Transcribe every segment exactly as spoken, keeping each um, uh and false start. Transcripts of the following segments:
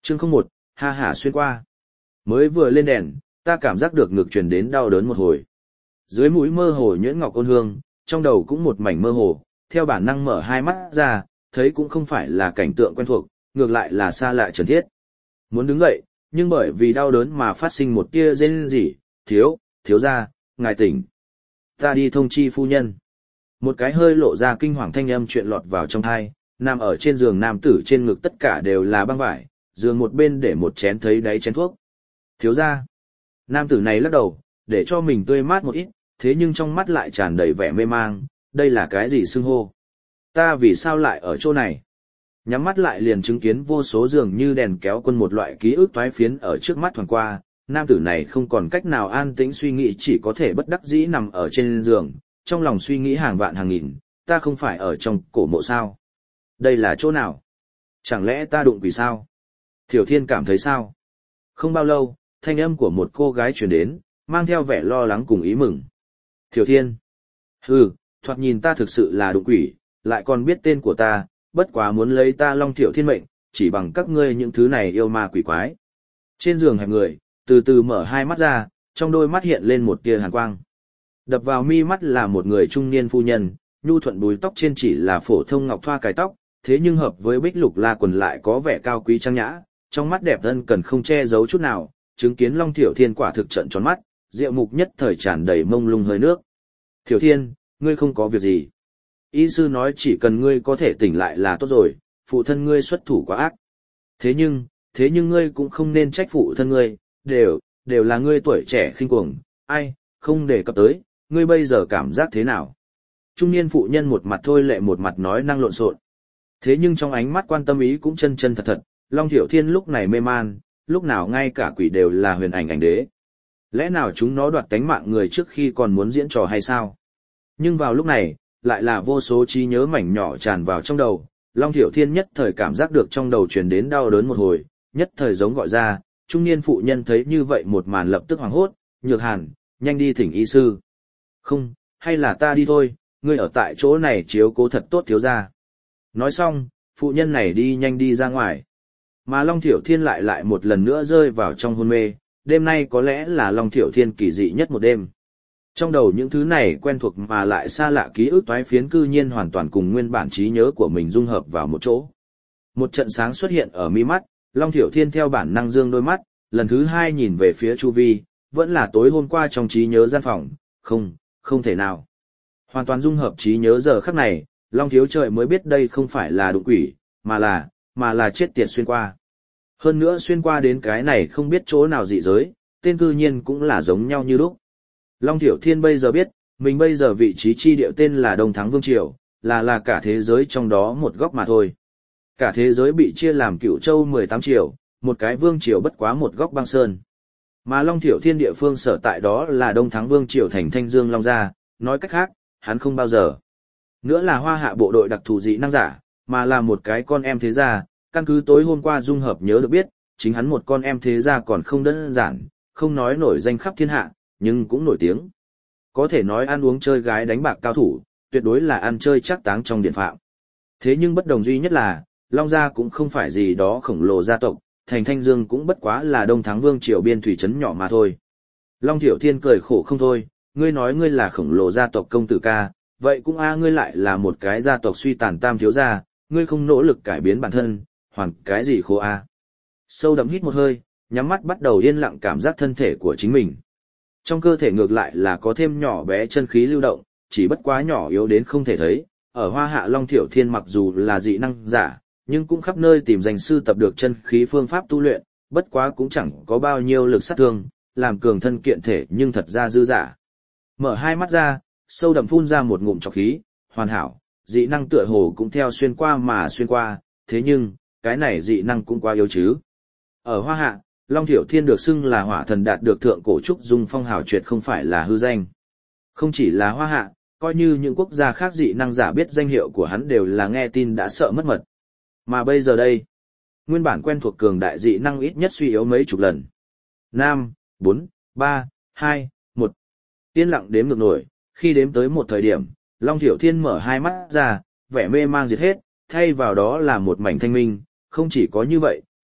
Chương không một, ha hả xuyên qua. Mới vừa lên đèn, ta cảm giác được ngực truyền đến đau đớn một hồi. Dưới mũi mơ hồ nhuyễn ngọc ôn hương, trong đầu cũng một mảnh mơ hồ, theo bản năng mở hai mắt ra, thấy cũng không phải là cảnh tượng quen thuộc, ngược lại là xa lạ trần thiết. Muốn đứng dậy, nhưng bởi vì đau đớn mà phát sinh một tia rên rỉ, thiếu, thiếu ra, ngài tỉnh. Ta đi thông chi phu nhân. Một cái hơi lộ ra kinh hoàng thanh âm chuyện lọt vào trong thai, nằm ở trên giường nam tử trên ngực tất cả đều là băng vải, giường một bên để một chén thấy đáy chén thuốc. Thiếu ra. Nam tử này lắc đầu, để cho mình tươi mát một ít, thế nhưng trong mắt lại tràn đầy vẻ mê mang, đây là cái gì xưng hô? Ta vì sao lại ở chỗ này? Nhắm mắt lại liền chứng kiến vô số giường như đèn kéo quân một loại ký ức toái phiến ở trước mắt thoáng qua, nam tử này không còn cách nào an tĩnh suy nghĩ, chỉ có thể bất đắc dĩ nằm ở trên giường, trong lòng suy nghĩ hàng vạn hàng nghìn, ta không phải ở trong cổ mộ sao? Đây là chỗ nào? Chẳng lẽ ta đụng quỷ sao? Thiểu Thiên cảm thấy sao? Không bao lâu, thanh âm của một cô gái truyền đến, mang theo vẻ lo lắng cùng ý mừng. Thiểu Thiên. Hừ, thoạt nhìn ta thực sự là đụng quỷ, lại còn biết tên của ta, bất quá muốn lấy ta Long Thiểu Thiên mệnh, chỉ bằng các ngươi những thứ này yêu ma quỷ quái. Trên giường hẹp người, từ từ mở hai mắt ra, trong đôi mắt hiện lên một tia hàn quang. Đập vào mi mắt là một người trung niên phu nhân, nhu thuận búi tóc trên chỉ là phổ thông ngọc thoa cài tóc, thế nhưng hợp với bích lục la quần lại có vẻ cao quý trang nhã, trong mắt đẹp thân cần không che giấu chút nào, chứng kiến Long Thiểu Thiên quả thực trận tròn mắt, diệu mục nhất thời tràn đầy mông lung hơi nước. Thiểu Thiên, ngươi không có việc gì. Y sư nói chỉ cần ngươi có thể tỉnh lại là tốt rồi, phụ thân ngươi xuất thủ quá ác. Thế nhưng, thế nhưng ngươi cũng không nên trách phụ thân ngươi, đều, đều là ngươi tuổi trẻ khinh cuồng, ai, không đề cập tới, ngươi bây giờ cảm giác thế nào? Trung niên phụ nhân một mặt thôi lệ một mặt nói năng lộn xộn. Thế nhưng trong ánh mắt quan tâm ý cũng chân chân thật thật, Long Thiểu Thiên lúc này mê man, lúc nào ngay cả quỷ đều là huyền ảnh ảnh đế. Lẽ nào chúng nó đoạt tánh mạng người trước khi còn muốn diễn trò hay sao? Nhưng vào lúc này, lại là vô số trí nhớ mảnh nhỏ tràn vào trong đầu, Long Thiểu Thiên nhất thời cảm giác được trong đầu truyền đến đau đớn một hồi, nhất thời giống gọi ra, trung niên phụ nhân thấy như vậy một màn lập tức hoảng hốt, Nhược Hàn, nhanh đi thỉnh y sư. Không, hay là ta đi thôi, ngươi ở tại chỗ này chiếu cố thật tốt thiếu gia. Nói xong, phụ nhân này đi nhanh đi ra ngoài. Mà Long Thiểu Thiên lại lại một lần nữa rơi vào trong hôn mê, đêm nay có lẽ là Long Thiểu Thiên kỳ dị nhất một đêm. Trong đầu những thứ này quen thuộc mà lại xa lạ ký ức toái phiến cư nhiên hoàn toàn cùng nguyên bản trí nhớ của mình dung hợp vào một chỗ. Một trận sáng xuất hiện ở mi mắt, Long Thiểu Thiên theo bản năng dương đôi mắt, lần thứ hai nhìn về phía chu vi, vẫn là tối hôm qua trong trí nhớ gian phòng, không, không thể nào. Hoàn toàn dung hợp trí nhớ giờ khắc này, Long Thiếu Trời mới biết đây không phải là đụng quỷ, mà là, mà là chết tiệt xuyên qua. Hơn nữa xuyên qua đến cái này không biết chỗ nào dị giới, tên cư nhiên cũng là giống nhau như lúc. Long Thiểu Thiên bây giờ biết, mình bây giờ vị trí chi địa tên là Đông Thắng Vương Triều, là là cả thế giới trong đó một góc mà thôi. Cả thế giới bị chia làm Cựu Châu mười tám triều, một cái vương triều bất quá một góc băng sơn. Mà Long Thiểu Thiên địa phương sở tại đó là Đông Thắng Vương Triều thành Thanh Dương Long Gia, nói cách khác, hắn không bao giờ nữa là Hoa Hạ bộ đội đặc thù dị năng giả, mà là một cái con em thế gia, căn cứ tối hôm qua dung hợp nhớ được biết, chính hắn một con em thế gia còn không đơn giản, không nói nổi danh khắp thiên hạ, nhưng cũng nổi tiếng. Có thể nói ăn uống chơi gái đánh bạc cao thủ, tuyệt đối là ăn chơi chắc táng trong điện phạm. Thế nhưng bất đồng duy nhất là, Long Gia cũng không phải gì đó khổng lồ gia tộc, thành Thanh Dương cũng bất quá là Đông Thắng Vương Triều biên thủy trấn nhỏ mà thôi. Long Thiểu Thiên cười khổ không thôi, ngươi nói ngươi là khổng lồ gia tộc công tử ca, vậy cũng a ngươi lại là một cái gia tộc suy tàn tam thiếu gia, ngươi không nỗ lực cải biến bản thân, hoàn cái gì khô a. Sâu đậm hít một hơi, nhắm mắt bắt đầu yên lặng cảm giác thân thể của chính mình. Trong cơ thể ngược lại là có thêm nhỏ bé chân khí lưu động, chỉ bất quá nhỏ yếu đến không thể thấy, ở Hoa Hạ Long Thiểu Thiên mặc dù là dị năng giả, nhưng cũng khắp nơi tìm danh sư tập được chân khí phương pháp tu luyện, bất quá cũng chẳng có bao nhiêu lực sát thương, làm cường thân kiện thể nhưng thật ra dư giả. Mở hai mắt ra, sâu đậm phun ra một ngụm trọc khí, hoàn hảo, dị năng tựa hồ cũng theo xuyên qua mà xuyên qua, thế nhưng, cái này dị năng cũng quá yếu chứ. Ở Hoa Hạ, Long Thiểu Thiên được xưng là hỏa thần đạt được thượng cổ trúc dung phong hào tuyệt không phải là hư danh. Không chỉ là Hoa Hạ, coi như những quốc gia khác dị năng giả biết danh hiệu của hắn đều là nghe tin đã sợ mất mật. Mà bây giờ đây, nguyên bản quen thuộc cường đại dị năng ít nhất suy yếu mấy chục lần. năm, bốn, ba, hai, một. Yên lặng đếm ngược nổi, khi đếm tới một thời điểm, Long Thiểu Thiên mở hai mắt ra, vẻ mê mang diệt hết, thay vào đó là một mảnh thanh minh, không chỉ có như vậy,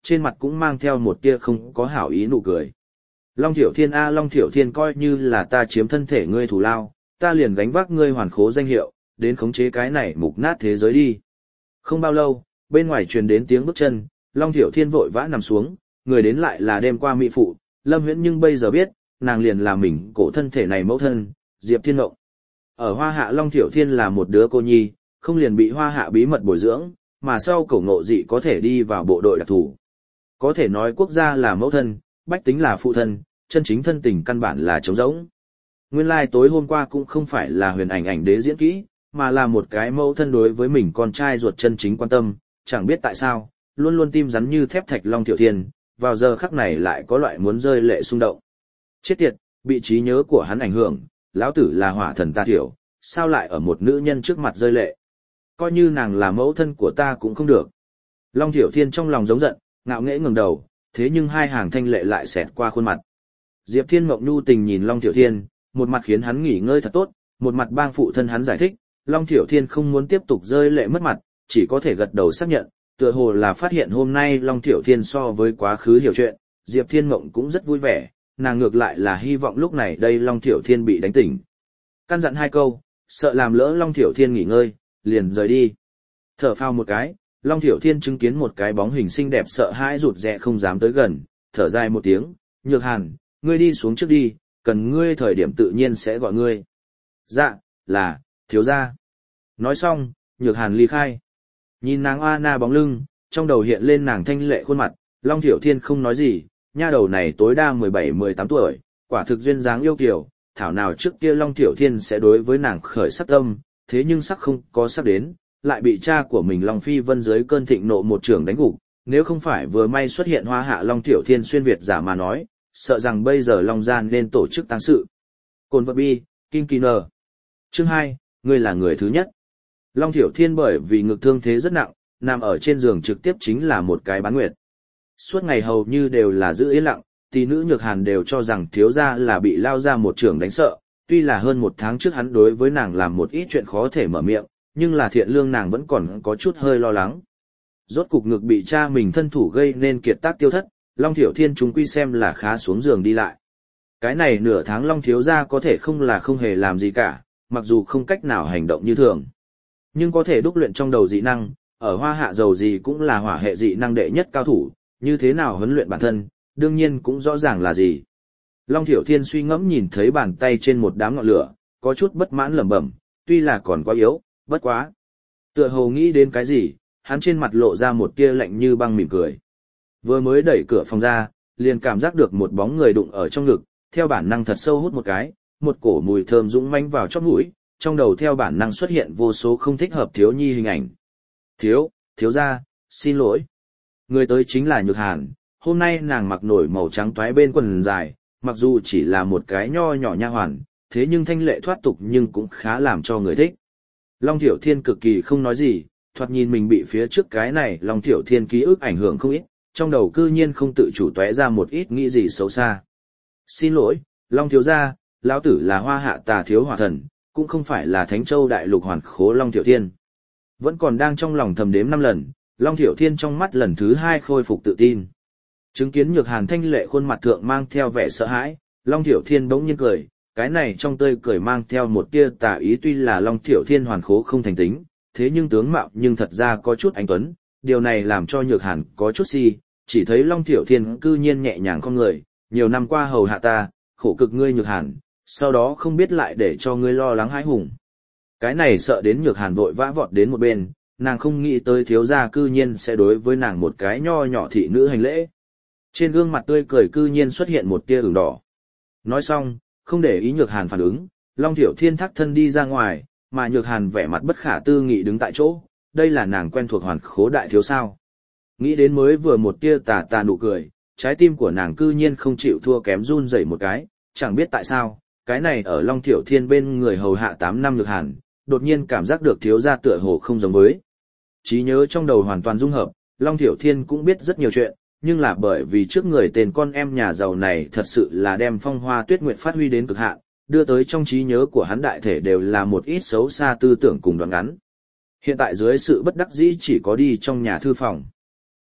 trên mặt cũng mang theo một tia không có hảo ý nụ cười. Long Thiểu Thiên a Long Thiểu Thiên, coi như là ta chiếm thân thể ngươi thù lao, ta liền gánh vác ngươi hoàn khố danh hiệu, đến khống chế cái này mục nát thế giới đi. Không bao lâu, bên ngoài truyền đến tiếng bước chân, Long Thiểu Thiên vội vã nằm xuống, người đến lại là đêm qua mỹ phụ, Lâm Huyễn, nhưng bây giờ biết, nàng liền là mình cổ thân thể này mẫu thân, Diệp Thiên Ngộng. Ở Hoa Hạ Long Thiểu Thiên là một đứa cô nhi, không liền bị Hoa Hạ bí mật bồi dưỡng, mà sau cổ ngộ dị có thể đi vào bộ đội đặc thù. Có thể nói quốc gia là mẫu thân, bách tính là phụ thân, chân chính thân tình căn bản là trống rỗng. Nguyên lai like tối hôm qua cũng không phải là Huyền Ảnh ảnh đế diễn kỹ, mà là một cái mẫu thân đối với mình con trai ruột chân chính quan tâm, chẳng biết tại sao, luôn luôn tim rắn như thép thạch Long Thiểu Thiên, vào giờ khắc này lại có loại muốn rơi lệ xung động. Chết tiệt, bị trí nhớ của hắn ảnh hưởng, lão tử là hỏa thần ta thiểu, sao lại ở một nữ nhân trước mặt rơi lệ? Coi như nàng là mẫu thân của ta cũng không được. Long Thiểu Thiên trong lòng giống giận, ngạo nghễ ngẩng đầu, thế nhưng hai hàng thanh lệ lại xẹt qua khuôn mặt. Diệp Thiên Mộng nhu tình nhìn Long Thiểu Thiên, một mặt khiến hắn nghỉ ngơi thật tốt, một mặt bang phụ thân hắn giải thích, Long Thiểu Thiên không muốn tiếp tục rơi lệ mất mặt, chỉ có thể gật đầu xác nhận, tựa hồ là phát hiện hôm nay Long Thiểu Thiên so với quá khứ hiểu chuyện, Diệp Thiên Mộng cũng rất vui vẻ, nàng ngược lại là hy vọng lúc này đây Long Thiểu Thiên bị đánh tỉnh. Căn dặn hai câu, sợ làm lỡ Long Thiểu Thiên nghỉ ngơi, liền rời đi. Thở phào một cái, Long Thiểu Thiên chứng kiến một cái bóng hình xinh đẹp sợ hãi rụt rè không dám tới gần, thở dài một tiếng, Nhược Hàn, ngươi đi xuống trước đi, cần ngươi thời điểm tự nhiên sẽ gọi ngươi. Dạ, là, thiếu gia. Nói xong, Nhược Hàn ly khai. Nhìn nàng Anna bóng lưng, trong đầu hiện lên nàng thanh lệ khuôn mặt, Long Thiểu Thiên không nói gì, nha đầu này tối đa mười bảy mười tám tuổi, quả thực duyên dáng yêu kiều, thảo nào trước kia Long Thiểu Thiên sẽ đối với nàng khởi sắc tâm, thế nhưng sắc không có sắc đến, lại bị cha của mình Long Phi Vân dưới cơn thịnh nộ một trường đánh gục, nếu không phải vừa may xuất hiện Hoa Hạ Long Thiểu Thiên xuyên Việt giả mà nói, sợ rằng bây giờ Long Gian nên tổ chức tang sự. Cồn vật bi, Kinh Kỳ Nờ. Chương hai, ngươi là người thứ nhất. Long Thiểu Thiên bởi vì ngực thương thế rất nặng, nằm ở trên giường trực tiếp chính là một cái bán nguyệt. Suốt ngày hầu như đều là giữ yên lặng, tỷ nữ Nhược Hàn đều cho rằng thiếu gia là bị lao ra một trường đánh sợ, tuy là hơn một tháng trước hắn đối với nàng làm một ít chuyện khó thể mở miệng, nhưng là thiện lương nàng vẫn còn có chút hơi lo lắng. Rốt cục ngực bị cha mình thân thủ gây nên kiệt tác tiêu thất, Long Thiểu Thiên chúng quy xem là khá xuống giường đi lại. Cái này nửa tháng Long thiếu gia có thể không là không hề làm gì cả, mặc dù không cách nào hành động như thường, nhưng có thể đúc luyện trong đầu dị năng, ở Hoa Hạ dầu gì cũng là hỏa hệ dị năng đệ nhất cao thủ, như thế nào huấn luyện bản thân, đương nhiên cũng rõ ràng là gì. Long Thiểu Thiên suy ngẫm nhìn thấy bàn tay trên một đám ngọn lửa, có chút bất mãn lẩm bẩm, tuy là còn quá yếu, bất quá. Tựa hồ nghĩ đến cái gì, hắn trên mặt lộ ra một tia lạnh như băng mỉm cười. Vừa mới đẩy cửa phòng ra, liền cảm giác được một bóng người đụng ở trong ngực, theo bản năng thật sâu hút một cái, một cổ mùi thơm dũng mãnh vào chóp mũi, trong đầu theo bản năng xuất hiện vô số không thích hợp thiếu nhi hình ảnh. Thiếu, thiếu gia, xin lỗi. Người tới chính là Nhược Hàn, hôm nay nàng mặc nổi màu trắng toái bên quần dài, mặc dù chỉ là một cái nho nhỏ nha hoàn, thế nhưng thanh lệ thoát tục nhưng cũng khá làm cho người thích. Long Thiểu Thiên cực kỳ không nói gì, thoạt nhìn mình bị phía trước cái này Long Thiểu Thiên ký ức ảnh hưởng không ít, trong đầu cư nhiên không tự chủ tóe ra một ít nghĩ gì xấu xa. Xin lỗi, Long thiếu gia, lão tử là Hoa Hạ Tà Thiếu Hỏa Thần, cũng không phải là Thánh Châu Đại Lục Hoàn Khố Long Thiểu Thiên. Vẫn còn đang trong lòng thầm đếm năm lần, Long Thiểu Thiên trong mắt lần thứ hai khôi phục tự tin. Chứng kiến Nhược Hàn thanh lệ khuôn mặt thượng mang theo vẻ sợ hãi, Long Thiểu Thiên bỗng nhiên cười, cái này trong tươi cười mang theo một tia tà ý, tuy là Long Thiểu Thiên hoàn khố không thành tính, thế nhưng tướng mạo nhưng thật ra có chút anh tuấn, điều này làm cho Nhược Hàn có chút si, chỉ thấy Long Thiểu Thiên cư nhiên nhẹ nhàng con người, nhiều năm qua hầu hạ ta, khổ cực ngươi Nhược Hàn, sau đó không biết lại để cho ngươi lo lắng hãi hùng. Cái này sợ đến Nhược Hàn vội vã vọt đến một bên, nàng không nghĩ tới thiếu gia cư nhiên sẽ đối với nàng một cái nho nhỏ thị nữ hành lễ. Trên gương mặt tươi cười cư nhiên xuất hiện một tia ửng đỏ. Nói xong, không để ý Nhược Hàn phản ứng, Long Thiểu Thiên thắc thân đi ra ngoài, mà Nhược Hàn vẻ mặt bất khả tư nghị đứng tại chỗ, đây là nàng quen thuộc Hoàn Khố đại thiếu sao. Nghĩ đến mới vừa một tia tà tà nụ cười, trái tim của nàng cư nhiên không chịu thua kém run rẩy một cái, chẳng biết tại sao, cái này ở Long Thiểu Thiên bên người hầu hạ tám năm Nhược Hàn, đột nhiên cảm giác được thiếu gia tựa hồ không giống với. Trí nhớ trong đầu hoàn toàn dung hợp, Long Thiểu Thiên cũng biết rất nhiều chuyện, nhưng là bởi vì trước người tên con em nhà giàu này thật sự là đem Phong Hoa Tuyết Nguyệt phát huy đến cực hạn, đưa tới trong trí nhớ của hắn đại thể đều là một ít xấu xa tư tưởng cùng đoạn ngắn. Hiện tại dưới sự bất đắc dĩ chỉ có đi trong nhà thư phòng.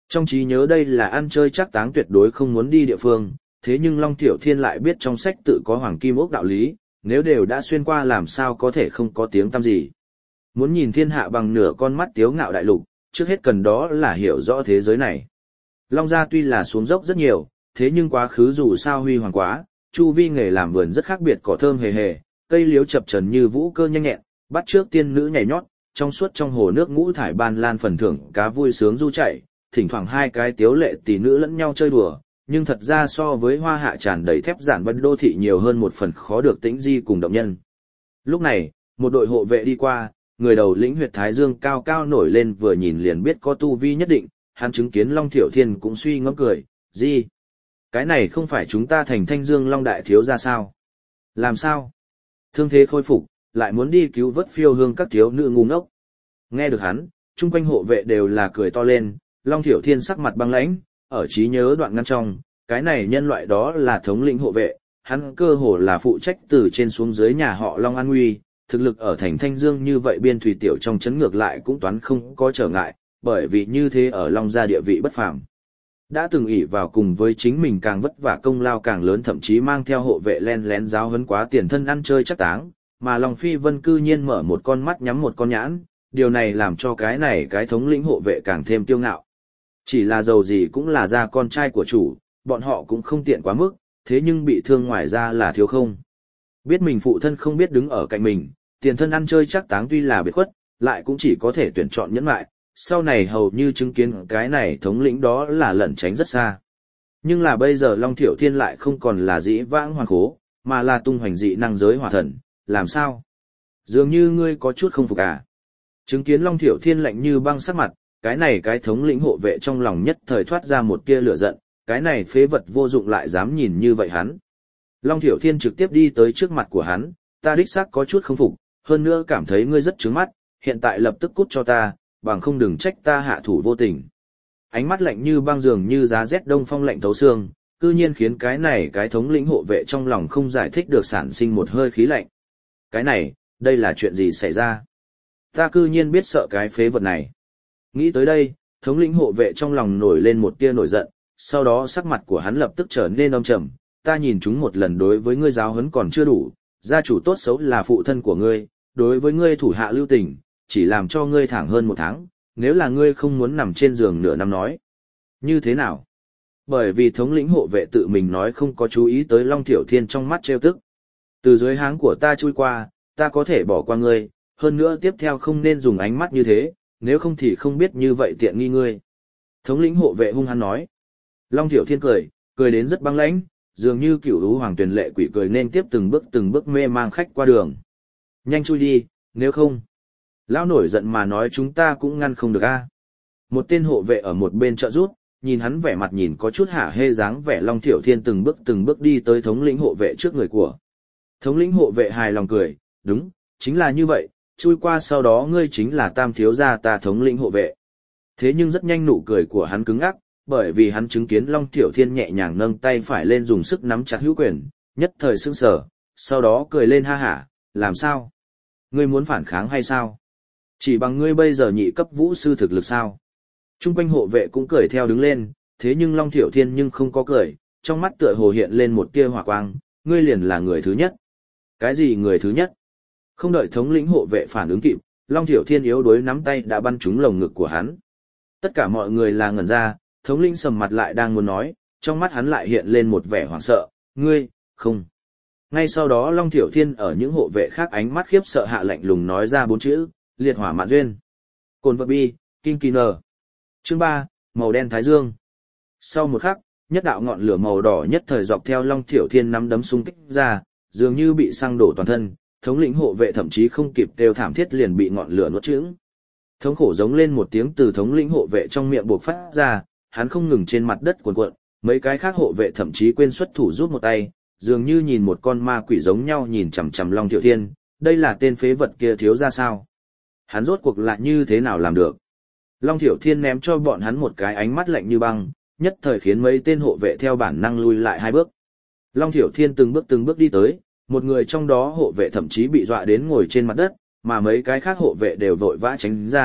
Trong trí nhớ đây là ăn chơi chắc táng tuyệt đối không muốn đi địa phương, thế nhưng Long Thiểu Thiên lại biết trong sách tự có hoàng kim ốc đạo lý, nếu đều đã xuyên qua làm sao có thể không có tiếng tăm gì. Muốn nhìn thiên hạ bằng nửa con mắt tiếu ngạo đại lục, trước hết cần đó là hiểu rõ thế giới này. Long gia tuy là xuống dốc rất nhiều, thế nhưng quá khứ dù sao huy hoàng quá, chu vi nghề làm vườn rất khác biệt, cỏ thơm hề hề, cây liễu chập trần như vũ cơ nhanh nhẹn, bắt trước tiên nữ nhảy nhót, trong suốt trong hồ nước ngũ thải ban lan phần thưởng cá vui sướng du chạy, thỉnh thoảng hai cái tiếu lệ tỷ nữ lẫn nhau chơi đùa, nhưng thật ra so với hoa hạ tràn đầy thép giản vật đô thị nhiều hơn một phần khó được tĩnh di cùng động nhân. Lúc này, một đội hộ vệ đi qua, người đầu lĩnh huyệt thái dương cao cao nổi lên, vừa nhìn liền biết có tu vi nhất định, hắn chứng kiến Long Thiểu Thiên cũng suy ngẫm cười, gì? Cái này không phải chúng ta thành Thanh Dương Long đại thiếu ra sao? Làm sao? Thương thế khôi phục, lại muốn đi cứu vớt phiêu hương các thiếu nữ ngu ngốc. Nghe được hắn, chung quanh hộ vệ đều là cười to lên, Long Thiểu Thiên sắc mặt băng lãnh, ở trí nhớ đoạn ngăn trong, cái này nhân loại đó là thống lĩnh hộ vệ, hắn cơ hồ là phụ trách từ trên xuống dưới nhà họ Long an nguy, thực lực ở thành Thanh Dương như vậy biên thủy tiểu trong chấn ngược lại cũng toán không có trở ngại, bởi vì như thế ở Long gia địa vị bất phàm. Đã từng ỷ vào cùng với chính mình càng vất vả công lao càng lớn, thậm chí mang theo hộ vệ len lén giáo huấn quá tiền thân ăn chơi chắc táng, mà Long Phi Vân cư nhiên mở một con mắt nhắm một con nhãn, điều này làm cho cái này cái thống lĩnh hộ vệ càng thêm kiêu ngạo. Chỉ là giàu gì cũng là gia con trai của chủ, bọn họ cũng không tiện quá mức, thế nhưng bị thương ngoài ra là thiếu không. Biết mình phụ thân không biết đứng ở cạnh mình, tiền thân ăn chơi chắc táng tuy là biệt khuất, lại cũng chỉ có thể tuyển chọn nhẫn lại, sau này hầu như chứng kiến cái này thống lĩnh đó là lẩn tránh rất xa. Nhưng là bây giờ Long Thiểu Thiên lại không còn là dĩ vãng hoàn khố, mà là tung hoành dị năng giới hỏa thần, làm sao? Dường như ngươi có chút không phục à? Chứng kiến Long Thiểu Thiên lạnh như băng sắc mặt, cái này cái thống lĩnh hộ vệ trong lòng nhất thời thoát ra một tia lửa giận, cái này phế vật vô dụng lại dám nhìn như vậy hắn. Long Thiểu Thiên trực tiếp đi tới trước mặt của hắn, ta đích xác có chút không phục, hơn nữa cảm thấy ngươi rất trướng mắt, hiện tại lập tức cút cho ta, bằng không đừng trách ta hạ thủ vô tình. Ánh mắt lạnh như băng dường như giá rét đông phong lạnh thấu xương, cư nhiên khiến cái này cái thống lĩnh hộ vệ trong lòng không giải thích được sản sinh một hơi khí lạnh. Cái này, đây là chuyện gì xảy ra? Ta cư nhiên biết sợ cái phế vật này. Nghĩ tới đây, thống lĩnh hộ vệ trong lòng nổi lên một tia nổi giận, sau đó sắc mặt của hắn lập tức trở nên âm trầm, ta nhìn chúng một lần đối với ngươi giáo huấn còn chưa đủ, gia chủ tốt xấu là phụ thân của ngươi, đối với ngươi thủ hạ lưu tình, chỉ làm cho ngươi thẳng hơn một tháng, nếu là ngươi không muốn nằm trên giường nửa năm nói. Như thế nào? Bởi vì thống lĩnh hộ vệ tự mình nói không có chú ý tới Long Thiểu Thiên trong mắt trêu tức. Từ dưới háng của ta chui qua, ta có thể bỏ qua ngươi, hơn nữa tiếp theo không nên dùng ánh mắt như thế, nếu không thì không biết như vậy tiện nghi ngươi. Thống lĩnh hộ vệ hung hăng nói. Long Thiểu Thiên cười, cười đến rất băng lãnh, dường như cửu lũ hoàng tuyền lệ quỷ cười nên tiếp từng bước từng bước mê mang khách qua đường. Nhanh chui đi, nếu không. Lão nổi giận mà nói chúng ta cũng ngăn không được a. Một tên hộ vệ ở một bên trợ rút, nhìn hắn vẻ mặt nhìn có chút hả hê dáng vẻ. Long Thiểu Thiên từng bước từng bước đi tới thống lĩnh hộ vệ trước người của. Thống lĩnh hộ vệ hài lòng cười, đúng, chính là như vậy, chui qua sau đó ngươi chính là tam thiếu gia ta thống lĩnh hộ vệ. Thế nhưng rất nhanh nụ cười của hắn cứng ngắc, bởi vì hắn chứng kiến Long Thiểu Thiên nhẹ nhàng nâng tay phải lên dùng sức nắm chặt hữu quyền, nhất thời sững sờ, sau đó cười lên ha hả, làm sao? Ngươi muốn phản kháng hay sao? Chỉ bằng ngươi bây giờ nhị cấp vũ sư thực lực sao? Trung quanh hộ vệ cũng cười theo đứng lên, thế nhưng Long Thiểu Thiên nhưng không có cười, trong mắt tựa hồ hiện lên một tia hỏa quang, ngươi liền là người thứ nhất. Cái gì người thứ nhất? Không đợi thống lĩnh hộ vệ phản ứng kịp, Long Thiểu Thiên yếu đuối nắm tay đã bắn trúng lồng ngực của hắn. Tất cả mọi người là ngẩn ra, thống lĩnh sầm mặt lại đang muốn nói, trong mắt hắn lại hiện lên một vẻ hoảng sợ, ngươi, không. Ngay sau đó Long Thiểu Thiên ở những hộ vệ khác ánh mắt khiếp sợ hạ lạnh lùng nói ra bốn chữ, liệt hỏa mạn duyên. Cồn vật bi, kinh kỳ nờ. Chương ba, màu đen thái dương. Sau một khắc, nhất đạo ngọn lửa màu đỏ nhất thời dọc theo Long Thiểu Thiên nắm đấm xung kích ra, dường như bị xăng đổ toàn thân, thống lĩnh hộ vệ thậm chí không kịp kêu thảm thiết liền bị ngọn lửa nuốt chửng. Thống khổ giống lên một tiếng từ thống lĩnh hộ vệ trong miệng buộc phát ra, hắn không ngừng trên mặt đất cuộn cuộn, mấy cái khác hộ vệ thậm chí quên xuất thủ rút một tay, dường như nhìn một con ma quỷ giống nhau nhìn chằm chằm Long Thiểu Thiên, đây là tên phế vật kia thiếu ra sao? Hắn rốt cuộc lại như thế nào làm được? Long Thiểu Thiên ném cho bọn hắn một cái ánh mắt lạnh như băng, nhất thời khiến mấy tên hộ vệ theo bản năng lui lại hai bước. Long Thiểu Thiên từng bước từng bước đi tới, một người trong đó hộ vệ thậm chí bị dọa đến ngồi trên mặt đất, mà mấy cái khác hộ vệ đều vội vã tránh ra,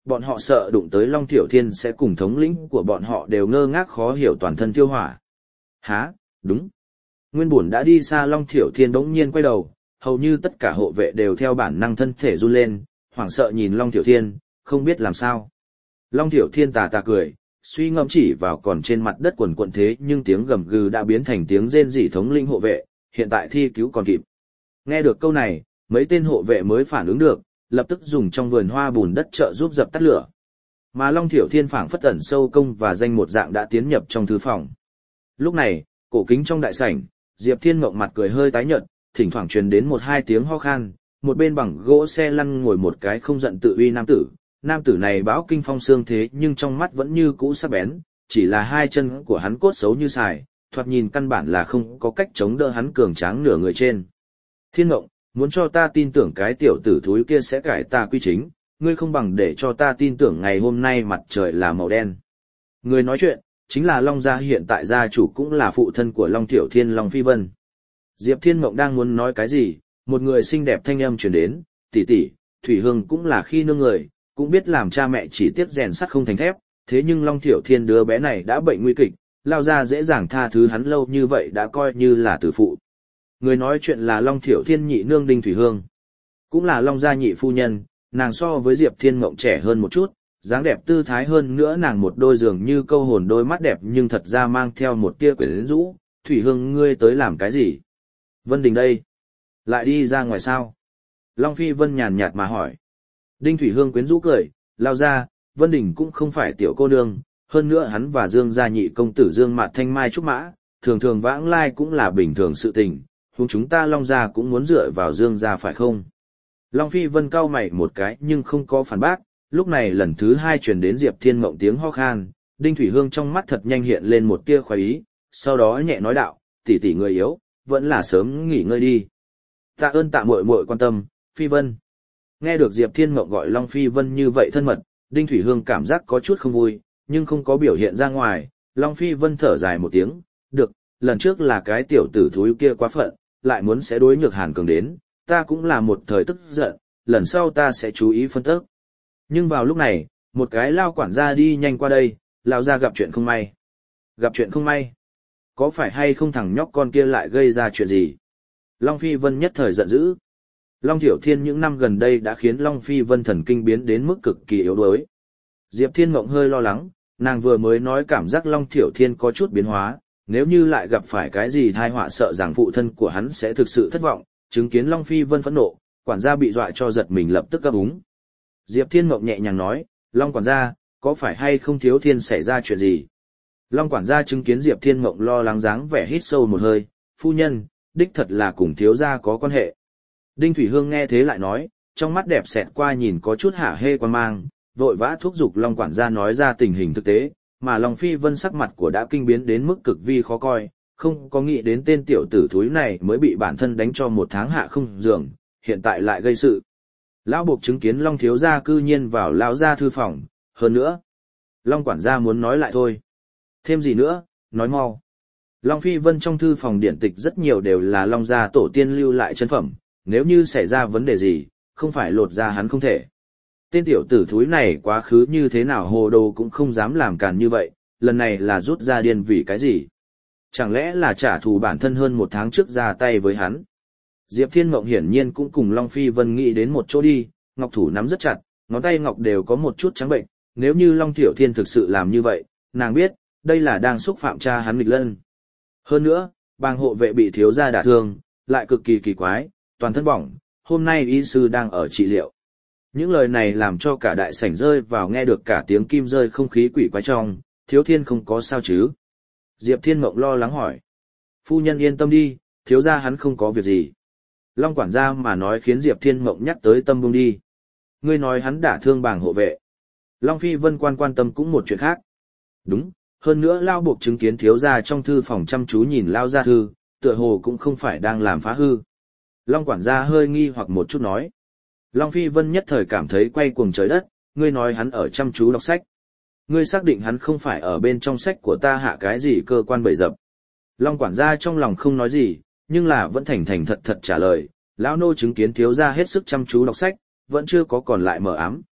bọn họ sợ đụng tới Long Thiểu Thiên sẽ cùng thống lĩnh của bọn họ đều ngơ ngác khó hiểu toàn thân tiêu hỏa. Hả, đúng. Nguyên bổn đã đi xa Long Thiểu Thiên bỗng nhiên quay đầu, hầu như tất cả hộ vệ đều theo bản năng thân thể run lên, hoảng sợ nhìn Long Thiểu Thiên, không biết làm sao. Long Thiểu Thiên tà tà cười, suy ngẫm chỉ vào còn trên mặt đất quần quận thế nhưng tiếng gầm gừ đã biến thành tiếng rên rỉ thống lĩnh hộ vệ, hiện tại thi cứu còn kịp. Nghe được câu này, mấy tên hộ vệ mới phản ứng được, lập tức dùng trong vườn hoa bùn đất trợ giúp dập tắt lửa. Mà Long Thiểu Thiên phảng phất ẩn sâu công và danh một dạng đã tiến nhập trong thư phòng. Lúc này, cổ kính trong đại sảnh, Diệp Thiên Mộng mặt cười hơi tái nhợt, thỉnh thoảng truyền đến một hai tiếng ho khan, một bên bằng gỗ xe lăn ngồi một cái không giận tự uy nam tử. Nam tử này bão kinh phong xương thế nhưng trong mắt vẫn như cũ sắc bén, chỉ là hai chân của hắn cốt xấu như xài, thoạt nhìn căn bản là không có cách chống đỡ hắn cường tráng nửa người trên. Thiên Mộng, muốn cho ta tin tưởng cái tiểu tử thúi kia sẽ cải ta quy chính, ngươi không bằng để cho ta tin tưởng ngày hôm nay mặt trời là màu đen. Người nói chuyện, chính là Long Gia hiện tại gia chủ cũng là phụ thân của Long Thiểu Thiên Long Phi Vân. Diệp Thiên Mộng đang muốn nói cái gì, một người xinh đẹp thanh âm truyền đến, tỷ tỷ, Thủy Hương cũng là khi nương người, cũng biết làm cha mẹ chỉ tiếc rèn sắt không thành thép, thế nhưng Long Thiểu Thiên đứa bé này đã bệnh nguy kịch, Lao Gia dễ dàng tha thứ hắn lâu như vậy đã coi như là tử phụ. Người nói chuyện là Long Thiểu Thiên nhị nương Đinh Thủy Hương, cũng là Long Gia nhị phu nhân, nàng so với Diệp Thiên Mộng trẻ hơn một chút, dáng đẹp tư thái hơn nữa nàng một đôi giường như câu hồn đôi mắt đẹp nhưng thật ra mang theo một tia quyến rũ. Thủy Hương, ngươi tới làm cái gì? Vân Đình đây, lại đi ra ngoài sao? Long Phi Vân nhàn nhạt mà hỏi. Đinh Thủy Hương quyến rũ cười, lao ra, Vân Đình cũng không phải tiểu cô nương, hơn nữa hắn và Dương gia nhị công tử Dương Mạt Thanh Mai trúc mã, thường thường vãng lai cũng là bình thường sự tình, huống chúng ta Long gia cũng muốn dựa vào Dương gia phải không? Long Phi Vân cau mày một cái nhưng không có phản bác, lúc này lần thứ hai truyền đến Diệp Thiên Mộng tiếng ho khan, Đinh Thủy Hương trong mắt thật nhanh hiện lên một tia khoái ý, sau đó nhẹ nói đạo, tỷ tỷ người yếu, vẫn là sớm nghỉ ngơi đi. Tạ ơn tạ muội muội quan tâm, Phi Vân. Nghe được Diệp Thiên Mộng gọi Long Phi Vân như vậy thân mật, Đinh Thủy Hương cảm giác có chút không vui, nhưng không có biểu hiện ra ngoài. Long Phi Vân thở dài một tiếng, được, lần trước là cái tiểu tử thúi kia quá phận, lại muốn sẽ đối nhược Hàn Cường đến, ta cũng là một thời tức giận, lần sau ta sẽ chú ý phân tích. Nhưng vào lúc này, một cái lao quản gia đi nhanh qua đây, lao ra gặp chuyện không may. Gặp chuyện không may? Có phải hay không thằng nhóc con kia lại gây ra chuyện gì? Long Phi Vân nhất thời giận dữ. Long Thiểu Thiên những năm gần đây đã khiến Long Phi Vân thần kinh biến đến mức cực kỳ yếu đuối. Diệp Thiên Mộng hơi lo lắng, nàng vừa mới nói cảm giác Long Thiểu Thiên có chút biến hóa, nếu như lại gặp phải cái gì tai họa sợ rằng phụ thân của hắn sẽ thực sự thất vọng, chứng kiến Long Phi Vân phẫn nộ, quản gia bị dọa cho giật mình lập tức ấp úng. Diệp Thiên Mộng nhẹ nhàng nói, Long quản gia, có phải hay không Thiếu Thiên xảy ra chuyện gì? Long quản gia chứng kiến Diệp Thiên Mộng lo lắng dáng vẻ hít sâu một hơi, phu nhân, đích thật là cùng thiếu gia có quan hệ. Đinh Thủy Hương nghe thế lại nói, trong mắt đẹp xẹt qua nhìn có chút hả hê quan mang, vội vã thúc giục Long quản gia nói ra tình hình thực tế, mà Long Phi Vân sắc mặt của đã kinh biến đến mức cực vi khó coi, không có nghĩ đến tên tiểu tử thúi này mới bị bản thân đánh cho một tháng hạ không giường, hiện tại lại gây sự. Lão buộc chứng kiến Long thiếu gia cư nhiên vào lão gia thư phòng, hơn nữa. Long quản gia muốn nói lại thôi. Thêm gì nữa, nói mau. Long Phi Vân trong thư phòng điển tịch rất nhiều đều là Long gia tổ tiên lưu lại chân phẩm, nếu như xảy ra vấn đề gì, không phải lột ra hắn không thể. Tên tiểu tử thúi này quá khứ như thế nào hồ đồ cũng không dám làm càn như vậy, lần này là rút ra điên vì cái gì? Chẳng lẽ là trả thù bản thân hơn một tháng trước ra tay với hắn? Diệp Thiên Mộng hiển nhiên cũng cùng Long Phi Vân nghĩ đến một chỗ đi, ngọc thủ nắm rất chặt, ngón tay ngọc đều có một chút trắng bệnh, nếu như Long Tiểu Thiên thực sự làm như vậy, nàng biết, đây là đang xúc phạm cha hắn nghịch lân. Hơn nữa, bang hộ vệ bị thiếu gia đả thương, lại cực kỳ kỳ quái, toàn thân bỏng, hôm nay y sư đang ở trị liệu. Những lời này làm cho cả đại sảnh rơi vào nghe được cả tiếng kim rơi không khí quỷ quái trong, Thiếu Thiên không có sao chứ? Diệp Thiên Mộng lo lắng hỏi. Phu nhân yên tâm đi, thiếu gia hắn không có việc gì. Long quản gia mà nói khiến Diệp Thiên Mộng nhắc tới tâm buông đi. Ngươi nói hắn đả thương bàng hộ vệ. Long Phi Vân quan quan tâm cũng một chuyện khác. Đúng, hơn nữa lao buộc chứng kiến thiếu gia trong thư phòng chăm chú nhìn lao gia thư, tựa hồ cũng không phải đang làm phá hư. Long quản gia hơi nghi hoặc một chút nói. Long Phi Vân nhất thời cảm thấy quay cuồng trời đất, ngươi nói hắn ở chăm chú đọc sách. Ngươi xác định hắn không phải ở bên trong sách của ta hạ cái gì cơ quan bậy dập. Long quản gia trong lòng không nói gì, nhưng là vẫn thành thành thật thật trả lời, lão nô chứng kiến thiếu gia hết sức chăm chú đọc sách, vẫn chưa có còn lại mờ ám.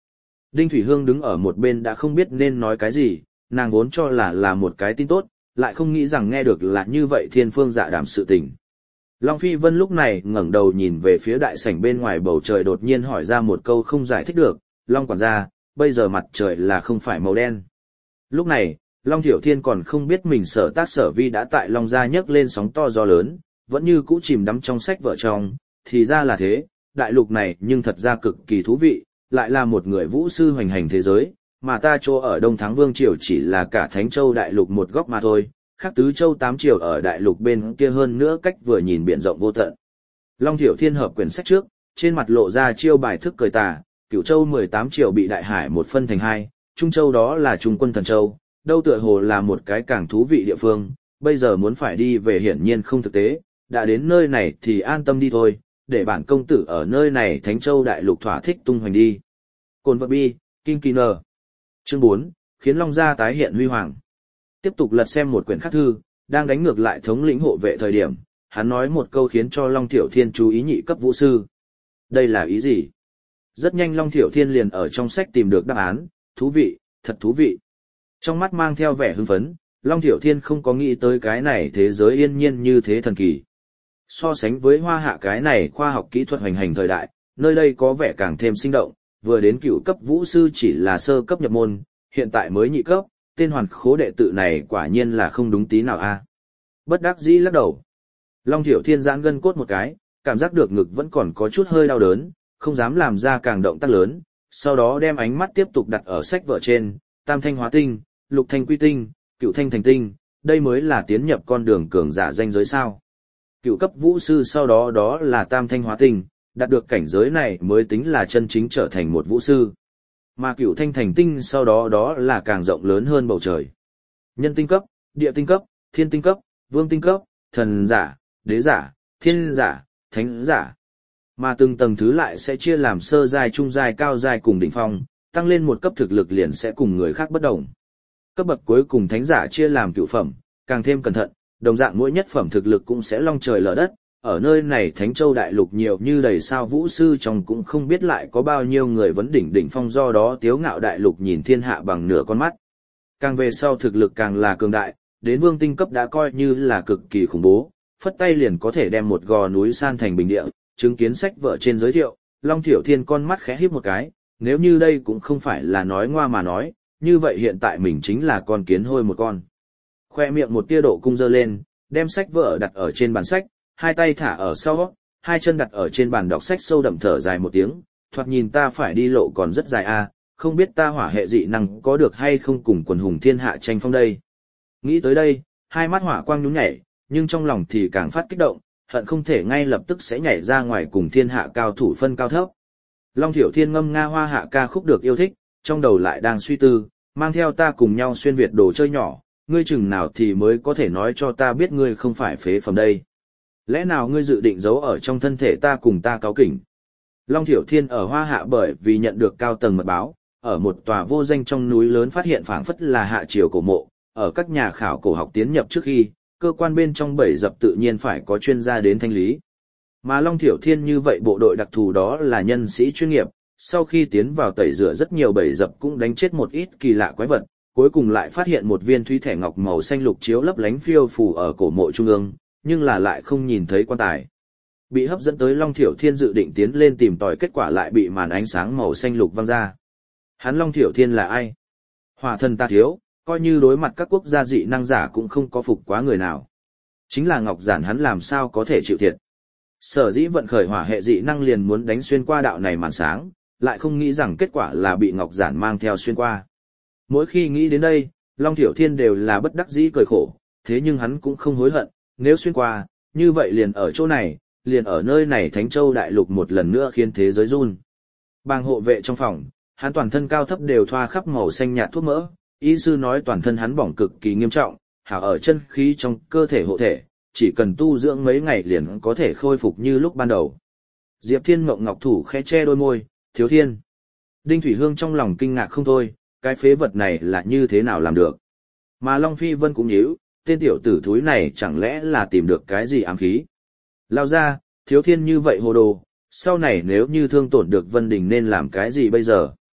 Đinh Thủy Hương đứng ở một bên đã không biết nên nói cái gì, nàng vốn cho là là một cái tin tốt, lại không nghĩ rằng nghe được là như vậy thiên phương dạ đàm sự tình. Long Phi Vân lúc này ngẩng đầu nhìn về phía đại sảnh bên ngoài bầu trời, đột nhiên hỏi ra một câu không giải thích được, Long quản gia, bây giờ mặt trời là không phải màu đen. Lúc này, Long Thiểu Thiên còn không biết mình sở tác sở vi đã tại Long gia nhấc lên sóng to gió lớn, vẫn như cũ chìm đắm trong sách vợ chồng, thì ra là thế, đại lục này nhưng thật ra cực kỳ thú vị, lại là một người vũ sư hoành hành thế giới, mà ta chỗ ở Đông Thắng Vương Triều chỉ là cả Thánh Châu đại lục một góc mà thôi, khác tứ châu tám triều ở đại lục bên kia hơn nữa cách vừa nhìn biển rộng vô tận. Long Thiểu Thiên hợp quyển sách trước, trên mặt lộ ra chiêu bài thức cười tà, Cửu Châu mười tám triều bị đại hải một phân thành hai, Trung Châu đó là Trung Quân Thần Châu, đâu tựa hồ là một cái càng thú vị địa phương, bây giờ muốn phải đi về hiển nhiên không thực tế, đã đến nơi này thì an tâm đi thôi, để bản công tử ở nơi này Thánh Châu đại lục thỏa thích tung hoành đi. Cồn vật bi, Kim Kỳ Nờ. Chương bốn, khiến Long gia tái hiện huy hoàng. Tiếp tục lật xem một quyển khác thư, đang đánh ngược lại thống lĩnh hộ vệ thời điểm, hắn nói một câu khiến cho Long Thiểu Thiên chú ý nhị cấp vũ sư. Đây là ý gì? Rất nhanh Long Thiểu Thiên liền ở trong sách tìm được đáp án, thú vị, thật thú vị. Trong mắt mang theo vẻ hưng phấn, Long Thiểu Thiên không có nghĩ tới cái này thế giới yên nhiên như thế thần kỳ. So sánh với Hoa Hạ cái này khoa học kỹ thuật hoành hành thời đại, nơi đây có vẻ càng thêm sinh động, vừa đến cựu cấp vũ sư chỉ là sơ cấp nhập môn, hiện tại mới nhị cấp, tên hoàn khố đệ tự này quả nhiên là không đúng tí nào a. Bất đắc dĩ lắc đầu. Long Thiểu Thiên giãn gân cốt một cái, cảm giác được ngực vẫn còn có chút hơi đau đớn, không dám làm ra càng động tác lớn, sau đó đem ánh mắt tiếp tục đặt ở sách vở trên, tam thanh hóa tinh, lục thanh quy tinh, cựu thanh thành tinh, đây mới là tiến nhập con đường cường giả danh giới sao. Cựu cấp vũ sư sau đó đó là tam thanh hóa tinh, đạt được cảnh giới này mới tính là chân chính trở thành một vũ sư. Mà cựu thanh thành tinh sau đó đó là càng rộng lớn hơn bầu trời. Nhân tinh cấp, địa tinh cấp, thiên tinh cấp, vương tinh cấp, thần giả, đế giả, thiên giả, thánh giả. Mà từng tầng thứ lại sẽ chia làm sơ giai, trung giai, cao giai cùng đỉnh phong, tăng lên một cấp thực lực liền sẽ cùng người khác bất đồng. Cấp bậc cuối cùng thánh giả chia làm cựu phẩm, càng thêm cẩn thận, đồng dạng mỗi nhất phẩm thực lực cũng sẽ long trời lở đất. Ở nơi này Thánh Châu đại lục nhiều như đầy sao vũ sư trong cũng không biết lại có bao nhiêu người vấn đỉnh đỉnh phong, do đó tiếu ngạo đại lục nhìn thiên hạ bằng nửa con mắt. Càng về sau thực lực càng là cường đại, đến vương tinh cấp đã coi như là cực kỳ khủng bố, phất tay liền có thể đem một gò núi san thành bình địa, chứng kiến sách vở trên giới thiệu, Long Thiểu Thiên con mắt khẽ híp một cái, nếu như đây cũng không phải là nói ngoa mà nói, như vậy hiện tại mình chính là con kiến hôi một con. Khoe miệng một tia độ cung dơ lên, đem sách vở đặt ở trên bàn sách, hai tay thả ở sau, hai chân đặt ở trên bàn đọc sách, sâu đậm thở dài một tiếng, thoạt nhìn ta phải đi lộ còn rất dài a, không biết ta hỏa hệ dị năng có được hay không cùng quần hùng thiên hạ tranh phong đây. Nghĩ tới đây, hai mắt hỏa quang nhún nhảy, nhưng trong lòng thì càng phát kích động, hận không thể ngay lập tức sẽ nhảy ra ngoài cùng thiên hạ cao thủ phân cao thấp. Long Thiểu Thiên ngâm nga Hoa Hạ ca khúc được yêu thích, trong đầu lại đang suy tư, mang theo ta cùng nhau xuyên Việt đồ chơi nhỏ, ngươi chừng nào thì mới có thể nói cho ta biết ngươi không phải phế phẩm đây. Lẽ nào ngươi dự định giấu ở trong thân thể ta cùng ta cáo kỉnh? Long Thiểu Thiên ở Hoa Hạ bởi vì nhận được cao tầng mật báo, ở một tòa vô danh trong núi lớn phát hiện phảng phất là hạ triều cổ mộ, ở các nhà khảo cổ học tiến nhập trước khi, cơ quan bên trong bẫy dập tự nhiên phải có chuyên gia đến thanh lý. Mà Long Thiểu Thiên như vậy bộ đội đặc thù đó là nhân sĩ chuyên nghiệp, sau khi tiến vào tẩy rửa rất nhiều bẫy dập cũng đánh chết một ít kỳ lạ quái vật, cuối cùng lại phát hiện một viên thúy thẻ ngọc màu xanh lục chiếu lấp lánh phiêu phù ở cổ mộ trung ương, nhưng là lại không nhìn thấy quan tài. Bị hấp dẫn tới Long Thiểu Thiên dự định tiến lên tìm tòi, kết quả lại bị màn ánh sáng màu xanh lục văng ra. Hắn Long Thiểu Thiên là ai? Hỏa thần ta thiếu, coi như đối mặt các quốc gia dị năng giả cũng không có phục quá người nào. Chính là Ngọc Giản hắn làm sao có thể chịu thiệt. Sở dĩ vận khởi hỏa hệ dị năng liền muốn đánh xuyên qua đạo này màn sáng, lại không nghĩ rằng kết quả là bị Ngọc Giản mang theo xuyên qua. Mỗi khi nghĩ đến đây, Long Thiểu Thiên đều là bất đắc dĩ cười khổ, thế nhưng hắn cũng không hối hận, nếu xuyên qua, như vậy liền ở chỗ này, liền ở nơi này Thánh Châu đại lục một lần nữa khiến thế giới run. Bàng hộ vệ trong phòng, hắn toàn thân cao thấp đều thoa khắp màu xanh nhạt thuốc mỡ, y sư nói toàn thân hắn bỏng cực kỳ nghiêm trọng, hảo ở chân khí trong cơ thể hộ thể, chỉ cần tu dưỡng mấy ngày liền có thể khôi phục như lúc ban đầu. Diệp Thiên Mộng Ngọc thủ khẽ che đôi môi, Thiếu Thiên. Đinh Thủy Hương trong lòng kinh ngạc không thôi, cái phế vật này là như thế nào làm được. Mà Long Phi Vân cũng nhíu, tên tiểu tử thúi này chẳng lẽ là tìm được cái gì ám khí. Lao ra, Thiếu Thiên như vậy hồ đồ, sau này nếu như thương tổn được Vân Đình nên làm cái gì bây giờ.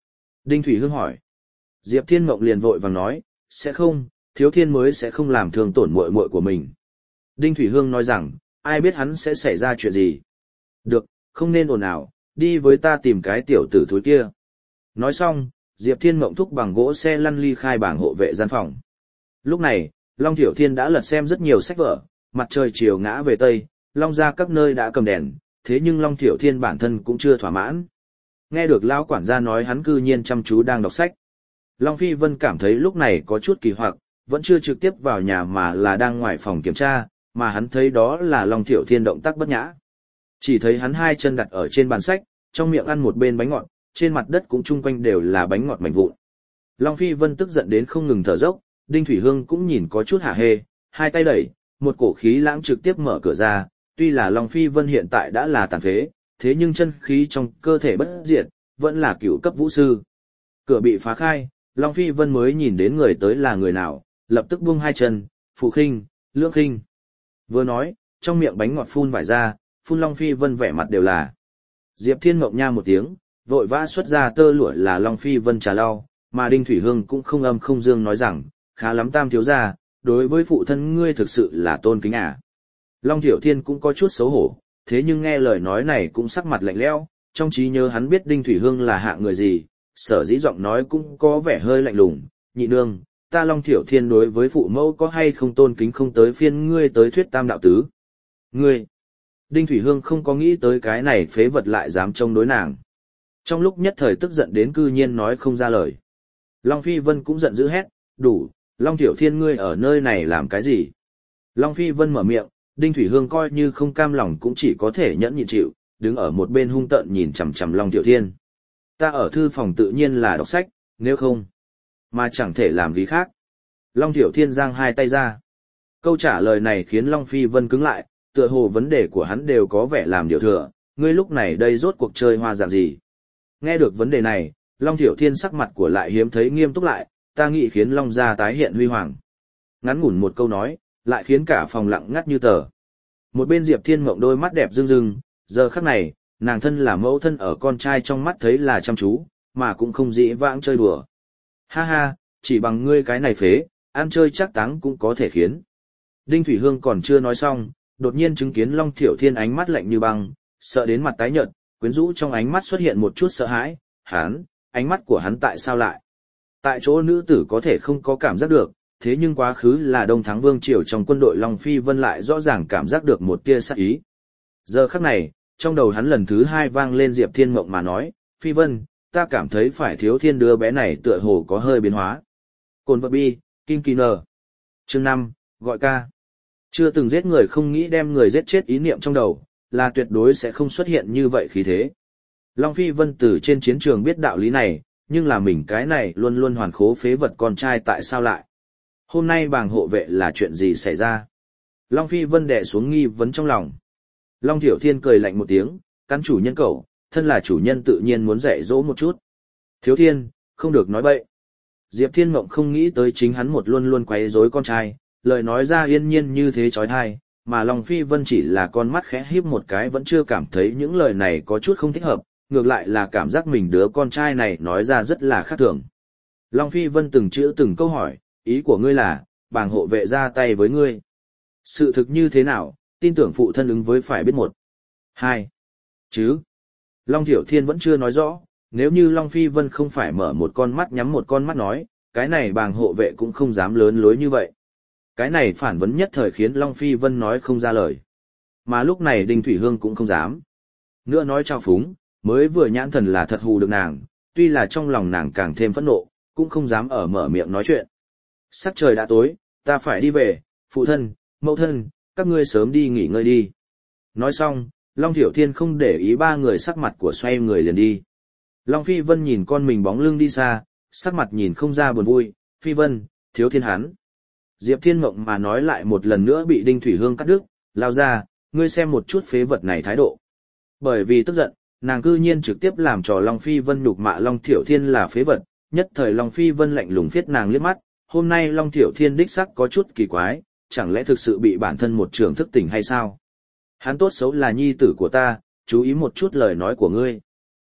Đinh Thủy Hương hỏi. Diệp Thiên Mộng liền vội vàng nói, sẽ không, Thiếu Thiên mới sẽ không làm thương tổn muội muội của mình. Đinh Thủy Hương nói rằng, ai biết hắn sẽ xảy ra chuyện gì. Được, không nên ồn ào, đi với ta tìm cái tiểu tử thúi kia. Nói xong, Diệp Thiên Mộng thúc bằng gỗ xe lăn ly khai bảng hộ vệ gian phòng. Lúc này, Long Tiểu Thiên đã lật xem rất nhiều sách vở, mặt trời chiều ngã về Tây, Long gia các nơi đã cầm đèn, thế nhưng Long Tiểu Thiên bản thân cũng chưa thỏa mãn. Nghe được lão quản gia nói hắn cư nhiên chăm chú đang đọc sách. Long Phi Vân cảm thấy lúc này có chút kỳ hoặc, vẫn chưa trực tiếp vào nhà mà là đang ngoài phòng kiểm tra, mà hắn thấy đó là Long Tiểu Thiên động tác bất nhã. Chỉ thấy hắn hai chân đặt ở trên bàn sách, trong miệng ăn một bên bánh ngọt, trên mặt đất cũng chung quanh đều là bánh ngọt mảnh vụn. Long Phi Vân tức giận đến không ngừng thở dốc, Đinh Thủy Hương cũng nhìn có chút hả hê, hai tay đẩy, một cổ khí lãng trực tiếp mở cửa ra, tuy là Long Phi Vân hiện tại đã là tàn phế, thế nhưng chân khí trong cơ thể bất diệt, vẫn là cửu cấp vũ sư. Cửa bị phá khai, Long Phi Vân mới nhìn đến người tới là người nào, lập tức buông hai chân, Phụ Khinh, Lưỡng Khinh. Vừa nói, trong miệng bánh ngọt phun vải ra, phun Long Phi Vân vẻ mặt đều là. Diệp Thiên Mộng nha một tiếng, vội vã xuất ra tơ lụa là Long Phi Vân trà lau, mà Đinh Thủy Hương cũng không âm không dương nói rằng, khá lắm Tam thiếu gia, đối với phụ thân ngươi thực sự là tôn kính à. Long Tiểu Thiên cũng có chút xấu hổ, thế nhưng nghe lời nói này cũng sắc mặt lạnh lẽo, trong trí nhớ hắn biết Đinh Thủy Hương là hạ người gì, sở dĩ giọng nói cũng có vẻ hơi lạnh lùng, nhị nương, ta Long Tiểu Thiên đối với phụ mẫu có hay không tôn kính không tới phiên ngươi tới thuyết tam đạo tứ. Ngươi! Đinh Thủy Hương không có nghĩ tới cái này phế vật lại dám chống đối nàng. Trong lúc nhất thời tức giận đến cư nhiên nói không ra lời. Long Phi Vân cũng giận dữ hét, đủ, Long Tiểu Thiên ngươi ở nơi này làm cái gì? Long Phi Vân mở miệng, Đinh Thủy Hương coi như không cam lòng cũng chỉ có thể nhẫn nhịn chịu, đứng ở một bên hung tợn nhìn chằm chằm Long Tiểu Thiên. Ta ở thư phòng tự nhiên là đọc sách, nếu không, mà chẳng thể làm gì khác. Long Tiểu Thiên giang hai tay ra. Câu trả lời này khiến Long Phi Vân cứng lại, tựa hồ vấn đề của hắn đều có vẻ làm điều thừa, ngươi lúc này đây rốt cuộc chơi hoa dạng gì? Nghe được vấn đề này, Long Tiểu Thiên sắc mặt của lại hiếm thấy nghiêm túc lại, ta nghĩ khiến Long gia tái hiện huy hoàng. Ngắn ngủn một câu nói, lại khiến cả phòng lặng ngắt như tờ. Một bên Diệp Thiên Mộng đôi mắt đẹp rưng rưng, giờ khắc này, nàng thân là mẫu thân ở con trai trong mắt thấy là chăm chú, mà cũng không dĩ vãng chơi đùa. Ha ha, chỉ bằng ngươi cái này phế, ăn chơi chắc táng cũng có thể khiến. Đinh Thủy Hương còn chưa nói xong, đột nhiên chứng kiến Long Tiểu Thiên ánh mắt lạnh như băng, sợ đến mặt tái nhợt, quyến rũ trong ánh mắt xuất hiện một chút sợ hãi, hắn, ánh mắt của hắn tại sao lại? Tại chỗ nữ tử có thể không có cảm giác được, thế nhưng quá khứ là Đông Thắng Vương Triều trong quân đội Long Phi Vân lại rõ ràng cảm giác được một tia sát ý. Giờ khắc này, trong đầu hắn lần thứ hai vang lên Diệp Thiên Mộng mà nói, Phi Vân, ta cảm thấy phải Thiếu Thiên đứa bé này tựa hồ có hơi biến hóa. Cồn vật bi, Kim Kỳ Nờ. Chương năm, gọi ca. Chưa từng giết người không nghĩ đem người giết chết ý niệm trong đầu, là tuyệt đối sẽ không xuất hiện như vậy khí thế. Long Phi Vân từ trên chiến trường biết đạo lý này, nhưng là mình cái này luôn luôn hoàn khố phế vật con trai tại sao lại. Hôm nay bàng hộ vệ là chuyện gì xảy ra? Long Phi Vân đè xuống nghi vấn trong lòng. Long Tiểu Thiên cười lạnh một tiếng, cắn chủ nhân cẩu, thân là chủ nhân tự nhiên muốn dạy dỗ một chút. Thiếu Thiên, không được nói bậy. Diệp Thiên Mộng không nghĩ tới chính hắn một luôn luôn quấy rối con trai, lời nói ra yên nhiên như thế chói tai, mà Long Phi Vân chỉ là con mắt khẽ híp một cái vẫn chưa cảm thấy những lời này có chút không thích hợp, ngược lại là cảm giác mình đứa con trai này nói ra rất là khác thường. Long Phi Vân từng chữ từng câu hỏi, ý của ngươi là, bàng hộ vệ ra tay với ngươi. Sự thực như thế nào, tin tưởng phụ thân ứng với phải biết một. Hai. Chứ. Long Tiểu Thiên vẫn chưa nói rõ, nếu như Long Phi Vân không phải mở một con mắt nhắm một con mắt nói, cái này bàng hộ vệ cũng không dám lớn lối như vậy. Cái này phản vấn nhất thời khiến Long Phi Vân nói không ra lời. Mà lúc này Đinh Thủy Hương cũng không dám. Nữa nói trao phúng, mới vừa nhãn thần là thật hù được nàng, tuy là trong lòng nàng càng thêm phẫn nộ, cũng không dám ở mở miệng nói chuyện. Sắc trời đã tối, ta phải đi về, phụ thân, mẫu thân, các ngươi sớm đi nghỉ ngơi đi. Nói xong, Long Tiểu Thiên không để ý ba người sắc mặt của xoay người liền đi. Long Phi Vân nhìn con mình bóng lưng đi xa, sắc mặt nhìn không ra buồn vui, Phi Vân, Thiếu Thiên hắn. Diệp Thiên Mộng mà nói lại một lần nữa bị Đinh Thủy Hương cắt đứt, lao ra, ngươi xem một chút phế vật này thái độ. Bởi vì tức giận, nàng cư nhiên trực tiếp làm trò Long Phi Vân nhục mạ Long Tiểu Thiên là phế vật, nhất thời Long Phi Vân lạnh lùng phiết nàng liếc mắt, hôm nay Long Tiểu Thiên đích sắc có chút kỳ quái, chẳng lẽ thực sự bị bản thân một trường thức tỉnh hay sao? Hắn tốt xấu là nhi tử của ta, chú ý một chút lời nói của ngươi.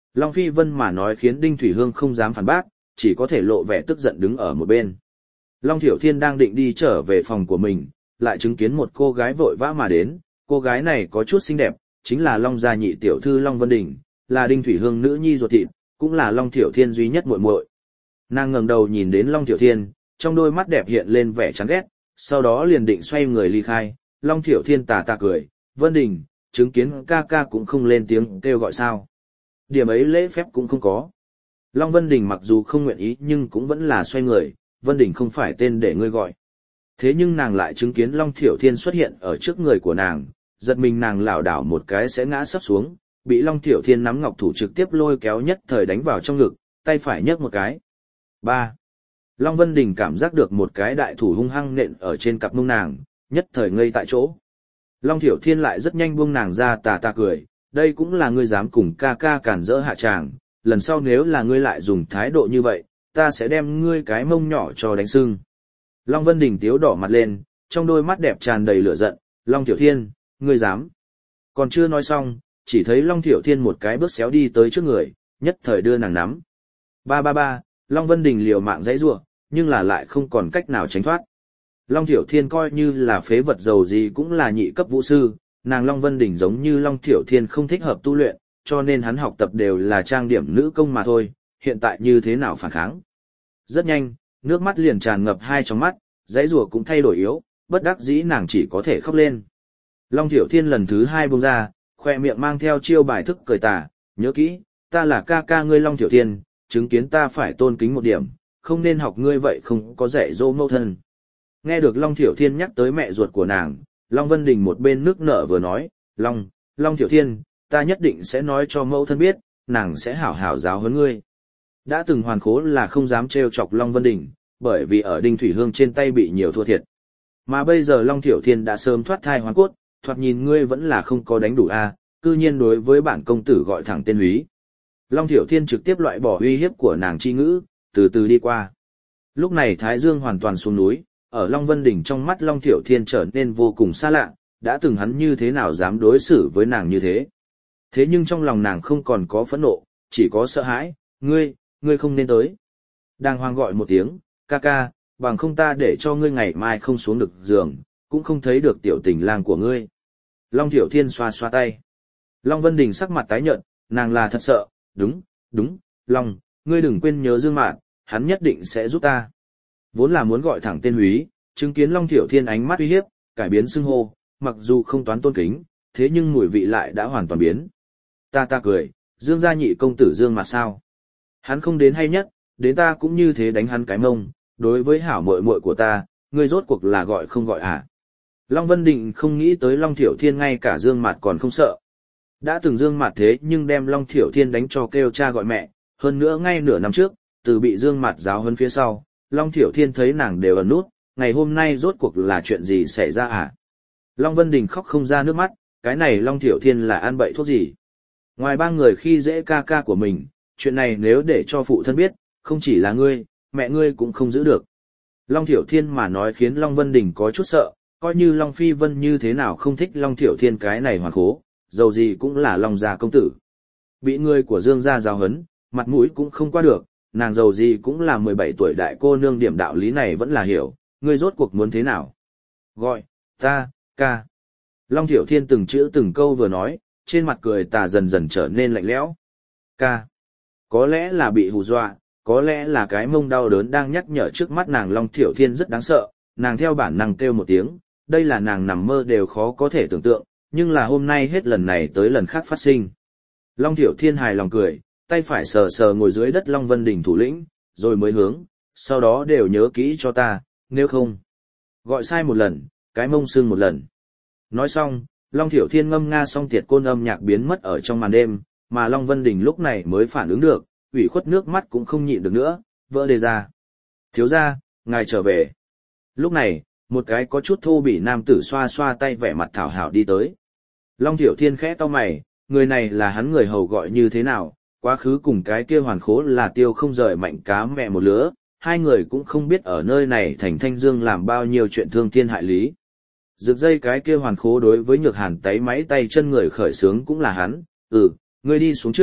Long Phi Vân mà nói khiến Đinh Thủy Hương không dám phản bác, chỉ có thể lộ vẻ tức giận đứng ở một bên. Long Thiểu Thiên đang định đi trở về phòng của mình, lại chứng kiến một cô gái vội vã mà đến, cô gái này có chút xinh đẹp, chính là Long gia nhị tiểu thư Long Vân Đình, là Đinh Thủy Hương nữ nhi ruột thịt, cũng là Long Thiểu Thiên duy nhất muội muội. Nàng ngẩng đầu nhìn đến Long Thiểu Thiên, trong đôi mắt đẹp hiện lên vẻ chán ghét, sau đó liền định xoay người ly khai, Long Thiểu Thiên tà tà cười, Vân Đình, chứng kiến ca ca cũng không lên tiếng kêu gọi sao. Điểm ấy lễ phép cũng không có. Long Vân Đình mặc dù không nguyện ý nhưng cũng vẫn là xoay người, Vân Đình không phải tên để ngươi gọi. Thế nhưng nàng lại chứng kiến Long Thiểu Thiên xuất hiện ở trước người của nàng, giật mình nàng lảo đảo một cái sẽ ngã sấp xuống, bị Long Thiểu Thiên nắm ngọc thủ trực tiếp lôi kéo nhất thời đánh vào trong ngực, tay phải nhấc một cái. ba. Long Vân Đình cảm giác được một cái đại thủ hung hăng nện ở trên cặp mông nàng, nhất thời ngây tại chỗ. Long Thiểu Thiên lại rất nhanh buông nàng ra tà tà cười, đây cũng là ngươi dám cùng ca ca cản rỡ hạ tràng, lần sau nếu là ngươi lại dùng thái độ như vậy, ta sẽ đem ngươi cái mông nhỏ cho đánh sưng. Long Vân Đình tiếu đỏ mặt lên, trong đôi mắt đẹp tràn đầy lửa giận, Long Thiểu Thiên, ngươi dám. Còn chưa nói xong, chỉ thấy Long Thiểu Thiên một cái bước xéo đi tới trước người, nhất thời đưa nàng nắm. Ba ba ba, Long Vân Đình liều mạng dãy rủa, nhưng là lại không còn cách nào tránh thoát. Long Thiểu Thiên coi như là phế vật dầu gì cũng là nhị cấp vũ sư, nàng Long Vân Đình giống như Long Thiểu Thiên không thích hợp tu luyện, cho nên hắn học tập đều là trang điểm nữ công mà thôi, hiện tại như thế nào phản kháng. Rất nhanh, nước mắt liền tràn ngập hai trong mắt, dãy rủa cũng thay đổi yếu, bất đắc dĩ nàng chỉ có thể khóc lên. Long Thiểu Thiên lần thứ hai buông ra, khoe miệng mang theo chiêu bài thức cười tà, nhớ kỹ, ta là ca ca ngươi Long Thiểu Thiên, chứng kiến ta phải tôn kính một điểm, không nên học ngươi vậy không có dạy dỗ mẫu thân. Nghe được Long Thiểu Thiên nhắc tới mẹ ruột của nàng, Long Vân Đình một bên nước nở vừa nói, Long, Long Thiểu Thiên, ta nhất định sẽ nói cho mẫu thân biết, nàng sẽ hảo hảo giáo huấn ngươi. Đã từng hoàn khố là không dám trêu chọc Long Vân Đình, bởi vì ở Đinh Thủy Hương trên tay bị nhiều thua thiệt. Mà bây giờ Long Thiểu Thiên đã sớm thoát thai hoàn cốt, thoạt nhìn ngươi vẫn là không có đánh đủ a, cư nhiên đối với bản công tử gọi thẳng tên húy. Long Thiểu Thiên trực tiếp loại bỏ uy hiếp của nàng chi ngữ, từ từ đi qua. Lúc này Thái Dương hoàn toàn xuống núi, ở Long Vân Đỉnh trong mắt Long Thiểu Thiên trở nên vô cùng xa lạ, đã từng hắn như thế nào dám đối xử với nàng như thế. Thế nhưng trong lòng nàng không còn có phẫn nộ, chỉ có sợ hãi, ngươi, ngươi không nên tới. Đàng hoàng gọi một tiếng, ca ca, bằng không ta để cho ngươi ngày mai không xuống được giường, cũng không thấy được tiểu tình lang của ngươi. Long Thiểu Thiên xoa xoa tay. Long Vân Đình sắc mặt tái nhợt, nàng là thật sợ, đúng, đúng, Long, ngươi đừng quên nhớ Dương Mạn, hắn nhất định sẽ giúp ta. Vốn là muốn gọi thẳng tên húy, chứng kiến Long Thiểu Thiên ánh mắt uy hiếp, cải biến xưng hô, mặc dù không toán tôn kính, thế nhưng mùi vị lại đã hoàn toàn biến. Ta ta cười, Dương gia nhị công tử Dương mà sao? Hắn không đến hay nhất, đến ta cũng như thế đánh hắn cái mông, đối với hảo muội muội của ta, ngươi rốt cuộc là gọi không gọi à? Long Vân Định không nghĩ tới Long Thiểu Thiên ngay cả Dương Mạt còn không sợ. Đã từng Dương Mạt thế nhưng đem Long Thiểu Thiên đánh cho kêu cha gọi mẹ, hơn nữa ngay nửa năm trước, từ bị Dương Mạt giáo huấn phía sau, Long Thiểu Thiên thấy nàng đều ẩn nút, ngày hôm nay rốt cuộc là chuyện gì xảy ra à? Long Vân Đình khóc không ra nước mắt, cái này Long Thiểu Thiên là ăn bậy thuốc gì? Ngoài ba người khi dễ ca ca của mình, chuyện này nếu để cho phụ thân biết, không chỉ là ngươi, mẹ ngươi cũng không giữ được. Long Thiểu Thiên mà nói khiến Long Vân Đình có chút sợ, coi như Long Phi Vân như thế nào không thích Long Thiểu Thiên cái này hoàn khố, dầu gì cũng là Long gia công tử. Bị người của Dương gia giáo huấn, mặt mũi cũng không qua được, nàng dầu gì cũng là mười bảy tuổi đại cô nương, điểm đạo lý này vẫn là hiểu, ngươi rốt cuộc muốn thế nào? Gọi, ta, ca. Long Thiểu Thiên từng chữ từng câu vừa nói, trên mặt cười tà dần dần trở nên lạnh lẽo. Ca. Có lẽ là bị hù dọa, có lẽ là cái mông đau đớn đang nhắc nhở trước mắt nàng. Long Thiểu Thiên rất đáng sợ, nàng theo bản năng kêu một tiếng, đây là nàng nằm mơ đều khó có thể tưởng tượng, nhưng là hôm nay hết lần này tới lần khác phát sinh. Long Thiểu Thiên hài lòng cười, tay phải sờ sờ ngồi dưới đất Long Vân Đình thủ lĩnh, rồi mới hướng, sau đó đều nhớ kỹ cho ta, nếu không. Gọi sai một lần, cái mông sưng một lần. Nói xong, Long Thiểu Thiên ngâm nga xong tiệt côn âm nhạc biến mất ở trong màn đêm, mà Long Vân Đình lúc này mới phản ứng được, ủy khuất nước mắt cũng không nhịn được nữa, vỡ đề ra. Thiếu gia, ngài trở về. Lúc này, một cái có chút thô bỉ nam tử xoa xoa tay vẻ mặt thảo hảo đi tới. Long Thiểu Thiên khẽ cau mày, người này là hắn người hầu gọi như thế nào, quá khứ cùng cái kia hoàn khố là tiêu không rời mạnh cá mẹ một lứa, hai người cũng không biết ở nơi này thành Thanh Dương làm bao nhiêu chuyện thương thiên hại lý. Rực dây cái kia hoàn khố đối với Nhược Hàn táy máy tay chân người khởi sướng cũng là hắn, ừ, ngươi đi xuống trước,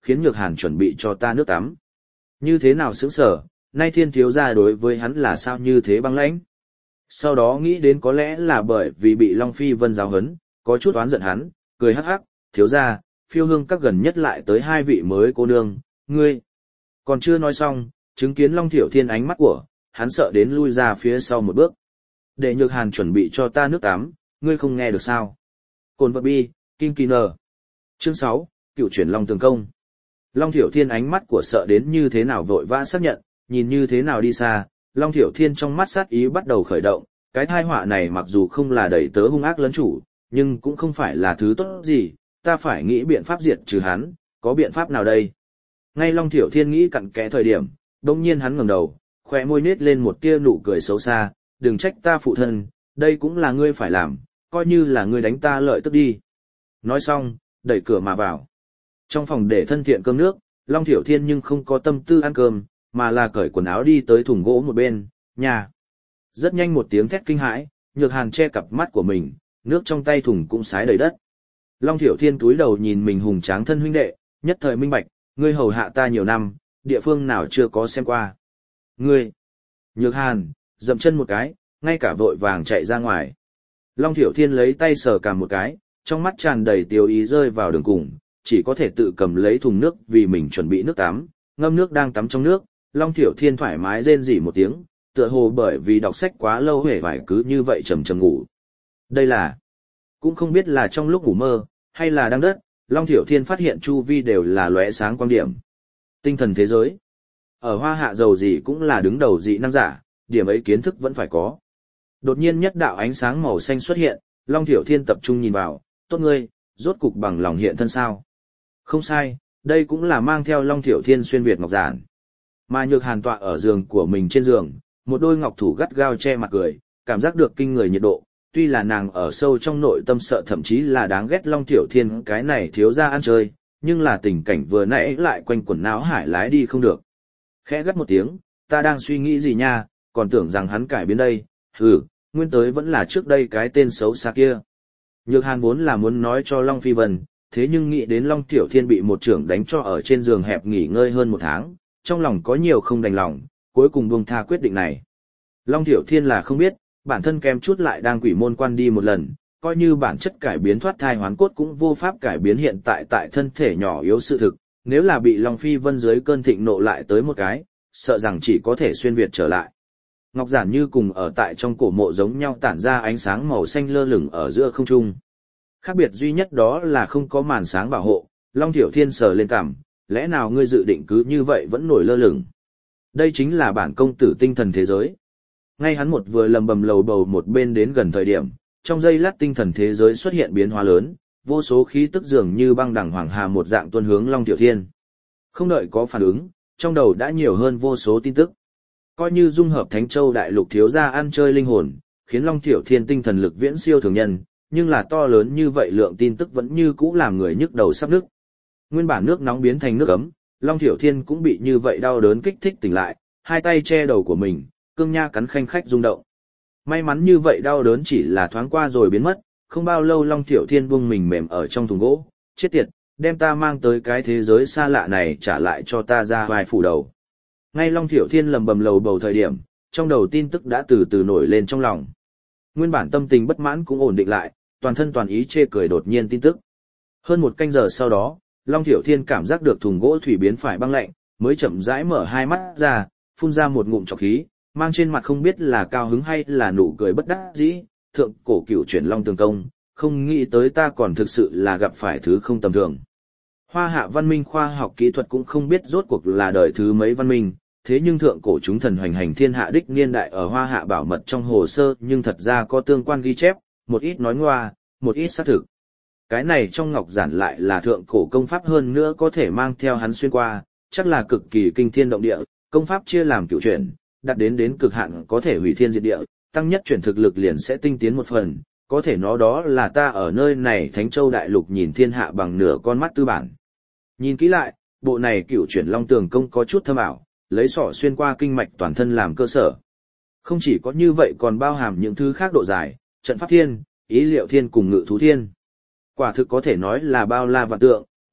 khiến Nhược Hàn chuẩn bị cho ta nước tắm. Như thế nào sững sờ, nay thiên thiếu gia đối với hắn là sao như thế băng lãnh. Sau đó nghĩ đến có lẽ là bởi vì bị Long Phi Vân giáo huấn, có chút oán giận hắn, cười hắc hắc, thiếu gia, phiêu hương các gần nhất lại tới hai vị mới cô nương, ngươi. Còn chưa nói xong, chứng kiến Long Thiểu Thiên ánh mắt của, hắn sợ đến lui ra phía sau một bước. Để Nhược Hàn chuẩn bị cho ta nước tắm, ngươi không nghe được sao? Cồn vật bi, Kim Kỳ Nờ. Chương sáu, cựu chuyển Long Tường Công. Long Thiểu Thiên ánh mắt của sợ đến như thế nào vội vã xác nhận, nhìn như thế nào đi xa, Long Thiểu Thiên trong mắt sát ý bắt đầu khởi động, cái thai họa này mặc dù không là đẩy tớ hung ác lấn chủ, nhưng cũng không phải là thứ tốt gì, ta phải nghĩ biện pháp diệt trừ hắn, có biện pháp nào đây? Ngay Long Thiểu Thiên nghĩ cặn kẽ thời điểm, đông nhiên hắn ngẩng đầu, khóe môi nết lên một tia nụ cười xấu xa, đừng trách ta phụ thân, đây cũng là ngươi phải làm, coi như là ngươi đánh ta lợi tức đi. Nói xong, đẩy cửa mà vào. Trong phòng để thân thiện cơm nước, Long Thiểu Thiên nhưng không có tâm tư ăn cơm, mà là cởi quần áo đi tới thùng gỗ một bên, nhà. Rất nhanh một tiếng thét kinh hãi, Nhược Hàn che cặp mắt của mình, nước trong tay thùng cũng xái đầy đất. Long Thiểu Thiên túi đầu nhìn mình hùng tráng thân huynh đệ, nhất thời minh bạch, ngươi hầu hạ ta nhiều năm, địa phương nào chưa có xem qua. Ngươi! Nhược Hàn, dậm chân một cái, ngay cả vội vàng chạy ra ngoài. Long Thiểu Thiên lấy tay sờ cằm một cái, trong mắt tràn đầy tiêu ý rơi vào đường cùng, chỉ có thể tự cầm lấy thùng nước vì mình chuẩn bị nước tắm, ngâm nước đang tắm trong nước, Long Thiểu Thiên thoải mái rên rỉ một tiếng, tựa hồ bởi vì đọc sách quá lâu hề vải cứ như vậy trầm trầm ngủ. Đây là, cũng không biết là trong lúc ngủ mơ, hay là đang đất, Long Thiểu Thiên phát hiện chu vi đều là lóe sáng quang điểm. Tinh thần thế giới. Ở hoa hạ dầu gì cũng là đứng đầu dị năng giả, điểm ấy kiến thức vẫn phải có. Đột nhiên nhất đạo ánh sáng màu xanh xuất hiện, Long Thiểu Thiên tập trung nhìn vào, tốt ngươi, rốt cục bằng lòng hiện thân sao. Không sai, đây cũng là mang theo Long Thiểu Thiên xuyên Việt ngọc giản. Mà Nhược Hàn tọa ở giường của mình trên giường, một đôi ngọc thủ gắt gao che mặt cười, cảm giác được kinh người nhiệt độ, tuy là nàng ở sâu trong nội tâm sợ thậm chí là đáng ghét Long Thiểu Thiên cái này thiếu ra ăn chơi, nhưng là tình cảnh vừa nãy lại quanh quẩn náo hải lái đi không được. Khẽ gắt một tiếng, ta đang suy nghĩ gì nha, còn tưởng rằng hắn cải biến đây, hừ, nguyên tới vẫn là trước đây cái tên xấu xa kia. Nhược Hàn vốn là muốn nói cho Long Phi Vân, thế nhưng nghĩ đến Long Thiểu Thiên bị một trưởng đánh cho ở trên giường hẹp nghỉ ngơi hơn một tháng, trong lòng có nhiều không đành lòng, cuối cùng buông tha quyết định này. Long Thiểu Thiên là không biết, bản thân kém chút lại đang quỷ môn quan đi một lần, coi như bản chất cải biến thoát thai hoán cốt cũng vô pháp cải biến hiện tại tại thân thể nhỏ yếu sự thực, nếu là bị Long Phi Vân dưới cơn thịnh nộ lại tới một cái, sợ rằng chỉ có thể xuyên Việt trở lại. Ngọc giản như cùng ở tại trong cổ mộ giống nhau tản ra ánh sáng màu xanh lơ lửng ở giữa không trung. Khác biệt duy nhất đó là không có màn sáng bảo hộ, Long Thiểu Thiên sờ lên cằm, lẽ nào ngươi dự định cứ như vậy vẫn nổi lơ lửng. Đây chính là bản công tử tinh thần thế giới. Ngay hắn một vừa lầm bầm lầu bầu một bên đến gần thời điểm, trong giây lát tinh thần thế giới xuất hiện biến hóa lớn, vô số khí tức dường như băng đằng hoàng hà một dạng tuôn hướng Long Thiểu Thiên. Không đợi có phản ứng, trong đầu đã nhiều hơn vô số tin tức. Coi như dung hợp Thánh Châu đại lục thiếu gia ăn chơi linh hồn, khiến Long Thiểu Thiên tinh thần lực viễn siêu thường nhân, nhưng là to lớn như vậy lượng tin tức vẫn như cũ làm người nhức đầu sắp nức. Nguyên bản nước nóng biến thành nước ấm, Long Thiểu Thiên cũng bị như vậy đau đớn kích thích tỉnh lại, hai tay che đầu của mình, cương nha cắn khanh khách rung động. May mắn như vậy đau đớn chỉ là thoáng qua rồi biến mất, không bao lâu Long Thiểu Thiên buông mình mềm ở trong thùng gỗ, chết tiệt, đem ta mang tới cái thế giới xa lạ này trả lại cho ta ra vài phủ đầu. Ngay Long Thiểu Thiên lầm bầm lầu bầu thời điểm, trong đầu tin tức đã từ từ nổi lên trong lòng. Nguyên bản tâm tình bất mãn cũng ổn định lại, toàn thân toàn ý chê cười đột nhiên tin tức. Hơn một canh giờ sau đó, Long Thiểu Thiên cảm giác được thùng gỗ thủy biến phải băng lạnh, mới chậm rãi mở hai mắt ra, phun ra một ngụm trọc khí, mang trên mặt không biết là cao hứng hay là nụ cười bất đắc dĩ, thượng cổ cửu chuyển Long Tường Công, không nghĩ tới ta còn thực sự là gặp phải thứ không tầm thường. Hoa hạ văn minh khoa học kỹ thuật cũng không biết rốt cuộc là đời thứ mấy văn minh, thế nhưng thượng cổ chúng thần hoành hành thiên hạ đích niên đại ở hoa hạ bảo mật trong hồ sơ nhưng thật ra có tương quan ghi chép, một ít nói ngoa, một ít xác thực. Cái này trong ngọc giản lại là thượng cổ công pháp hơn nữa có thể mang theo hắn xuyên qua, chắc là cực kỳ kinh thiên động địa, công pháp chia làm cửu chuyển, đạt đến đến cực hạn có thể hủy thiên diệt địa, tăng nhất chuyển thực lực liền sẽ tinh tiến một phần, có thể nói đó là ta ở nơi này Thánh Châu đại lục nhìn thiên hạ bằng nửa con mắt tư bản. Nhìn kỹ lại, bộ này cửu chuyển Long Tường Công có chút thâm ảo, lấy sọ xuyên qua kinh mạch toàn thân làm cơ sở. Không chỉ có như vậy còn bao hàm những thứ khác độ dài, trận pháp thiên, ý liệu thiên cùng ngự thú thiên. Quả thực có thể nói là bao la vạn tượng,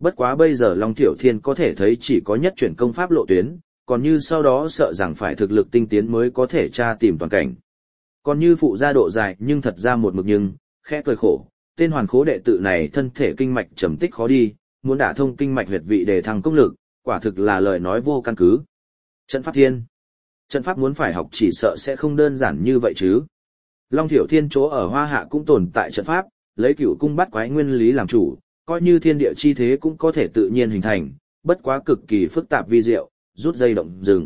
Bất quá bây giờ Long Thiểu Thiên có thể thấy chỉ có nhất chuyển công pháp lộ tuyến, còn như sau đó sợ rằng phải thực lực tinh tiến mới có thể tra tìm toàn cảnh. Còn như phụ gia độ dài nhưng thật ra một mực nhưng, khẽ cười khổ, tên hoàn khố đệ tử này thân thể kinh mạch trầm tích khó đi, muốn đả thông kinh mạch huyệt vị để thăng công lực, quả thực là lời nói vô căn cứ. Trận pháp thiên. Trận pháp muốn phải học chỉ sợ sẽ không đơn giản như vậy chứ. Long Thiểu Thiên chỗ ở Hoa Hạ cũng tồn tại trận pháp, lấy cửu cung bắt quái nguyên lý làm chủ, coi như thiên địa chi thế cũng có thể tự nhiên hình thành, bất quá cực kỳ phức tạp vi diệu, rút dây động rừng.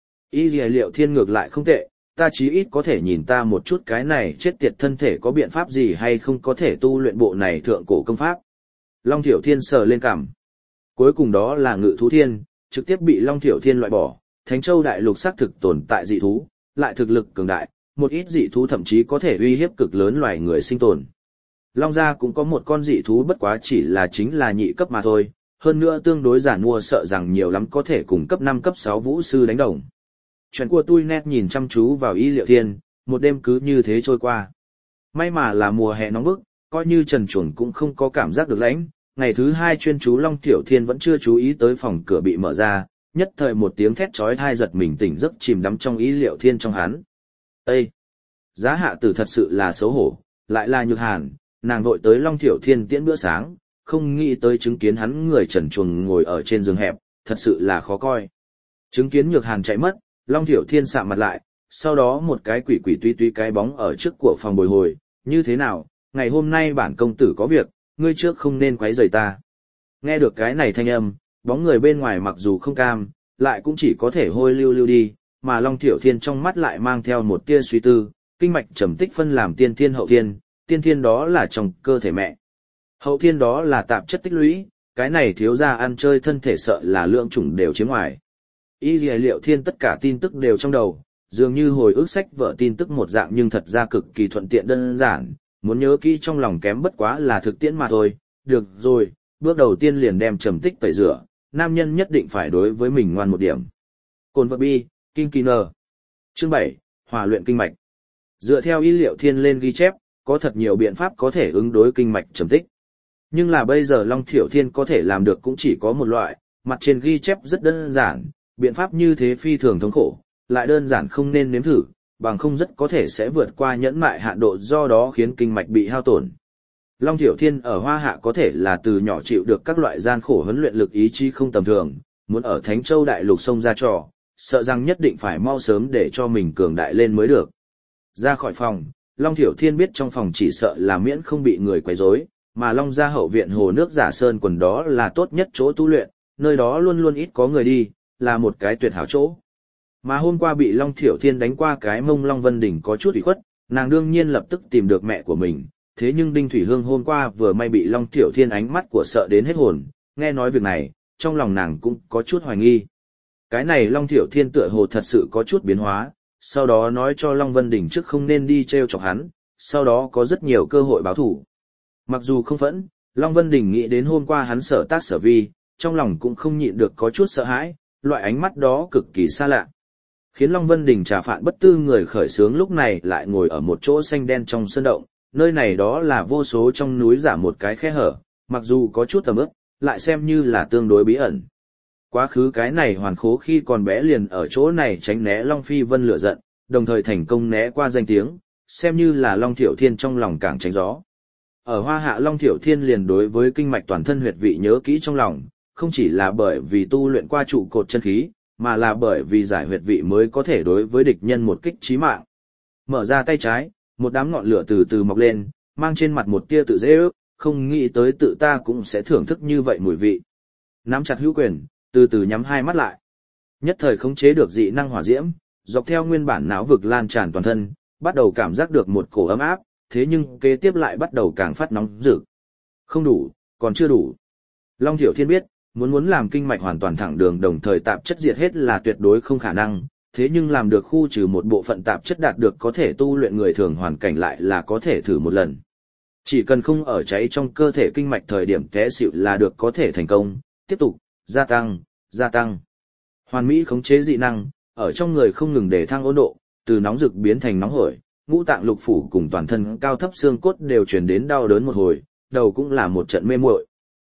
Y Liệu Thiên ngược lại không tệ, ta chí ít có thể nhìn ta một chút cái này chết tiệt thân thể có biện pháp gì hay không có thể tu luyện bộ này thượng cổ công pháp. Long Thiểu Thiên sờ lên cằm. Cuối cùng đó là Ngự Thú Thiên, trực tiếp bị Long Thiểu Thiên loại bỏ. Thánh Châu đại lục xác thực tồn tại dị thú, lại thực lực cường đại, một ít dị thú thậm chí có thể uy hiếp cực lớn loài người sinh tồn. Long gia cũng có một con dị thú bất quá chỉ là chính là nhị cấp mà thôi, hơn nữa tương đối giản mua sợ rằng nhiều lắm có thể cùng cấp năm cấp sáu vũ sư đánh đồng. Chuyện của tôi nét nhìn chăm chú vào Y Liệu Thiên, một đêm cứ như thế trôi qua. May mà là mùa hè nóng bức, coi như trần chuồng cũng không có cảm giác được lạnh. Ngày thứ hai chuyên chú Long Thiểu Thiên vẫn chưa chú ý tới phòng cửa bị mở ra, nhất thời một tiếng thét chói tai giật mình tỉnh giấc chìm đắm trong Y Liệu Thiên trong hắn. Ê! Giá hạ tử thật sự là xấu hổ, lại là Nhược Hàn, nàng vội tới Long Thiểu Thiên tiễn bữa sáng, không nghĩ tới chứng kiến hắn người trần truồng ngồi ở trên giường hẹp, thật sự là khó coi. Chứng kiến Nhược Hàn chạy mất, Long Thiểu Thiên sạm mặt lại, sau đó một cái quỷ quỷ tuy tuy cái bóng ở trước của phòng bồi hồi, như thế nào, ngày hôm nay bản công tử có việc, ngươi trước không nên quấy rầy ta. Nghe được cái này thanh âm, bóng người bên ngoài mặc dù không cam, lại cũng chỉ có thể hôi lưu lưu đi, mà Long Thiểu Thiên trong mắt lại mang theo một tia suy tư, kinh mạch trầm tích phân làm tiên thiên hậu thiên, tiên thiên đó là trong cơ thể mẹ. Hậu thiên đó là tạp chất tích lũy, cái này thiếu ra ăn chơi thân thể sợ là lượng chủng đều chiếm ngoài. Y Liệu Thiên tất cả tin tức đều trong đầu, dường như hồi ức sách vở tin tức một dạng nhưng thật ra cực kỳ thuận tiện đơn giản, muốn nhớ kỹ trong lòng kém bất quá là thực tiễn mà thôi. Được rồi, bước đầu tiên liền đem trầm tích tẩy rửa, nam nhân nhất định phải đối với mình ngoan một điểm. Cồn vật bi, kinh kỳ nờ. Chương bảy, Hòa luyện kinh mạch. Dựa theo Y Liệu Thiên lên ghi chép, có thật nhiều biện pháp có thể ứng đối kinh mạch trầm tích. Nhưng là bây giờ Long Thiểu Thiên có thể làm được cũng chỉ có một loại, mặt trên ghi chép rất đơn giản, biện pháp như thế phi thường thống khổ, lại đơn giản không nên nếm thử, bằng không rất có thể sẽ vượt qua nhẫn mại hạn độ do đó khiến kinh mạch bị hao tổn. Long Thiểu Thiên ở Hoa Hạ có thể là từ nhỏ chịu được các loại gian khổ huấn luyện lực ý chí không tầm thường, muốn ở Thánh Châu đại lục sông ra trò, sợ rằng nhất định phải mau sớm để cho mình cường đại lên mới được. Ra khỏi phòng, Long Thiểu Thiên biết trong phòng chỉ sợ là miễn không bị người quấy rối, mà Long gia hậu viện hồ nước giả sơn quần đó là tốt nhất chỗ tu luyện, nơi đó luôn luôn ít có người đi, là một cái tuyệt hảo chỗ. Mà hôm qua bị Long Thiểu Thiên đánh qua cái mông Long Vân Đình có chút ủy khuất, nàng đương nhiên lập tức tìm được mẹ của mình, thế nhưng Đinh Thủy Hương hôm qua vừa may bị Long Thiểu Thiên ánh mắt của sợ đến hết hồn, nghe nói việc này, trong lòng nàng cũng có chút hoài nghi. Cái này Long Thiểu Thiên tựa hồ thật sự có chút biến hóa, sau đó nói cho Long Vân Đình trước không nên đi treo chọc hắn, sau đó có rất nhiều cơ hội báo thủ. Mặc dù không phẫn, Long Vân Đình nghĩ đến hôm qua hắn sở tác sở vi, trong lòng cũng không nhịn được có chút sợ hãi, loại ánh mắt đó cực kỳ xa lạ. Khiến Long Vân Đình trà phạn bất tư người khởi sướng lúc này lại ngồi ở một chỗ xanh đen trong sơn động, nơi này đó là vô số trong núi giả một cái khe hở, mặc dù có chút tầm ướp, lại xem như là tương đối bí ẩn. Quá khứ cái này hoàn khố khi còn bé liền ở chỗ này tránh né Long Phi Vân lửa giận, đồng thời thành công né qua danh tiếng, xem như là Long Thiểu Thiên trong lòng càng tránh gió. Ở Hoa Hạ Long Thiểu Thiên liền đối với kinh mạch toàn thân huyệt vị nhớ kỹ trong lòng, không chỉ là bởi vì tu luyện qua trụ cột chân khí, mà là bởi vì giải huyệt vị mới có thể đối với địch nhân một kích chí mạng. Mở ra tay trái, một đám ngọn lửa từ từ mọc lên, mang trên mặt một tia tự dễ ước, không nghĩ tới tự ta cũng sẽ thưởng thức như vậy mùi vị. Nắm chặt hữu quyền, từ từ nhắm hai mắt lại. Nhất thời khống chế được dị năng hỏa diễm, dọc theo nguyên bản não vực lan tràn toàn thân, bắt đầu cảm giác được một cổ ấm áp, thế nhưng kế tiếp lại bắt đầu càng phát nóng rực. Không đủ, còn chưa đủ. Long Thiểu Thiên biết, muốn muốn làm kinh mạch hoàn toàn thẳng đường đồng thời tạp chất diệt hết là tuyệt đối không khả năng, thế nhưng làm được khu trừ một bộ phận tạp chất đạt được có thể tu luyện người thường hoàn cảnh lại là có thể thử một lần. Chỉ cần không ở cháy trong cơ thể kinh mạch thời điểm té xịu là được có thể thành công, tiếp tục, gia tăng, gia tăng. Hoàn mỹ khống chế dị năng, ở trong người không ngừng để thăng 温độ, từ nóng rực biến thành nóng hổi, ngũ tạng lục phủ cùng toàn thân cao thấp xương cốt đều truyền đến đau đớn một hồi, đầu cũng là một trận mê muội.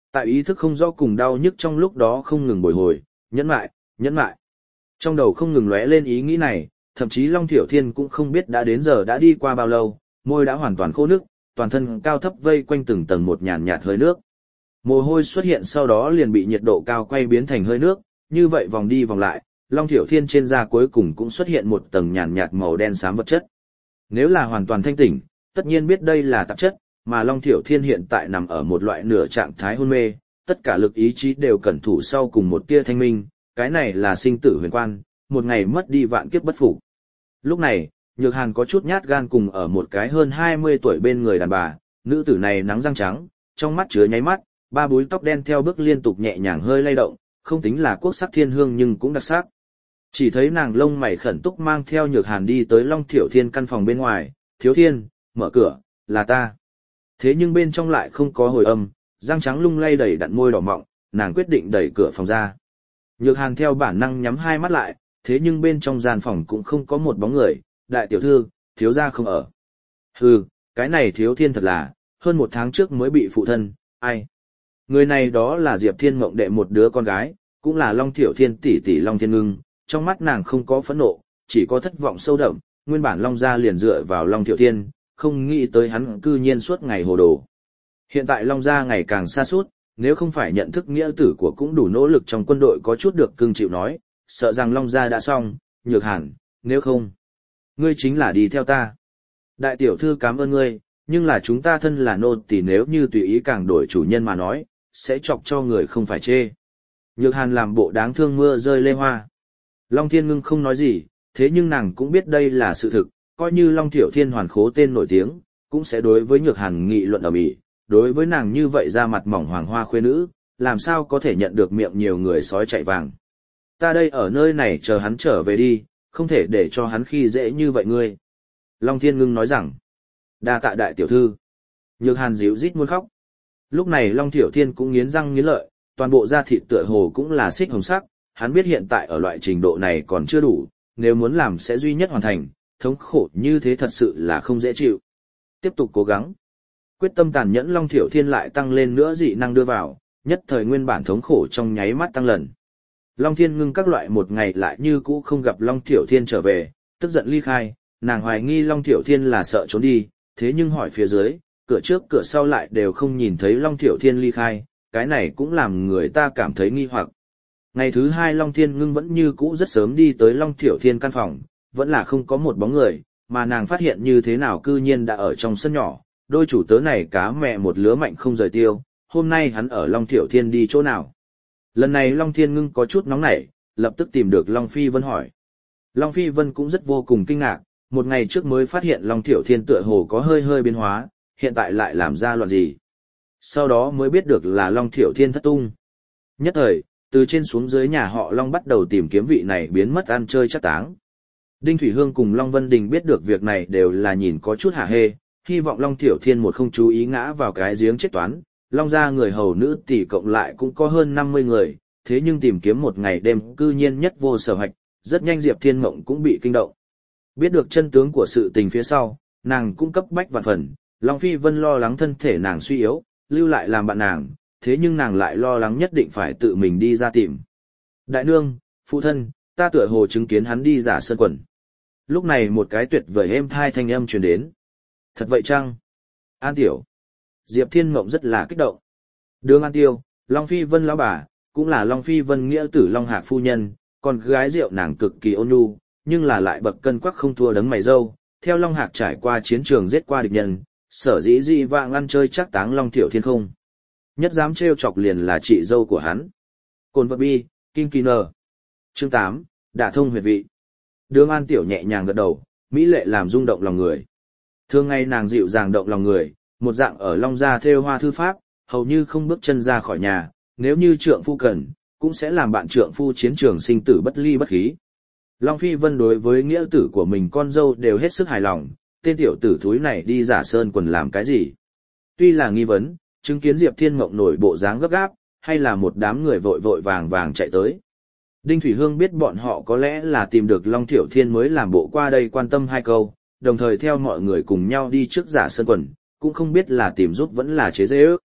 Tại ý thức không rõ cùng đau nhức trong lúc đó không ngừng bồi hồi, nhẫn lại, nhẫn lại. Trong đầu không ngừng lóe lên ý nghĩ này, thậm chí Long Thiểu Thiên cũng không biết đã đến giờ đã đi qua bao lâu, môi đã hoàn toàn khô nước, toàn thân cao thấp vây quanh từng tầng một nhàn nhạt hơi nước. Mồ hôi xuất hiện sau đó liền bị nhiệt độ cao quay biến thành hơi nước, như vậy vòng đi vòng lại, Long Thiểu Thiên trên da cuối cùng cũng xuất hiện một tầng nhàn nhạt màu đen xám vật chất. Nếu là hoàn toàn thanh tỉnh, tất nhiên biết đây là tạp chất, mà Long Thiểu Thiên hiện tại nằm ở một loại nửa trạng thái hôn mê, tất cả lực ý chí đều cẩn thủ sau cùng một tia thanh minh, cái này là sinh tử huyền quan, một ngày mất đi vạn kiếp bất phục. Lúc này, Nhược Hàn có chút nhát gan cùng ở một cái hơn hai mươi tuổi bên người đàn bà, nữ tử này nắng răng trắng, trong mắt chứa nháy mắt, ba búi tóc đen theo bước liên tục nhẹ nhàng hơi lay động, không tính là quốc sắc thiên hương nhưng cũng đặc sắc. Chỉ thấy nàng lông mày khẩn túc mang theo Nhược Hàn đi tới Long Thiểu Thiên căn phòng bên ngoài, "Thiếu Thiên, mở cửa, là ta." Thế nhưng bên trong lại không có hồi âm, răng trắng lung lay đẩy đặn môi đỏ mọng, nàng quyết định đẩy cửa phòng ra. Nhược Hàn theo bản năng nhắm hai mắt lại, thế nhưng bên trong gian phòng cũng không có một bóng người, "Đại tiểu thư, thiếu gia không ở." "Hừ, cái này Thiếu Thiên thật là, hơn một tháng trước mới bị phụ thân, ai?" Người này đó là Diệp Thiên Mộng đệ một đứa con gái, cũng là Long Thiểu Thiên tỷ tỷ Long Thiên Ngưng, trong mắt nàng không có phẫn nộ, chỉ có thất vọng sâu đậm, nguyên bản Long gia liền dựa vào Long Thiểu Thiên, không nghĩ tới hắn cư nhiên suốt ngày hồ đồ. Hiện tại Long gia ngày càng xa suốt, nếu không phải nhận thức nghĩa tử của cũng đủ nỗ lực trong quân đội có chút được cưng chịu nói, sợ rằng Long gia đã xong, Nhược Hàn, nếu không, ngươi chính là đi theo ta. Đại tiểu thư cảm ơn ngươi, nhưng là chúng ta thân là nô tỳ nếu như tùy ý càng đổi chủ nhân mà nói, sẽ chọc cho người không phải chê. Nhược Hàn làm bộ đáng thương mưa rơi lê hoa. Long Thiên Ngưng không nói gì, thế nhưng nàng cũng biết đây là sự thực, coi như Long Thiểu Thiên hoàn khố tên nổi tiếng, cũng sẽ đối với Nhược Hàn nghị luận ầm ĩ, đối với nàng như vậy ra mặt mỏng hoàng hoa khuê nữ, làm sao có thể nhận được miệng nhiều người sói chạy vàng. Ta đây ở nơi này chờ hắn trở về đi, không thể để cho hắn khi dễ như vậy ngươi. Long Thiên Ngưng nói rằng, đa tạ đại tiểu thư. Nhược Hàn díu rít muốn khóc. Lúc này Long Thiểu Thiên cũng nghiến răng nghiến lợi, toàn bộ da thịt tựa hồ cũng là xích hồng sắc, hắn biết hiện tại ở loại trình độ này còn chưa đủ, nếu muốn làm sẽ duy nhất hoàn thành, thống khổ như thế thật sự là không dễ chịu. Tiếp tục cố gắng. Quyết tâm tàn nhẫn Long Thiểu Thiên lại tăng lên nữa dị năng đưa vào, nhất thời nguyên bản thống khổ trong nháy mắt tăng lần. Long Thiên Ngưng các loại một ngày lại như cũ không gặp Long Thiểu Thiên trở về, tức giận ly khai, nàng hoài nghi Long Thiểu Thiên là sợ trốn đi, thế nhưng hỏi phía dưới, cửa trước cửa sau lại đều không nhìn thấy Long Thiểu Thiên ly khai, cái này cũng làm người ta cảm thấy nghi hoặc. Ngày thứ hai Long Thiên Ngưng vẫn như cũ rất sớm đi tới Long Thiểu Thiên căn phòng, vẫn là không có một bóng người, mà nàng phát hiện như thế nào cư nhiên đã ở trong sân nhỏ, đôi chủ tớ này cá mẹ một lứa mạnh không rời tiêu, hôm nay hắn ở Long Thiểu Thiên đi chỗ nào. Lần này Long Thiên Ngưng có chút nóng nảy, lập tức tìm được Long Phi Vân hỏi. Long Phi Vân cũng rất vô cùng kinh ngạc, một ngày trước mới phát hiện Long Thiểu Thiên tựa hồ có hơi hơi biến hóa, hiện tại lại làm ra loạn gì. Sau đó mới biết được là Long Thiểu Thiên thất tung. Nhất thời, từ trên xuống dưới nhà họ Long bắt đầu tìm kiếm vị này biến mất ăn chơi chắc táng. Đinh Thủy Hương cùng Long Vân Đình biết được việc này đều là nhìn có chút hả hê, hy vọng Long Thiểu Thiên một không chú ý ngã vào cái giếng chết toán. Long gia người hầu nữ tỷ cộng lại cũng có hơn năm mươi người, thế nhưng tìm kiếm một ngày đêm cư nhiên nhất vô sở hạch, rất nhanh Diệp Thiên Mộng cũng bị kinh động. Biết được chân tướng của sự tình phía sau, nàng cũng cấp bách vạn phần, Long Phi Vân lo lắng thân thể nàng suy yếu, lưu lại làm bạn nàng, thế nhưng nàng lại lo lắng nhất định phải tự mình đi ra tìm. Đại nương, phụ thân, ta tựa hồ chứng kiến hắn đi giả sơn quần. Lúc này một cái tuyệt vời êm thai thanh âm truyền đến. Thật vậy chăng? An Tiểu. Diệp Thiên Mộng rất là kích động. Đường An Tiêu, Long Phi Vân lão bà, cũng là Long Phi Vân nghĩa tử Long Hạc phu nhân, con gái rượu nàng cực kỳ ôn nhu, nhưng là lại bậc cân quắc không thua đấng mày râu. Theo Long Hạc trải qua chiến trường giết qua địch nhân, sở dĩ dị vạng ăn chơi chắc táng Long Thiểu Thiên không. Nhất dám trêu chọc liền là chị dâu của hắn. Cồn vật bi, Kim Kỳ Nờ. Chương tám, đả thông huyệt vị. Đường An Tiểu nhẹ nhàng gật đầu, mỹ lệ làm rung động lòng người. Thường ngày nàng dịu dàng động lòng người, một dạng ở Long gia thêu hoa thư pháp, hầu như không bước chân ra khỏi nhà, nếu như trượng phu cần, cũng sẽ làm bạn trượng phu chiến trường sinh tử bất ly bất khí. Long Phi Vân đối với nghĩa tử của mình con dâu đều hết sức hài lòng, tên tiểu tử thúi này đi giả sơn quần làm cái gì? Tuy là nghi vấn, chứng kiến Diệp Thiên Mộng nổi bộ dáng gấp gáp, hay là một đám người vội vội vàng vàng chạy tới. Đinh Thủy Hương biết bọn họ có lẽ là tìm được Long Thiểu Thiên mới làm bộ qua đây quan tâm hai câu, đồng thời theo mọi người cùng nhau đi trước giả sơn quần, cũng không biết là tìm giúp vẫn là chế giễu.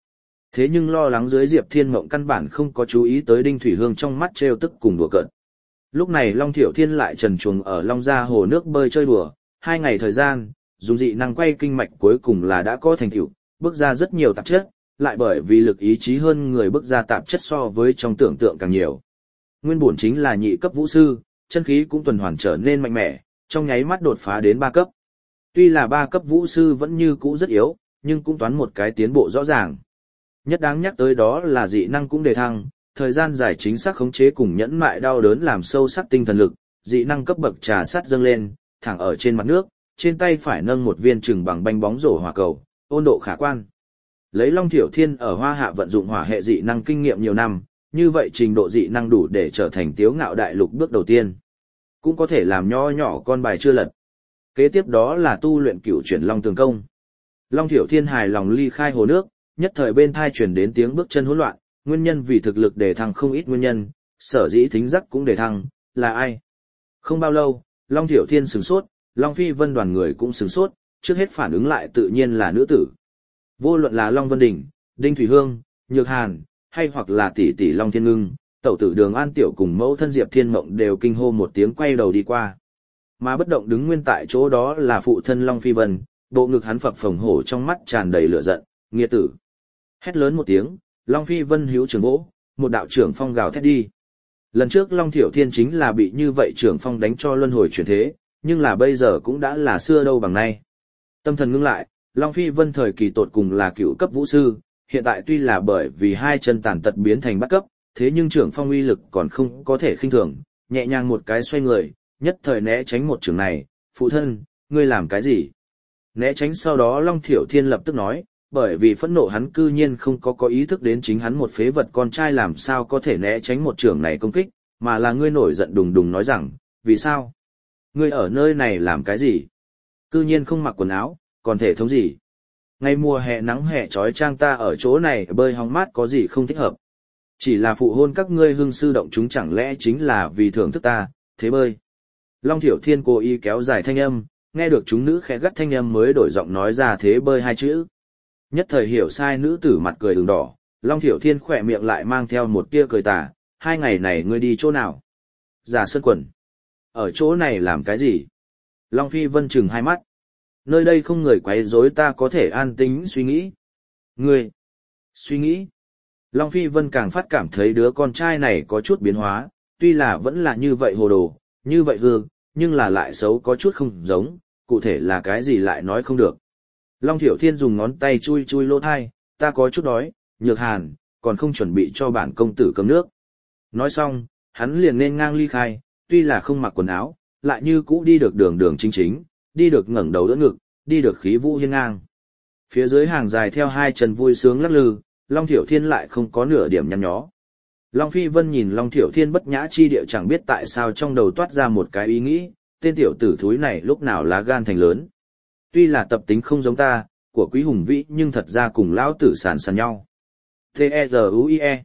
Thế nhưng lo lắng dưới Diệp Thiên Mộng căn bản không có chú ý tới Đinh Thủy Hương trong mắt trêu tức cùng đùa cợt. Lúc này Long Thiểu Thiên lại trần truồng ở Long Gia hồ nước bơi chơi đùa, hai ngày thời gian, dùng dị năng quay kinh mạch cuối cùng là đã có thành tựu, bước ra rất nhiều tạp chất, lại bởi vì lực ý chí hơn người bước ra tạp chất so với trong tưởng tượng càng nhiều. Nguyên bổn chính là nhị cấp vũ sư, chân khí cũng tuần hoàn trở nên mạnh mẽ, trong nháy mắt đột phá đến ba cấp. Tuy là ba cấp vũ sư vẫn như cũ rất yếu, nhưng cũng toán một cái tiến bộ rõ ràng. Nhất đáng nhắc tới đó là dị năng cũng đề thăng, thời gian dài chính xác khống chế cùng nhẫn mại đau đớn làm sâu sắc tinh thần lực, dị năng cấp bậc trà sắt dâng lên, thẳng ở trên mặt nước, trên tay phải nâng một viên chừng bằng banh bóng rổ hỏa cầu, ôn độ khả quan. Lấy Long Thiểu Thiên ở Hoa Hạ vận dụng hỏa hệ dị năng kinh nghiệm nhiều năm, như vậy trình độ dị năng đủ để trở thành Tiếu Ngạo Đại Lục bước đầu tiên. Cũng có thể làm nho nhỏ con bài chưa lật. Kế tiếp đó là tu luyện cửu chuyển Long Tường Công. Long Thiểu Thiên hài lòng ly khai hồ nước, nhất thời bên thai truyền đến tiếng bước chân hỗn loạn, nguyên nhân vì thực lực đề thăng không ít nguyên nhân, sở dĩ thính giác cũng đề thăng, là ai? Không bao lâu, Long Thiểu Thiên sửng sốt, Long Phi Vân đoàn người cũng sửng sốt, trước hết phản ứng lại tự nhiên là nữ tử. Vô luận là Long Vân Đình, Đinh Thủy Hương, Nhược Hàn, hay hoặc là tỷ tỷ Long Thiên Ngưng, tẩu tử Đường An Tiểu cùng mẫu thân Diệp Thiên Mộng đều kinh hô một tiếng quay đầu đi qua. Mà bất động đứng nguyên tại chỗ đó là phụ thân Long Phi Vân, bộ ngực hắn phập phồng hổ trong mắt tràn đầy lửa giận, nghiệt tử. Hét lớn một tiếng, Long Phi Vân hữu trường vỗ, một đạo trưởng phong gào thét đi. Lần trước Long Thiểu Thiên chính là bị như vậy trưởng phong đánh cho luân hồi chuyển thế, nhưng là bây giờ cũng đã là xưa đâu bằng nay. Tâm thần ngưng lại, Long Phi Vân thời kỳ tột cùng là cựu cấp vũ sư, hiện tại tuy là bởi vì hai chân tàn tật biến thành bắt cấp, thế nhưng trưởng phong uy lực còn không có thể khinh thường, nhẹ nhàng một cái xoay người, nhất thời né tránh một trường này, phụ thân, ngươi làm cái gì? Né tránh sau đó Long Thiểu Thiên lập tức nói, bởi vì phẫn nộ hắn cư nhiên không có có ý thức đến chính hắn một phế vật con trai làm sao có thể né tránh một trường này công kích, mà là ngươi nổi giận đùng đùng nói rằng, vì sao? Ngươi ở nơi này làm cái gì? Cư nhiên không mặc quần áo, còn thể thống gì? Ngày mùa hè nắng hè trói trang ta ở chỗ này bơi hóng mát có gì không thích hợp? Chỉ là phụ hôn các ngươi hưng sư động chúng chẳng lẽ chính là vì thưởng thức ta, thế bơi. Long Thiểu Thiên cố ý kéo dài thanh âm, nghe được chúng nữ khẽ gắt thanh âm mới đổi giọng nói ra thế bơi hai chữ. Nhất thời hiểu sai nữ tử mặt cười ửng đỏ, Long Thiểu Thiên khỏe miệng lại mang theo một tia cười tà, hai ngày này ngươi đi chỗ nào? Giả Sơn Quần. Ở chỗ này làm cái gì? Long Phi Vân chừng hai mắt. Nơi đây không người quấy rối ta có thể an tĩnh suy nghĩ. Ngươi. Suy nghĩ. Long Phi Vân càng phát cảm thấy đứa con trai này có chút biến hóa, tuy là vẫn là như vậy hồ đồ, như vậy hư, nhưng là lại xấu có chút không giống, cụ thể là cái gì lại nói không được. Long Thiểu Thiên dùng ngón tay chui chui lỗ thai, ta có chút đói, Nhược Hàn, còn không chuẩn bị cho bản công tử cơm nước. Nói xong, hắn liền nên ngang ly khai, tuy là không mặc quần áo, lại như cũ đi được đường đường chính chính, đi được ngẩng đầu đỡ ngực, đi được khí vũ hiên ngang. Phía dưới hàng dài theo hai chân vui sướng lắc lư, Long Thiểu Thiên lại không có nửa điểm nhăn nhó. Long Phi Vân nhìn Long Thiểu Thiên bất nhã chi địa chẳng biết tại sao trong đầu toát ra một cái ý nghĩ, tên tiểu tử thúi này lúc nào lá gan thành lớn. Tuy là tập tính không giống ta, của quý hùng vĩ nhưng thật ra cùng lão tử sàn sàn nhau. T-E-Z-U-I-E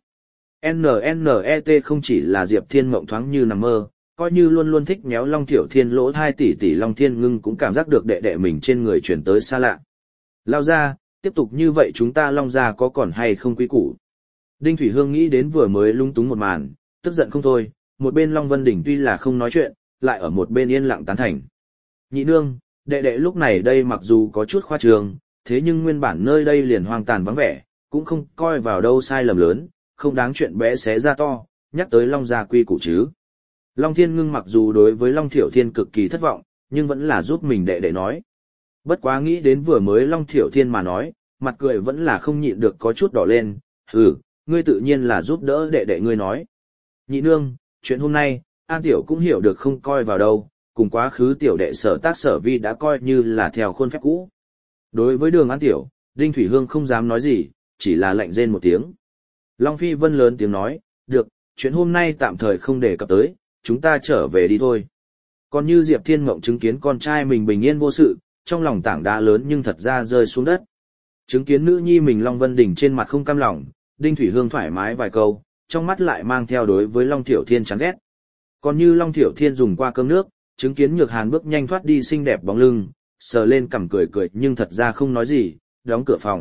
N-N-E-T không chỉ là Diệp Thiên Mộng thoáng như nằm mơ, coi như luôn luôn thích méo Long Thiểu Thiên lỗ thai tỷ tỷ Long Thiên Ngưng cũng cảm giác được đệ đệ mình trên người chuyển tới xa lạ. Lao ra, tiếp tục như vậy chúng ta Long gia có còn hay không quý củ. Đinh Thủy Hương nghĩ đến vừa mới lung túng một màn, tức giận không thôi, một bên Long Vân Đỉnh tuy là không nói chuyện, lại ở một bên yên lặng tán thành. Nhị nương, đệ đệ lúc này đây mặc dù có chút khoa trương, thế nhưng nguyên bản nơi đây liền hoang tàn vắng vẻ, cũng không coi vào đâu sai lầm lớn, không đáng chuyện bé xé ra to, nhắc tới Long gia quy củ chứ. Long Thiên Ngưng mặc dù đối với Long Thiểu Thiên cực kỳ thất vọng, nhưng vẫn là giúp mình đệ đệ nói. Bất quá nghĩ đến vừa mới Long Thiểu Thiên mà nói, mặt cười vẫn là không nhịn được có chút đỏ lên, hừ, ngươi tự nhiên là giúp đỡ đệ đệ ngươi nói. Nhị nương, chuyện hôm nay, An Tiểu cũng hiểu được không coi vào đâu, cùng quá khứ tiểu đệ sở tác sở vi đã coi như là theo khuôn phép cũ. Đối với Đường An Tiểu, Đinh Thủy Hương không dám nói gì, chỉ là lạnh rên một tiếng. Long Phi Vân lớn tiếng nói, được, chuyện hôm nay tạm thời không đề cập tới, chúng ta trở về đi thôi. Còn như Diệp Thiên Mộng chứng kiến con trai mình bình yên vô sự, trong lòng tảng đá lớn nhưng thật ra rơi xuống đất. Chứng kiến nữ nhi mình Long Vân Đình trên mặt không cam lòng, Đinh Thủy Hương thoải mái vài câu, trong mắt lại mang theo đối với Long Thiểu Thiên chán ghét. Còn như Long Thiểu Thiên dùng qua cơm nước, chứng kiến Nhược Hàn bước nhanh thoát đi xinh đẹp bóng lưng, sờ lên cằm cười cười nhưng thật ra không nói gì, đóng cửa phòng,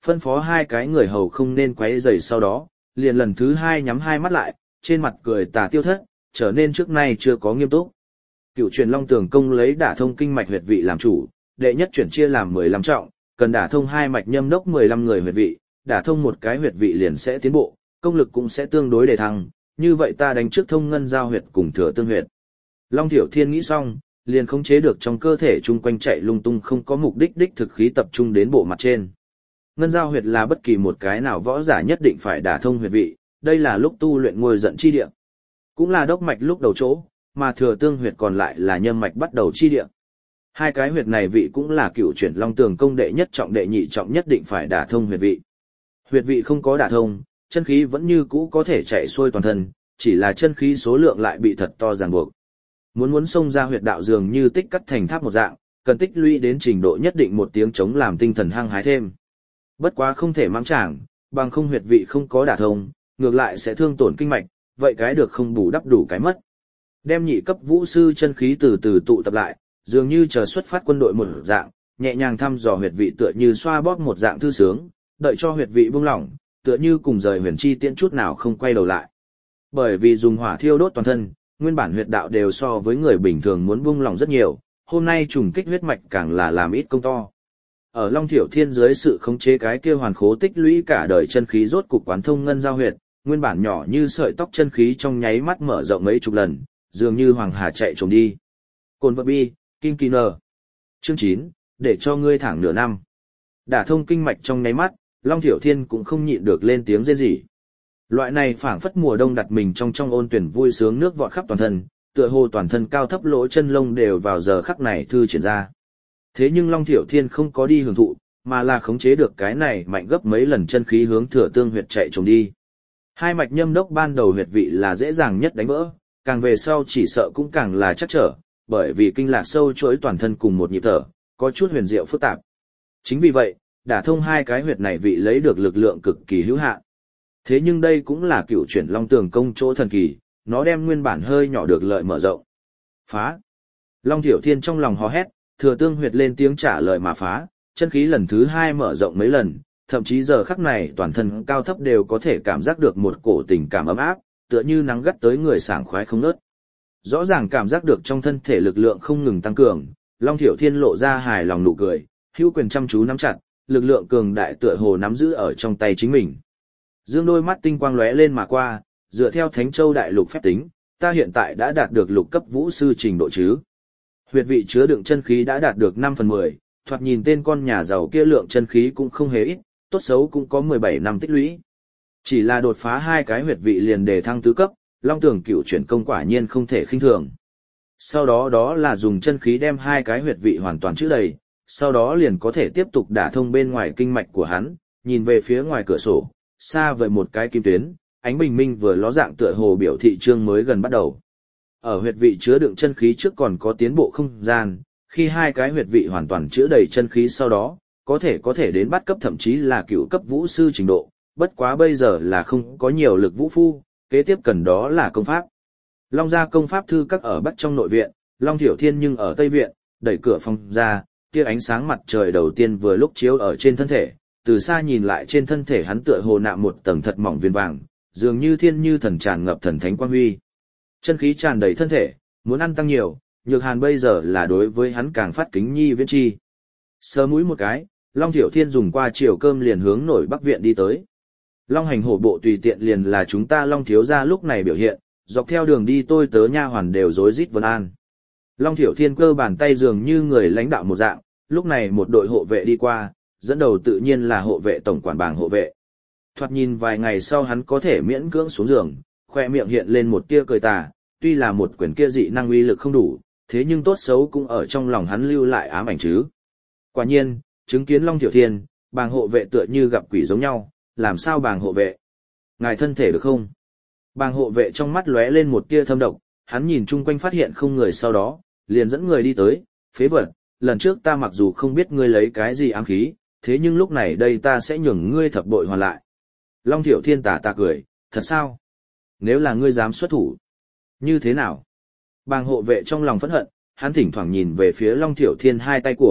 phân phó hai cái người hầu không nên quấy rầy, sau đó, liền lần thứ hai nhắm hai mắt lại, trên mặt cười tà tiêu thất, trở nên trước nay chưa có nghiêm túc. Cựu truyền Long Tường công lấy đả thông kinh mạch huyệt vị làm chủ, đệ nhất chuyển chia làm mười lăm trọng, cần đả thông hai mạch nhâm đốc mười lăm người huyệt vị, đả thông một cái huyệt vị liền sẽ tiến bộ, công lực cũng sẽ tương đối đề thăng, như vậy ta đánh trước thông ngân giao huyệt cùng thừa tương huyệt. Long Thiểu Thiên nghĩ xong, liền khống chế được trong cơ thể chung quanh chạy lung tung không có mục đích đích thực khí tập trung đến bộ mặt trên. Ngân giao huyệt là bất kỳ một cái nào võ giả nhất định phải đả thông huyệt vị, đây là lúc tu luyện ngôi giận chi địa, cũng là đốc mạch lúc đầu chỗ, mà thừa tương huyệt còn lại là nhâm mạch bắt đầu chi địa. Hai cái huyệt này vị cũng là cựu chuyển Long Tường công đệ nhất trọng đệ nhị trọng nhất định phải đả thông huyệt vị. Huyệt vị không có đả thông, chân khí vẫn như cũ có thể chạy xuôi toàn thân, chỉ là chân khí số lượng lại bị thật to ràng buộc. Muốn muốn xông ra huyệt đạo dường như tích cắt thành tháp một dạng, cần tích lũy đến trình độ nhất định một tiếng chống làm tinh thần hăng hái thêm. Bất quá không thể mắng chảng, bằng không huyệt vị không có đả thông, ngược lại sẽ thương tổn kinh mạch, vậy cái được không bù đắp đủ cái mất. Đem nhị cấp vũ sư chân khí từ từ tụ tập lại, dường như chờ xuất phát quân đội một dạng, nhẹ nhàng thăm dò huyệt vị tựa như xoa bóp một dạng thư sướng, đợi cho huyệt vị buông lỏng, tựa như cùng rời huyền chi tiễn chút nào không quay đầu lại. Bởi vì dùng hỏa thiêu đốt toàn thân, nguyên bản huyệt đạo đều so với người bình thường muốn buông lỏng rất nhiều, hôm nay trùng kích huyết mạch càng là làm ít công to. Ở Long Thiểu Thiên dưới sự khống chế cái kia hoàn khố tích lũy cả đời chân khí rốt cục quán thông ngân giao huyệt, nguyên bản nhỏ như sợi tóc chân khí trong nháy mắt mở rộng mấy chục lần, dường như hoàng hà chạy trồm đi. Cồn vật bi, kinh kỳ nờ. Chương chín, để cho ngươi thẳng nửa năm. Đả thông kinh mạch trong nháy mắt, Long Thiểu Thiên cũng không nhịn được lên tiếng rên rỉ. Loại này phảng phất mùa đông đặt mình trong trong ôn tuyển vui sướng nước vọt khắp toàn thân, tựa hồ toàn thân cao thấp lỗ chân lông đều vào giờ khắc này thư triển ra. Thế nhưng Long Thiểu Thiên không có đi hưởng thụ, mà là khống chế được cái này mạnh gấp mấy lần chân khí hướng thừa tương huyệt chạy trồng đi. Hai mạch nhâm đốc ban đầu huyệt vị là dễ dàng nhất đánh vỡ, càng về sau chỉ sợ cũng càng là chắc trở, bởi vì kinh lạc sâu chuỗi toàn thân cùng một nhịp thở, có chút huyền diệu phức tạp. Chính vì vậy, đả thông hai cái huyệt này vị lấy được lực lượng cực kỳ hữu hạn. Thế nhưng đây cũng là cựu chuyển Long Tường công chỗ thần kỳ, nó đem nguyên bản hơi nhỏ được lợi mở rộng. Phá! Long Thiểu Thiên trong lòng hò hét, thừa tương huyệt lên tiếng trả lời mà phá, chân khí lần thứ hai mở rộng mấy lần, thậm chí giờ khắc này toàn thân cao thấp đều có thể cảm giác được một cổ tình cảm ấm áp, tựa như nắng gắt tới người sảng khoái không nớt. Rõ ràng cảm giác được trong thân thể lực lượng không ngừng tăng cường, Long Thiểu Thiên lộ ra hài lòng nụ cười, hữu quyền chăm chú nắm chặt, lực lượng cường đại tựa hồ nắm giữ ở trong tay chính mình. Dương đôi mắt tinh quang lóe lên mà qua, dựa theo Thánh Châu đại lục phép tính, ta hiện tại đã đạt được lục cấp vũ sư trình độ chứ. Huyệt vị chứa đựng chân khí đã đạt được năm phần mười, thoạt nhìn tên con nhà giàu kia lượng chân khí cũng không hề ít, tốt xấu cũng có mười bảy năm tích lũy. Chỉ là đột phá hai cái huyệt vị liền đề thăng tứ cấp, Long Tường cựu chuyển công quả nhiên không thể khinh thường. Sau đó đó là dùng chân khí đem hai cái huyệt vị hoàn toàn chứa đầy, sau đó liền có thể tiếp tục đả thông bên ngoài kinh mạch của hắn, nhìn về phía ngoài cửa sổ, xa vời một cái kim tuyến, ánh bình minh vừa ló dạng tựa hồ biểu thị chương mới gần bắt đầu. Ở huyệt vị chứa đựng chân khí trước còn có tiến bộ không gian, khi hai cái huyệt vị hoàn toàn chứa đầy chân khí sau đó, có thể có thể đến bắt cấp thậm chí là cựu cấp vũ sư trình độ, bất quá bây giờ là không có nhiều lực vũ phu, kế tiếp cần đó là công pháp. Long gia công pháp thư các ở bắc trong nội viện, Long Thiểu Thiên nhưng ở tây viện, đẩy cửa phòng ra, tia ánh sáng mặt trời đầu tiên vừa lúc chiếu ở trên thân thể, từ xa nhìn lại trên thân thể hắn tựa hồ nạm một tầng thật mỏng viền vàng, dường như thiên như thần tràn ngập thần thánh quang huy. Chân khí tràn đầy thân thể, muốn ăn tăng nhiều, Nhược Hàn bây giờ là đối với hắn càng phát kính nhi viễn chi. Sờ mũi một cái, Long Thiểu Thiên dùng qua chiều cơm liền hướng nổi bắc viện đi tới. Long hành hổ bộ tùy tiện liền là chúng ta Long thiếu gia lúc này biểu hiện, dọc theo đường đi tôi tớ nha hoàn đều rối rít vân an. Long Thiểu Thiên cơ bàn tay dường như người lãnh đạo một dạng, lúc này một đội hộ vệ đi qua, dẫn đầu tự nhiên là hộ vệ tổng quản bảng hộ vệ. Thoạt nhìn vài ngày sau hắn có thể miễn cưỡng xuống giường, khoe miệng hiện lên một tia cười tà, tuy là một quyền kia dị năng uy lực không đủ, thế nhưng tốt xấu cũng ở trong lòng hắn lưu lại ám ảnh chứ. Quả nhiên, chứng kiến Long Thiểu Thiên, bàng hộ vệ tựa như gặp quỷ giống nhau, làm sao bàng hộ vệ? Ngài thân thể được không? Bàng hộ vệ trong mắt lóe lên một tia thâm độc, hắn nhìn chung quanh phát hiện không người sau đó, liền dẫn người đi tới, phế vật, lần trước ta mặc dù không biết ngươi lấy cái gì ám khí, thế nhưng lúc này đây ta sẽ nhường ngươi thập bội hoàn lại. Long Thiểu Thiên tà tà cười, thật sao? Nếu là ngươi dám xuất thủ, như thế nào? Bàng hộ vệ trong lòng phẫn hận, hắn thỉnh thoảng nhìn về phía Long Thiểu Thiên hai tay của,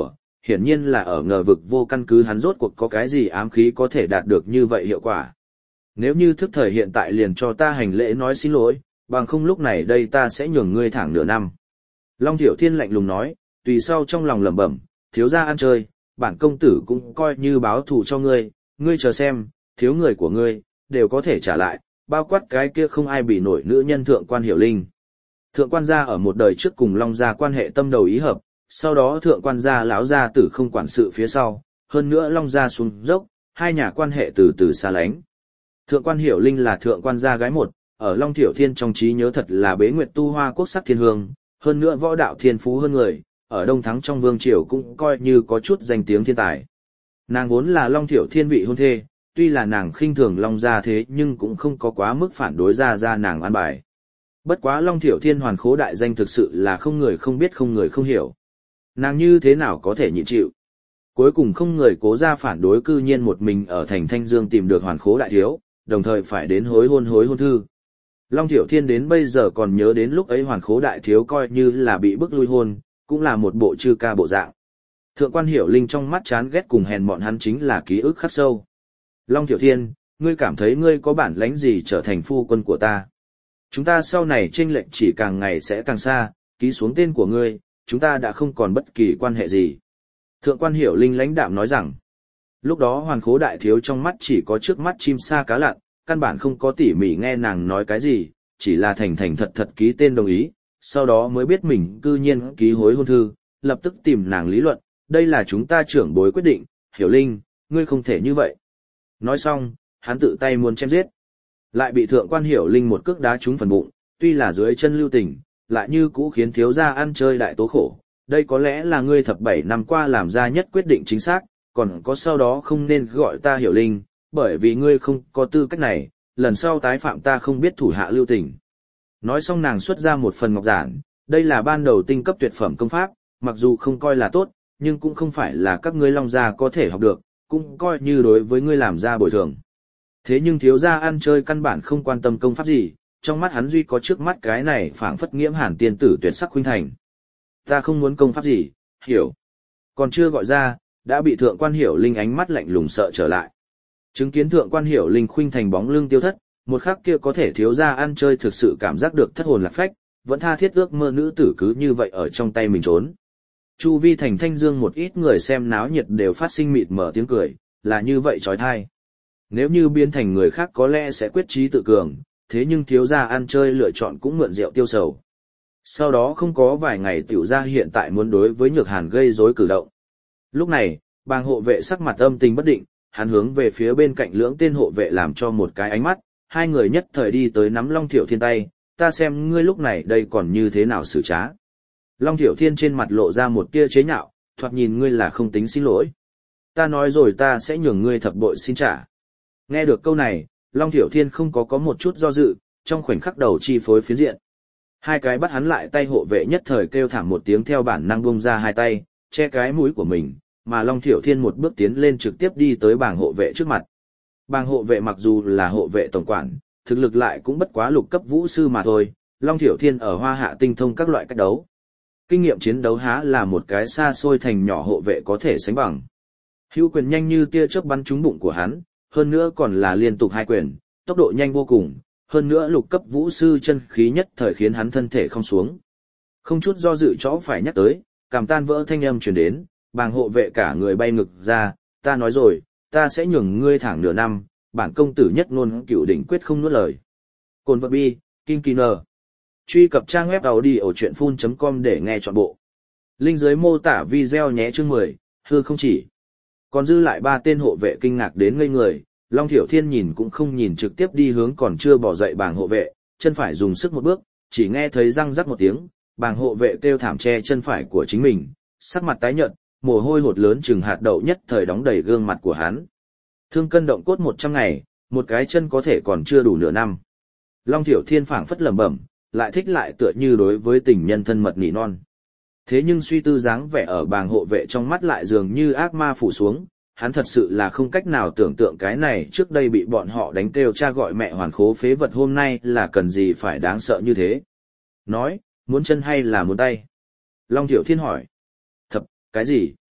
hiển nhiên là ở ngờ vực vô căn cứ hắn rốt cuộc có cái gì ám khí có thể đạt được như vậy hiệu quả. Nếu như thức thời hiện tại liền cho ta hành lễ nói xin lỗi, bằng không lúc này đây ta sẽ nhường ngươi thẳng nửa năm. Long Thiểu Thiên lạnh lùng nói, tùy sau trong lòng lẩm bẩm, thiếu gia ăn chơi, bản công tử cũng coi như báo thù cho ngươi, ngươi chờ xem, thiếu người của ngươi, đều có thể trả lại, bao quát cái kia không ai bị nổi nữ nhân thượng quan Hiểu Linh. Thượng quan gia ở một đời trước cùng Long gia quan hệ tâm đầu ý hợp, sau đó thượng quan gia lão gia tử không quản sự phía sau, hơn nữa Long gia xuống dốc, hai nhà quan hệ từ từ xa lánh. Thượng quan Hiểu Linh là thượng quan gia gái một, ở Long Thiểu Thiên trong trí nhớ thật là bế nguyệt tu hoa quốc sắc thiên hương, hơn nữa võ đạo thiên phú hơn người, ở Đông Thắng trong vương triều cũng coi như có chút danh tiếng thiên tài. Nàng vốn là Long Thiểu Thiên vị hôn thê, tuy là nàng khinh thường Long gia thế nhưng cũng không có quá mức phản đối ra ra nàng an bài. Bất quá Long Thiểu Thiên hoàn khố đại danh thực sự là không người không biết không người không hiểu. Nàng như thế nào có thể nhịn chịu. Cuối cùng không người cố ra phản đối, cư nhiên một mình ở thành Thanh Dương tìm được hoàn khố đại thiếu, đồng thời phải đến hối hôn hối hôn thư. Long Thiểu Thiên đến bây giờ còn nhớ đến lúc ấy hoàn khố đại thiếu coi như là bị bức lui hôn, cũng là một bộ chư ca bộ dạng. Thượng quan Hiểu Linh trong mắt chán ghét cùng hèn mọn hắn chính là ký ức khắc sâu. Long Thiểu Thiên, ngươi cảm thấy ngươi có bản lãnh gì trở thành phu quân của ta? Chúng ta sau này chênh lệch chỉ càng ngày sẽ càng xa, ký xuống tên của ngươi, chúng ta đã không còn bất kỳ quan hệ gì. Thượng quan Hiểu Linh lãnh đạm nói rằng, lúc đó hoàn khố đại thiếu trong mắt chỉ có trước mắt chim sa cá lặn, căn bản không có tỉ mỉ nghe nàng nói cái gì, chỉ là thành thành thật thật ký tên đồng ý, sau đó mới biết mình cư nhiên ký hối hôn thư, lập tức tìm nàng lý luận, đây là chúng ta trưởng bối quyết định, Hiểu Linh, ngươi không thể như vậy. Nói xong, hắn tự tay muốn chém giết, lại bị thượng quan Hiểu Linh một cước đá trúng phần bụng, tuy là dưới chân lưu tình, lại như cũ khiến thiếu gia ăn chơi đại tố khổ, đây có lẽ là ngươi thập bảy năm qua làm ra nhất quyết định chính xác, còn có sau đó không nên gọi ta Hiểu Linh, bởi vì ngươi không có tư cách này, lần sau tái phạm ta không biết thủ hạ lưu tình. Nói xong nàng xuất ra một phần ngọc giản, đây là ban đầu tinh cấp tuyệt phẩm công pháp, mặc dù không coi là tốt, nhưng cũng không phải là các ngươi Long gia có thể học được, cũng coi như đối với ngươi làm ra bồi thường. Thế nhưng thiếu gia ăn chơi căn bản không quan tâm công pháp gì, trong mắt hắn duy có trước mắt cái này phảng phất nghiễm hàn tiên tử tuyệt sắc khuynh thành. Ta không muốn công pháp gì, hiểu. Còn chưa gọi ra, đã bị thượng quan Hiểu Linh ánh mắt lạnh lùng sợ trở lại. Chứng kiến thượng quan Hiểu Linh khuynh thành bóng lưng tiêu thất, một khắc kia có thể thiếu gia ăn chơi thực sự cảm giác được thất hồn lạc phách, vẫn tha thiết ước mơ nữ tử cứ như vậy ở trong tay mình trốn. Chu vi thành Thanh Dương một ít người xem náo nhiệt đều phát sinh mịt mở tiếng cười, là như vậy trói thai. Nếu như biến thành người khác có lẽ sẽ quyết chí tự cường, thế nhưng thiếu gia ăn chơi lựa chọn cũng mượn rượu tiêu sầu. Sau đó không có vài ngày tiểu gia hiện tại muốn đối với Nhược Hàn gây rối cử động. Lúc này, bàng hộ vệ sắc mặt âm tình bất định, hắn hướng về phía bên cạnh lưỡng tên hộ vệ làm cho một cái ánh mắt, hai người nhất thời đi tới nắm Long Thiểu Thiên tay, ta xem ngươi lúc này đây còn như thế nào xử trá. Long Thiểu Thiên trên mặt lộ ra một tia chế nhạo, thoạt nhìn ngươi là không tính xin lỗi. Ta nói rồi ta sẽ nhường ngươi thập bội xin trả. Nghe được câu này, Long Thiểu Thiên không có có một chút do dự, trong khoảnh khắc đầu chi phối phiến diện. Hai cái bắt hắn lại tay hộ vệ nhất thời kêu thảm một tiếng theo bản năng bung ra hai tay, che cái mũi của mình, mà Long Thiểu Thiên một bước tiến lên trực tiếp đi tới bảng hộ vệ trước mặt. Bảng hộ vệ mặc dù là hộ vệ tổng quản, thực lực lại cũng bất quá lục cấp vũ sư mà thôi, Long Thiểu Thiên ở Hoa Hạ tinh thông các loại cách đấu. Kinh nghiệm chiến đấu há là một cái xa xôi thành nhỏ hộ vệ có thể sánh bằng. Hữu quyền nhanh như tia chớp bắn trúng bụng của hắn, hơn nữa còn là liên tục hai quyền, tốc độ nhanh vô cùng, hơn nữa lục cấp vũ sư chân khí nhất thời khiến hắn thân thể không xuống. Không chút do dự chó phải nhắc tới, cảm tan vỡ thanh âm truyền đến, bàng hộ vệ cả người bay ngực ra, ta nói rồi, ta sẽ nhường ngươi thẳng nửa năm, bản công tử nhất ngôn cựu đỉnh quyết không nuốt lời. Cồn vật bi, Kim Kỳ Nờ. Truy cập trang web audiochuyenphun chấm com để nghe trọn bộ. Link dưới mô tả video nhé chương mười, hư không chỉ. Còn dư lại ba tên hộ vệ kinh ngạc đến ngây người, Long Thiểu Thiên nhìn cũng không nhìn trực tiếp đi hướng còn chưa bỏ dậy bàng hộ vệ, chân phải dùng sức một bước, chỉ nghe thấy răng rắc một tiếng, bàng hộ vệ kêu thảm che chân phải của chính mình, sắc mặt tái nhợt, mồ hôi hột lớn chừng hạt đậu nhất thời đóng đầy gương mặt của hắn. Thương cân động cốt một trăm ngày, một cái chân có thể còn chưa đủ nửa năm. Long Thiểu Thiên phảng phất lẩm bẩm, lại thích lại tựa như đối với tình nhân thân mật nỉ non. Thế nhưng suy tư dáng vẻ ở bàng hộ vệ trong mắt lại dường như ác ma phủ xuống, hắn thật sự là không cách nào tưởng tượng cái này trước đây bị bọn họ đánh kêu cha gọi mẹ hoàn khố phế vật hôm nay là cần gì phải đáng sợ như thế. Nói, muốn chân hay là muốn tay? Long Thiểu Thiên hỏi. Thập, cái gì?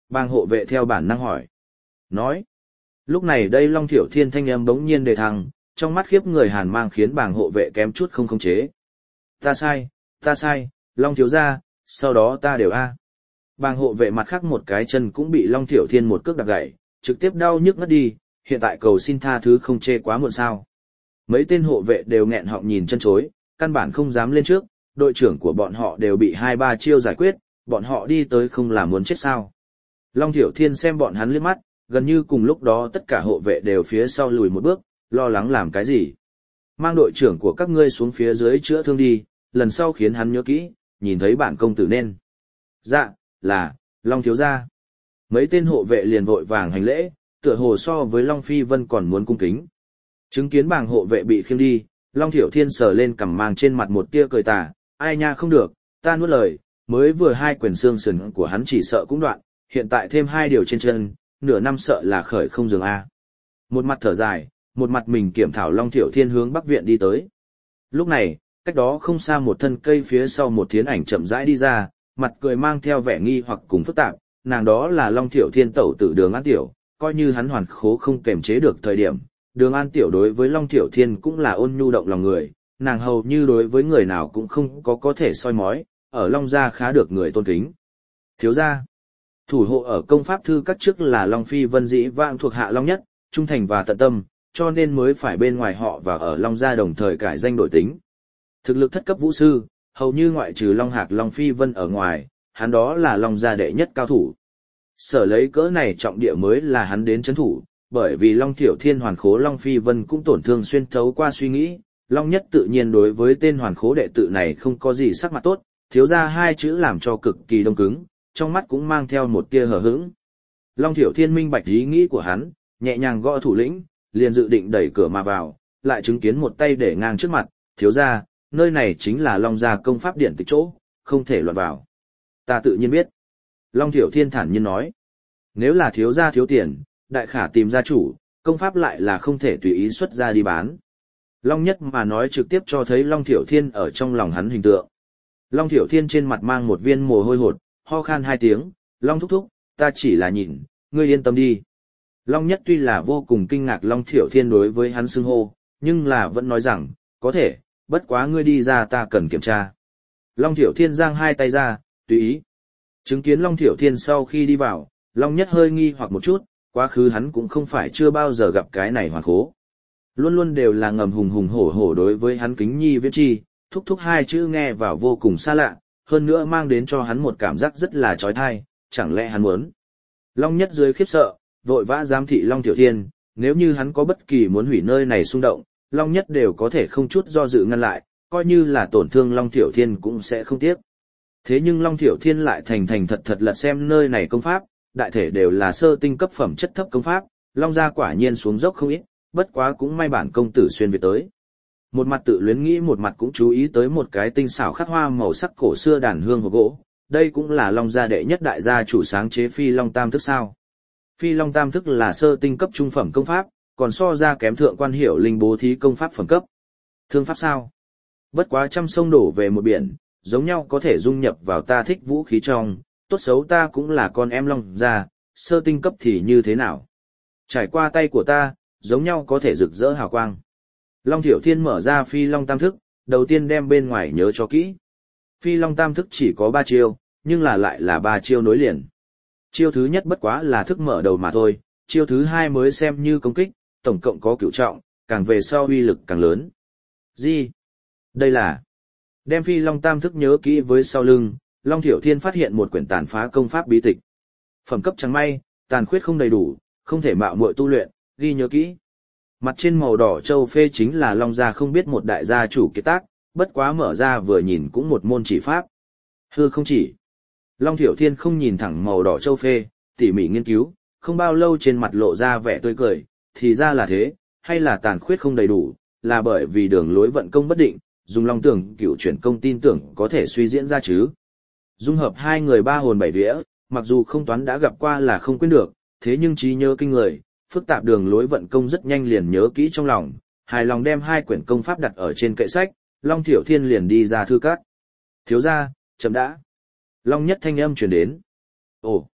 Bàng hộ vệ theo bản năng hỏi. Nói. Lúc này đây Long Thiểu Thiên thanh âm bỗng nhiên đề thăng, trong mắt khiếp người hàn mang khiến bàng hộ vệ kém chút không khống chế. Ta sai, ta sai, Long thiếu gia, sau đó ta đều a. Bàng hộ vệ mặt khác một cái chân cũng bị Long Thiểu Thiên một cước đạp gãy, trực tiếp đau nhức ngất đi, hiện tại cầu xin tha thứ không chê quá muộn sao. Mấy tên hộ vệ đều nghẹn họng nhìn chân chối, căn bản không dám lên trước, đội trưởng của bọn họ đều bị hai ba chiêu giải quyết, bọn họ đi tới không là muốn chết sao. Long Thiểu Thiên xem bọn hắn liếc mắt, gần như cùng lúc đó tất cả hộ vệ đều phía sau lùi một bước, lo lắng làm cái gì. Mang đội trưởng của các ngươi xuống phía dưới chữa thương đi, lần sau khiến hắn nhớ kỹ, nhìn thấy bản công tử nên. Dạ, là, Long thiếu gia. Mấy tên hộ vệ liền vội vàng hành lễ, tựa hồ so với Long Phi Vân còn muốn cung kính. Chứng kiến bảng hộ vệ bị khiêng đi, Long Thiểu Thiên sờ lên cằm mang trên mặt một tia cười tà, ai nha không được, ta nuốt lời, mới vừa hai quyền xương sườn của hắn chỉ sợ cũng đoạn, hiện tại thêm hai điều trên chân, nửa năm sợ là khởi không dừng a. Một mặt thở dài, một mặt mình kiểm thảo Long Thiểu Thiên hướng Bắc viện đi tới. Lúc này, cách đó không xa một thân cây phía sau một thiến ảnh chậm rãi đi ra, mặt cười mang theo vẻ nghi hoặc cùng phức tạp, nàng đó là Long Thiểu Thiên tẩu tử Đường An Tiểu, coi như hắn hoàn khố không kềm chế được thời điểm, Đường An Tiểu đối với Long Thiểu Thiên cũng là ôn nhu động lòng người, nàng hầu như đối với người nào cũng không có có thể soi mói, ở Long gia khá được người tôn kính. Thiếu gia, thủ hộ ở công pháp thư các trước là Long Phi Vân dĩ vãng thuộc hạ Long nhất, trung thành và tận tâm, cho nên mới phải bên ngoài họ và ở Long gia đồng thời cải danh đổi tính. Thực lực thất cấp vũ sư, hầu như ngoại trừ Long Hạc Long Phi Vân ở ngoài, hắn đó là Long gia đệ nhất cao thủ. Sở lấy cỡ này trọng địa mới là hắn đến chấn thủ, bởi vì Long Thiểu Thiên hoàn khố Long Phi Vân cũng tổn thương xuyên thấu qua suy nghĩ, Long nhất tự nhiên đối với tên hoàn khố đệ tử này không có gì sắc mặt tốt, thiếu ra hai chữ làm cho cực kỳ đông cứng, trong mắt cũng mang theo một tia hờ hững. Long Thiểu Thiên minh bạch ý nghĩ của hắn, nhẹ nhàng gõ thủ lĩnh, liền dự định đẩy cửa mà vào, lại chứng kiến một tay để ngang trước mặt, thiếu ra, nơi này chính là Long gia công pháp điển tịch chỗ, không thể loạn vào. Ta tự nhiên biết. Long Thiểu Thiên thản nhiên nói, nếu là thiếu gia thiếu tiền, đại khả tìm gia chủ, công pháp lại là không thể tùy ý xuất ra đi bán. Long nhất mà nói trực tiếp cho thấy Long Thiểu Thiên ở trong lòng hắn hình tượng. Long Thiểu Thiên trên mặt mang một viên mồ hôi hột, ho khan hai tiếng, Long thúc thúc, ta chỉ là nhìn, ngươi yên tâm đi. Long nhất tuy là vô cùng kinh ngạc Long Thiểu Thiên đối với hắn xưng hô, nhưng là vẫn nói rằng, có thể, bất quá ngươi đi ra ta cần kiểm tra. Long Thiểu Thiên giang hai tay ra, tùy ý. Chứng kiến Long Thiểu Thiên sau khi đi vào, Long nhất hơi nghi hoặc một chút, quá khứ hắn cũng không phải chưa bao giờ gặp cái này hoàn khố. Luôn luôn đều là ngầm hùng hùng hổ hổ đối với hắn kính nhi viễn chi, thúc thúc hai chữ nghe vào vô cùng xa lạ, hơn nữa mang đến cho hắn một cảm giác rất là trói thai, chẳng lẽ hắn muốn. Long nhất dưới khiếp sợ, vội vã giám thị Long Thiểu Thiên, nếu như hắn có bất kỳ muốn hủy nơi này xung động, Long nhất đều có thể không chút do dự ngăn lại, coi như là tổn thương Long Thiểu Thiên cũng sẽ không tiếc. Thế nhưng Long Thiểu Thiên lại thành thành thật thật lật xem nơi này công pháp, đại thể đều là sơ tinh cấp phẩm chất thấp công pháp, Long gia quả nhiên xuống dốc không ít, bất quá cũng may bản công tử xuyên việt tới. Một mặt tự luyến nghĩ một mặt cũng chú ý tới một cái tinh xảo khắc hoa màu sắc cổ xưa đàn hương hộp gỗ, đây cũng là Long gia đệ nhất đại gia chủ sáng chế Phi Long Tam Thức sao. Phi Long Tam Thức là sơ tinh cấp trung phẩm công pháp, còn so ra kém thượng quan hiểu linh bố thí công pháp phẩm cấp. Thương pháp sao? Bất quá trăm sông đổ về một biển, giống nhau có thể dung nhập vào ta thích vũ khí trong, tốt xấu ta cũng là con em Long gia, sơ tinh cấp thì như thế nào? Trải qua tay của ta, giống nhau có thể rực rỡ hào quang. Long Thiểu Thiên mở ra Phi Long Tam Thức, đầu tiên đem bên ngoài nhớ cho kỹ. Phi Long Tam Thức chỉ có ba chiêu, nhưng là lại là ba chiêu nối liền. Chiêu thứ nhất bất quá là thức mở đầu mà thôi, chiêu thứ hai mới xem như công kích, tổng cộng có cửu trọng, càng về sau uy lực càng lớn. Gì? Đây là... Đem Phi Long Tam Thức nhớ kỹ với sau lưng, Long Thiểu Thiên phát hiện một quyển tàn phá công pháp bí tịch. Phẩm cấp chẳng may, tàn khuyết không đầy đủ, không thể mạo muội tu luyện, ghi nhớ kỹ. Mặt trên màu đỏ châu phê chính là Long gia không biết một đại gia chủ kiệt tác, bất quá mở ra vừa nhìn cũng một môn chỉ pháp. Hư không chỉ. Long Thiểu Thiên không nhìn thẳng màu đỏ châu phê, tỉ mỉ nghiên cứu, không bao lâu trên mặt lộ ra vẻ tươi cười, thì ra là thế, hay là tàn khuyết không đầy đủ, là bởi vì đường lối vận công bất định, dùng Long tưởng cựu chuyển công tin tưởng có thể suy diễn ra chứ. Dung hợp hai người ba hồn bảy vía, mặc dù không toán đã gặp qua là không quên được, thế nhưng trí nhớ kinh người, phức tạp đường lối vận công rất nhanh liền nhớ kỹ trong lòng, hài lòng đem hai quyển công pháp đặt ở trên kệ sách, Long Thiểu Thiên liền đi ra thư các. Thiếu gia, chậm đã. Long nhất thanh âm truyền đến. Ồ,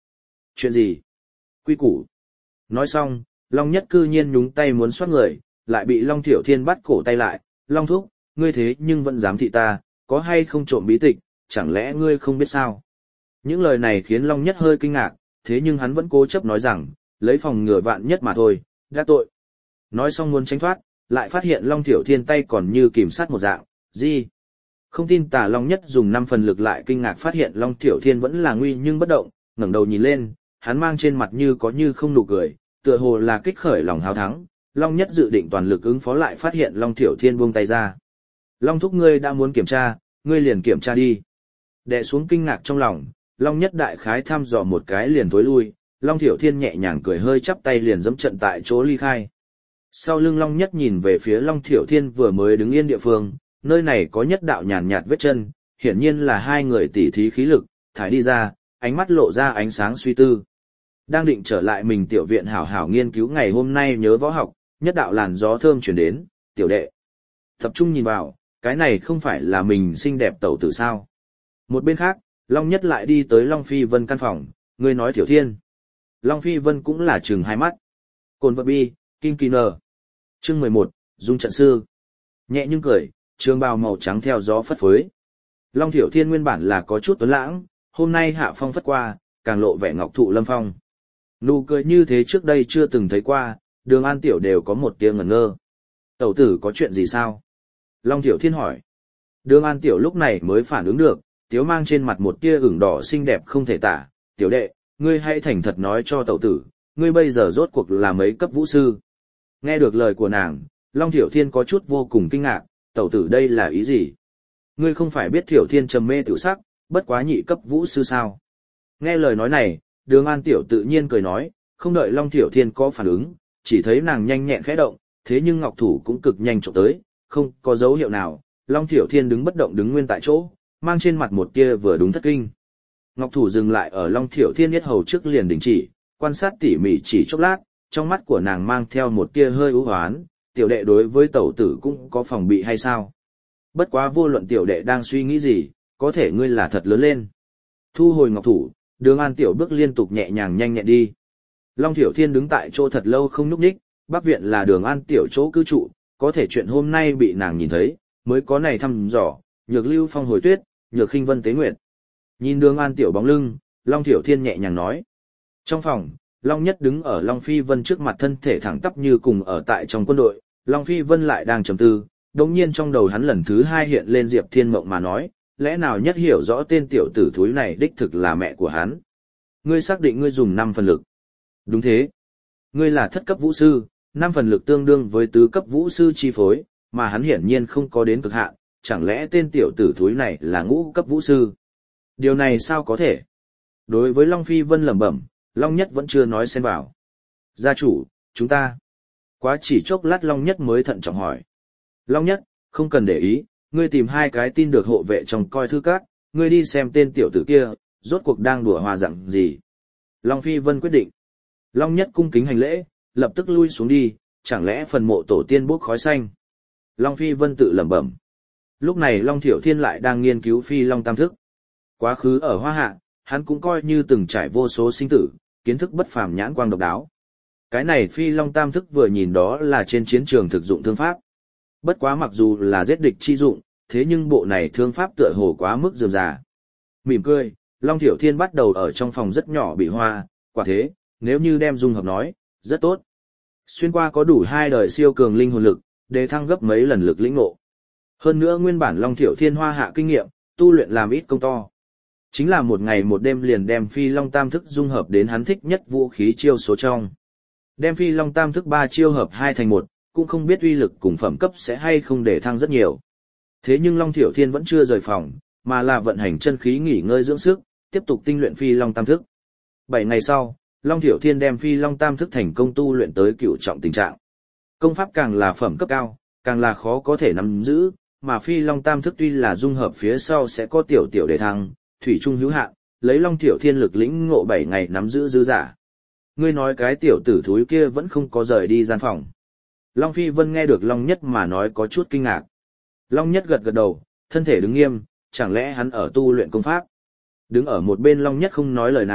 Chuyện gì? Quy củ. Nói xong, Long Nhất cư nhiên nhúng tay muốn xoát người, lại bị Long Thiểu Thiên bắt cổ tay lại. Long thúc, ngươi thế nhưng vẫn dám thị ta, có hay không trộm bí tịch, chẳng lẽ ngươi không biết sao? Những lời này khiến Long Nhất hơi kinh ngạc, thế nhưng hắn vẫn cố chấp nói rằng, lấy phòng ngừa vạn nhất mà thôi, đã tội. Nói xong muốn tránh thoát, lại phát hiện Long Thiểu Thiên tay còn như kìm sát một dạng, gì? Không tin tà Long Nhất dùng năm phần lực lại kinh ngạc phát hiện Long Thiểu Thiên vẫn là nguy nhưng bất động, ngẩng đầu nhìn lên, hắn mang trên mặt như có như không nụ cười, tựa hồ là kích khởi lòng háo thắng. Long Nhất dự định toàn lực ứng phó lại phát hiện Long Thiểu Thiên buông tay ra. Long thúc ngươi đã muốn kiểm tra, ngươi liền kiểm tra đi. Đè xuống kinh ngạc trong lòng, Long Nhất đại khái thăm dò một cái liền tối lui, Long Thiểu Thiên nhẹ nhàng cười hơi chắp tay liền dẫm trận tại chỗ ly khai. Sau lưng Long Nhất nhìn về phía Long Thiểu Thiên vừa mới đứng yên địa phương, nơi này có nhất đạo nhàn nhạt vết chân, hiển nhiên là hai người tỉ thí khí lực, thải đi ra, ánh mắt lộ ra ánh sáng suy tư. Đang định trở lại mình tiểu viện hảo hảo nghiên cứu ngày hôm nay nhớ võ học, nhất đạo làn gió thơm chuyển đến, tiểu đệ. Tập trung nhìn vào, cái này không phải là mình xinh đẹp tẩu tử sao. Một bên khác, Long Nhất lại đi tới Long Phi Vân căn phòng, người nói Thiểu Thiên. Long Phi Vân cũng là trừng hai mắt. Cồn vật bi, kinh kỳ nờ. Chương mười một, Dung trận sư. Nhẹ nhưng cười, trường bào màu trắng theo gió phất phới. Long Thiểu Thiên nguyên bản là có chút tuấn lãng, hôm nay hạ phong phất qua, càng lộ vẻ ngọc thụ lâm phong. Nụ cười như thế trước đây chưa từng thấy qua, Đường An Tiểu đều có một tia ngẩn ngơ. Tẩu tử có chuyện gì sao? Long Thiểu Thiên hỏi. Đường An Tiểu lúc này mới phản ứng được, tiếu mang trên mặt một tia ửng đỏ xinh đẹp không thể tả. Tiểu đệ, ngươi hãy thành thật nói cho tẩu tử, ngươi bây giờ rốt cuộc là mấy cấp vũ sư? Nghe được lời của nàng, Long Thiểu Thiên có chút vô cùng kinh ngạc, tẩu tử đây là ý gì? Ngươi không phải biết Thiểu Thiên trầm mê tiểu sắc, bất quá nhị cấp vũ sư sao? Nghe lời nói này, Đường An Tiểu tự nhiên cười nói, không đợi Long Thiểu Thiên có phản ứng, chỉ thấy nàng nhanh nhẹn khẽ động, thế nhưng ngọc thủ cũng cực nhanh trộm tới, không có dấu hiệu nào, Long Thiểu Thiên đứng bất động đứng nguyên tại chỗ, mang trên mặt một tia vừa đúng thất kinh. Ngọc thủ dừng lại ở Long Thiểu Thiên yết hầu trước liền đình chỉ, quan sát tỉ mỉ chỉ chốc lát, trong mắt của nàng mang theo một tia hơi ưu hoán, tiểu đệ đối với tẩu tử cũng có phòng bị hay sao? Bất quá vô luận tiểu đệ đang suy nghĩ gì, có thể ngươi là thật lớn lên. Thu hồi ngọc thủ, Đường An Tiểu bước liên tục nhẹ nhàng nhanh nhẹn đi. Long Thiểu Thiên đứng tại chỗ thật lâu không nhúc nhích, Bắc viện là Đường An Tiểu chỗ cư trụ, có thể chuyện hôm nay bị nàng nhìn thấy, mới có này thăm dò, nhược lưu phong hồi tuyết, nhược khinh vân tế nguyệt. Nhìn Đường An Tiểu bóng lưng, Long Thiểu Thiên nhẹ nhàng nói. Trong phòng, Long Nhất đứng ở Long Phi Vân trước mặt thân thể thẳng tắp như cùng ở tại trong quân đội, Long Phi Vân lại đang trầm tư, đồng nhiên trong đầu hắn lần thứ hai hiện lên Diệp Thiên Mộng mà nói, lẽ nào Nhất hiểu rõ tên tiểu tử thúi này đích thực là mẹ của hắn. Ngươi xác định ngươi dùng năm phần lực. Đúng thế. Ngươi là thất cấp vũ sư, năm phần lực tương đương với tứ cấp vũ sư chi phối, mà hắn hiển nhiên không có đến cực hạn, chẳng lẽ tên tiểu tử thúi này là ngũ cấp vũ sư? Điều này sao có thể? Đối với Long Phi Vân lẩm bẩm, Long Nhất vẫn chưa nói xen vào. Gia chủ, chúng ta. Quá chỉ chốc lát Long Nhất mới thận trọng hỏi. Long Nhất, không cần để ý, ngươi tìm hai cái tin được hộ vệ trong coi thư các, ngươi đi xem tên tiểu tử kia, rốt cuộc đang đùa hòa dặn gì. Long Phi Vân quyết định. Long Nhất cung kính hành lễ, lập tức lui xuống đi, chẳng lẽ phần mộ tổ tiên bốc khói xanh. Long Phi Vân tự lẩm bẩm. Lúc này Long Thiểu Thiên lại đang nghiên cứu Phi Long Tam Thức. Quá khứ ở Hoa Hạ, hắn cũng coi như từng trải vô số sinh tử, kiến thức bất phàm nhãn quang độc đáo. Cái này Phi Long Tam Thức vừa nhìn đó là trên chiến trường thực dụng thương pháp. Bất quá mặc dù là giết địch chi dụng, thế nhưng bộ này thương pháp tựa hồ quá mức rườm rà. Mỉm cười, Long Thiểu Thiên bắt đầu ở trong phòng rất nhỏ bị hoa, quả thế, nếu như đem dung hợp nói, rất tốt. Xuyên qua có đủ hai đời siêu cường linh hồn lực, để thăng gấp mấy lần lực lĩnh ngộ. Hơn nữa nguyên bản Long Thiểu Thiên Hoa Hạ kinh nghiệm, tu luyện làm ít công to. Chính là một ngày một đêm liền đem Phi Long Tam Thức dung hợp đến hắn thích nhất vũ khí chiêu số trong. Đem Phi Long Tam Thức ba chiêu hợp hai thành một, cũng không biết uy lực cùng phẩm cấp sẽ hay không để thăng rất nhiều. Thế nhưng Long Thiểu Thiên vẫn chưa rời phòng, mà là vận hành chân khí nghỉ ngơi dưỡng sức, tiếp tục tinh luyện Phi Long Tam Thức. Bảy ngày sau, Long Thiểu Thiên đem Phi Long Tam Thức thành công tu luyện tới cửu trọng tình trạng. Công pháp càng là phẩm cấp cao, càng là khó có thể nắm giữ, mà Phi Long Tam Thức tuy là dung hợp phía sau sẽ có tiểu tiểu đề thăng, thủy trung hữu hạn, lấy Long Thiểu Thiên lực lĩnh ngộ bảy ngày nắm giữ dư giả. Ngươi nói cái tiểu tử thúi kia vẫn không có rời đi gian phòng. Long Phi Vân nghe được Long Nhất mà nói có chút kinh ngạc. Long Nhất gật gật đầu, thân thể đứng nghiêm, chẳng lẽ hắn ở tu luyện công pháp. Đứng ở một bên Long Nhất không nói lời nào,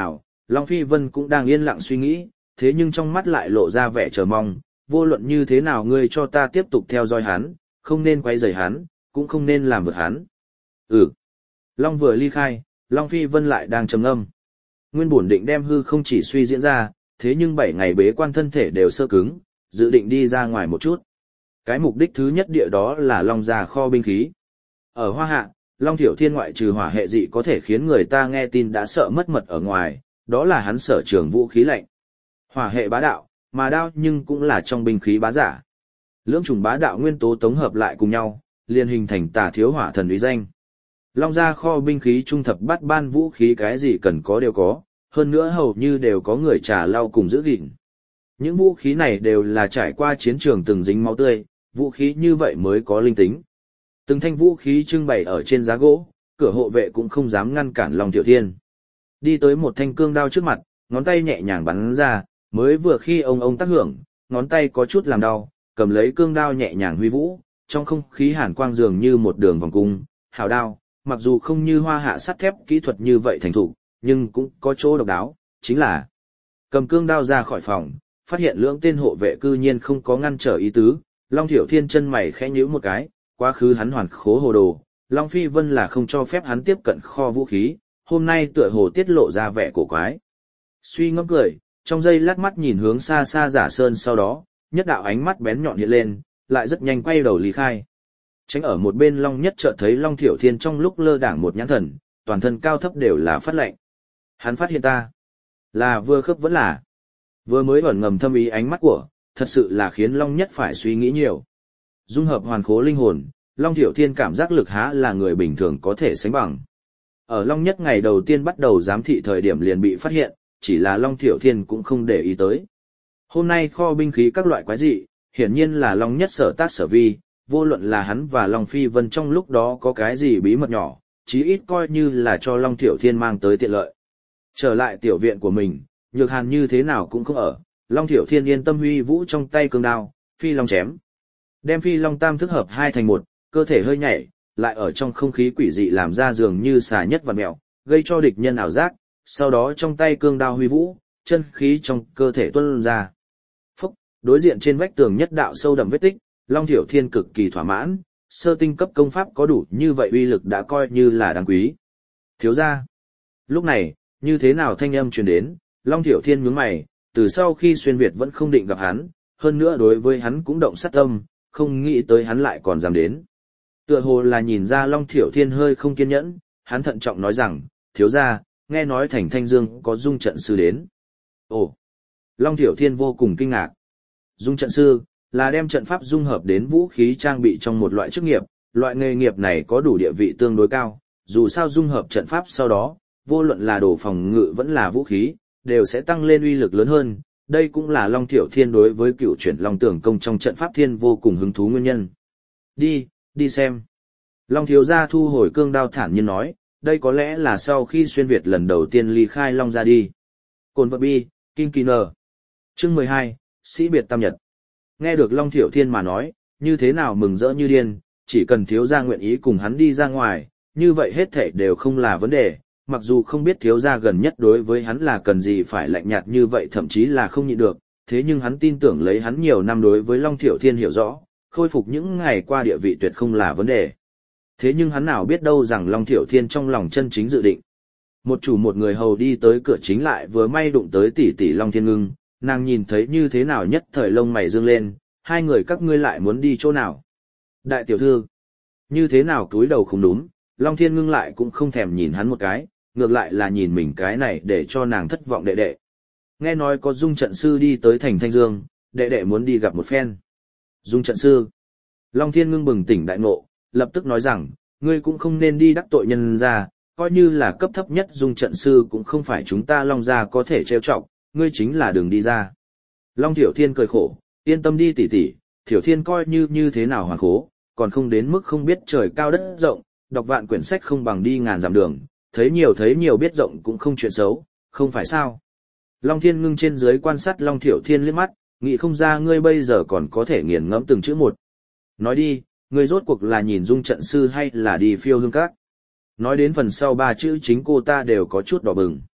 Long Phi Vân cũng đang yên lặng suy nghĩ, thế nhưng trong mắt lại lộ ra vẻ chờ mong, vô luận như thế nào ngươi cho ta tiếp tục theo dõi hắn, không nên quấy rầy hắn, cũng không nên làm vượt hắn. Ừ. Long vừa ly khai, Long Phi Vân lại đang trầm ngâm. Nguyên bổn định đem hư không chỉ suy diễn ra, thế nhưng bảy ngày bế quan thân thể đều sơ cứng, dự định đi ra ngoài một chút. Cái mục đích thứ nhất địa đó là Long gia kho binh khí. Ở Hoa Hạ, Long Thiểu Thiên ngoại trừ hỏa hệ dị có thể khiến người ta nghe tin đã sợ mất mật ở ngoài, đó là hắn sở trường vũ khí lạnh. Hỏa hệ bá đạo, mà đao nhưng cũng là trong binh khí bá giả. Lưỡng chủng bá đạo nguyên tố tống hợp lại cùng nhau, liền hình thành Tà Thiếu Hỏa Thần uy danh. Long gia kho binh khí trung thập bát ban vũ khí cái gì cần có đều có, hơn nữa hầu như đều có người trả lau cùng giữ gìn. Những vũ khí này đều là trải qua chiến trường từng dính máu tươi, vũ khí như vậy mới có linh tính. Từng thanh vũ khí trưng bày ở trên giá gỗ, cửa hộ vệ cũng không dám ngăn cản Long Thiểu Thiên. Đi tới một thanh cương đao trước mặt, ngón tay nhẹ nhàng bắn ra, mới vừa khi ông ông tác hưởng, ngón tay có chút làm đau, cầm lấy cương đao nhẹ nhàng huy vũ, trong không khí hàn quang dường như một đường vòng cung, hào đao, mặc dù không như Hoa Hạ sắt thép kỹ thuật như vậy thành thục, nhưng cũng có chỗ độc đáo, chính là cầm cương đao ra khỏi phòng, phát hiện lưỡng tên hộ vệ cư nhiên không có ngăn trở ý tứ, Long Thiểu Thiên chân mày khẽ nhíu một cái, quá khứ hắn hoàn khố hồ đồ, Long Phi Vân là không cho phép hắn tiếp cận kho vũ khí, hôm nay tựa hồ tiết lộ ra vẻ cổ quái. Suy ngẫm cười, trong giây lát mắt nhìn hướng xa xa Giả Sơn, sau đó, nhất đạo ánh mắt bén nhọn hiện lên, lại rất nhanh quay đầu lý khai. Tránh ở một bên Long Nhất chợt thấy Long Thiểu Thiên trong lúc lơ đảng một nhãn thần, toàn thân cao thấp đều là phát lệnh. Hắn phát hiện ta, là vừa khớp vẫn là vừa mới ẩn ngầm thâm ý ánh mắt của, thật sự là khiến Long Nhất phải suy nghĩ nhiều. Dung hợp hoàn khố linh hồn, Long Thiểu Thiên cảm giác lực há là người bình thường có thể sánh bằng. Ở Long Nhất ngày đầu tiên bắt đầu giám thị thời điểm liền bị phát hiện, chỉ là Long Thiểu Thiên cũng không để ý tới. Hôm nay kho binh khí các loại quái dị, hiển nhiên là Long Nhất sở tác sở vi, vô luận là hắn và Long Phi Vân trong lúc đó có cái gì bí mật nhỏ, chí ít coi như là cho Long Thiểu Thiên mang tới tiện lợi. Trở lại tiểu viện của mình, Nhược Hàn như thế nào cũng không ở, Long Thiểu Thiên yên tâm huy vũ trong tay cương đao, phi long chém. Đem phi long tam thức hợp hai thành một, cơ thể hơi nhảy, lại ở trong không khí quỷ dị làm ra dường như xà nhất và mèo, gây cho địch nhân ảo giác, sau đó trong tay cương đao huy vũ, chân khí trong cơ thể tuôn ra. Phúc, đối diện trên vách tường nhất đạo sâu đậm vết tích, Long Thiểu Thiên cực kỳ thỏa mãn, sơ tinh cấp công pháp có đủ như vậy uy lực đã coi như là đáng quý. Thiếu gia. Lúc này, như thế nào thanh âm truyền đến, Long Thiểu Thiên nhướng mày, từ sau khi xuyên Việt vẫn không định gặp hắn, hơn nữa đối với hắn cũng động sát tâm, không nghĩ tới hắn lại còn dám đến. Tựa hồ là nhìn ra Long Thiểu Thiên hơi không kiên nhẫn, hắn thận trọng nói rằng, thiếu gia, nghe nói thành Thanh Dương có dung trận sư đến. Ồ! Long Thiểu Thiên vô cùng kinh ngạc. Dung trận sư, là đem trận pháp dung hợp đến vũ khí trang bị trong một loại chức nghiệp, loại nghề nghiệp này có đủ địa vị tương đối cao, dù sao dung hợp trận pháp sau đó, vô luận là đồ phòng ngự vẫn là vũ khí, đều sẽ tăng lên uy lực lớn hơn, đây cũng là Long Thiểu Thiên đối với cựu chuyển Long Tưởng Công trong trận pháp thiên vô cùng hứng thú nguyên nhân. Đi, đi xem. Long thiếu gia thu hồi cương đao thản nhiên nói, đây có lẽ là sau khi xuyên Việt lần đầu tiên ly khai Long ra đi. Cồn vật bi, Kinh Kỳ Nờ. Chương mười hai, Sĩ biệt tam nhật. Nghe được Long Thiểu Thiên mà nói, như thế nào mừng rỡ như điên, chỉ cần thiếu gia nguyện ý cùng hắn đi ra ngoài, như vậy hết thảy đều không là vấn đề. Mặc dù không biết thiếu gia gần nhất đối với hắn là cần gì phải lạnh nhạt như vậy, thậm chí là không nhịn được, thế nhưng hắn tin tưởng lấy hắn nhiều năm đối với Long Thiểu Thiên hiểu rõ, khôi phục những ngày qua địa vị tuyệt không là vấn đề. Thế nhưng hắn nào biết đâu rằng Long Thiểu Thiên trong lòng chân chính dự định. Một chủ một người hầu đi tới cửa chính lại vừa may đụng tới tỷ tỷ Long Thiên Ngưng, nàng nhìn thấy như thế nào nhất thời lông mày dương lên, hai người các ngươi lại muốn đi chỗ nào? Đại tiểu thư, như thế nào cúi đầu không đúng, Long Thiên Ngưng lại cũng không thèm nhìn hắn một cái, ngược lại là nhìn mình cái này để cho nàng thất vọng đệ đệ. Nghe nói có dung trận sư đi tới thành Thanh Dương, đệ đệ muốn đi gặp một phen. Dung trận sư. Long Thiên Ngưng bừng tỉnh đại ngộ, lập tức nói rằng, ngươi cũng không nên đi đắc tội nhân ra, coi như là cấp thấp nhất dung trận sư cũng không phải chúng ta Long gia có thể trêu chọc, ngươi chính là đường đi ra. Long Thiểu Thiên cười khổ, yên tâm đi tỷ tỷ, Thiểu Thiên coi như như thế nào hoàn khố, còn không đến mức không biết trời cao đất rộng, đọc vạn quyển sách không bằng đi ngàn dặm đường, thấy nhiều thấy nhiều biết rộng cũng không chuyện xấu, không phải sao. Long Thiên Ngưng trên dưới quan sát Long Thiểu Thiên liếc mắt, nghĩ không ra ngươi bây giờ còn có thể nghiền ngẫm từng chữ một. Nói đi, ngươi rốt cuộc là nhìn dung trận sư hay là đi phiêu hương các? Nói đến phần sau ba chữ chính cô ta đều có chút đỏ bừng.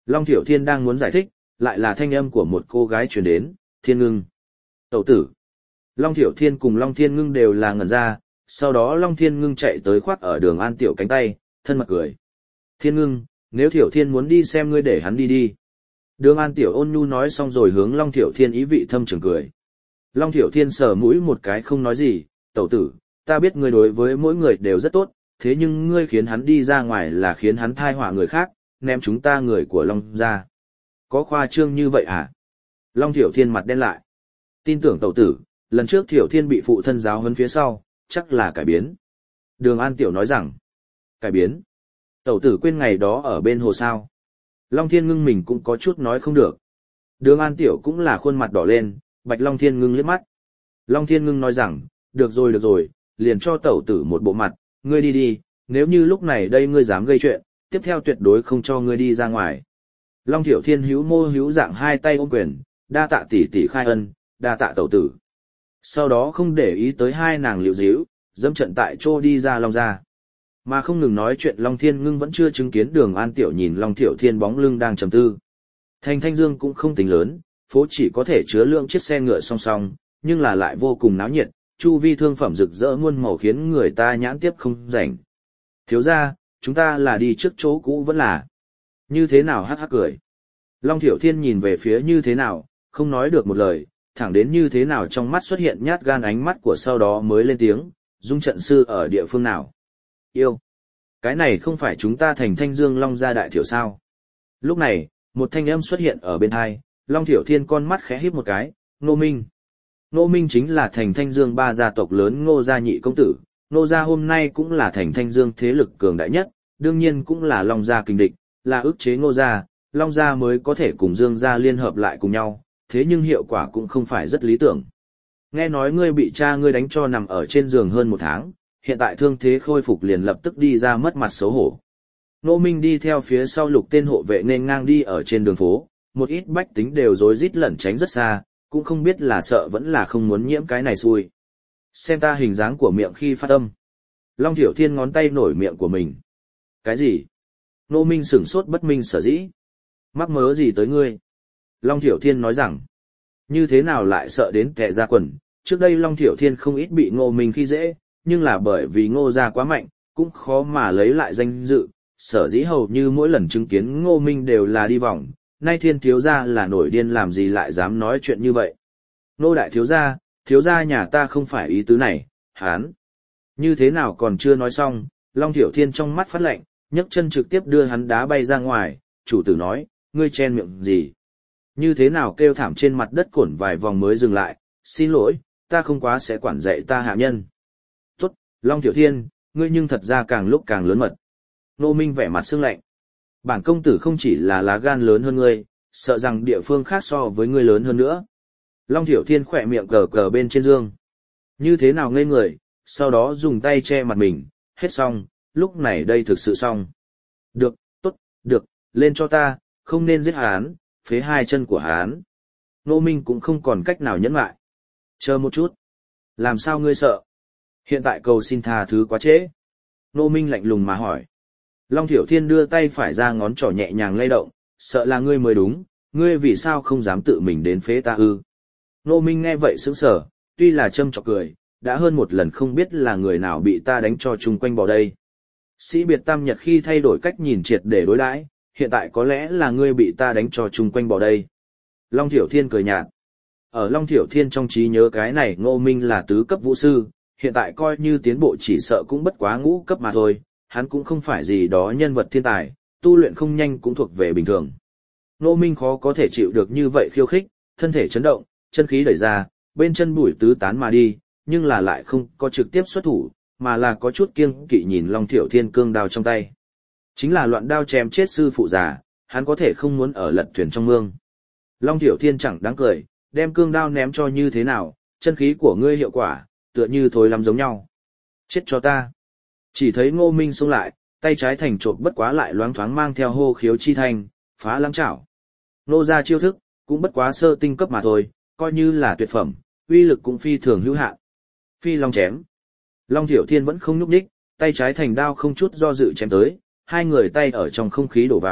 Long Thiểu Thiên đang muốn giải thích, lại là thanh âm của một cô gái truyền đến, Thiên Ngưng. Tẩu tử. Long Thiểu Thiên cùng Long Thiên Ngưng đều là ngẩn ra, sau đó Long Thiên Ngưng chạy tới khoác ở Đường An Tiểu cánh tay, thân mật cười. Thiên Ngưng, nếu Thiểu Thiên muốn đi xem ngươi để hắn đi đi. Đường An Tiểu ôn nhu nói xong rồi hướng Long Thiểu Thiên ý vị thâm trường cười. Long Thiểu Thiên sờ mũi một cái không nói gì, tẩu tử, ta biết ngươi đối với mỗi người đều rất tốt, thế nhưng ngươi khiến hắn đi ra ngoài là khiến hắn thai họa người khác, ném chúng ta người của Long ra. Có khoa trương như vậy à? Long Thiểu Thiên mặt đen lại. Tin tưởng tẩu tử, lần trước Thiểu Thiên bị phụ thân giáo huấn phía sau, chắc là cải biến. Đường An Tiểu nói rằng, cải biến. Tẩu tử quên ngày đó ở bên hồ sao. Long Thiên Ngưng mình cũng có chút nói không được. Đường An Tiểu cũng là khuôn mặt đỏ lên, bạch Long Thiên Ngưng liếc mắt. Long Thiên Ngưng nói rằng, được rồi được rồi, liền cho tẩu tử một bộ mặt, ngươi đi đi, nếu như lúc này đây ngươi dám gây chuyện, tiếp theo tuyệt đối không cho ngươi đi ra ngoài. Long Thiểu Thiên hữu mô hữu dạng hai tay ôm quyền, đa tạ tỷ tỷ khai ân, đa tạ tẩu tử. Sau đó không để ý tới hai nàng liễu díu, dẫm trận tại chỗ đi ra Long ra. Mà không ngừng nói chuyện Long Thiên Ngưng vẫn chưa chứng kiến Đường An Tiểu nhìn Long Thiểu Thiên bóng lưng đang trầm tư. Thành Thanh Dương cũng không tính lớn, phố chỉ có thể chứa lượng chiếc xe ngựa song song, nhưng là lại vô cùng náo nhiệt, chu vi thương phẩm rực rỡ muôn màu khiến người ta nhãn tiếp không rảnh. Thiếu ra, chúng ta là đi trước chỗ cũ vẫn là. Như thế nào hắc hắc cười. Long Thiểu Thiên nhìn về phía Như Thế Nào, không nói được một lời, thẳng đến Như Thế Nào trong mắt xuất hiện nhát gan ánh mắt của sau đó mới lên tiếng, Dung trận sư ở địa phương nào? Yêu. Cái này không phải chúng ta Thành Thanh Dương Long gia đại thiểu sao? Lúc này, một thanh âm xuất hiện ở bên hai, Long Thiểu Thiên con mắt khẽ híp một cái, Ngô Minh. Ngô Minh chính là Thành Thanh Dương ba gia tộc lớn Ngô gia nhị công tử, Ngô gia hôm nay cũng là Thành Thanh Dương thế lực cường đại nhất, đương nhiên cũng là Long gia kình địch, là ức chế Ngô gia, Long gia mới có thể cùng Dương gia liên hợp lại cùng nhau, thế nhưng hiệu quả cũng không phải rất lý tưởng. Nghe nói ngươi bị cha ngươi đánh cho nằm ở trên giường hơn một tháng, hiện tại thương thế khôi phục liền lập tức đi ra mất mặt xấu hổ. Ngô Minh đi theo phía sau lục tên hộ vệ nên ngang đi ở trên đường phố, một ít bách tính đều rối rít lẩn tránh rất xa, cũng không biết là sợ vẫn là không muốn nhiễm cái này xui. Xem ta hình dáng của miệng khi phát âm. Long Thiểu Thiên ngón tay nổi miệng của mình. Cái gì? Ngô Minh sửng sốt bất minh sở dĩ. Mắc mớ gì tới ngươi? Long Thiểu Thiên nói rằng, như thế nào lại sợ đến kẻ ra quần, trước đây Long Thiểu Thiên không ít bị Ngô Minh khi dễ, nhưng là bởi vì Ngô gia quá mạnh, cũng khó mà lấy lại danh dự, sở dĩ hầu như mỗi lần chứng kiến Ngô Minh đều là đi vòng, nay Thiên thiếu gia là nổi điên làm gì lại dám nói chuyện như vậy. Ngô đại thiếu gia, thiếu gia nhà ta không phải ý tứ này, hán. Như thế nào còn chưa nói xong, Long Thiểu Thiên trong mắt phát lạnh, nhấc chân trực tiếp đưa hắn đá bay ra ngoài, chủ tử nói, ngươi chen miệng gì? Như thế nào kêu thảm trên mặt đất cổn vài vòng mới dừng lại, xin lỗi, ta không quá sẽ quản dạy ta hạ nhân. Tốt, Long Thiểu Thiên, ngươi nhưng thật ra càng lúc càng lớn mật. Ngô Minh vẻ mặt sương lạnh. Bản công tử không chỉ là lá gan lớn hơn ngươi, sợ rằng địa phương khác so với ngươi lớn hơn nữa. Long Thiểu Thiên khỏe miệng cờ cờ bên trên dương. Như thế nào ngây người, sau đó dùng tay che mặt mình, hết xong, lúc này đây thực sự xong. Được, tốt, được, lên cho ta, không nên giết hắn, phế hai chân của hắn. Ngô Minh cũng không còn cách nào nhẫn lại. Chờ một chút. Làm sao ngươi sợ? Hiện tại cầu xin tha thứ quá trễ. Ngô Minh lạnh lùng mà hỏi. Long Thiểu Thiên đưa tay phải ra ngón trỏ nhẹ nhàng lay động, sợ là ngươi mới đúng, ngươi vì sao không dám tự mình đến phế ta ư? Ngô Minh nghe vậy sững sờ, tuy là châm chọc cười, đã hơn một lần không biết là người nào bị ta đánh cho chung quanh bỏ đây. Sĩ biệt tam nhật khi thay đổi cách nhìn triệt để đối đãi, hiện tại có lẽ là ngươi bị ta đánh cho chung quanh bỏ đây. Long Thiểu Thiên cười nhạt. Ở Long Thiểu Thiên trong trí nhớ cái này Ngô Minh là tứ cấp vũ sư, hiện tại coi như tiến bộ chỉ sợ cũng bất quá ngũ cấp mà thôi, hắn cũng không phải gì đó nhân vật thiên tài, tu luyện không nhanh cũng thuộc về bình thường. Ngô Minh khó có thể chịu được như vậy khiêu khích, thân thể chấn động, chân khí đẩy ra, bên chân bụi tứ tán mà đi, nhưng là lại không có trực tiếp xuất thủ, mà là có chút kiêng kỵ nhìn Long Thiểu Thiên cương đao trong tay. Chính là loạn đao chém chết sư phụ già, hắn có thể không muốn ở lật thuyền trong mương. Long Thiểu Thiên chẳng đáng cười, đem cương đao ném cho Như Thế Nào, chân khí của ngươi hiệu quả, tựa như thối lắm giống nhau. Chết cho ta. Chỉ thấy Ngô Minh xông lại, tay trái thành trộm bất quá lại loáng thoáng mang theo hô khiếu chi thanh, phá lăng chảo. Nô ra chiêu thức, cũng bất quá sơ tinh cấp mà thôi, coi như là tuyệt phẩm, uy lực cũng phi thường hữu hạn. Phi long chém. Long Thiểu Thiên vẫn không nhúc nhích, tay trái thành đao không chút do dự chém tới, hai người tay ở trong không khí đổ vào,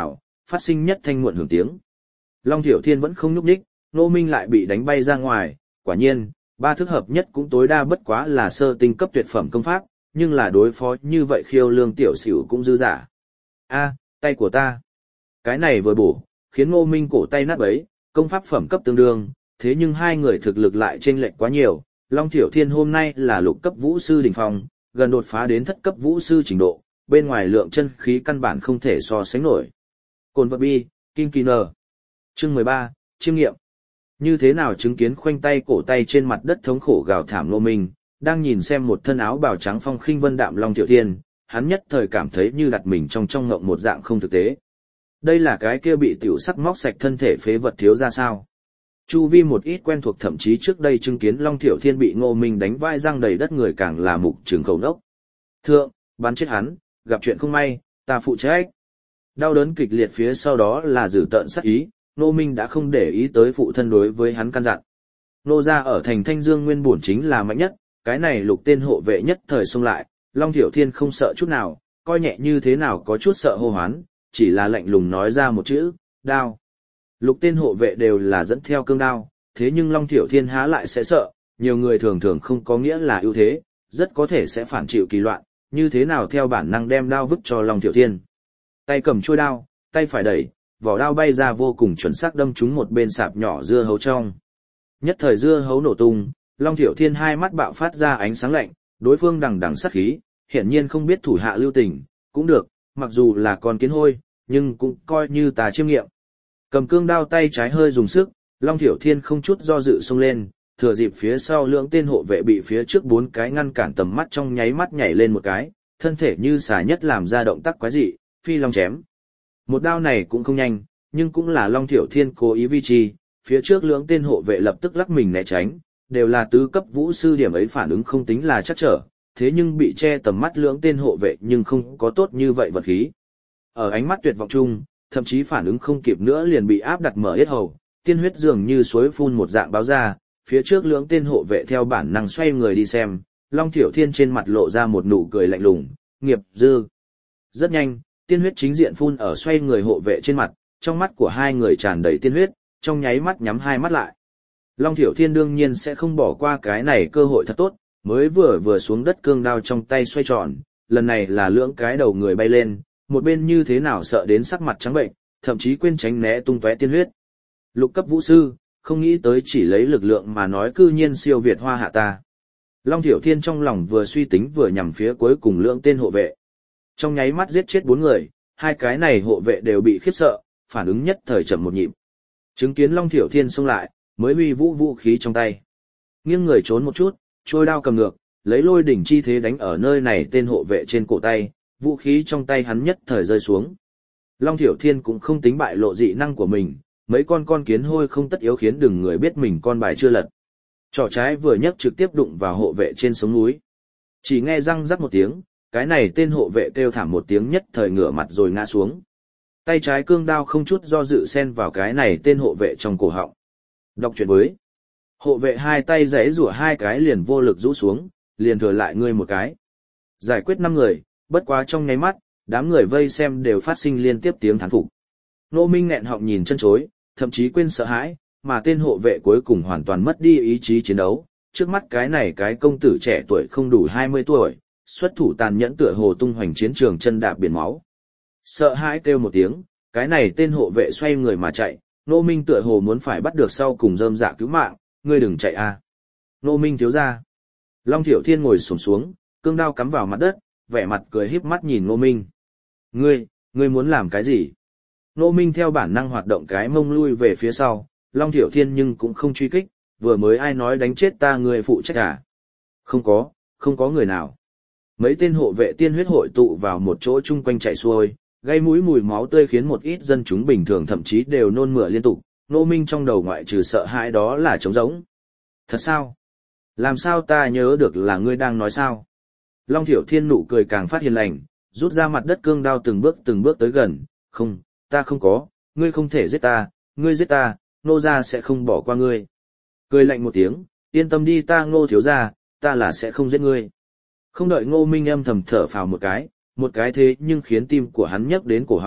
phát sinh nhất thanh muộn hưởng tiếng. Long Thiểu Thiên vẫn không nhúc nhích, Ngô Minh lại bị đánh bay ra ngoài, quả nhiên, ba thức hợp nhất cũng tối đa bất quá là sơ tinh cấp tuyệt phẩm công pháp, nhưng là đối phó như vậy khiêu lương tiểu xỉu cũng dư giả. A, tay của ta. Cái này vừa bổ, khiến Ngô Minh cổ tay nát bấy, công pháp phẩm cấp tương đương, thế nhưng hai người thực lực lại chênh lệch quá nhiều. Long Thiểu Thiên hôm nay là lục cấp vũ sư đỉnh phong, gần đột phá đến thất cấp vũ sư trình độ, bên ngoài lượng chân khí căn bản không thể so sánh nổi. Cồn vật bi, Kim Kỳ Nờ. Chương mười ba, chiêm nghiệm. Như thế nào chứng kiến khoanh tay cổ tay trên mặt đất thống khổ gào thảm Ngô Minh, đang nhìn xem một thân áo bào trắng phong khinh vân đạm Long Thiểu Thiên, hắn nhất thời cảm thấy như đặt mình trong trong ngộng một dạng không thực tế. Đây là cái kia bị tiểu sắc móc sạch thân thể phế vật thiếu ra sao? Chu vi một ít quen thuộc thậm chí trước đây chứng kiến Long Thiểu Thiên bị Ngô Minh đánh vai răng đầy đất người càng là mục trường khẩu nốc. Thượng, bắn chết hắn, gặp chuyện không may, ta phụ trách. Đau đớn kịch liệt phía sau đó là dữ tợn sát ý, Ngô Minh đã không để ý tới phụ thân đối với hắn căn dặn. Nô gia ở thành Thanh Dương nguyên bổn chính là mạnh nhất, cái này lục tên hộ vệ nhất thời xông lại, Long Thiểu Thiên không sợ chút nào, coi nhẹ như thế nào có chút sợ hô hoán, chỉ là lạnh lùng nói ra một chữ, đao. Lục tên hộ vệ đều là dẫn theo cương đao, thế nhưng Long Thiểu Thiên há lại sẽ sợ, nhiều người thường thường không có nghĩa là ưu thế, rất có thể sẽ phản chịu kỳ loạn, như thế nào theo bản năng đem đao vứt cho Long Thiểu Thiên. Tay cầm chuôi đao, tay phải đẩy, vỏ đao bay ra vô cùng chuẩn xác đâm trúng một bên sạp nhỏ dưa hấu trong. Nhất thời dưa hấu nổ tung, Long Thiểu Thiên hai mắt bạo phát ra ánh sáng lạnh, đối phương đằng đằng sát khí, hiển nhiên không biết thủ hạ lưu tình, cũng được, mặc dù là con kiến hôi, nhưng cũng coi như tà chiêm nghiệm. Cầm cương đao tay trái hơi dùng sức, Long Thiểu Thiên không chút do dự xông lên, thừa dịp phía sau lưỡng tên hộ vệ bị phía trước bốn cái ngăn cản tầm mắt trong nháy mắt nhảy lên một cái, thân thể như xà nhất làm ra động tác quái dị, phi long chém. Một đao này cũng không nhanh, nhưng cũng là Long Thiểu Thiên cố ý vi trì, phía trước lưỡng tên hộ vệ lập tức lắc mình né tránh, đều là tứ cấp vũ sư điểm ấy phản ứng không tính là chắc trở, thế nhưng bị che tầm mắt lưỡng tên hộ vệ nhưng không có tốt như vậy vật khí. Ở ánh mắt tuyệt vọng chung, thậm chí phản ứng không kịp nữa liền bị áp đặt mở hết hầu, tiên huyết dường như suối phun một dạng báo ra, phía trước lưỡng tên hộ vệ theo bản năng xoay người đi xem, Long Thiểu Thiên trên mặt lộ ra một nụ cười lạnh lùng, nghiệp dư. Rất nhanh, tiên huyết chính diện phun ở xoay người hộ vệ trên mặt, trong mắt của hai người tràn đầy tiên huyết, trong nháy mắt nhắm hai mắt lại. Long Thiểu Thiên đương nhiên sẽ không bỏ qua cái này cơ hội thật tốt, mới vừa vừa xuống đất cương đao trong tay xoay tròn, lần này là lưỡng cái đầu người bay lên, một bên như thế nào sợ đến sắc mặt trắng bệnh, thậm chí quên tránh né tung tóe tiên huyết. Lục cấp vũ sư, không nghĩ tới chỉ lấy lực lượng mà nói cư nhiên siêu việt hoa hạ ta. Long Thiểu Thiên trong lòng vừa suy tính vừa nhằm phía cuối cùng lưỡng tên hộ vệ. Trong nháy mắt giết chết bốn người, hai cái này hộ vệ đều bị khiếp sợ, phản ứng nhất thời chậm một nhịp. Chứng kiến Long Thiểu Thiên xông lại, mới huy vũ vũ khí trong tay. Nghiêng người trốn một chút, trôi đao cầm ngược, lấy lôi đỉnh chi thế đánh ở nơi này tên hộ vệ trên cổ tay, vũ khí trong tay hắn nhất thời rơi xuống. Long Thiểu Thiên cũng không tính bại lộ dị năng của mình, mấy con con kiến hôi không tất yếu khiến đừng người biết mình con bài chưa lật. Trỏ trái vừa nhấc trực tiếp đụng vào hộ vệ trên sống núi. Chỉ nghe răng rắc một tiếng, cái này tên hộ vệ kêu thảm một tiếng nhất thời ngửa mặt rồi ngã xuống. Tay trái cương đao không chút do dự xen vào cái này tên hộ vệ trong cổ họng. Đọc chuyện với. Hộ vệ hai tay giãy rủa hai cái liền vô lực rũ xuống, liền thừa lại ngươi một cái. Giải quyết năm người, bất quá trong nháy mắt, đám người vây xem đều phát sinh liên tiếp tiếng thán phục. Ngô Minh nghẹn họng nhìn chân chối, thậm chí quên sợ hãi, mà tên hộ vệ cuối cùng hoàn toàn mất đi ý chí chiến đấu. Trước mắt cái này cái công tử trẻ tuổi không đủ hai mươi tuổi, xuất thủ tàn nhẫn tựa hồ tung hoành chiến trường chân đạp biển máu. Sợ hãi kêu một tiếng, cái này tên hộ vệ xoay người mà chạy, Ngô Minh tựa hồ muốn phải bắt được sau cùng rơm dạ cứu mạng, ngươi đừng chạy a. Ngô Minh thiếu ra. Long Thiểu Thiên ngồi xổm xuống, cương đao cắm vào mặt đất, vẻ mặt cười híp mắt nhìn Ngô Minh. Ngươi, ngươi muốn làm cái gì? Ngô Minh theo bản năng hoạt động cái mông lui về phía sau, Long Thiểu Thiên nhưng cũng không truy kích, vừa mới ai nói đánh chết ta người phụ trách à? Không có, không có người nào. Mấy tên hộ vệ tiên huyết hội tụ vào một chỗ chung quanh chạy xuôi, gây mũi mùi máu tươi khiến một ít dân chúng bình thường thậm chí đều nôn mửa liên tục. Ngô Minh trong đầu ngoại trừ sợ hãi đó là trống rỗng. Thật sao? Làm sao ta nhớ được là ngươi đang nói sao? Long Thiểu Thiên nụ cười càng phát hiền lành, rút ra mặt đất cương đao từng bước từng bước tới gần. Không, ta không có, ngươi không thể giết ta, ngươi giết ta, Ngô gia sẽ không bỏ qua ngươi. Cười lạnh một tiếng, yên tâm đi ta Ngô thiếu gia, ta là sẽ không giết ngươi. Không đợi Ngô Minh âm thầm thở phào một cái, một cái thế nhưng khiến tim của hắn nhấc đến cổ họng,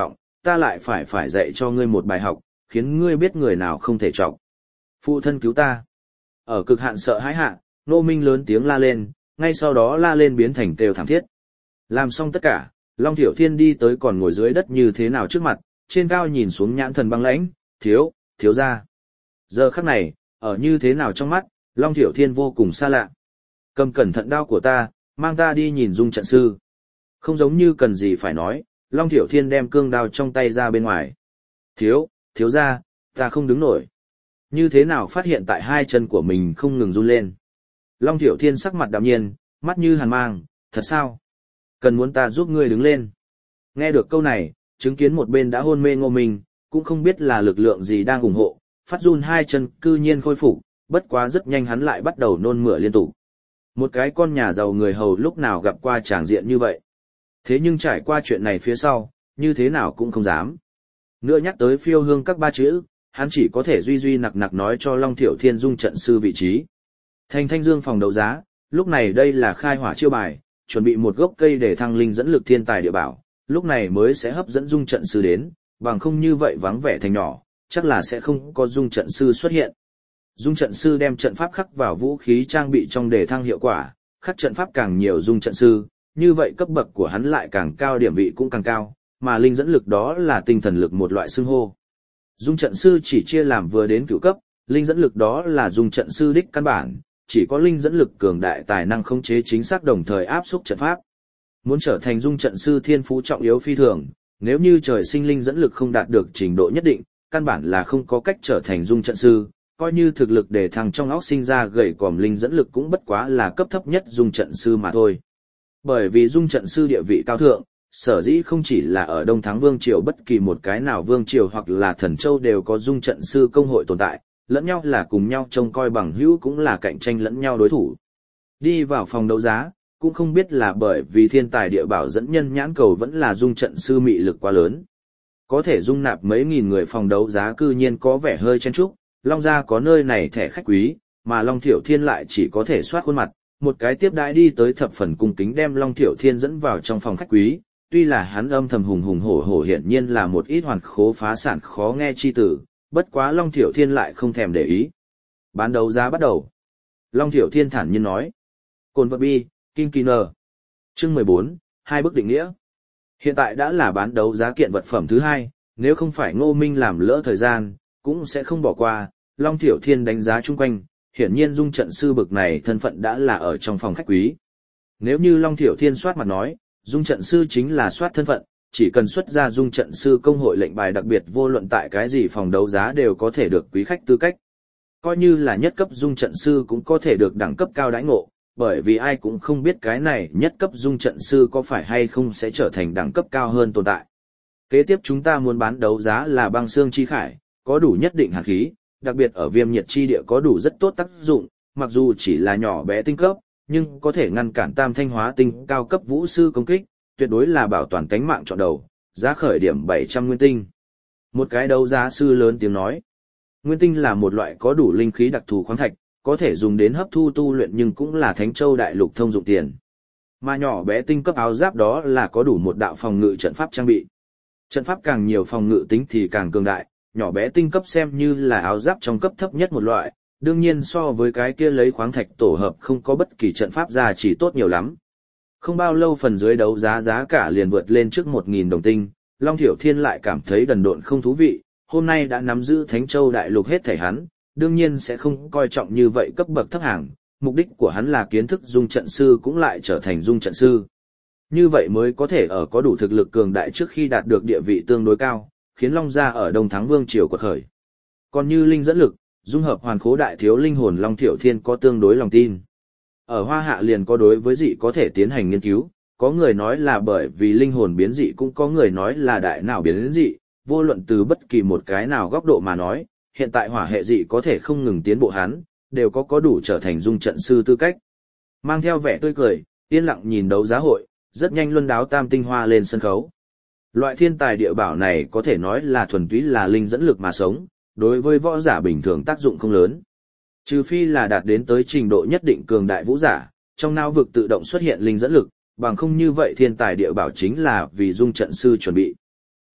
ta lại phải phải dạy cho ngươi một bài học, khiến ngươi biết người nào không thể trọng. Phụ thân cứu ta. Ở cực hạn sợ hãi hạ, Ngô Minh lớn tiếng la lên, ngay sau đó la lên biến thành kêu thảm thiết. Làm xong tất cả, Long Thiểu Thiên đi tới còn ngồi dưới đất như thế nào trước mặt, trên cao nhìn xuống nhãn thần băng lãnh, thiếu, thiếu ra. Giờ khắc này, ở như thế nào trong mắt, Long Thiểu Thiên vô cùng xa lạ. Cầm cẩn thận đao của ta, mang ta đi nhìn dung trận sư. Không giống như cần gì phải nói, Long Thiểu Thiên đem cương đao trong tay ra bên ngoài. Thiếu, thiếu ra, ta không đứng nổi. Như thế nào phát hiện tại hai chân của mình không ngừng run lên. Long Thiểu Thiên sắc mặt đạm nhiên, mắt như hàn mang, thật sao? Cần muốn ta giúp ngươi đứng lên. Nghe được câu này, chứng kiến một bên đã hôn mê Ngô Minh, cũng không biết là lực lượng gì đang ủng hộ, phát run hai chân cư nhiên khôi phục, bất quá rất nhanh hắn lại bắt đầu nôn mửa liên tục. Một cái con nhà giàu người hầu lúc nào gặp qua tràng diện như vậy. Thế nhưng trải qua chuyện này phía sau, như thế nào cũng không dám. Nữa nhắc tới phiêu hương các ba chữ, hắn chỉ có thể duy duy nặc nặc nói cho Long Thiểu Thiên dung trận sư vị trí. Thành Thanh Dương phòng đấu giá, lúc này đây là khai hỏa chiêu bài, chuẩn bị một gốc cây để thăng linh dẫn lực thiên tài địa bảo, lúc này mới sẽ hấp dẫn dung trận sư đến, bằng không như vậy vắng vẻ thành nhỏ, chắc là sẽ không có dung trận sư xuất hiện. Dung trận sư đem trận pháp khắc vào vũ khí trang bị trong để thăng hiệu quả, khắc trận pháp càng nhiều dung trận sư, như vậy cấp bậc của hắn lại càng cao, điểm vị cũng càng cao, mà linh dẫn lực đó là tinh thần lực một loại xưng hô. Dung trận sư chỉ chia làm vừa đến cửu cấp, linh dẫn lực đó là dung trận sư đích căn bản, chỉ có linh dẫn lực cường đại tài năng khống chế chính xác đồng thời áp xúc trận pháp. Muốn trở thành dung trận sư thiên phú trọng yếu phi thường, nếu như trời sinh linh dẫn lực không đạt được trình độ nhất định, căn bản là không có cách trở thành dung trận sư, coi như thực lực để thăng trong óc sinh ra gầy còm linh dẫn lực cũng bất quá là cấp thấp nhất dung trận sư mà thôi. Bởi vì dung trận sư địa vị cao thượng, sở dĩ không chỉ là ở Đông Thắng Vương Triều, bất kỳ một cái nào Vương Triều hoặc là Thần Châu đều có dung trận sư công hội tồn tại, lẫn nhau là cùng nhau trông coi bằng hữu, cũng là cạnh tranh lẫn nhau đối thủ. Đi vào phòng đấu giá, cũng không biết là bởi vì thiên tài địa bảo dẫn nhân nhãn cầu vẫn là dung trận sư mị lực quá lớn. Có thể dung nạp mấy nghìn người phòng đấu giá cư nhiên có vẻ hơi chen chúc, Long gia có nơi này thẻ khách quý, mà Long Thiểu Thiên lại chỉ có thể soát khuôn mặt, một cái tiếp đãi đi tới thập phần cung kính đem Long Thiểu Thiên dẫn vào trong phòng khách quý, tuy là hắn âm thầm hùng hùng hổ hổ hiển nhiên là một ít hoàn khố phá sản khó nghe chi tử, bất quá Long Thiểu Thiên lại không thèm để ý. Bán đấu giá bắt đầu. Long Thiểu Thiên thản nhiên nói. Cồn vật bi, Kim Kỳ Nờ. Chương mười bốn, hai bước định nghĩa. Hiện tại đã là bán đấu giá kiện vật phẩm thứ hai, nếu không phải Ngô Minh làm lỡ thời gian, cũng sẽ không bỏ qua. Long Thiểu Thiên đánh giá chung quanh, hiển nhiên dung trận sư bực này thân phận đã là ở trong phòng khách quý. Nếu như Long Thiểu Thiên soát mặt nói, dung trận sư chính là soát thân phận, chỉ cần xuất ra dung trận sư công hội lệnh bài đặc biệt vô luận tại cái gì phòng đấu giá đều có thể được quý khách tư cách. Coi như là nhất cấp dung trận sư cũng có thể được đẳng cấp cao đãi ngộ, bởi vì ai cũng không biết cái này nhất cấp dung trận sư có phải hay không sẽ trở thành đẳng cấp cao hơn tồn tại. Kế tiếp chúng ta muốn bán đấu giá là băng xương chi khải, có đủ nhất định hàn khí, đặc biệt ở viêm nhiệt chi địa có đủ rất tốt tác dụng, mặc dù chỉ là nhỏ bé tinh cấp, nhưng có thể ngăn cản tam thanh hóa tinh cao cấp vũ sư công kích, tuyệt đối là bảo toàn tánh mạng chọn đầu, giá khởi điểm bảy trăm nguyên tinh. Một cái đấu giá sư lớn tiếng nói. Nguyên tinh là một loại có đủ linh khí đặc thù khoáng thạch, có thể dùng đến hấp thu tu luyện nhưng cũng là Thánh Châu đại lục thông dụng tiền. Mà nhỏ bé tinh cấp áo giáp đó là có đủ một đạo phòng ngự trận pháp trang bị. Trận pháp càng nhiều phòng ngự tính thì càng cường đại, nhỏ bé tinh cấp xem như là áo giáp trong cấp thấp nhất một loại, đương nhiên so với cái kia lấy khoáng thạch tổ hợp không có bất kỳ trận pháp ra chỉ tốt nhiều lắm. Không bao lâu phần dưới đấu giá giá cả liền vượt lên trước một nghìn đồng tinh, Long Thiểu Thiên lại cảm thấy đần độn không thú vị, hôm nay đã nắm giữ Thánh Châu đại lục hết thảy hắn, đương nhiên sẽ không coi trọng như vậy cấp bậc thấp hàng, mục đích của hắn là kiến thức dung trận sư cũng lại trở thành dung trận sư. Như vậy mới có thể ở có đủ thực lực cường đại trước khi đạt được địa vị tương đối cao, khiến Long gia ở Đông Thắng Vương triều quật khởi. Còn như linh dẫn lực, dung hợp hoàn khố đại thiếu linh hồn Long Thiểu Thiên có tương đối lòng tin. Ở Hoa Hạ liền có đối với dị có thể tiến hành nghiên cứu, có người nói là bởi vì linh hồn biến dị, cũng có người nói là đại não biến dị, vô luận từ bất kỳ một cái nào góc độ mà nói, hiện tại hỏa hệ dị có thể không ngừng tiến bộ hắn, đều có có đủ trở thành dung trận sư tư cách. Mang theo vẻ tươi cười, yên lặng nhìn đấu giá hội, rất nhanh luân đáo tam tinh hoa lên sân khấu. Loại thiên tài địa bảo này có thể nói là thuần túy là linh dẫn lực mà sống, đối với võ giả bình thường tác dụng không lớn. Trừ phi là đạt đến tới trình độ nhất định cường đại vũ giả, trong não vực tự động xuất hiện linh dẫn lực, bằng không như vậy thiên tài địa bảo chính là vì dung trận sư chuẩn bị.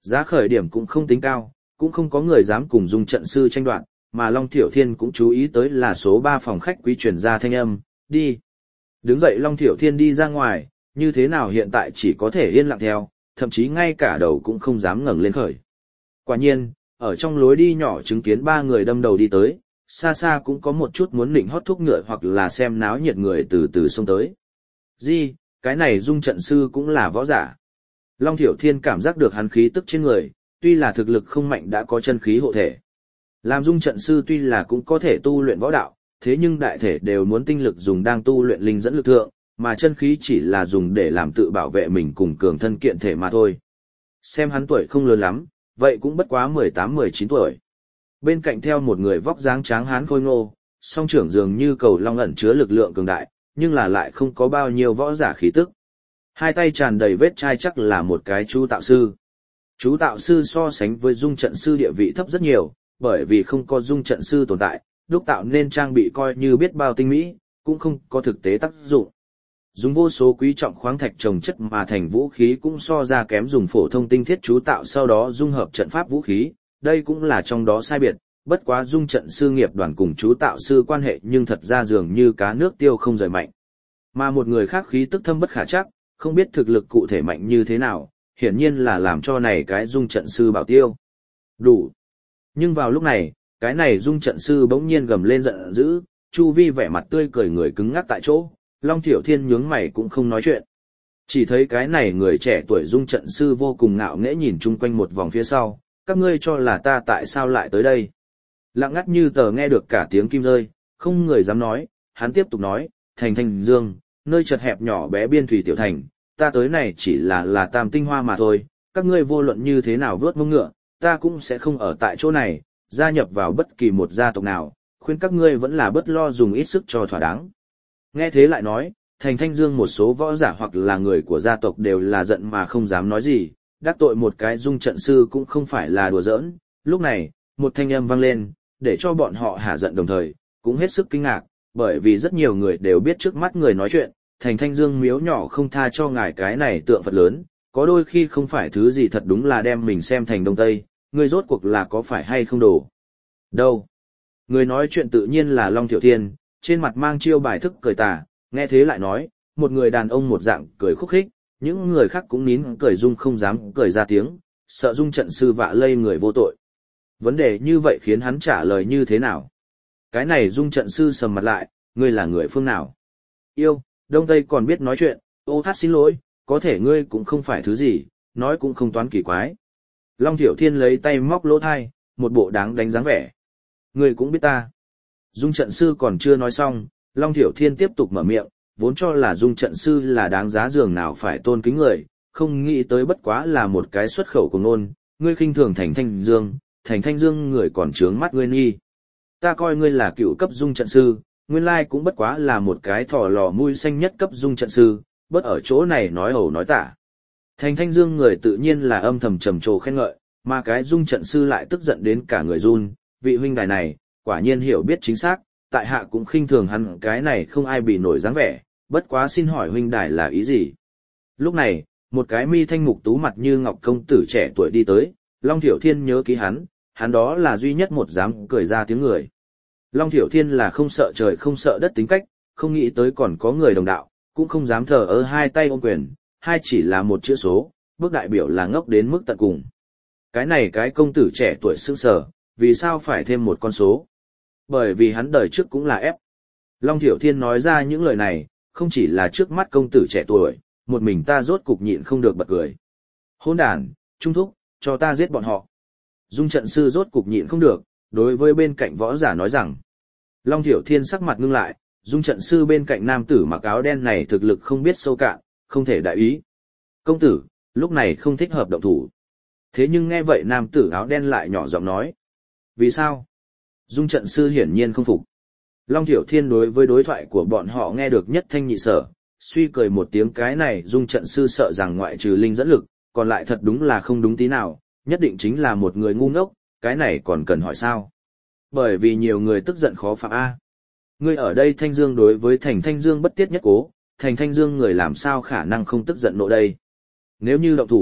Giá khởi điểm cũng không tính cao, cũng không có người dám cùng Dung trận sư tranh đoạt, mà Long Thiểu Thiên cũng chú ý tới là số ba phòng khách quý chuyển ra thanh âm, đi. Đứng dậy Long Thiểu Thiên đi ra ngoài, như thế nào hiện tại chỉ có thể yên lặng theo, thậm chí ngay cả đầu cũng không dám ngẩng lên khởi. Quả nhiên, ở trong lối đi nhỏ chứng kiến ba người đâm đầu đi tới, xa xa cũng có một chút muốn nịnh hót thúc ngựa hoặc là xem náo nhiệt người từ từ xông tới. Di, cái này Dung trận sư cũng là võ giả. Long Thiểu Thiên cảm giác được hắn khí tức trên người, tuy là thực lực không mạnh đã có chân khí hộ thể. Làm Dung trận sư tuy là cũng có thể tu luyện võ đạo, thế nhưng đại thể đều muốn tinh lực dùng đang tu luyện linh dẫn lực thượng, mà chân khí chỉ là dùng để làm tự bảo vệ mình cùng cường thân kiện thể mà thôi. Xem hắn tuổi không lớn lắm, vậy cũng bất quá mười tám mười chín tuổi. Bên cạnh theo một người vóc dáng tráng hán khôi ngô, song trưởng dường như cầu long ẩn chứa lực lượng cường đại, nhưng là lại không có bao nhiêu võ giả khí tức. Hai tay tràn đầy vết chai chắc là một cái chú tạo sư. Chú tạo sư so sánh với Dung trận sư địa vị thấp rất nhiều, bởi vì không có Dung trận sư tồn tại, đúc tạo nên trang bị coi như biết bao tinh mỹ, cũng không có thực tế tác dụng. Dùng vô số quý trọng khoáng thạch trồng chất mà thành vũ khí cũng so ra kém dùng phổ thông tinh thiết chú tạo sau đó dung hợp trận pháp vũ khí, đây cũng là trong đó sai biệt, bất quá Dung trận sư nghiệp đoàn cùng chú tạo sư quan hệ nhưng thật ra dường như cá nước tiêu không rời mạnh. Mà một người khác khí tức thâm bất khả chắc, không biết thực lực cụ thể mạnh như thế nào, hiển nhiên là làm cho này cái Dung trận sư bảo tiêu. Đủ. Nhưng vào lúc này, cái này Dung trận sư bỗng nhiên gầm lên giận dữ, chu vi vẻ mặt tươi cười người cứng ngắc tại chỗ, Long Thiểu Thiên nhướng mày cũng không nói chuyện. Chỉ thấy cái này người trẻ tuổi Dung trận sư vô cùng ngạo nghễ nhìn chung quanh một vòng phía sau, các ngươi cho là ta tại sao lại tới đây. Lặng ngắt như tờ nghe được cả tiếng kim rơi, không người dám nói, hắn tiếp tục nói, thành Thanh Dương, nơi chật hẹp nhỏ bé biên thủy tiểu thành, ta tới này chỉ là là tam tinh hoa mà thôi, các ngươi vô luận như thế nào vớt mông ngựa, ta cũng sẽ không ở tại chỗ này, gia nhập vào bất kỳ một gia tộc nào, khuyên các ngươi vẫn là bất lo dùng ít sức cho thỏa đáng. Nghe thế lại nói, thành Thanh Dương một số võ giả hoặc là người của gia tộc đều là giận mà không dám nói gì, đắc tội một cái Dung trận sư cũng không phải là đùa giỡn. Lúc này, một thanh âm vang lên, để cho bọn họ hả giận đồng thời, cũng hết sức kinh ngạc, bởi vì rất nhiều người đều biết trước mắt người nói chuyện, thành Thanh Dương miếu nhỏ không tha cho ngài cái này tượng Phật lớn, có đôi khi không phải thứ gì thật đúng là đem mình xem thành Đông Tây, người rốt cuộc là có phải hay không đồ. Đâu? Người nói chuyện tự nhiên là Long Thiểu Thiên, trên mặt mang chiêu bài thức cười tà, nghe thế lại nói, một người đàn ông một dạng cười khúc khích, những người khác cũng nín cười Dung không dám cười ra tiếng, sợ Dung trận sư vạ lây người vô tội. Vấn đề như vậy khiến hắn trả lời như thế nào? Cái này Dung trận sư sầm mặt lại, ngươi là người phương nào? Yêu, Đông Tây còn biết nói chuyện, ô hát xin lỗi, có thể ngươi cũng không phải thứ gì, nói cũng không toán kỳ quái. Long Thiểu Thiên lấy tay móc lỗ thai, một bộ đáng đánh dáng vẻ. Ngươi cũng biết ta. Dung trận sư còn chưa nói xong, Long Thiểu Thiên tiếp tục mở miệng, vốn cho là Dung trận sư là đáng giá giường nào phải tôn kính người, không nghĩ tới bất quá là một cái xuất khẩu của nôn, ngươi khinh thường thành Thanh Dương, thành Thanh Dương người còn trướng mắt ngươi nghi. Ta coi ngươi là cựu cấp Dung trận sư, nguyên lai cũng bất quá là một cái thỏ lò mũi xanh nhất cấp Dung trận sư, bớt ở chỗ này nói ẩu nói tả. Thành Thanh Dương người tự nhiên là âm thầm trầm trồ khen ngợi, mà cái Dung trận sư lại tức giận đến cả người run, vị huynh đài này, quả nhiên hiểu biết chính xác, tại hạ cũng khinh thường hắn cái này không ai bị nổi dáng vẻ, bất quá xin hỏi huynh đài là ý gì. Lúc này, một cái mi thanh mục tú mặt như ngọc công tử trẻ tuổi đi tới, Long Thiểu Thiên nhớ ký hắn, hắn đó là duy nhất một dám cười ra tiếng người. Long Thiểu Thiên là không sợ trời không sợ đất tính cách, không nghĩ tới còn có người đồng đạo, cũng không dám thờ ơ hai tay ôm quyền, hai chỉ là một chữ số, bước đại biểu là ngốc đến mức tận cùng. Cái này cái công tử trẻ tuổi sững sờ, vì sao phải thêm một con số? Bởi vì hắn đời trước cũng là ép. Long Thiểu Thiên nói ra những lời này, không chỉ là trước mắt công tử trẻ tuổi, một mình ta rốt cục nhịn không được bật cười. Hỗn đàn, trung thúc, cho ta giết bọn họ. Dung trận sư rốt cục nhịn không được, đối với bên cạnh võ giả nói rằng. Long Thiểu Thiên sắc mặt ngưng lại, Dung trận sư bên cạnh nam tử mặc áo đen này thực lực không biết sâu cạn, không thể đại ý. Công tử, lúc này không thích hợp động thủ. Thế nhưng nghe vậy nam tử áo đen lại nhỏ giọng nói. Vì sao? Dung trận sư hiển nhiên không phục. Long Thiểu Thiên đối với đối thoại của bọn họ nghe được nhất thanh nhị sở, suy cười một tiếng cái này Dung trận sư sợ rằng ngoại trừ linh dẫn lực, còn lại thật đúng là không đúng tí nào, nhất định chính là một người ngu ngốc, cái này còn cần hỏi sao? Bởi vì nhiều người tức giận khó phạm A. Ngươi ở đây Thanh Dương đối với thành Thanh Dương bất tiết nhất cố, thành Thanh Dương người làm sao khả năng không tức giận nộ đây? Nếu như động thủ,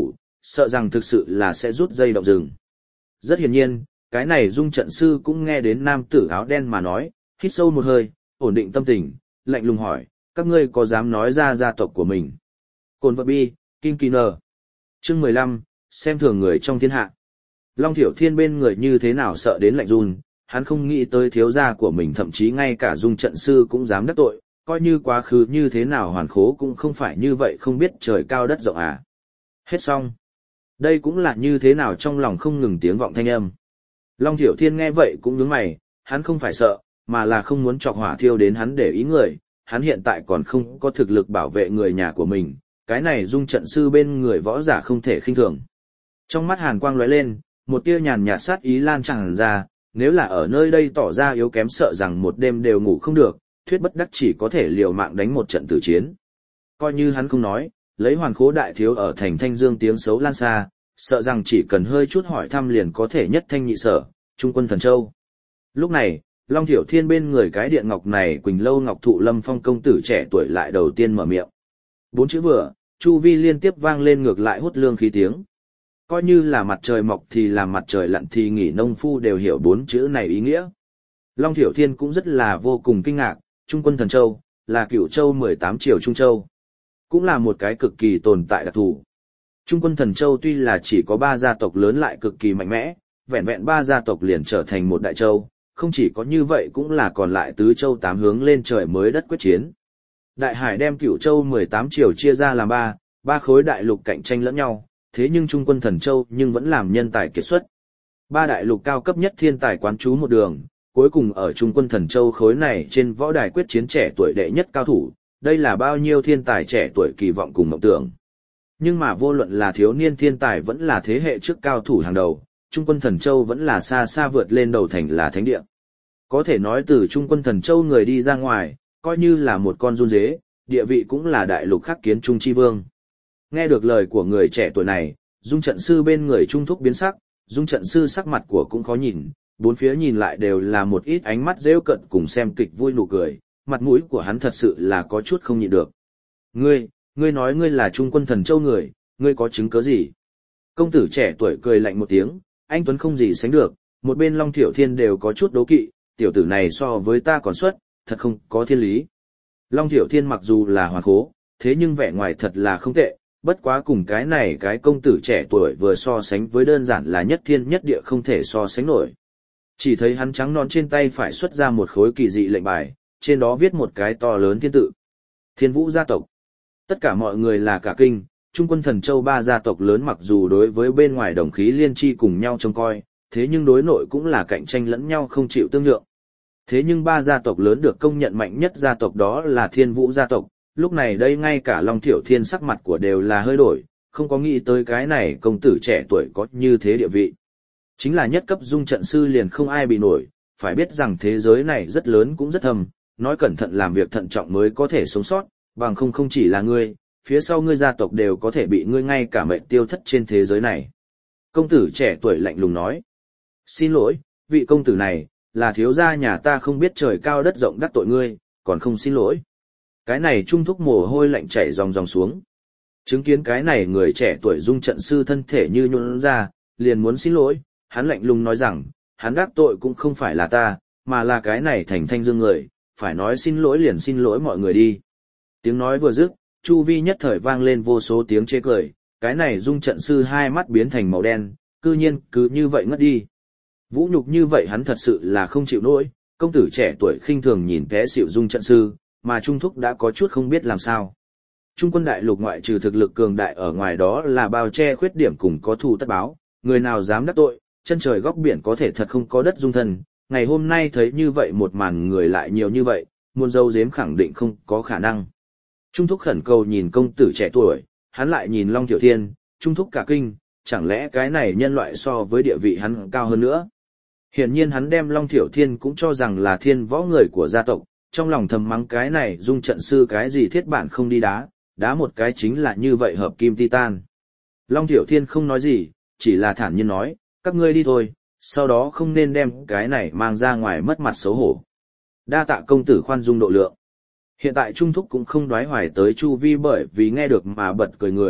sợ rằng thực sự là sẽ rút dây động rừng. Rất hiển nhiên, cái này dung trận sư cũng nghe đến nam tử áo đen mà nói, hít sâu một hơi, ổn định tâm tình, lạnh lùng hỏi, các ngươi có dám nói ra gia tộc của mình? Cồn vật bi, Kim Kỳ Nờ. Chương mười lăm, xem thường người trong thiên hạ. Long Thiểu Thiên bên người như thế nào sợ đến lạnh run, hắn không nghĩ tới thiếu gia của mình thậm chí ngay cả dung trận sư cũng dám đắc tội, coi như quá khứ như thế nào hoàn khố cũng không phải như vậy không biết trời cao đất rộng à. Hết xong. Đây cũng là như thế nào trong lòng không ngừng tiếng vọng thanh âm. Long Thiểu Thiên nghe vậy cũng nhướng mày, hắn không phải sợ, mà là không muốn chọc hỏa thiêu đến hắn để ý người, hắn hiện tại còn không có thực lực bảo vệ người nhà của mình, cái này dung trận sư bên người võ giả không thể khinh thường. Trong mắt hàn quang lóe lên, một tia nhàn nhạt sát ý lan tràn ra, nếu là ở nơi đây tỏ ra yếu kém sợ rằng một đêm đều ngủ không được, thuyết bất đắc chỉ có thể liều mạng đánh một trận tử chiến. Coi như hắn không nói, lấy hoàn khố đại thiếu ở thành Thanh Dương tiếng xấu lan xa, sợ rằng chỉ cần hơi chút hỏi thăm liền có thể nhất thanh nhị sở, trung quân thần châu. Lúc này, Long Thiểu Thiên bên người cái điện ngọc này Quỳnh Lâu Ngọc Thụ Lâm Phong công tử trẻ tuổi lại đầu tiên mở miệng. Bốn chữ vừa, chu vi liên tiếp vang lên ngược lại hút lương khí tiếng. Coi như là mặt trời mọc thì làm mặt trời lặn thì nghỉ nông phu đều hiểu bốn chữ này ý nghĩa. Long Thiểu Thiên cũng rất là vô cùng kinh ngạc, Trung quân thần châu, là cửu châu mười tám triều Trung Châu. Cũng là một cái cực kỳ tồn tại đặc thù. Trung quân thần châu tuy là chỉ có ba gia tộc lớn lại cực kỳ mạnh mẽ, vẹn vẹn ba gia tộc liền trở thành một đại châu, không chỉ có như vậy cũng là còn lại tứ châu tám hướng lên trời mới đất quyết chiến. Đại hải đem cửu châu mười tám triều chia ra làm ba, ba khối đại lục cạnh tranh lẫn nhau, thế nhưng Trung quân thần châu nhưng vẫn làm nhân tài kiệt xuất. Ba đại lục cao cấp nhất thiên tài quán trú một đường, cuối cùng ở Trung quân thần châu khối này trên võ đài quyết chiến trẻ tuổi đệ nhất cao thủ, đây là bao nhiêu thiên tài trẻ tuổi kỳ vọng cùng mộng tưởng. Nhưng mà vô luận là thiếu niên thiên tài vẫn là thế hệ trước cao thủ hàng đầu, Trung quân thần châu vẫn là xa xa vượt lên đầu thành là thánh địa. Có thể nói từ Trung quân thần châu người đi ra ngoài, coi như là một con run dế, địa vị cũng là đại lục khắc kiến Trung Chi Vương. Nghe được lời của người trẻ tuổi này, dung trận sư bên người trung thúc biến sắc, dung trận sư sắc mặt của cũng khó nhìn, bốn phía nhìn lại đều là một ít ánh mắt rêu cận cùng xem kịch vui nụ cười, mặt mũi của hắn thật sự là có chút không nhịn được. Ngươi, ngươi nói ngươi là Trung quân thần châu người, ngươi có chứng cớ gì? Công tử trẻ tuổi cười lạnh một tiếng, anh Tuấn không gì sánh được, một bên Long Thiểu Thiên đều có chút đố kỵ, tiểu tử này so với ta còn xuất, thật không có thiên lý. Long Thiểu Thiên mặc dù là hoàn khố, thế nhưng vẻ ngoài thật là không tệ, bất quá cùng cái này cái công tử trẻ tuổi vừa so sánh với đơn giản là nhất thiên nhất địa không thể so sánh nổi. Chỉ thấy hắn trắng nón trên tay phải xuất ra một khối kỳ dị lệnh bài, trên đó viết một cái to lớn thiên tự. Thiên Vũ gia tộc. Tất cả mọi người là cả kinh, Trung quân thần châu ba gia tộc lớn mặc dù đối với bên ngoài đồng khí liên chi cùng nhau trông coi, thế nhưng đối nội cũng là cạnh tranh lẫn nhau không chịu tương nhượng. Thế nhưng ba gia tộc lớn được công nhận mạnh nhất gia tộc đó là Thiên Vũ gia tộc, lúc này đây ngay cả Long Thiểu Thiên sắc mặt của đều là hơi đổi, không có nghĩ tới cái này công tử trẻ tuổi có như thế địa vị. Chính là nhất cấp dung trận sư liền không ai bị nổi, phải biết rằng thế giới này rất lớn cũng rất thầm, nói cẩn thận làm việc thận trọng mới có thể sống sót, bằng không không chỉ là ngươi, phía sau ngươi gia tộc đều có thể bị ngươi ngay cả mệnh tiêu thất trên thế giới này. Công tử trẻ tuổi lạnh lùng nói, xin lỗi, vị công tử này, là thiếu gia nhà ta không biết trời cao đất rộng đắc tội ngươi, còn không xin lỗi. Cái này trung thúc mồ hôi lạnh chảy ròng ròng xuống. Chứng kiến cái này người trẻ tuổi dung trận sư thân thể như nhũn ra, liền muốn xin lỗi, hắn lạnh lùng nói rằng, hắn đắc tội cũng không phải là ta, mà là cái này thành Thanh Dương người, phải nói xin lỗi liền xin lỗi mọi người đi. Tiếng nói vừa dứt, chu vi nhất thời vang lên vô số tiếng chê cười, cái này dung trận sư hai mắt biến thành màu đen, cư nhiên cứ như vậy ngất đi. Vũ nhục như vậy hắn thật sự là không chịu nổi, công tử trẻ tuổi khinh thường nhìn té xỉu dung trận sư, mà Trung Thúc đã có chút không biết làm sao. Trung quân đại lục ngoại trừ thực lực cường đại ở ngoài đó là bao che khuyết điểm cùng có thù tất báo, người nào dám đắc tội, chân trời góc biển có thể thật không có đất dung thân, ngày hôm nay thấy như vậy một màn người lại nhiều như vậy, muôn dâu dếm khẳng định không có khả năng. Trung Thúc khẩn cầu nhìn công tử trẻ tuổi, hắn lại nhìn Long Thiểu Thiên, Trung Thúc cả kinh, chẳng lẽ cái này nhân loại so với địa vị hắn cao hơn nữa. Hiển nhiên hắn đem Long Thiểu Thiên cũng cho rằng là thiên võ người của gia tộc, trong lòng thầm mắng cái này dung trận sư cái gì thiết bản không đi đá, đá một cái chính là như vậy hợp kim titan. Long Thiểu Thiên không nói gì, chỉ là thản nhiên nói, các ngươi đi thôi, sau đó không nên đem cái này mang ra ngoài mất mặt xấu hổ. Đa tạ công tử khoan dung độ lượng. Hiện tại Trung Thúc cũng không đoái hoài tới Chu Vi bởi vì nghe được mà bật cười người,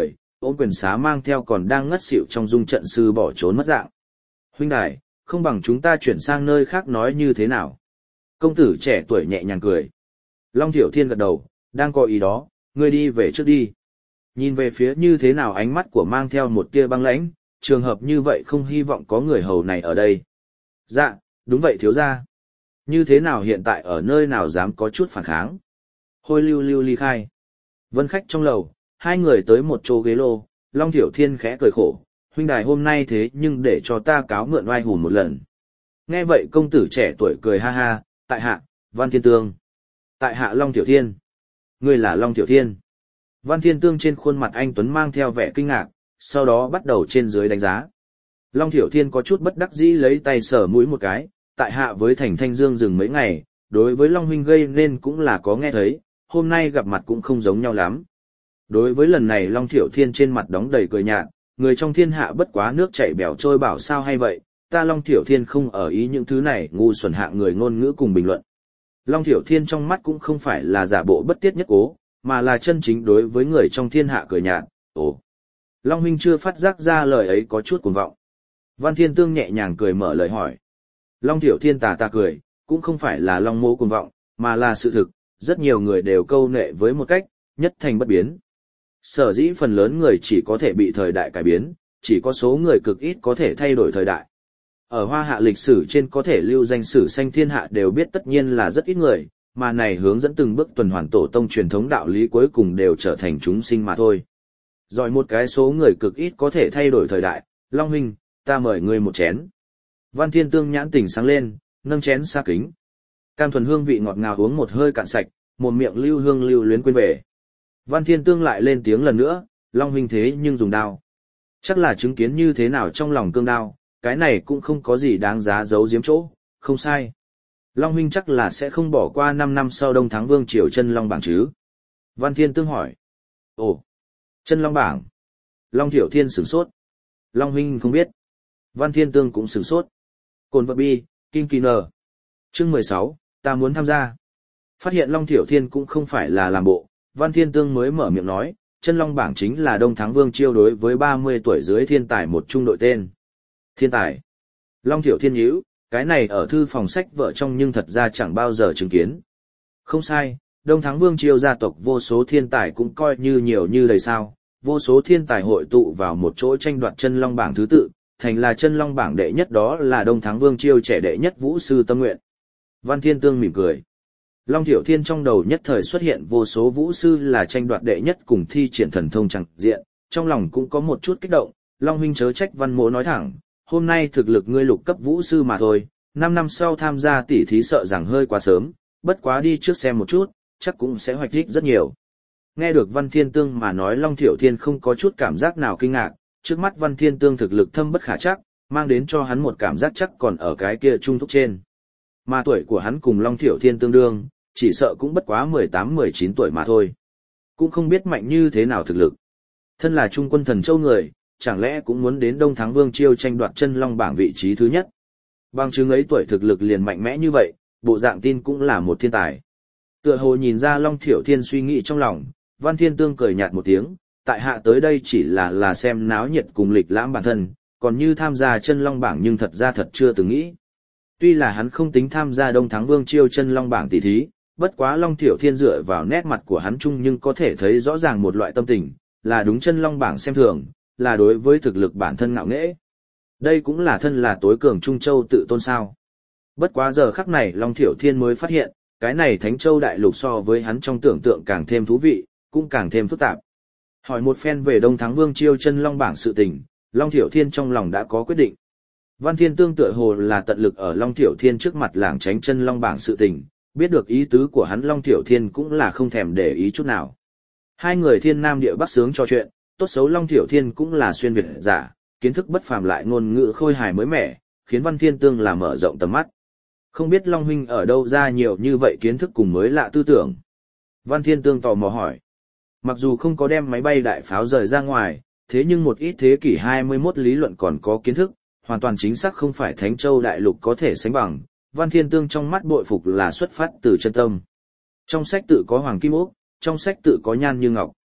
ôm quyền xá mang theo còn đang ngất xỉu trong dung trận sư bỏ trốn mất dạng. Huynh đài, không bằng chúng ta chuyển sang nơi khác nói như thế nào. Công tử trẻ tuổi nhẹ nhàng cười. Long Thiểu Thiên gật đầu, đang có ý đó, ngươi đi về trước đi. Nhìn về phía như thế nào ánh mắt của mang theo một tia băng lãnh, trường hợp như vậy không hy vọng có người hầu này ở đây. Dạ, đúng vậy thiếu gia. Như thế nào hiện tại ở nơi nào dám có chút phản kháng. Hôi lưu lưu ly khai. Vân khách trong lầu, hai người tới một chỗ ghế lô, Long Thiểu Thiên khẽ cười khổ, huynh đài hôm nay thế nhưng để cho ta cáo mượn oai hùn một lần. Nghe vậy công tử trẻ tuổi cười ha ha, tại hạ, Văn Thiên Tương. Tại hạ Long Thiểu Thiên. Ngươi là Long Thiểu Thiên. Văn Thiên Tương trên khuôn mặt anh Tuấn mang theo vẻ kinh ngạc, sau đó bắt đầu trên dưới đánh giá. Long Thiểu Thiên có chút bất đắc dĩ lấy tay sờ mũi một cái, tại hạ với Thành Thanh Dương dừng mấy ngày, đối với Long huynh gây nên cũng là có nghe thấy, hôm nay gặp mặt cũng không giống nhau lắm. Đối với lần này Long Thiểu Thiên trên mặt đóng đầy cười nhạt, người trong thiên hạ bất quá nước chảy bèo trôi bảo sao hay vậy, ta Long Thiểu Thiên không ở ý những thứ này ngu xuẩn hạng người ngôn ngữ cùng bình luận. Long Thiểu Thiên trong mắt cũng không phải là giả bộ bất tiết nhất cố, mà là chân chính đối với người trong thiên hạ cười nhạt, ồ. Long huynh chưa phát giác ra lời ấy có chút cuồng vọng. Văn Thiên Tương nhẹ nhàng cười mở lời hỏi. Long Thiểu Thiên tà tà cười, cũng không phải là Long mô cuồng vọng, mà là sự thực, rất nhiều người đều câu nệ với một cách, nhất thành bất biến. Sở dĩ phần lớn người chỉ có thể bị thời đại cải biến, chỉ có số người cực ít có thể thay đổi thời đại. Ở Hoa Hạ lịch sử trên có thể lưu danh sử sanh thiên hạ đều biết tất nhiên là rất ít người, mà này hướng dẫn từng bước tuần hoàn tổ tông truyền thống đạo lý cuối cùng đều trở thành chúng sinh mà thôi. Rồi một cái số người cực ít có thể thay đổi thời đại, Long huynh, ta mời ngươi một chén. Văn Thiên Tương nhãn tỉnh sáng lên, nâng chén xa kính. Cam thuần hương vị ngọt ngào uống một hơi cạn sạch, một miệng lưu hương lưu luyến quên về. Văn Thiên Tương lại lên tiếng lần nữa, Long huynh thế nhưng dùng đao. Chắc là chứng kiến như thế nào trong lòng cương đao, cái này cũng không có gì đáng giá giấu giếm chỗ, không sai. Long huynh chắc là sẽ không bỏ qua năm năm sau Đông Thắng Vương triều chân Long bảng chứ. Văn Thiên Tương hỏi. Ồ, chân Long bảng. Long Thiểu Thiên sửng sốt. Long huynh không biết. Văn Thiên Tương cũng sửng sốt. Cồn vật bi, kinh kỳ nờ. Chương mười sáu, ta muốn tham gia. Phát hiện Long Thiểu Thiên cũng không phải là làm bộ, Văn Thiên Tương mới mở miệng nói, chân Long bảng chính là Đông Thắng Vương chiêu đối với ba mươi tuổi dưới thiên tài một trung đội tên. Thiên tài. Long Thiểu Thiên nhíu, cái này ở thư phòng sách vợ trong nhưng thật ra chẳng bao giờ chứng kiến. Không sai, Đông Thắng Vương triều gia tộc vô số thiên tài cũng coi như nhiều như đầy sao, vô số thiên tài hội tụ vào một chỗ tranh đoạt chân Long bảng thứ tự, thành là chân Long bảng đệ nhất đó là Đông Thắng Vương triều trẻ đệ nhất Vũ sư Tâm Nguyện. Văn Thiên Tương mỉm cười. Long Thiểu Thiên trong đầu nhất thời xuất hiện vô số vũ sư là tranh đoạt đệ nhất cùng thi triển thần thông chẳng diện, trong lòng cũng có một chút kích động, Long huynh chớ trách Văn mỗ nói thẳng, hôm nay thực lực ngươi lục cấp vũ sư mà thôi, năm năm sau tham gia tỷ thí sợ rằng hơi quá sớm, bất quá đi trước xem một chút, chắc cũng sẽ hoạch thích rất nhiều. Nghe được Văn Thiên Tương mà nói Long Thiểu Thiên không có chút cảm giác nào kinh ngạc, trước mắt Văn Thiên Tương thực lực thâm bất khả chắc, mang đến cho hắn một cảm giác chắc còn ở cái kia trung thúc trên. Mà tuổi của hắn cùng Long Thiểu Thiên tương đương, chỉ sợ cũng bất quá mười tám mười chín tuổi mà thôi. Cũng không biết mạnh như thế nào thực lực. Thân là trung quân thần châu người, chẳng lẽ cũng muốn đến Đông Thắng Vương triều tranh đoạt chân Long bảng vị trí thứ nhất. Bằng chứng ấy tuổi thực lực liền mạnh mẽ như vậy, bộ dạng tin cũng là một thiên tài. Tựa hồ nhìn ra Long Thiểu Thiên suy nghĩ trong lòng, Văn Thiên Tương cười nhạt một tiếng, tại hạ tới đây chỉ là là xem náo nhiệt cùng lịch lãm bản thân, còn như tham gia chân Long bảng nhưng thật ra thật chưa từng nghĩ. Tuy là hắn không tính tham gia Đông Thắng Vương triều chân Long bảng tỷ thí, bất quá Long Thiểu Thiên dựa vào nét mặt của hắn chung nhưng có thể thấy rõ ràng một loại tâm tình, là đúng chân Long bảng xem thường, là đối với thực lực bản thân ngạo nghễ. Đây cũng là thân là tối cường Trung Châu tự tôn sao. Bất quá giờ khắc này Long Thiểu Thiên mới phát hiện, cái này Thánh Châu đại lục so với hắn trong tưởng tượng càng thêm thú vị, cũng càng thêm phức tạp. Hỏi một phen về Đông Thắng Vương triều chân Long bảng sự tình, Long Thiểu Thiên trong lòng đã có quyết định. Văn Thiên Tương tựa hồ là tận lực ở Long Thiểu Thiên trước mặt lảng tránh chân Long bảng sự tình, biết được ý tứ của hắn Long Thiểu Thiên cũng là không thèm để ý chút nào. Hai người thiên nam địa bắc sướng trò chuyện, tốt xấu Long Thiểu Thiên cũng là xuyên việt giả, kiến thức bất phàm lại ngôn ngữ khôi hài mới mẻ, khiến Văn Thiên Tương là mở rộng tầm mắt. Không biết Long huynh ở đâu ra nhiều như vậy kiến thức cùng mới lạ tư tưởng. Văn Thiên Tương tò mò hỏi. Mặc dù không có đem máy bay đại pháo rời ra ngoài, thế nhưng một ít thế kỷ hai mươi mốt lý luận còn có kiến thức, hoàn toàn chính xác không phải Thánh Châu đại lục có thể sánh bằng. Văn Thiên Tương trong mắt bội phục là xuất phát từ chân tâm. Trong sách tự có Hoàng Kim Ốc, trong sách tự có Nhan Như Ngọc.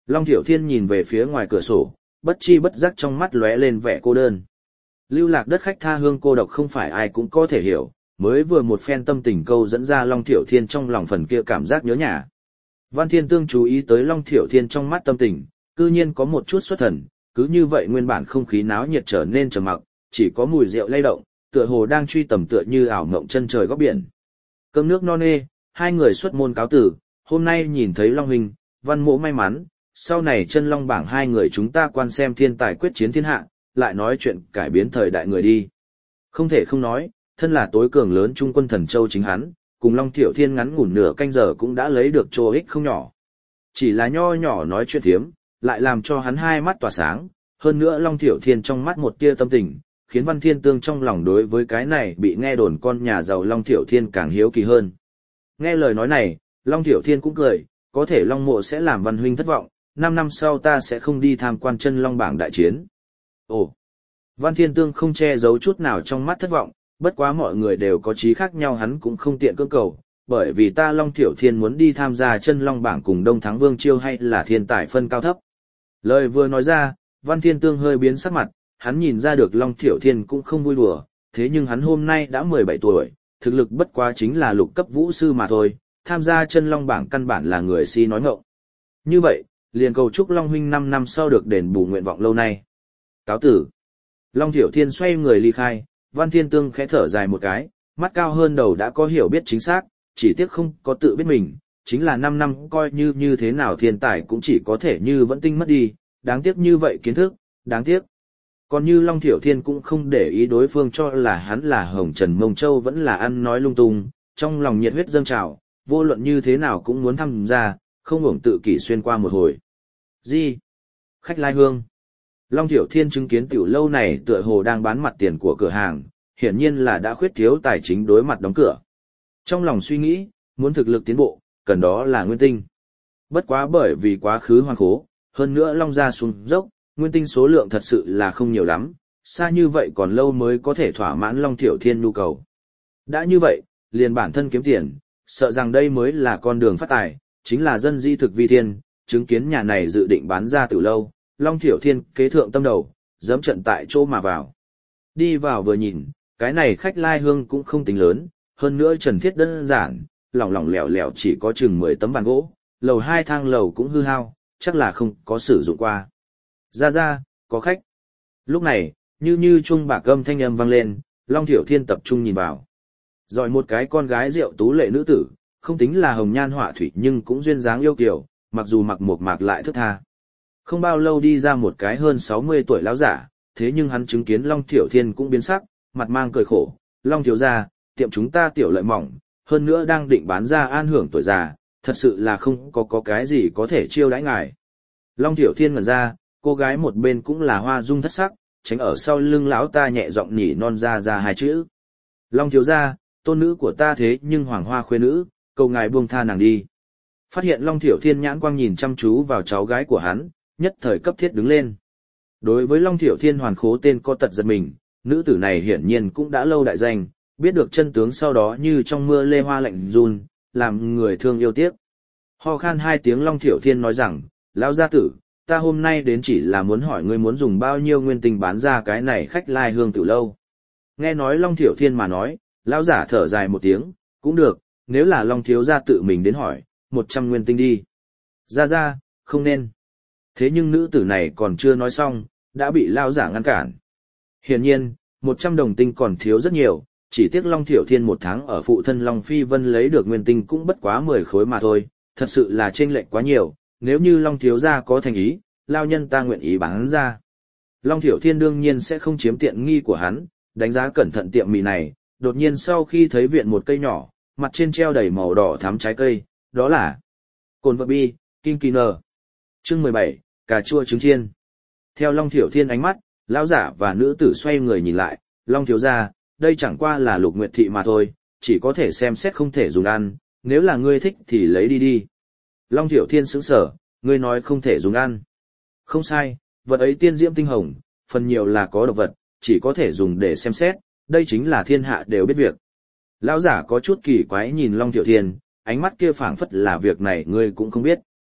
Long Thiểu Thiên nhìn về phía ngoài cửa sổ, bất chi bất giác trong mắt lóe lên vẻ cô đơn. Lưu lạc đất khách tha hương cô độc không phải ai cũng có thể hiểu, mới vừa một phen tâm tình câu dẫn ra Long Thiểu Thiên trong lòng phần kia cảm giác nhớ nhà. Văn Thiên Tương chú ý tới Long Thiểu Thiên trong mắt tâm tình, cư nhiên có một chút xuất thần, cứ như vậy nguyên bản không khí náo nhiệt trở nên trầm mặc, chỉ có mùi rượu lay động, tựa hồ đang truy tầm tựa như ảo mộng chân trời góc biển. Cơm nước no nê, hai người xuất môn cáo tử, hôm nay nhìn thấy Long huynh, Văn mỗ may mắn, sau này chân long bảng hai người chúng ta quan xem thiên tài quyết chiến thiên hạ, lại nói chuyện cải biến thời đại người đi. Không thể không nói, thân là tối cường lớn trung quân thần châu chính hắn, cùng Long Thiểu Thiên ngắn ngủn nửa canh giờ cũng đã lấy được chỗ ích không nhỏ. Chỉ là nho nhỏ nói chuyện thiếm, lại làm cho hắn hai mắt tỏa sáng, hơn nữa Long Thiểu Thiên trong mắt một tia tâm tình, khiến Văn Thiên Tương trong lòng đối với cái này bị nghe đồn con nhà giàu Long Thiểu Thiên càng hiếu kỳ hơn. Nghe lời nói này, Long Thiểu Thiên cũng cười, có thể Long mộ sẽ làm Văn huynh thất vọng, năm năm sau ta sẽ không đi tham quan chân long bảng đại chiến. Ồ! Văn Thiên Tương không che giấu chút nào trong mắt thất vọng, bất quá mọi người đều có chí khác nhau hắn cũng không tiện cưỡng cầu, bởi vì ta Long Thiểu Thiên muốn đi tham gia chân long bảng cùng Đông Thắng Vương Chiêu hay là thiên tài phân cao thấp. Lời vừa nói ra, Văn Thiên Tương hơi biến sắc mặt, hắn nhìn ra được Long Thiểu Thiên cũng không vui đùa, thế nhưng hắn hôm nay đã mười bảy tuổi, thực lực bất quá chính là lục cấp vũ sư mà thôi, tham gia chân long bảng căn bản là người si nói ngọng. Như vậy, liền cầu chúc Long huynh năm năm sau được đền bù nguyện vọng lâu nay. Cáo tử. Long Thiểu Thiên xoay người ly khai, Văn Thiên Tương khẽ thở dài một cái, mắt cao hơn đầu đã có hiểu biết chính xác, chỉ tiếc không có tự biết mình, chính là năm năm coi như như thế nào thiên tài cũng chỉ có thể như vẫn tinh mất đi, đáng tiếc như vậy kiến thức, đáng tiếc. Còn như Long Thiểu Thiên cũng không để ý đối phương cho là hắn là Hồng Trần Mông Châu vẫn là ăn nói lung tung, trong lòng nhiệt huyết dâng trào, vô luận như thế nào cũng muốn tham gia, không hưởng tự kỷ xuyên qua một hồi. Gì? Khách lai hương. Long Thiểu Thiên chứng kiến tiểu lâu này tựa hồ đang bán mặt tiền của cửa hàng, hiển nhiên là đã khuyết thiếu tài chính đối mặt đóng cửa. Trong lòng suy nghĩ, muốn thực lực tiến bộ, cần đó là nguyên tinh. Bất quá bởi vì quá khứ hoang khố, hơn nữa Long gia xuống dốc, nguyên tinh số lượng thật sự là không nhiều lắm, xa như vậy còn lâu mới có thể thỏa mãn Long Thiểu Thiên nhu cầu. Đã như vậy, liền bản thân kiếm tiền, sợ rằng đây mới là con đường phát tài, chính là dân di thực vi thiên, chứng kiến nhà này dự định bán ra từ lâu, Long Thiểu Thiên kế thượng tâm đầu, dẫm trận tại chỗ mà vào. Đi vào vừa nhìn, cái này khách lai hương cũng không tính lớn, hơn nữa trần thiết đơn giản, lỏng lỏng lẻo lẻo chỉ có chừng mười tấm bàn gỗ, lầu hai thang lầu cũng hư hao, chắc là không có sử dụng qua. Ra ra, có khách. Lúc này, như như chuông bạc âm thanh âm vang lên, Long Thiểu Thiên tập trung nhìn vào. Rồi một cái con gái rượu tú lệ nữ tử, không tính là hồng nhan họa thủy nhưng cũng duyên dáng yêu kiều, mặc dù mặc một mạc lại thức tha. Không bao lâu đi ra một cái hơn sáu mươi tuổi lão giả, thế nhưng hắn chứng kiến Long Thiểu Thiên cũng biến sắc, mặt mang cười khổ. Long thiếu gia, tiệm chúng ta tiểu lợi mỏng, hơn nữa đang định bán ra an hưởng tuổi già, thật sự là không có có cái gì có thể chiêu đãi ngài. Long Thiểu Thiên ngẩn ra, cô gái một bên cũng là hoa dung thất sắc, tránh ở sau lưng lão ta nhẹ giọng nhỉ non ra ra hai chữ. Long thiếu gia, tôn nữ của ta thế nhưng hoàng hoa khuê nữ, cầu ngài buông tha nàng đi. Phát hiện Long Thiểu Thiên nhãn quang nhìn chăm chú vào cháu gái của hắn, nhất thời cấp thiết đứng lên. Đối với Long Thiểu Thiên hoàn khố tên có tật giật mình, nữ tử này hiển nhiên cũng đã lâu đại danh, biết được chân tướng sau đó như trong mưa lê hoa lạnh run, làm người thương yêu tiếc. Ho khan hai tiếng Long Thiểu Thiên nói rằng, lão gia tử, ta hôm nay đến chỉ là muốn hỏi ngươi muốn dùng bao nhiêu nguyên tinh bán ra cái này khách lai hương tiểu lâu. Nghe nói Long Thiểu Thiên mà nói, lão giả thở dài một tiếng, cũng được, nếu là Long thiếu gia tự mình đến hỏi, một trăm nguyên tinh đi. Ra ra, không nên. Thế nhưng nữ tử này còn chưa nói xong, đã bị lão giả ngăn cản. Hiển nhiên, một trăm đồng tinh còn thiếu rất nhiều, chỉ tiếc Long Thiểu Thiên một tháng ở phụ thân Long Phi Vân lấy được nguyên tinh cũng bất quá mười khối mà thôi, thật sự là chênh lệch quá nhiều, nếu như Long thiếu gia có thành ý, lao nhân ta nguyện ý bán ra. Long Thiểu Thiên đương nhiên sẽ không chiếm tiện nghi của hắn, đánh giá cẩn thận tiệm mì này, đột nhiên sau khi thấy viện một cây nhỏ, mặt trên treo đầy màu đỏ thắm trái cây, đó là cồn vật bi, kim kỳ nờ. Chương mười bảy, cà chua trứng chiên. Theo Long Thiểu Thiên ánh mắt, lão giả và nữ tử xoay người nhìn lại, Long thiếu gia, đây chẳng qua là Lục Nguyệt thị mà thôi, chỉ có thể xem xét không thể dùng ăn, nếu là ngươi thích thì lấy đi đi. Long Thiểu Thiên sững sờ, ngươi nói không thể dùng ăn. Không sai, vật ấy tiên diễm tinh hồng, phần nhiều là có độc vật, chỉ có thể dùng để xem xét, đây chính là thiên hạ đều biết việc. Lão giả có chút kỳ quái nhìn Long Thiểu Thiên, ánh mắt kia phảng phất là việc này ngươi cũng không biết.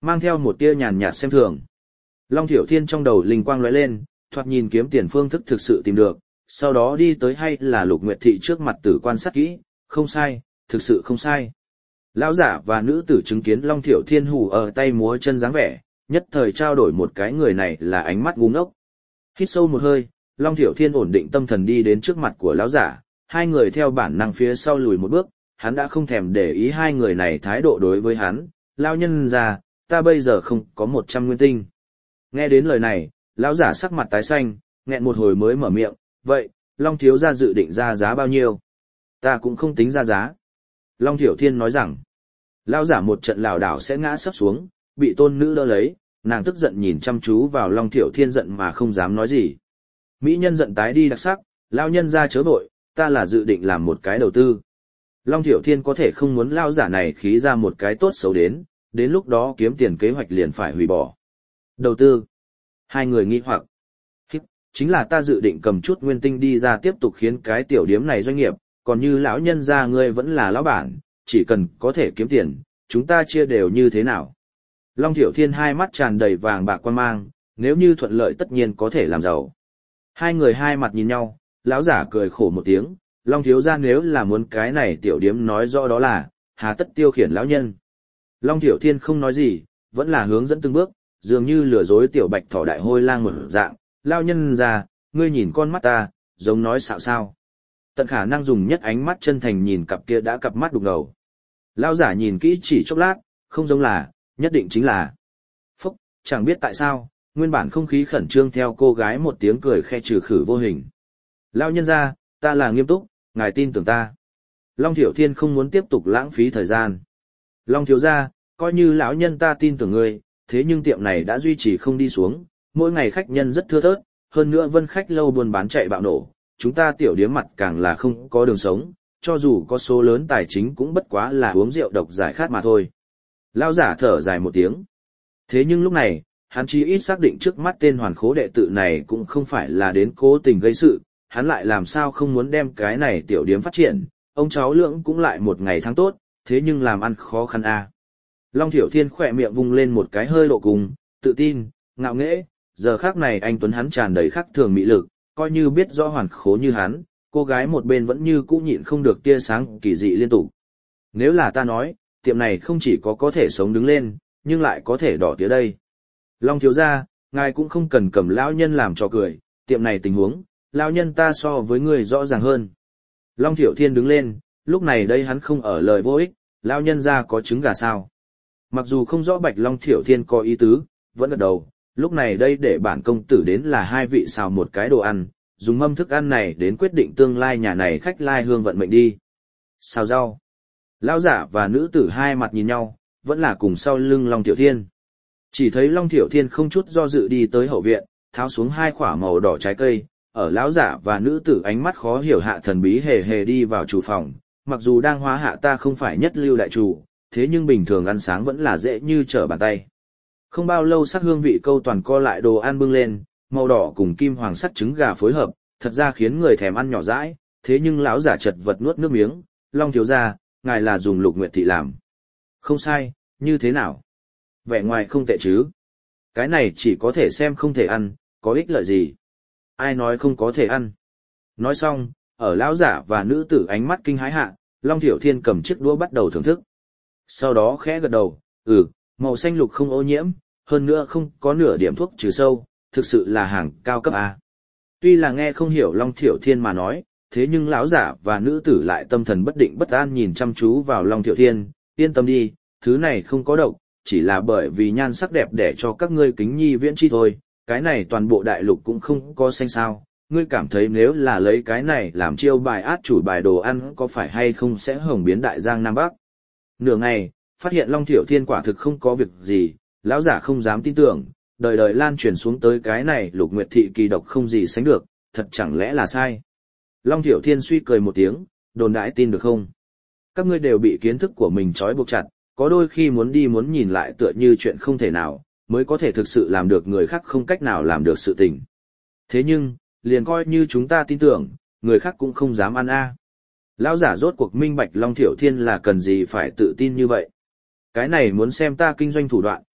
mang theo một tia nhàn nhạt xem thường. Long Thiểu Thiên trong đầu linh quang lóe lên, thoạt nhìn kiếm tiền phương thức thực sự tìm được, sau đó đi tới hay là Lục Nguyệt Thị trước mặt tử quan sát kỹ, không sai, thực sự không sai. Lão giả và nữ tử chứng kiến Long Thiểu Thiên hù ở tay múa chân dáng vẻ, nhất thời trao đổi một cái người này là ánh mắt ngu ngốc. Hít sâu một hơi, Long Thiểu Thiên ổn định tâm thần đi đến trước mặt của lão giả, hai người theo bản năng phía sau lùi một bước, hắn đã không thèm để ý hai người này thái độ đối với hắn, lão nhân già, ta bây giờ không có một trăm nguyên tinh. Nghe đến lời này, lão giả sắc mặt tái xanh, nghẹn một hồi mới mở miệng, vậy, Long thiếu gia dự định ra giá bao nhiêu? Ta cũng không tính ra giá. Long Thiểu Thiên nói rằng, lão giả một trận lảo đảo sẽ ngã sấp xuống, bị tôn nữ đỡ lấy, nàng tức giận nhìn chăm chú vào Long Thiểu Thiên giận mà không dám nói gì. Mỹ nhân giận tái đi đặc sắc, lão nhân ra chớ vội, ta là dự định làm một cái đầu tư. Long Thiểu Thiên có thể không muốn lão giả này khí ra một cái tốt xấu đến, đến lúc đó kiếm tiền kế hoạch liền phải hủy bỏ. Đầu tư. Hai người nghi hoặc. Chính là ta dự định cầm chút nguyên tinh đi ra tiếp tục khiến cái tiểu điếm này doanh nghiệp, còn như lão nhân gia ngươi vẫn là lão bản, chỉ cần có thể kiếm tiền, chúng ta chia đều như thế nào. Long Thiểu Thiên hai mắt tràn đầy vàng bạc quan mang, nếu như thuận lợi tất nhiên có thể làm giàu. Hai người hai mặt nhìn nhau, lão giả cười khổ một tiếng, Long thiếu gia nếu là muốn cái này tiểu điếm nói rõ đó là, hà tất tiêu khiển lão nhân. Long Thiểu Thiên không nói gì, vẫn là hướng dẫn từng bước, dường như lừa dối tiểu bạch thỏ đại hôi lang một dạng, lão nhân ra, ngươi nhìn con mắt ta, giống nói xạo sao. Tận khả năng dùng nhất ánh mắt chân thành nhìn cặp kia đã cặp mắt đục ngầu. Lão giả nhìn kỹ chỉ chốc lát, không giống là, nhất định chính là. Phúc, chẳng biết tại sao, nguyên bản không khí khẩn trương theo cô gái một tiếng cười khe trừ khử vô hình. Lão nhân ra, ta là nghiêm túc, ngài tin tưởng ta. Long Thiểu Thiên không muốn tiếp tục lãng phí thời gian. Long thiếu gia, coi như lão nhân ta tin tưởng ngươi, thế nhưng tiệm này đã duy trì không đi xuống, mỗi ngày khách nhân rất thưa thớt, hơn nữa vân khách lâu buôn bán chạy bạo nổ, chúng ta tiểu điếm mặt càng là không có đường sống, cho dù có số lớn tài chính cũng bất quá là uống rượu độc giải khát mà thôi. Lão giả thở dài một tiếng. Thế nhưng lúc này, hắn chỉ ít xác định trước mắt tên hoàn khố đệ tử này cũng không phải là đến cố tình gây sự, hắn lại làm sao không muốn đem cái này tiểu điếm phát triển, ông cháu lượng cũng lại một ngày tháng tốt, thế nhưng làm ăn khó khăn a. À. Long Thiểu Thiên khỏe miệng vung lên một cái hơi lộ cùng, tự tin, ngạo nghễ, giờ khác này anh Tuấn hắn tràn đầy khắc thường mị lực, coi như biết rõ hoàn khố như hắn, cô gái một bên vẫn như cũ nhịn không được tia sáng kỳ dị liên tục. Nếu là ta nói, tiệm này không chỉ có có thể sống đứng lên, nhưng lại có thể đỏ tía đây. Long thiếu gia, ngài cũng không cần cầm lão nhân làm trò cười, tiệm này tình huống, lão nhân ta so với người rõ ràng hơn. Long Thiểu Thiên đứng lên, lúc này đây hắn không ở lời vô ích, lão nhân ra có trứng gà sao. Mặc dù không rõ Bạch Long Thiểu Thiên có ý tứ, vẫn gật đầu, lúc này đây để bản công tử đến là hai vị xào một cái đồ ăn, dùng mâm thức ăn này đến quyết định tương lai nhà này khách lai hương vận mệnh đi. Xào rau. Lão giả và nữ tử hai mặt nhìn nhau, vẫn là cùng sau lưng Long Thiểu Thiên. Chỉ thấy Long Thiểu Thiên không chút do dự đi tới hậu viện, tháo xuống hai quả màu đỏ trái cây, ở lão giả và nữ tử ánh mắt khó hiểu hạ thần bí hề hề đi vào chủ phòng, mặc dù đang hóa hạ ta không phải nhất lưu đại chủ, thế nhưng bình thường ăn sáng vẫn là dễ như trở bàn tay. Không bao lâu sắc hương vị câu toàn co lại đồ ăn bưng lên, màu đỏ cùng kim hoàng sắc trứng gà phối hợp, thật ra khiến người thèm ăn nhỏ dãi, thế nhưng lão giả chật vật nuốt nước miếng, Long thiếu gia, ngài là dùng Lục Nguyệt Thị làm. Không sai, như thế nào? Vẻ ngoài không tệ chứ. Cái này chỉ có thể xem không thể ăn, có ích lợi gì? Ai nói không có thể ăn? Nói xong, ở lão giả và nữ tử ánh mắt kinh hãi hạ, Long Thiểu Thiên cầm chiếc đũa bắt đầu thưởng thức. Sau đó khẽ gật đầu, ừ, màu xanh lục không ô nhiễm, hơn nữa không có nửa điểm thuốc trừ sâu, thực sự là hàng cao cấp A. Tuy là nghe không hiểu Long Thiểu Thiên mà nói, thế nhưng lão giả và nữ tử lại tâm thần bất định bất an nhìn chăm chú vào Long Thiểu Thiên, yên tâm đi, thứ này không có độc, chỉ là bởi vì nhan sắc đẹp để cho các ngươi kính nhi viễn chi thôi, cái này toàn bộ đại lục cũng không có xanh sao, ngươi cảm thấy nếu là lấy cái này làm chiêu bài át chủ bài đồ ăn có phải hay không sẽ hồng biến đại giang Nam Bắc. Nửa ngày, phát hiện Long Thiểu Thiên quả thực không có việc gì, lão giả không dám tin tưởng, đời đời lan truyền xuống tới cái này Lục Nguyệt Thị kỳ độc không gì sánh được, thật chẳng lẽ là sai. Long Thiểu Thiên suy cười một tiếng, đồn đãi tin được không? Các ngươi đều bị kiến thức của mình trói buộc chặt, có đôi khi muốn đi muốn nhìn lại tựa như chuyện không thể nào, mới có thể thực sự làm được người khác không cách nào làm được sự tình. Thế nhưng, liền coi như chúng ta tin tưởng, người khác cũng không dám ăn a. Lão giả rốt cuộc minh bạch Long Thiểu Thiên là cần gì phải tự tin như vậy. Cái này muốn xem ta kinh doanh thủ đoạn,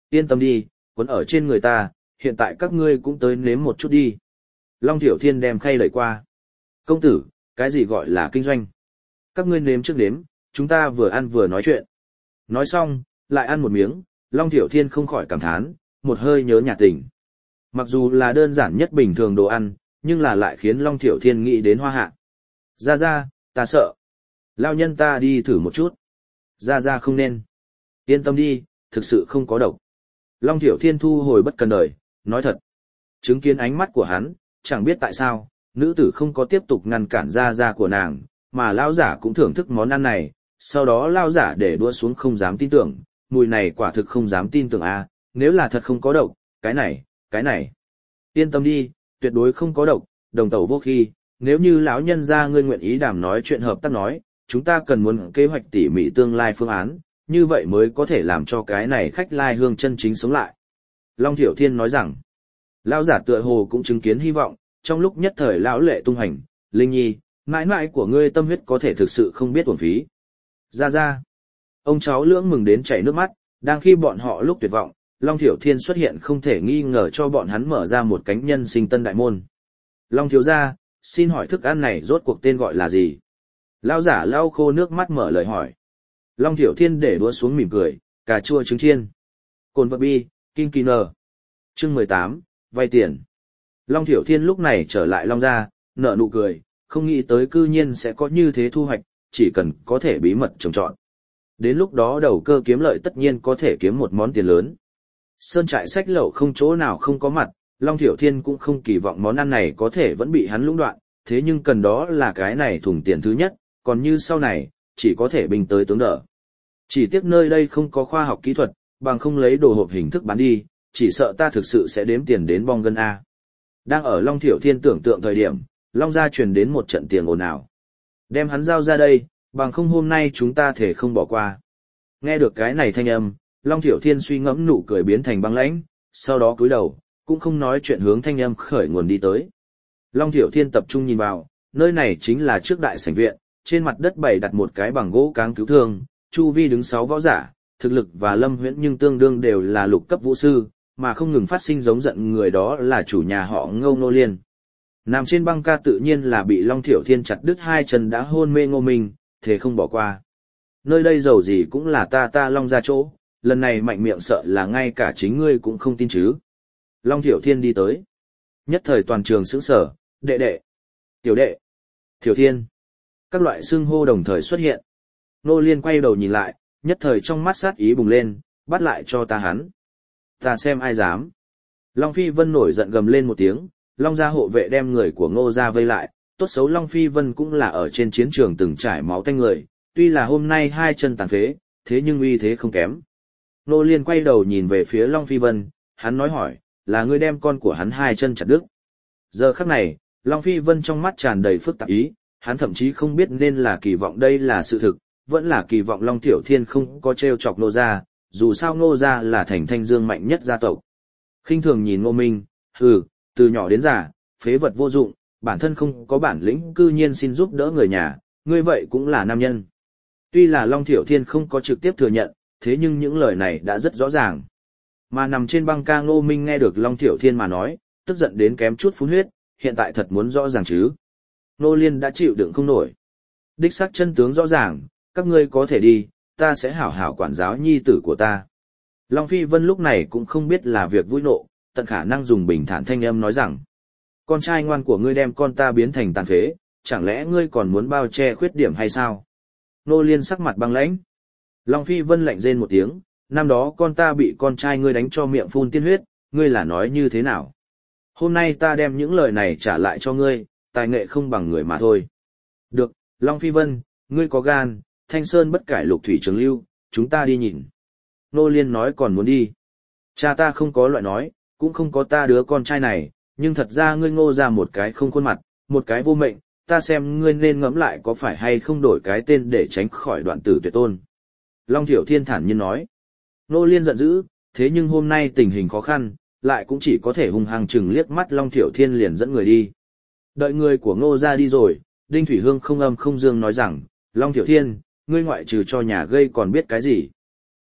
Yên tâm đi, quấn ở trên người ta, hiện tại các ngươi cũng tới nếm một chút đi. Long Thiểu Thiên đem khay đẩy qua. Công tử, cái gì gọi là kinh doanh? Các ngươi nếm trước nếm, chúng ta vừa ăn vừa nói chuyện. Nói xong, lại ăn một miếng, Long Thiểu Thiên không khỏi cảm thán, một hơi nhớ nhà tình. Mặc dù là đơn giản nhất bình thường đồ ăn, nhưng là lại khiến Long Thiểu Thiên nghĩ đến Hoa Hạ. Ra ra, ta sợ. Lao nhân ta đi thử một chút. Ra ra không nên. Yên tâm đi, thực sự không có độc. Long Thiểu Thiên thu hồi bất cần đời, nói thật. Chứng kiến ánh mắt của hắn, chẳng biết tại sao, nữ tử không có tiếp tục ngăn cản ra ra của nàng, mà lao giả cũng thưởng thức món ăn này, sau đó lao giả để đua xuống không dám tin tưởng, mùi này quả thực không dám tin tưởng a, nếu là thật không có độc, cái này, cái này. Yên tâm đi, tuyệt đối không có độc, đồng tẩu vô khi, nếu như lão nhân gia ngươi nguyện ý đàm nói chuyện hợp tác nói, chúng ta cần muốn kế hoạch tỉ mỉ tương lai phương án, như vậy mới có thể làm cho cái này khách lai hương chân chính sống lại. Long Thiểu Thiên nói rằng, lão giả tựa hồ cũng chứng kiến hy vọng, trong lúc nhất thời lão lệ tung hành, Linh Nhi, mãi mãi của ngươi tâm huyết có thể thực sự không biết uổng phí. Ra ra, ông cháu lưỡng mừng đến chảy nước mắt, đang khi bọn họ lúc tuyệt vọng, Long Thiểu Thiên xuất hiện không thể nghi ngờ cho bọn hắn mở ra một cánh nhân sinh tân đại môn. Long thiếu gia, xin hỏi thức ăn này rốt cuộc tên gọi là gì? Lão giả lau khô nước mắt mở lời hỏi. Long Thiểu Thiên để đũa xuống mỉm cười, cà chua trứng chiên. Cồn vật bi, kinh kỳ nờ. Chương mười tám, vay tiền. Long Thiểu Thiên lúc này trở lại Long gia, nở nụ cười, không nghĩ tới cư nhiên sẽ có như thế thu hoạch, chỉ cần có thể bí mật trồng trọt. Đến lúc đó đầu cơ kiếm lợi tất nhiên có thể kiếm một món tiền lớn. Sơn trại sách lậu không chỗ nào không có mặt, Long Thiểu Thiên cũng không kỳ vọng món ăn này có thể vẫn bị hắn lũng đoạn, thế nhưng cần đó là cái này thùng tiền thứ nhất, còn như sau này, chỉ có thể bình tới tướng đỡ. Chỉ tiếc nơi đây không có khoa học kỹ thuật, bằng không lấy đồ hộp hình thức bán đi, chỉ sợ ta thực sự sẽ đếm tiền đến bong gân A. Đang ở Long Thiểu Thiên tưởng tượng thời điểm, Long gia truyền đến một trận tiền ồn ào. Đem hắn giao ra đây, bằng không hôm nay chúng ta thể không bỏ qua. Nghe được cái này thanh âm, Long Thiểu Thiên suy ngẫm nụ cười biến thành băng lãnh, sau đó cúi đầu, cũng không nói chuyện hướng thanh âm khởi nguồn đi tới. Long Thiểu Thiên tập trung nhìn vào, nơi này chính là trước đại sảnh viện, trên mặt đất bày đặt một cái bằng gỗ cáng cứu thương, chu vi đứng sáu võ giả, thực lực và Lâm Huyễn nhưng tương đương đều là lục cấp vũ sư, mà không ngừng phát sinh giống giận người đó là chủ nhà họ Ngô Ngô Liên. Nằm trên băng ca tự nhiên là bị Long Thiểu Thiên chặt đứt hai chân đã hôn mê Ngô Minh, thế không bỏ qua. Nơi đây dầu gì cũng là ta ta Long ra chỗ, lần này mạnh miệng sợ là ngay cả chính ngươi cũng không tin chứ. Long Thiểu Thiên đi tới. Nhất thời toàn trường sững sở, đệ đệ, tiểu đệ, Thiểu Thiên. Các loại xưng hô đồng thời xuất hiện. Nô Liên quay đầu nhìn lại, nhất thời trong mắt sát ý bùng lên, bắt lại cho ta hắn. Ta xem ai dám. Long Phi Vân nổi giận gầm lên một tiếng, Long gia hộ vệ đem người của Ngô gia vây lại, tốt xấu Long Phi Vân cũng là ở trên chiến trường từng trải máu tanh người, tuy là hôm nay hai chân tàn phế, thế nhưng uy thế không kém. Nô Liên quay đầu nhìn về phía Long Phi Vân, hắn nói hỏi, là ngươi đem con của hắn hai chân chặt đứt. Giờ khắc này, Long Phi Vân trong mắt tràn đầy phức tạp ý, hắn thậm chí không biết nên là kỳ vọng đây là sự thực, vẫn là kỳ vọng Long Thiểu Thiên không có trêu chọc Ngô gia, dù sao Ngô gia là thành Thanh Dương mạnh nhất gia tộc. Khinh thường nhìn Ngô Minh, hừ, từ nhỏ đến già, phế vật vô dụng, bản thân không có bản lĩnh cư nhiên xin giúp đỡ người nhà, ngươi vậy cũng là nam nhân. Tuy là Long Thiểu Thiên không có trực tiếp thừa nhận, thế nhưng những lời này đã rất rõ ràng. Mà nằm trên băng ca Ngô Minh nghe được Long Thiểu Thiên mà nói, tức giận đến kém chút phun huyết, hiện tại thật muốn rõ ràng chứ. Nô Liên đã chịu đựng không nổi. Đích xác chân tướng rõ ràng, các ngươi có thể đi, ta sẽ hảo hảo quản giáo nhi tử của ta. Long Phi Vân lúc này cũng không biết là việc vui nộ, tận khả năng dùng bình thản thanh âm nói rằng, con trai ngoan của ngươi đem con ta biến thành tàn phế, chẳng lẽ ngươi còn muốn bao che khuyết điểm hay sao? Nô Liên sắc mặt băng lãnh. Long Phi Vân lạnh rên một tiếng, năm đó con ta bị con trai ngươi đánh cho miệng phun tiên huyết, ngươi là nói như thế nào? Hôm nay ta đem những lời này trả lại cho ngươi, tài nghệ không bằng người mà thôi. Được, Long Phi Vân, ngươi có gan, Thanh Sơn bất cải lục thủy trường lưu, chúng ta đi nhìn. Nô Liên nói còn muốn đi. Cha ta không có loại nói, cũng không có ta đứa con trai này, nhưng thật ra ngươi Ngô ra một cái không khuôn mặt, một cái vô mệnh, ta xem ngươi nên ngẫm lại có phải hay không đổi cái tên để tránh khỏi đoạn tử tuyệt tôn. Long Thiểu Thiên thản nhiên nói. Nô Liên giận dữ, thế nhưng hôm nay tình hình khó khăn, lại cũng chỉ có thể hung hăng chừng liếc mắt Long Thiểu Thiên liền dẫn người đi. Đợi người của Ngô ra đi rồi, Đinh Thủy Hương không âm không dương nói rằng, Long Thiểu Thiên, ngươi ngoại trừ cho nhà gây còn biết cái gì?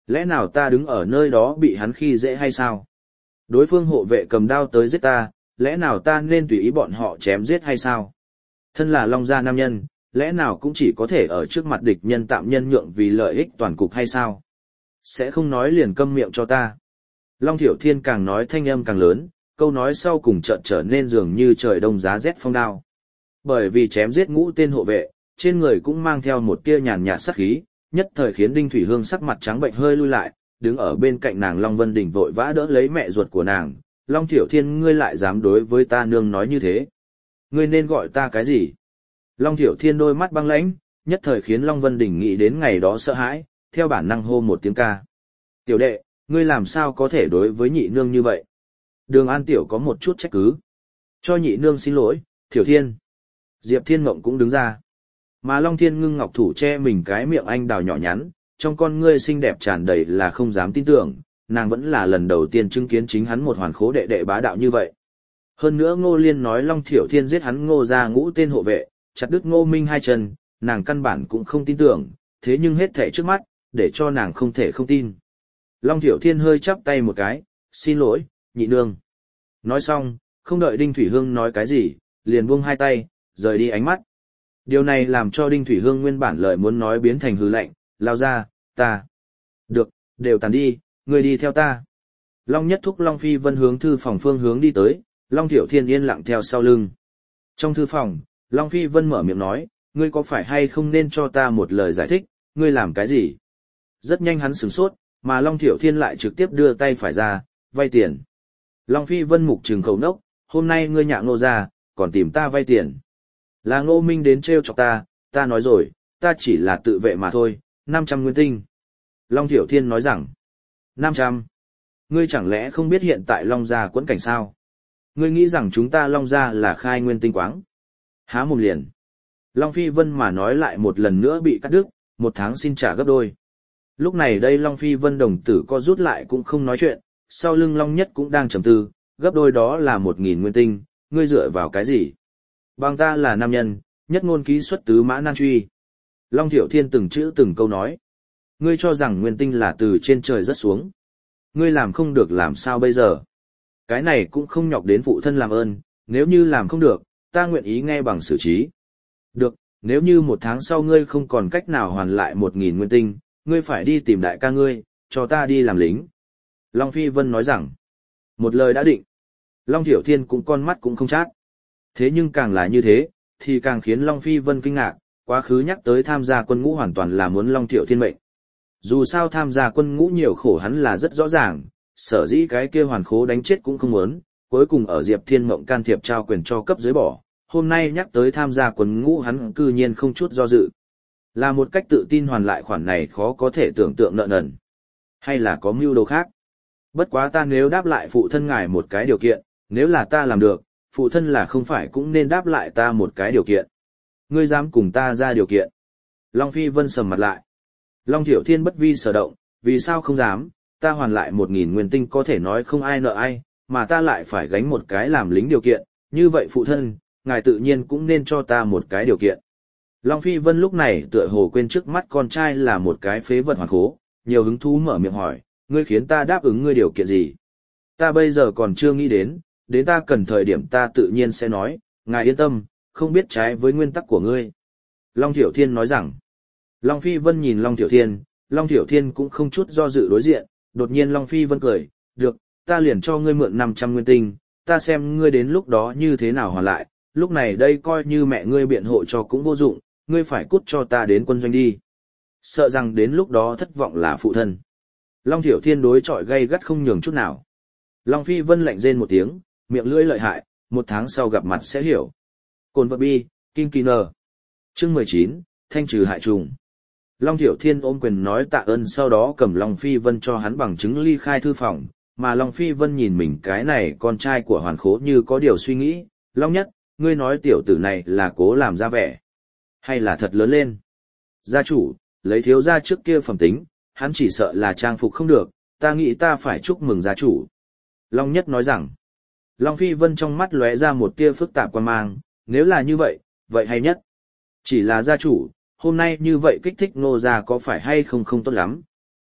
Lẽ nào ta đứng ở nơi đó bị hắn khi dễ hay sao? Đối phương hộ vệ cầm đao tới giết ta, lẽ nào ta nên tùy ý bọn họ chém giết hay sao? Thân là Long gia nam nhân, lẽ nào cũng chỉ có thể ở trước mặt địch nhân tạm nhân nhượng vì lợi ích toàn cục hay sao? Sẽ không nói liền câm miệng cho ta. Long Thiểu Thiên càng nói thanh âm càng lớn, câu nói sau cùng chợt trở nên dường như trời đông giá rét phong đao. Bởi vì chém giết ngũ tên hộ vệ, trên người cũng mang theo một tia nhàn nhạt sát khí, nhất thời khiến Đinh Thủy Hương sắc mặt trắng bệnh hơi lui lại, đứng ở bên cạnh nàng Long Vân Đình vội vã đỡ lấy mẹ ruột của nàng. Long Thiểu Thiên, ngươi lại dám đối với ta nương nói như thế. Ngươi nên gọi ta cái gì? Long Thiểu Thiên đôi mắt băng lãnh, nhất thời khiến Long Vân Đình nghĩ đến ngày đó sợ hãi, theo bản năng hô một tiếng ca. Tiểu đệ, ngươi làm sao có thể đối với nhị nương như vậy? Đường An Tiểu có một chút trách cứ. Cho nhị nương xin lỗi, Thiểu Thiên. Diệp Thiên Mộng cũng đứng ra. Mà Long Thiên Ngưng ngọc thủ che mình cái miệng anh đào nhỏ nhắn, trong con ngươi xinh đẹp tràn đầy là không dám tin tưởng, nàng vẫn là lần đầu tiên chứng kiến chính hắn một hoàn khố đệ đệ bá đạo như vậy. Hơn nữa Ngô Liên nói Long Thiểu Thiên giết hắn Ngô ra ngũ tên hộ vệ, chặt đứt Ngô Minh hai chân, nàng căn bản cũng không tin tưởng, thế nhưng hết thảy trước mắt, để cho nàng không thể không tin. Long Thiểu Thiên hơi chắp tay một cái, xin lỗi, nhị nương. Nói xong, không đợi Đinh Thủy Hương nói cái gì, liền buông hai tay, rời đi ánh mắt. Điều này làm cho Đinh Thủy Hương nguyên bản lời muốn nói biến thành hư lạnh, lao ra, ta. Được, đều tàn đi, người đi theo ta. Long Nhất thúc Long Phi Vân hướng thư phòng phương hướng đi tới, Long Thiểu Thiên yên lặng theo sau lưng. Trong thư phòng, Long Phi Vân mở miệng nói, ngươi có phải hay không nên cho ta một lời giải thích, ngươi làm cái gì? Rất nhanh hắn sửng sốt, mà Long Thiểu Thiên lại trực tiếp đưa tay phải ra, vay tiền. Long Phi Vân mục trừng khẩu nốc, hôm nay ngươi nhạ Ngô ra, còn tìm ta vay tiền. Là Ngô Minh đến trêu chọc ta, ta nói rồi, ta chỉ là tự vệ mà thôi, năm trăm nguyên tinh. Long Thiểu Thiên nói rằng, năm trăm. Ngươi chẳng lẽ không biết hiện tại Long gia quẫn cảnh sao? Ngươi nghĩ rằng chúng ta Long gia là khai nguyên tinh quáng? Há mồm liền. Long Phi Vân mà nói lại một lần nữa bị cắt đứt, một tháng xin trả gấp đôi. Lúc này đây Long Phi Vân đồng tử co rút lại cũng không nói chuyện, sau lưng Long Nhất cũng đang trầm tư, gấp đôi đó là một nghìn nguyên tinh, ngươi dựa vào cái gì? Bằng ta là nam nhân, nhất ngôn ký xuất tứ mã nan truy. Long Thiểu Thiên từng chữ từng câu nói. Ngươi cho rằng nguyên tinh là từ trên trời rớt xuống. Ngươi làm không được làm sao bây giờ? Cái này cũng không nhọc đến phụ thân làm ơn, nếu như làm không được, ta nguyện ý nghe bằng xử trí. Được, nếu như một tháng sau ngươi không còn cách nào hoàn lại một nghìn nguyên tinh, ngươi phải đi tìm đại ca ngươi, cho ta đi làm lính. Long Phi Vân nói rằng, một lời đã định. Long Thiểu Thiên cũng con mắt cũng không chát. Thế nhưng càng là như thế, thì càng khiến Long Phi Vân kinh ngạc, quá khứ nhắc tới tham gia quân ngũ hoàn toàn là muốn Long Thiểu Thiên mệnh. Dù sao tham gia quân ngũ nhiều khổ hắn là rất rõ ràng, sở dĩ cái kia hoàn khố đánh chết cũng không muốn, cuối cùng ở Diệp Thiên Mộng can thiệp trao quyền cho cấp dưới bỏ, hôm nay nhắc tới tham gia quân ngũ hắn cư nhiên không chút do dự. Là một cách tự tin hoàn lại khoản này khó có thể tưởng tượng nợ nần. Hay là có mưu đồ khác? Bất quá ta nếu đáp lại phụ thân ngài một cái điều kiện, nếu là ta làm được, phụ thân là không phải cũng nên đáp lại ta một cái điều kiện. Ngươi dám cùng ta ra điều kiện? Long Phi Vân sầm mặt lại. Long Thiểu Thiên bất vi sở động, vì sao không dám, ta hoàn lại một nghìn nguyên tinh có thể nói không ai nợ ai, mà ta lại phải gánh một cái làm lính điều kiện, như vậy phụ thân, ngài tự nhiên cũng nên cho ta một cái điều kiện. Long Phi Vân lúc này tựa hồ quên trước mắt con trai là một cái phế vật hoàn khố, nhiều hứng thú mở miệng hỏi, ngươi khiến ta đáp ứng ngươi điều kiện gì? Ta bây giờ còn chưa nghĩ đến, đến ta cần thời điểm ta tự nhiên sẽ nói, ngài yên tâm, không biết trái với nguyên tắc của ngươi. Long Thiểu Thiên nói rằng, Long Phi Vân nhìn Long Thiểu Thiên, Long Thiểu Thiên cũng không chút do dự đối diện, đột nhiên Long Phi Vân cười, được, ta liền cho ngươi mượn năm trăm nguyên tinh, ta xem ngươi đến lúc đó như thế nào hoàn lại, lúc này đây coi như mẹ ngươi biện hộ cho cũng vô dụng, ngươi phải cút cho ta đến quân doanh đi. Sợ rằng đến lúc đó thất vọng là phụ thân. Long Thiểu Thiên đối chọi gay gắt không nhường chút nào. Long Phi Vân lạnh rên một tiếng, miệng lưỡi lợi hại, một tháng sau gặp mặt sẽ hiểu. Cồn vật bi, Kim Kỳ Nờ. Chương mười chín, thanh trừ hại trùng. Long Thiểu Thiên ôm quyền nói tạ ơn sau đó cầm Long Phi Vân cho hắn bằng chứng ly khai thư phòng, mà Long Phi Vân nhìn mình cái này con trai của hoàn khố như có điều suy nghĩ, Long Nhất, ngươi nói tiểu tử này là cố làm ra vẻ, hay là thật lớn lên. Gia chủ, lấy thiếu gia trước kia phẩm tính, hắn chỉ sợ là trang phục không được, ta nghĩ ta phải chúc mừng gia chủ. Long Nhất nói rằng, Long Phi Vân trong mắt lóe ra một tia phức tạp quan mang, nếu là như vậy, vậy hay nhất. Chỉ là gia chủ, hôm nay như vậy kích thích Ngô gia có phải hay không không tốt lắm.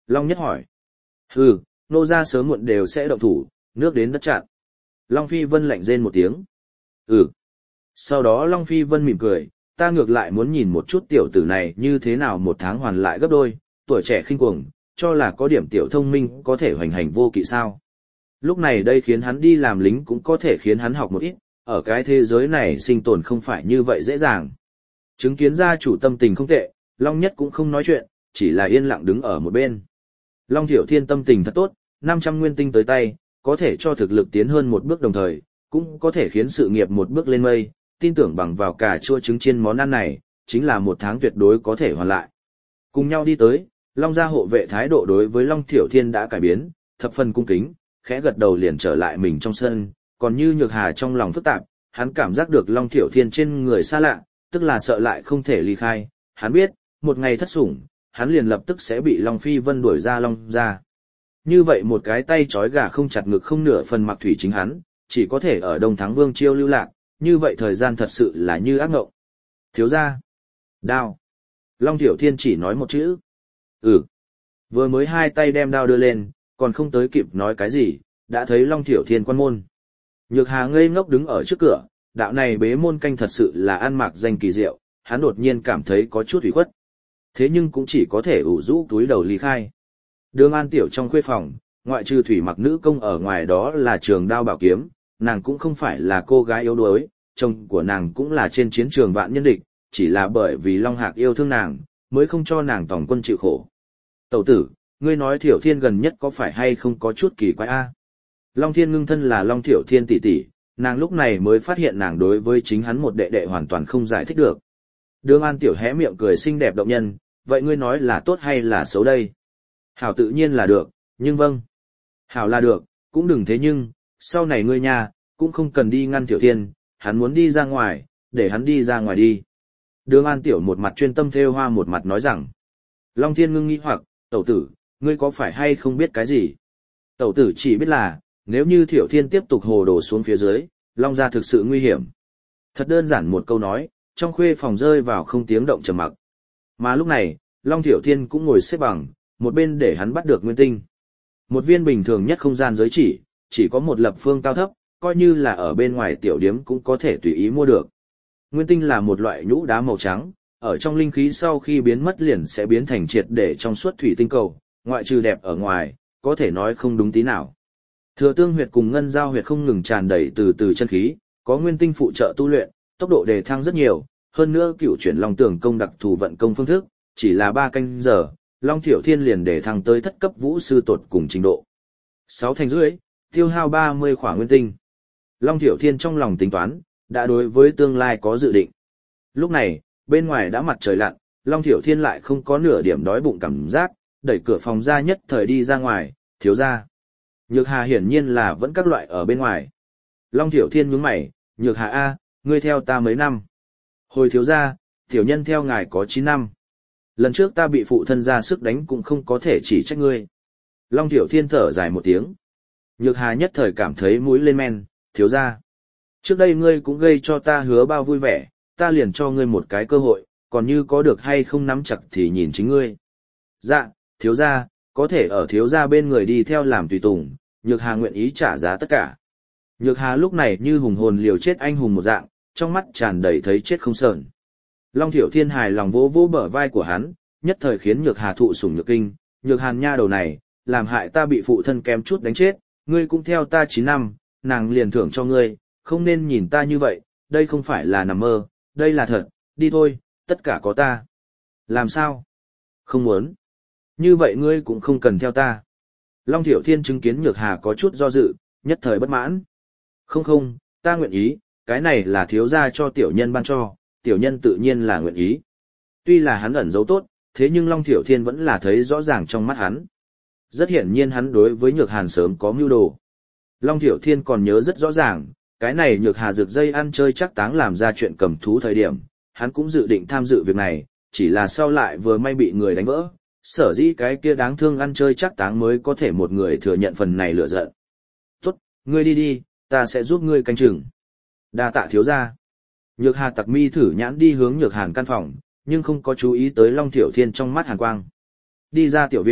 Long Nhất hỏi. Hừ, nô gia sớm muộn đều sẽ động thủ, nước đến đất chặn. Long Phi Vân lạnh rên một tiếng. Ừ. Sau đó Long Phi Vân mỉm cười, ta ngược lại muốn nhìn một chút tiểu tử này như thế nào một tháng hoàn lại gấp đôi, tuổi trẻ khinh cuồng, cho là có điểm tiểu thông minh có thể hoành hành vô kỵ sao. Lúc này đây khiến hắn đi làm lính cũng có thể khiến hắn học một ít, ở cái thế giới này sinh tồn không phải như vậy dễ dàng. Chứng kiến gia chủ tâm tình không tệ, Long Nhất cũng không nói chuyện, chỉ là yên lặng đứng ở một bên. Long Thiểu Thiên tâm tình thật tốt, năm trăm nguyên tinh tới tay, có thể cho thực lực tiến hơn một bước đồng thời, cũng có thể khiến sự nghiệp một bước lên mây, tin tưởng bằng vào cà chua trứng chiên món ăn này, chính là một tháng tuyệt đối có thể hoàn lại. Cùng nhau đi tới, Long gia hộ vệ thái độ đối với Long Thiểu Thiên đã cải biến, thập phần cung kính, khẽ gật đầu liền trở lại mình trong sân, còn như Nhược Hà trong lòng phức tạp, hắn cảm giác được Long Thiểu Thiên trên người xa lạ, tức là sợ lại không thể ly khai, hắn biết, một ngày thất sủng, hắn liền lập tức sẽ bị Long Phi Vân đuổi ra Long gia. Như vậy một cái tay trói gà không chặt ngực không nửa phần mặc thủy chính hắn, chỉ có thể ở Đông Thắng Vương Chiêu lưu lạc, như vậy thời gian thật sự là như ác ngộng. Thiếu gia, đao. Long Thiểu Thiên chỉ nói một chữ. Ừ. Vừa mới hai tay đem đao đưa lên, còn không tới kịp nói cái gì, đã thấy Long Thiểu Thiên quan môn. Nhược Hà ngây ngốc đứng ở trước cửa, đạo này bế môn canh thật sự là ăn mặc danh kỳ diệu, hắn đột nhiên cảm thấy có chút ủy khuất. Thế nhưng cũng chỉ có thể ủ rũ túi đầu ly khai. Đường An Tiểu trong khuê phòng, ngoại trừ thủy mặc nữ công ở ngoài đó là trường đao bảo kiếm, nàng cũng không phải là cô gái yếu đuối, chồng của nàng cũng là trên chiến trường vạn nhân địch, chỉ là bởi vì Long Hạc yêu thương nàng, mới không cho nàng tòng quân chịu khổ. Tẩu tử, ngươi nói Thiểu Thiên gần nhất có phải hay không có chút kỳ quái a? Long Thiên Ngưng thân là Long Thiểu Thiên tỷ tỷ, nàng lúc này mới phát hiện nàng đối với chính hắn một đệ đệ hoàn toàn không giải thích được. Đường An Tiểu hé miệng cười xinh đẹp động nhân, vậy ngươi nói là tốt hay là xấu đây? Hảo tự nhiên là được, nhưng vâng. Hảo là được, cũng đừng thế nhưng, sau này ngươi nha, cũng không cần đi ngăn Thiểu Thiên, hắn muốn đi ra ngoài, để hắn đi ra ngoài đi. Đường An Tiểu một mặt chuyên tâm thêu hoa một mặt nói rằng. Long Thiên Ngưng nghi hoặc, tẩu tử, ngươi có phải hay không biết cái gì? Tẩu tử chỉ biết là, nếu như Thiểu Thiên tiếp tục hồ đồ xuống phía dưới, Long gia thực sự nguy hiểm. Thật đơn giản một câu nói, trong khuê phòng rơi vào không tiếng động trầm mặc. Mà lúc này, Long Thiểu Thiên cũng ngồi xếp bằng, một bên để hắn bắt được nguyên tinh. Một viên bình thường nhất không gian giới chỉ, chỉ có một lập phương cao thấp, coi như là ở bên ngoài tiểu điếm cũng có thể tùy ý mua được. Nguyên tinh là một loại nhũ đá màu trắng, ở trong linh khí sau khi biến mất liền sẽ biến thành triệt để trong suốt thủy tinh cầu, ngoại trừ đẹp ở ngoài, có thể nói không đúng tí nào. Thừa tương huyệt cùng ngân giao huyệt không ngừng tràn đầy từ từ chân khí, có nguyên tinh phụ trợ tu luyện, tốc độ đề thăng rất nhiều, hơn nữa cựu chuyển long tường công đặc thù vận công phương thức, chỉ là ba canh giờ, Long Thiểu Thiên liền đề thăng tới thất cấp vũ sư tột cùng trình độ. Sáu thành rưỡi, tiêu hao ba mươi khỏa nguyên tinh. Long Thiểu Thiên trong lòng tính toán, đã đối với tương lai có dự định. Lúc này, bên ngoài đã mặt trời lặn, Long Thiểu Thiên lại không có nửa điểm đói bụng cảm giác, đẩy cửa phòng ra nhất thời đi ra ngoài, thiếu ra. Nhược Hà hiển nhiên là vẫn các loại ở bên ngoài. Long Thiểu Thiên nhướng mày, Nhược Hà A, ngươi theo ta mấy năm? Hồi thiếu ra, tiểu nhân theo ngài có chín năm. Lần trước ta bị phụ thân ra sức đánh cũng không có thể chỉ trách ngươi. Long Thiểu Thiên thở dài một tiếng. Nhược Hà nhất thời cảm thấy mũi lên men, thiếu ra. Trước đây ngươi cũng gây cho ta hứa bao vui vẻ, ta liền cho ngươi một cái cơ hội, còn như có được hay không nắm chặt thì nhìn chính ngươi. Dạ, thiếu gia, có thể ở thiếu gia bên người đi theo làm tùy tùng, Nhược Hà nguyện ý trả giá tất cả. Nhược Hà lúc này như hùng hồn liều chết anh hùng một dạng, trong mắt tràn đầy thấy chết không sờn. Long Thiểu Thiên hài lòng vỗ vỗ bờ vai của hắn, nhất thời khiến Nhược Hà thụ sủng nhược kinh, Nhược Hàn nha đầu này, làm hại ta bị phụ thân kém chút đánh chết, ngươi cũng theo ta chín năm, nàng liền thưởng cho ngươi, không nên nhìn ta như vậy, đây không phải là nằm mơ, đây là thật, đi thôi, tất cả có ta. Làm sao? Không muốn. Như vậy ngươi cũng không cần theo ta. Long Thiểu Thiên chứng kiến Nhược Hà có chút do dự, nhất thời bất mãn. Không không, ta nguyện ý, cái này là thiếu gia cho tiểu nhân ban cho, tiểu nhân tự nhiên là nguyện ý. Tuy là hắn ẩn giấu tốt, thế nhưng Long Thiểu Thiên vẫn là thấy rõ ràng trong mắt hắn. Rất hiển nhiên hắn đối với Nhược Hàn sớm có mưu đồ. Long Thiểu Thiên còn nhớ rất rõ ràng, cái này Nhược Hà rực dây ăn chơi chắc táng làm ra chuyện cầm thú thời điểm, hắn cũng dự định tham dự việc này, chỉ là sau lại vừa may bị người đánh vỡ, sở dĩ cái kia đáng thương ăn chơi chắc táng mới có thể một người thừa nhận phần này lửa giận. Tốt, ngươi đi đi, ta sẽ giúp ngươi canh chừng. Đa tạ thiếu gia. Nhược Hà tặc mi thử nhãn đi hướng Nhược Hàn căn phòng, nhưng không có chú ý tới Long Thiểu Thiên trong mắt hàn quang. Đi ra tiểu viện,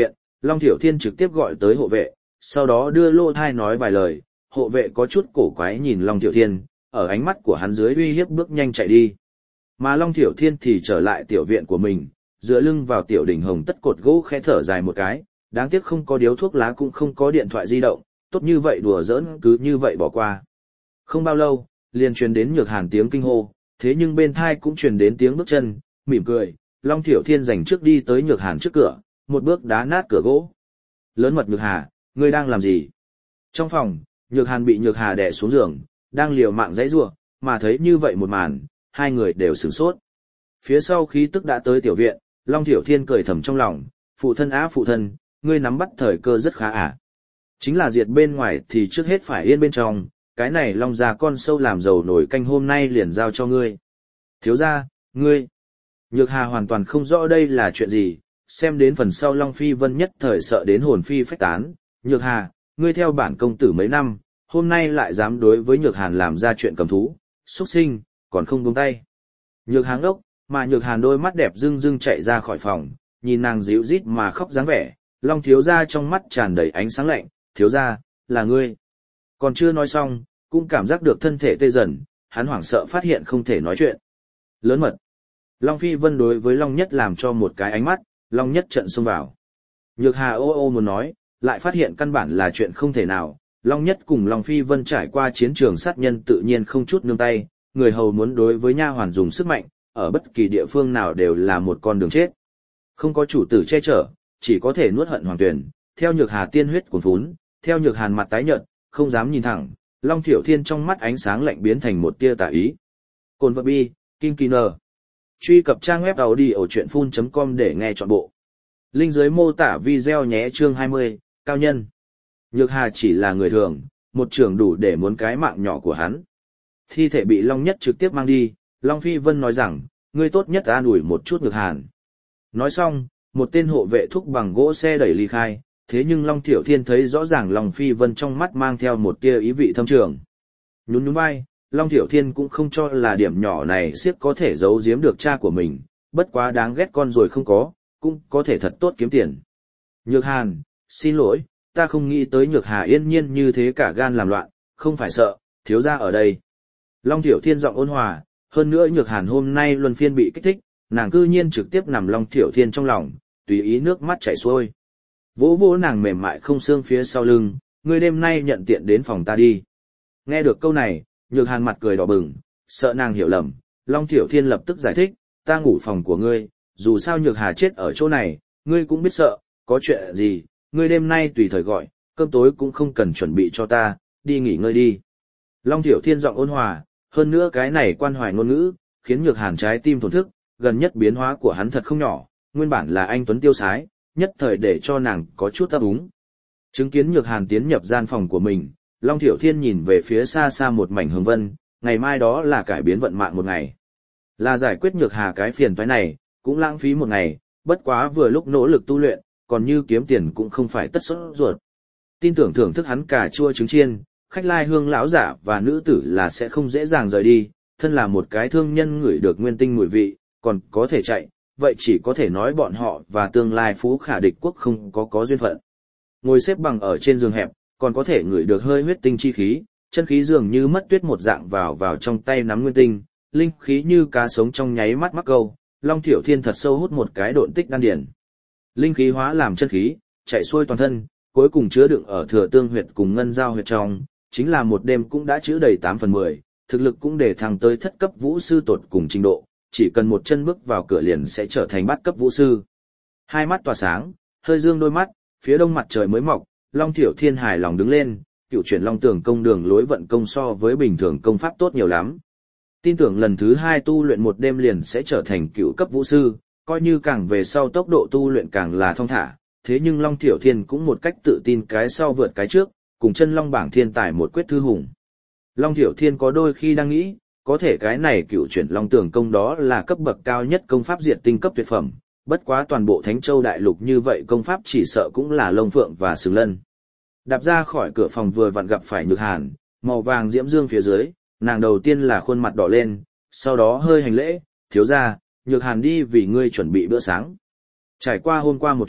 Long Thiểu Thiên trực tiếp gọi tới hộ vệ, sau đó đưa lô thai nói vài lời, hộ vệ có chút cổ quái nhìn Long Thiểu Thiên, ở ánh mắt của hắn dưới uy hiếp bước nhanh chạy đi. Mà Long Thiểu Thiên thì trở lại tiểu viện của mình, dựa lưng vào tiểu đỉnh hồng tất cột gỗ khẽ thở dài một cái, đáng tiếc không có điếu thuốc lá cũng không có điện thoại di động, tốt như vậy đùa giỡn cứ như vậy bỏ qua. Không bao lâu, liền truyền đến Nhược Hàn tiếng kinh hô, thế nhưng bên thai cũng truyền đến tiếng bước chân, mỉm cười, Long Thiểu Thiên giành trước đi tới Nhược Hàn trước cửa, một bước đá nát cửa gỗ. Lớn mật Nhược Hà, ngươi đang làm gì? Trong phòng, Nhược Hàn bị Nhược Hà đè xuống giường, đang liều mạng giãy giụa, mà thấy như vậy một màn, hai người đều sửng sốt. Phía sau khí tức đã tới tiểu viện, Long Thiểu Thiên cười thầm trong lòng, phụ thân á phụ thân, ngươi nắm bắt thời cơ rất khá à. Chính là diệt bên ngoài thì trước hết phải yên bên trong, cái này Long già con sâu làm dầu nổi canh hôm nay liền giao cho ngươi. Thiếu gia, ngươi. Nhược Hà hoàn toàn không rõ đây là chuyện gì, xem đến phần sau Long Phi Vân nhất thời sợ đến hồn phi phách tán. Nhược Hà, ngươi theo bản công tử mấy năm, hôm nay lại dám đối với Nhược Hàn làm ra chuyện cầm thú, xuất sinh, còn không buông tay. Nhược Hàn đốc, mà Nhược Hàn đôi mắt đẹp rưng rưng chạy ra khỏi phòng, nhìn nàng dịu rít mà khóc dáng vẻ, Long thiếu gia trong mắt tràn đầy ánh sáng lạnh, thiếu gia, là ngươi. Còn chưa nói xong, cũng cảm giác được thân thể tê dần, hắn hoảng sợ phát hiện không thể nói chuyện. Lớn mật. Long Phi Vân đối với Long Nhất làm cho một cái ánh mắt, Long Nhất trận xông vào. Nhược Hà ô ô muốn nói, lại phát hiện căn bản là chuyện không thể nào, Long Nhất cùng Long Phi Vân trải qua chiến trường sát nhân tự nhiên không chút nương tay, người hầu muốn đối với nha hoàn dùng sức mạnh, ở bất kỳ địa phương nào đều là một con đường chết. Không có chủ tử che chở, chỉ có thể nuốt hận hoàng tuyển, theo Nhược Hà tiên huyết cuồn phún, theo Nhược Hàn mặt tái nhợt, không dám nhìn thẳng, Long Thiểu Thiên trong mắt ánh sáng lạnh biến thành một tia tà ý. Cồn vật bi, Kim Kỳ Nờ. Truy cập trang web audiochuyenphun chấm com để nghe trọn bộ. Link dưới mô tả video nhé chương hai mươi, cao nhân. Nhược Hà chỉ là người thường, một trường đủ để muốn cái mạng nhỏ của hắn. Thi thể bị Long Nhất trực tiếp mang đi, Long Phi Vân nói rằng, ngươi tốt nhất an ủi một chút Nhược Hàn. Nói xong, một tên hộ vệ thúc bằng gỗ xe đẩy ly khai, thế nhưng Long Thiểu Thiên thấy rõ ràng Long Phi Vân trong mắt mang theo một tia ý vị thâm trường. Nhún nhún vai, Long Thiểu Thiên cũng không cho là điểm nhỏ này siết có thể giấu giếm được cha của mình, bất quá đáng ghét con rồi không có, cũng có thể thật tốt kiếm tiền. Nhược Hàn, xin lỗi, ta không nghĩ tới Nhược Hà yên nhiên như thế cả gan làm loạn, không phải sợ, thiếu gia ở đây. Long Thiểu Thiên giọng ôn hòa, hơn nữa Nhược Hàn hôm nay luân phiên bị kích thích, nàng cư nhiên trực tiếp nằm Long Thiểu Thiên trong lòng, tùy ý nước mắt chảy xuôi. Vỗ vỗ nàng mềm mại không xương phía sau lưng, ngươi đêm nay nhận tiện đến phòng ta đi. Nghe được câu này, Nhược Hàn mặt cười đỏ bừng, sợ nàng hiểu lầm, Long Thiểu Thiên lập tức giải thích, ta ngủ phòng của ngươi, dù sao Nhược Hà chết ở chỗ này, ngươi cũng biết sợ, có chuyện gì, ngươi đêm nay tùy thời gọi, cơm tối cũng không cần chuẩn bị cho ta, đi nghỉ ngơi đi. Long Thiểu Thiên giọng ôn hòa, hơn nữa cái này quan hoài ngôn ngữ, khiến Nhược Hàn trái tim thổn thức, gần nhất biến hóa của hắn thật không nhỏ, nguyên bản là anh tuấn tiêu sái, nhất thời để cho nàng có chút ấp úng. Chứng kiến Nhược Hàn tiến nhập gian phòng của mình, Long Thiểu Thiên nhìn về phía xa xa một mảnh hương vân, ngày mai đó là cải biến vận mạng một ngày. Là giải quyết Nhược Hà cái phiền toái này, cũng lãng phí một ngày, bất quá vừa lúc nỗ lực tu luyện, còn như kiếm tiền cũng không phải tất sốt ruột. Tin tưởng thưởng thức hắn cà chua trứng chiên, khách lai hương lão giả và nữ tử là sẽ không dễ dàng rời đi, thân là một cái thương nhân ngửi được nguyên tinh mùi vị, còn có thể chạy, vậy chỉ có thể nói bọn họ và tương lai phú khả địch quốc không có có duyên phận. Ngồi xếp bằng ở trên giường hẹp, còn có thể ngửi được hơi huyết tinh chi khí, chân khí dường như mất tuyết một dạng vào vào trong tay nắm nguyên tinh, linh khí như cá sống trong nháy mắt mắc câu, Long Thiểu Thiên thật sâu hút một cái độn tích đan điển. Linh khí hóa làm chân khí, chạy xuôi toàn thân, cuối cùng chứa đựng ở thừa tương huyệt cùng ngân giao huyệt trong, chính là một đêm cũng đã chứa đầy tám phần mười, thực lực cũng để thăng tới thất cấp vũ sư tột cùng trình độ, chỉ cần một chân bước vào cửa liền sẽ trở thành bát cấp vũ sư. Hai mắt tỏa sáng, hơi dương đôi mắt, phía đông mặt trời mới mọc, Long Thiểu Thiên hài lòng đứng lên, cựu chuyển Long Tưởng công đường lối vận công so với bình thường công pháp tốt nhiều lắm. Tin tưởng lần thứ hai tu luyện một đêm liền sẽ trở thành cựu cấp vũ sư, coi như càng về sau tốc độ tu luyện càng là thong thả, thế nhưng Long Thiểu Thiên cũng một cách tự tin cái sau vượt cái trước, cùng chân Long bảng thiên tài một quyết thư hùng. Long Thiểu Thiên có đôi khi đang nghĩ, có thể cái này cựu chuyển Long Tưởng công đó là cấp bậc cao nhất công pháp diệt tinh cấp tuyệt phẩm, bất quá toàn bộ Thánh Châu đại lục như vậy công pháp chỉ sợ cũng là lông phượng và sừng lân. Đạp ra khỏi cửa phòng vừa vặn gặp phải Nhược Hàn, màu vàng diễm dương phía dưới, nàng đầu tiên là khuôn mặt đỏ lên, sau đó hơi hành lễ, thiếu gia, Nhược Hàn đi vì ngươi chuẩn bị bữa sáng. Trải qua hôm qua một chuyện,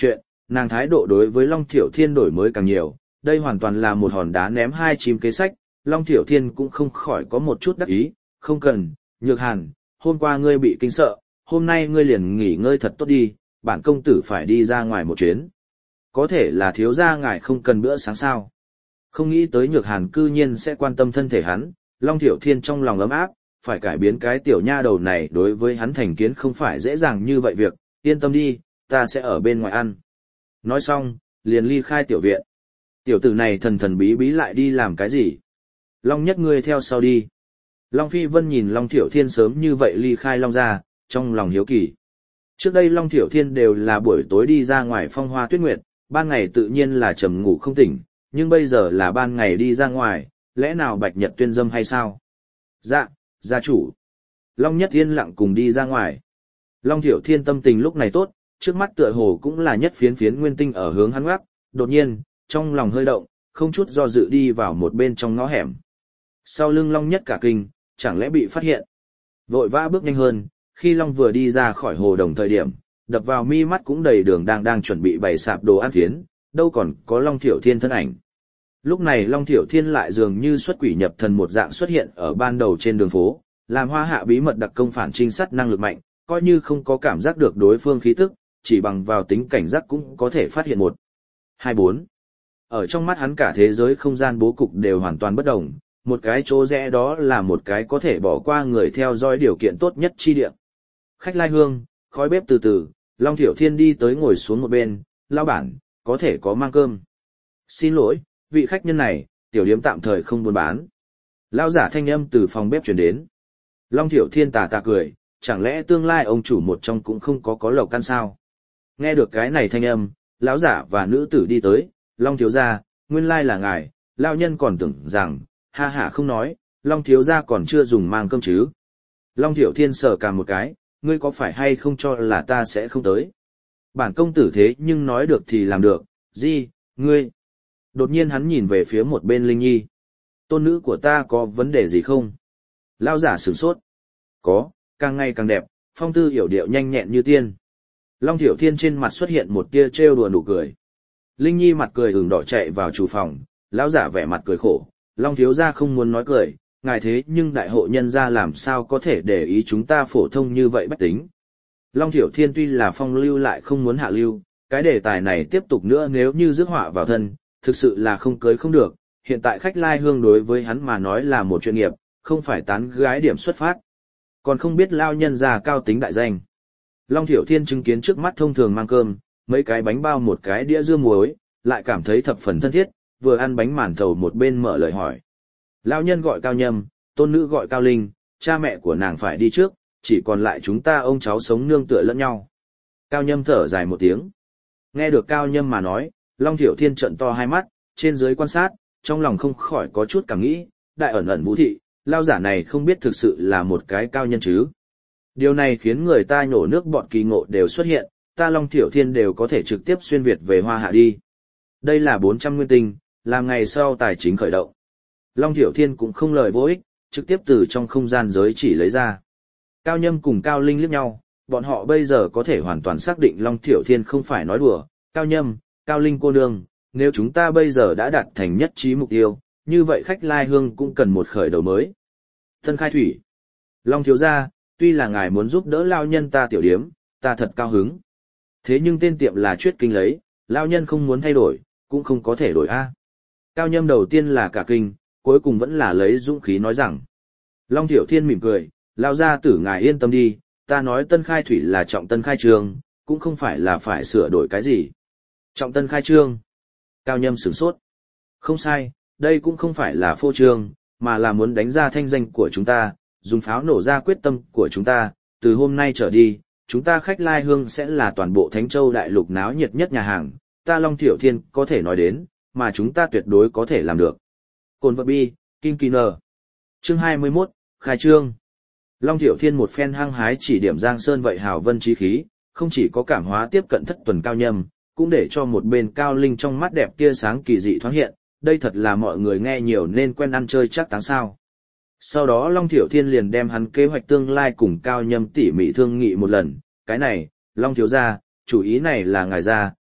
nàng thái độ đối với Long Thiểu Thiên đổi mới càng nhiều, đây hoàn toàn là một hòn đá ném hai chim kế sách, Long Thiểu Thiên cũng không khỏi có một chút đắc ý, không cần, Nhược Hàn, hôm qua ngươi bị kinh sợ, hôm nay ngươi liền nghỉ ngơi thật tốt đi, bản công tử phải đi ra ngoài một chuyến. Có thể là thiếu gia ngài không cần bữa sáng sao. Không nghĩ tới Nhược Hàn cư nhiên sẽ quan tâm thân thể hắn, Long Thiểu Thiên trong lòng ấm áp, phải cải biến cái tiểu nha đầu này đối với hắn thành kiến không phải dễ dàng như vậy việc, yên tâm đi, ta sẽ ở bên ngoài ăn. Nói xong, liền ly khai tiểu viện. Tiểu tử này thần thần bí bí lại đi làm cái gì? Long Nhất ngươi theo sau đi. Long Phi Vân nhìn Long Thiểu Thiên sớm như vậy ly khai Long ra, trong lòng hiếu kỳ. Trước đây Long Thiểu Thiên đều là buổi tối đi ra ngoài phong hoa tuyết nguyệt, ban ngày tự nhiên là trầm ngủ không tỉnh, nhưng bây giờ là ban ngày đi ra ngoài, lẽ nào Bạch Nhật tuyên dâm hay sao? Dạ, gia chủ. Long Nhất Thiên lặng cùng đi ra ngoài. Long Thiểu Thiên tâm tình lúc này tốt, trước mắt tựa hồ cũng là nhất phiến phiến nguyên tinh ở hướng hắn ngoắc, đột nhiên, trong lòng hơi động, không chút do dự đi vào một bên trong ngõ hẻm. Sau lưng Long Nhất cả kinh, chẳng lẽ bị phát hiện. Vội vã bước nhanh hơn, khi Long vừa đi ra khỏi hồ đồng thời điểm, đập vào mi mắt cũng đầy đường đang đang chuẩn bị bày sạp đồ ăn phiến, đâu còn có Long Thiểu Thiên thân ảnh. Lúc này Long Thiểu Thiên lại dường như xuất quỷ nhập thần một dạng xuất hiện ở ban đầu trên đường phố, làm Hoa Hạ bí mật đặc công phản trinh sát năng lực mạnh, coi như không có cảm giác được đối phương khí tức, chỉ bằng vào tính cảnh giác cũng có thể phát hiện một. Hai bốn. Ở trong mắt hắn cả thế giới không gian bố cục đều hoàn toàn bất đồng, một cái chỗ rẽ đó là một cái có thể bỏ qua người theo dõi điều kiện tốt nhất chi địa. Khách lai hương, khói bếp từ từ, Long Thiểu Thiên đi tới ngồi xuống một bên, lão bản, có thể có mang cơm. Xin lỗi, vị khách nhân này, tiểu điếm tạm thời không buôn bán. Lão giả thanh âm từ phòng bếp truyền đến. Long Thiểu Thiên tà tà cười, chẳng lẽ tương lai ông chủ một trong cũng không có có lộc căn sao? Nghe được cái này thanh âm, lão giả và nữ tử đi tới, Long thiếu gia, nguyên lai là ngài, lão nhân còn tưởng rằng, ha ha không nói, Long thiếu gia còn chưa dùng mang cơm chứ. Long Thiểu Thiên sờ cả một cái, ngươi có phải hay không cho là ta sẽ không tới? Bản công tử thế nhưng nói được thì làm được, gì, ngươi? Đột nhiên hắn nhìn về phía một bên Linh Nhi. Tôn nữ của ta có vấn đề gì không? Lão giả sửng sốt. Có, càng ngày càng đẹp, phong tư hiểu điệu nhanh nhẹn như tiên. Long Thiểu Thiên trên mặt xuất hiện một tia trêu đùa nụ cười. Linh Nhi mặt cười ửng đỏ chạy vào chủ phòng, lão giả vẻ mặt cười khổ. Long thiếu gia không muốn nói cười, ngài thế nhưng đại hộ nhân gia làm sao có thể để ý chúng ta phổ thông như vậy bách tính. Long Thiểu Thiên tuy là phong lưu lại không muốn hạ lưu, cái đề tài này tiếp tục nữa nếu như rước họa vào thân, thực sự là không cưới không được. Hiện tại khách lai hương đối với hắn mà nói là một chuyên nghiệp, không phải tán gái điểm xuất phát. Còn không biết lao nhân già cao tính đại danh. Long Thiểu Thiên chứng kiến trước mắt thông thường mang cơm, mấy cái bánh bao một cái đĩa dưa muối, lại cảm thấy thập phần thân thiết, vừa ăn bánh màn thầu một bên mở lời hỏi. Lão nhân gọi Cao Nhâm, tôn nữ gọi Cao Linh, cha mẹ của nàng phải đi trước, chỉ còn lại chúng ta ông cháu sống nương tựa lẫn nhau. Cao Nhâm thở dài một tiếng. Nghe được Cao Nhâm mà nói, Long Thiểu Thiên trợn to hai mắt, trên dưới quan sát, trong lòng không khỏi có chút cảm nghĩ, đại ẩn ẩn vũ thị, lao giả này không biết thực sự là một cái cao nhân chứ. Điều này khiến người ta nhổ nước bọt kỳ ngộ đều xuất hiện, ta Long Thiểu Thiên đều có thể trực tiếp xuyên Việt về Hoa Hạ đi. Đây là bốn trăm nguyên tinh, làm ngày sau tài chính khởi động. Long Thiểu Thiên cũng không lời vô ích, trực tiếp từ trong không gian giới chỉ lấy ra. Cao Nhâm cùng Cao Linh liếc nhau, bọn họ bây giờ có thể hoàn toàn xác định Long Thiểu Thiên không phải nói đùa. Cao Nhâm, Cao Linh cô nương, nếu chúng ta bây giờ đã đạt thành nhất trí mục tiêu, như vậy khách lai hương cũng cần một khởi đầu mới. Tân khai thủy. Long thiếu gia, tuy là ngài muốn giúp đỡ lao nhân ta tiểu điếm, ta thật cao hứng. Thế nhưng tên tiệm là Chuyết Kinh lấy, lao nhân không muốn thay đổi, cũng không có thể đổi a. Cao Nhâm đầu tiên là cả kinh, cuối cùng vẫn là lấy dũng khí nói rằng. Long Thiểu Thiên mỉm cười, lao gia tử ngài yên tâm đi, ta nói tân khai thủy là trọng tân khai trương, cũng không phải là phải sửa đổi cái gì. Trọng tân khai trương. Cao Nhâm sửng sốt. Không sai, đây cũng không phải là phô trương, mà là muốn đánh ra thanh danh của chúng ta, dùng pháo nổ ra quyết tâm của chúng ta, từ hôm nay trở đi, chúng ta khách lai hương sẽ là toàn bộ Thánh Châu đại lục náo nhiệt nhất nhà hàng, ta Long Thiểu Thiên có thể nói đến, mà chúng ta tuyệt đối có thể làm được. Cồn vật bi, Kinh Kỳ Nờ. Chương hai mươi mốt, khai trương. Long Thiểu Thiên một phen hăng hái chỉ điểm Giang Sơn vậy hào vân trí khí, không chỉ có cảm hóa tiếp cận thất tuần Cao Nhâm, cũng để cho một bên Cao Linh trong mắt đẹp tia sáng kỳ dị thoáng hiện, đây thật là mọi người nghe nhiều nên quen ăn chơi chắc táng sao. Sau đó Long Thiểu Thiên liền đem hắn kế hoạch tương lai cùng Cao Nhâm tỉ mỉ thương nghị một lần, cái này, Long thiếu gia, chủ ý này là ngài ra,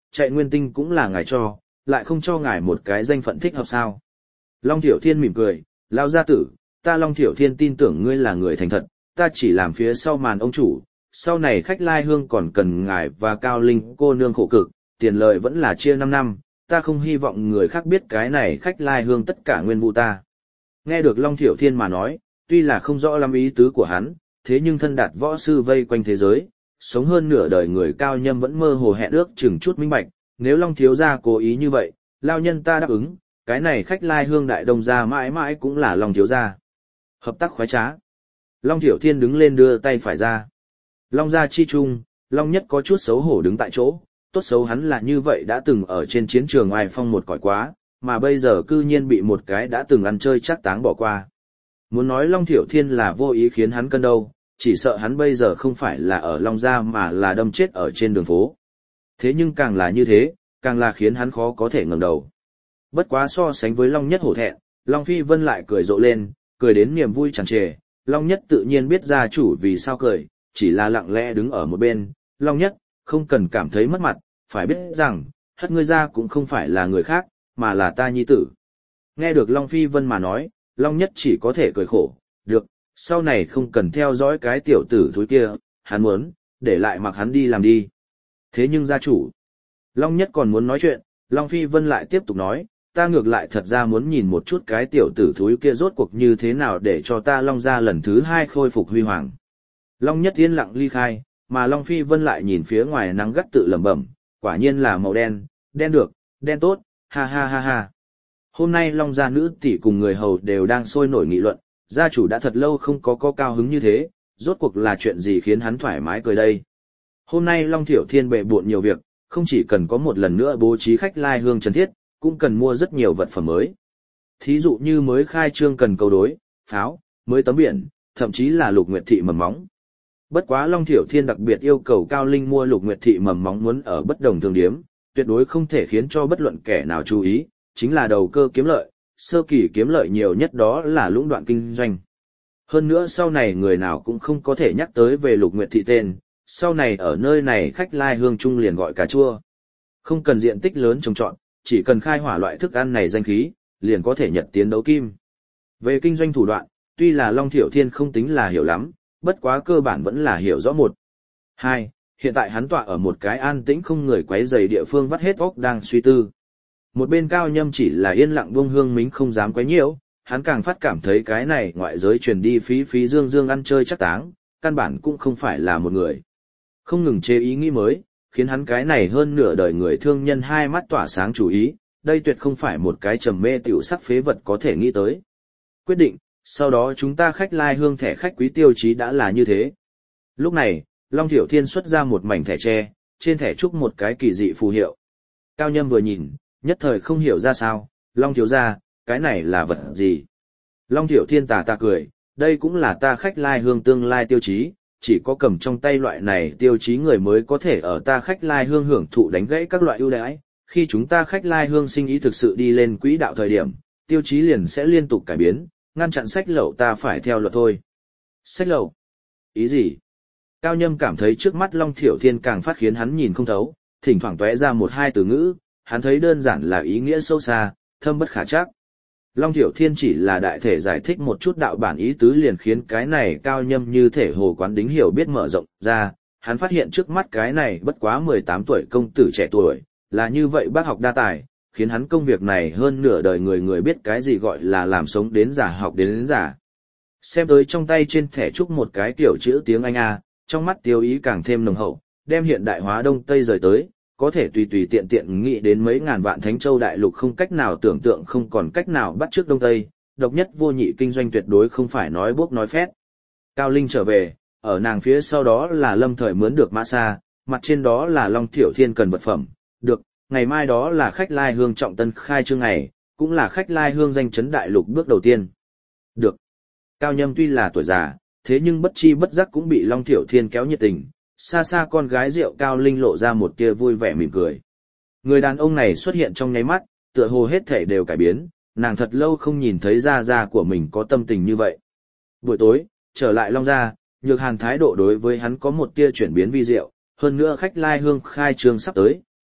chạy nguyên tinh cũng là ngài cho, lại không cho ngài một cái danh phận thích hợp sao. Long Thiểu Thiên mỉm cười, lao gia tử, ta Long Thiểu Thiên tin tưởng ngươi là người thành thật, ta chỉ làm phía sau màn ông chủ, sau này khách lai hương còn cần ngài và Cao Linh cô nương khổ cực, tiền lợi vẫn là chia năm năm, ta không hy vọng người khác biết cái này khách lai hương tất cả nguyên vụ ta. Nghe được Long Thiểu Thiên mà nói, tuy là không rõ lắm ý tứ của hắn, thế nhưng thân đạt võ sư vây quanh thế giới, sống hơn nửa đời người Cao Nhâm vẫn mơ hồ hẹn ước chừng chút minh bạch, nếu Long thiếu gia cố ý như vậy, lao nhân ta đáp ứng, cái này khách lai hương đại đông gia mãi mãi cũng là Long thiếu gia. Hợp tác khoái trá. Long Thiểu Thiên đứng lên đưa tay phải ra. Long gia chi trung, Long Nhất có chút xấu hổ đứng tại chỗ, tốt xấu hắn là như vậy đã từng ở trên chiến trường ai phong một cõi quá, mà bây giờ cư nhiên bị một cái đã từng ăn chơi chắc táng bỏ qua. Muốn nói Long Thiểu Thiên là vô ý khiến hắn cân đâu, chỉ sợ hắn bây giờ không phải là ở Long gia mà là đâm chết ở trên đường phố. Thế nhưng càng là như thế, càng là khiến hắn khó có thể ngẩng đầu. Bất quá so sánh với Long Nhất hổ thẹn, Long Phi Vân lại cười rộ lên, cười đến niềm vui tràn trề. Long Nhất tự nhiên biết gia chủ vì sao cười, chỉ là lặng lẽ đứng ở một bên. Long Nhất, không cần cảm thấy mất mặt, phải biết rằng, hất ngươi ra cũng không phải là người khác, mà là ta nhi tử. Nghe được Long Phi Vân mà nói, Long Nhất chỉ có thể cười khổ, được, sau này không cần theo dõi cái tiểu tử thúi kia, hắn muốn, để lại mặc hắn đi làm đi. Thế nhưng gia chủ, Long Nhất còn muốn nói chuyện, Long Phi Vân lại tiếp tục nói, ta ngược lại thật ra muốn nhìn một chút cái tiểu tử thúi kia rốt cuộc như thế nào để cho ta Long gia lần thứ hai khôi phục huy hoàng. Long Nhất yên lặng ly khai, mà Long Phi Vân lại nhìn phía ngoài nắng gắt tự lẩm bẩm, quả nhiên là màu đen, đen được, đen tốt, ha ha ha ha. Hôm nay Long gia nữ tỷ cùng người hầu đều đang sôi nổi nghị luận, gia chủ đã thật lâu không có có cao hứng như thế, rốt cuộc là chuyện gì khiến hắn thoải mái cười đây. Hôm nay Long Thiểu Thiên bệ bộn nhiều việc, không chỉ cần có một lần nữa bố trí khách lai hương trần thiết, cũng cần mua rất nhiều vật phẩm mới. Thí dụ như mới khai trương cần cầu đối, pháo, mới tấm biển, thậm chí là lục nguyệt thị mầm móng. Bất quá Long Thiểu Thiên đặc biệt yêu cầu Cao Linh mua lục nguyệt thị mầm móng muốn ở bất đồng thường điếm, tuyệt đối không thể khiến cho bất luận kẻ nào chú ý, chính là đầu cơ kiếm lợi, sơ kỳ kiếm lợi nhiều nhất đó là lũng đoạn kinh doanh. Hơn nữa sau này người nào cũng không có thể nhắc tới về lục nguyệt thị tên, sau này ở nơi này khách lai hương trung liền gọi cà chua. Không cần diện tích lớn trồng trọt, chỉ cần khai hỏa loại thức ăn này danh khí, liền có thể nhật tiến đấu kim. Về kinh doanh thủ đoạn, tuy là Long Thiểu Thiên không tính là hiểu lắm, bất quá cơ bản vẫn là hiểu rõ một. Hai, hiện tại hắn tọa ở một cái an tĩnh không người quấy rầy địa phương vắt hết óc đang suy tư. Một bên Cao Nhâm chỉ là yên lặng buông hương mính không dám quấy nhiễu, hắn càng phát cảm thấy cái này ngoại giới truyền đi phí phí dương dương ăn chơi chắc táng, căn bản cũng không phải là một người. Không ngừng chế ý nghĩ mới, khiến hắn cái này hơn nửa đời người thương nhân hai mắt tỏa sáng chủ ý, đây tuyệt không phải một cái trầm mê tiểu sắc phế vật có thể nghĩ tới. Quyết định, sau đó chúng ta khách lai hương thẻ khách quý tiêu chí đã là như thế. Lúc này, Long Thiểu Thiên xuất ra một mảnh thẻ tre, trên thẻ trúc một cái kỳ dị phù hiệu. Cao Nhâm vừa nhìn, nhất thời không hiểu ra sao, Long thiếu gia, cái này là vật gì? Long Thiểu Thiên tà tà cười, đây cũng là ta khách lai hương tương lai tiêu chí, chỉ có cầm trong tay loại này tiêu chí người mới có thể ở ta khách lai hương hưởng thụ đánh gãy các loại ưu đãi. Khi chúng ta khách lai hương sinh ý thực sự đi lên quỹ đạo thời điểm, tiêu chí liền sẽ liên tục cải biến, ngăn chặn sách lậu ta phải theo luật thôi. Sách lậu? Ý gì? Cao Nhâm cảm thấy trước mắt Long Thiểu Thiên càng phát khiến hắn nhìn không thấu, thỉnh thoảng tóe ra một hai từ ngữ, hắn thấy đơn giản là ý nghĩa sâu xa, thâm bất khả trắc. Long Thiểu Thiên chỉ là đại thể giải thích một chút đạo bản ý tứ liền khiến cái này Cao Nhâm như thể hồ quán đính hiểu biết mở rộng ra, hắn phát hiện trước mắt cái này bất quá mười tám tuổi công tử trẻ tuổi, là như vậy bác học đa tài, khiến hắn công việc này hơn nửa đời người người biết cái gì gọi là làm sống đến giả học đến, đến giả. Xem tới trong tay trên thẻ trúc một cái tiểu chữ tiếng Anh A, trong mắt tiêu ý càng thêm nồng hậu, đem hiện đại hóa Đông Tây rời tới, có thể tùy tùy tiện tiện nghĩ đến mấy ngàn vạn Thánh Châu đại lục không cách nào tưởng tượng không còn cách nào bắt trước Đông Tây, độc nhất vô nhị kinh doanh tuyệt đối không phải nói bốc nói phét. Cao Linh trở về, ở nàng phía sau đó là Lâm Thời mướn được mã xa, mặt trên đó là Long Thiểu Thiên cần vật phẩm, được, ngày mai đó là khách lai hương trọng tân khai trương ngày, cũng là khách lai hương danh chấn đại lục bước đầu tiên. Được. Cao Nhâm tuy là tuổi già, thế nhưng bất chi bất giác cũng bị Long Thiểu Thiên kéo nhiệt tình, xa xa con gái rượu Cao Linh lộ ra một tia vui vẻ mỉm cười. Người đàn ông này xuất hiện trong nháy mắt, tựa hồ hết thể đều cải biến, nàng thật lâu không nhìn thấy gia gia của mình có tâm tình như vậy. Buổi tối, trở lại Long gia, Nhược Hàn thái độ đối với hắn có một tia chuyển biến vi diệu, hơn nữa khách lai hương khai trương sắp tới,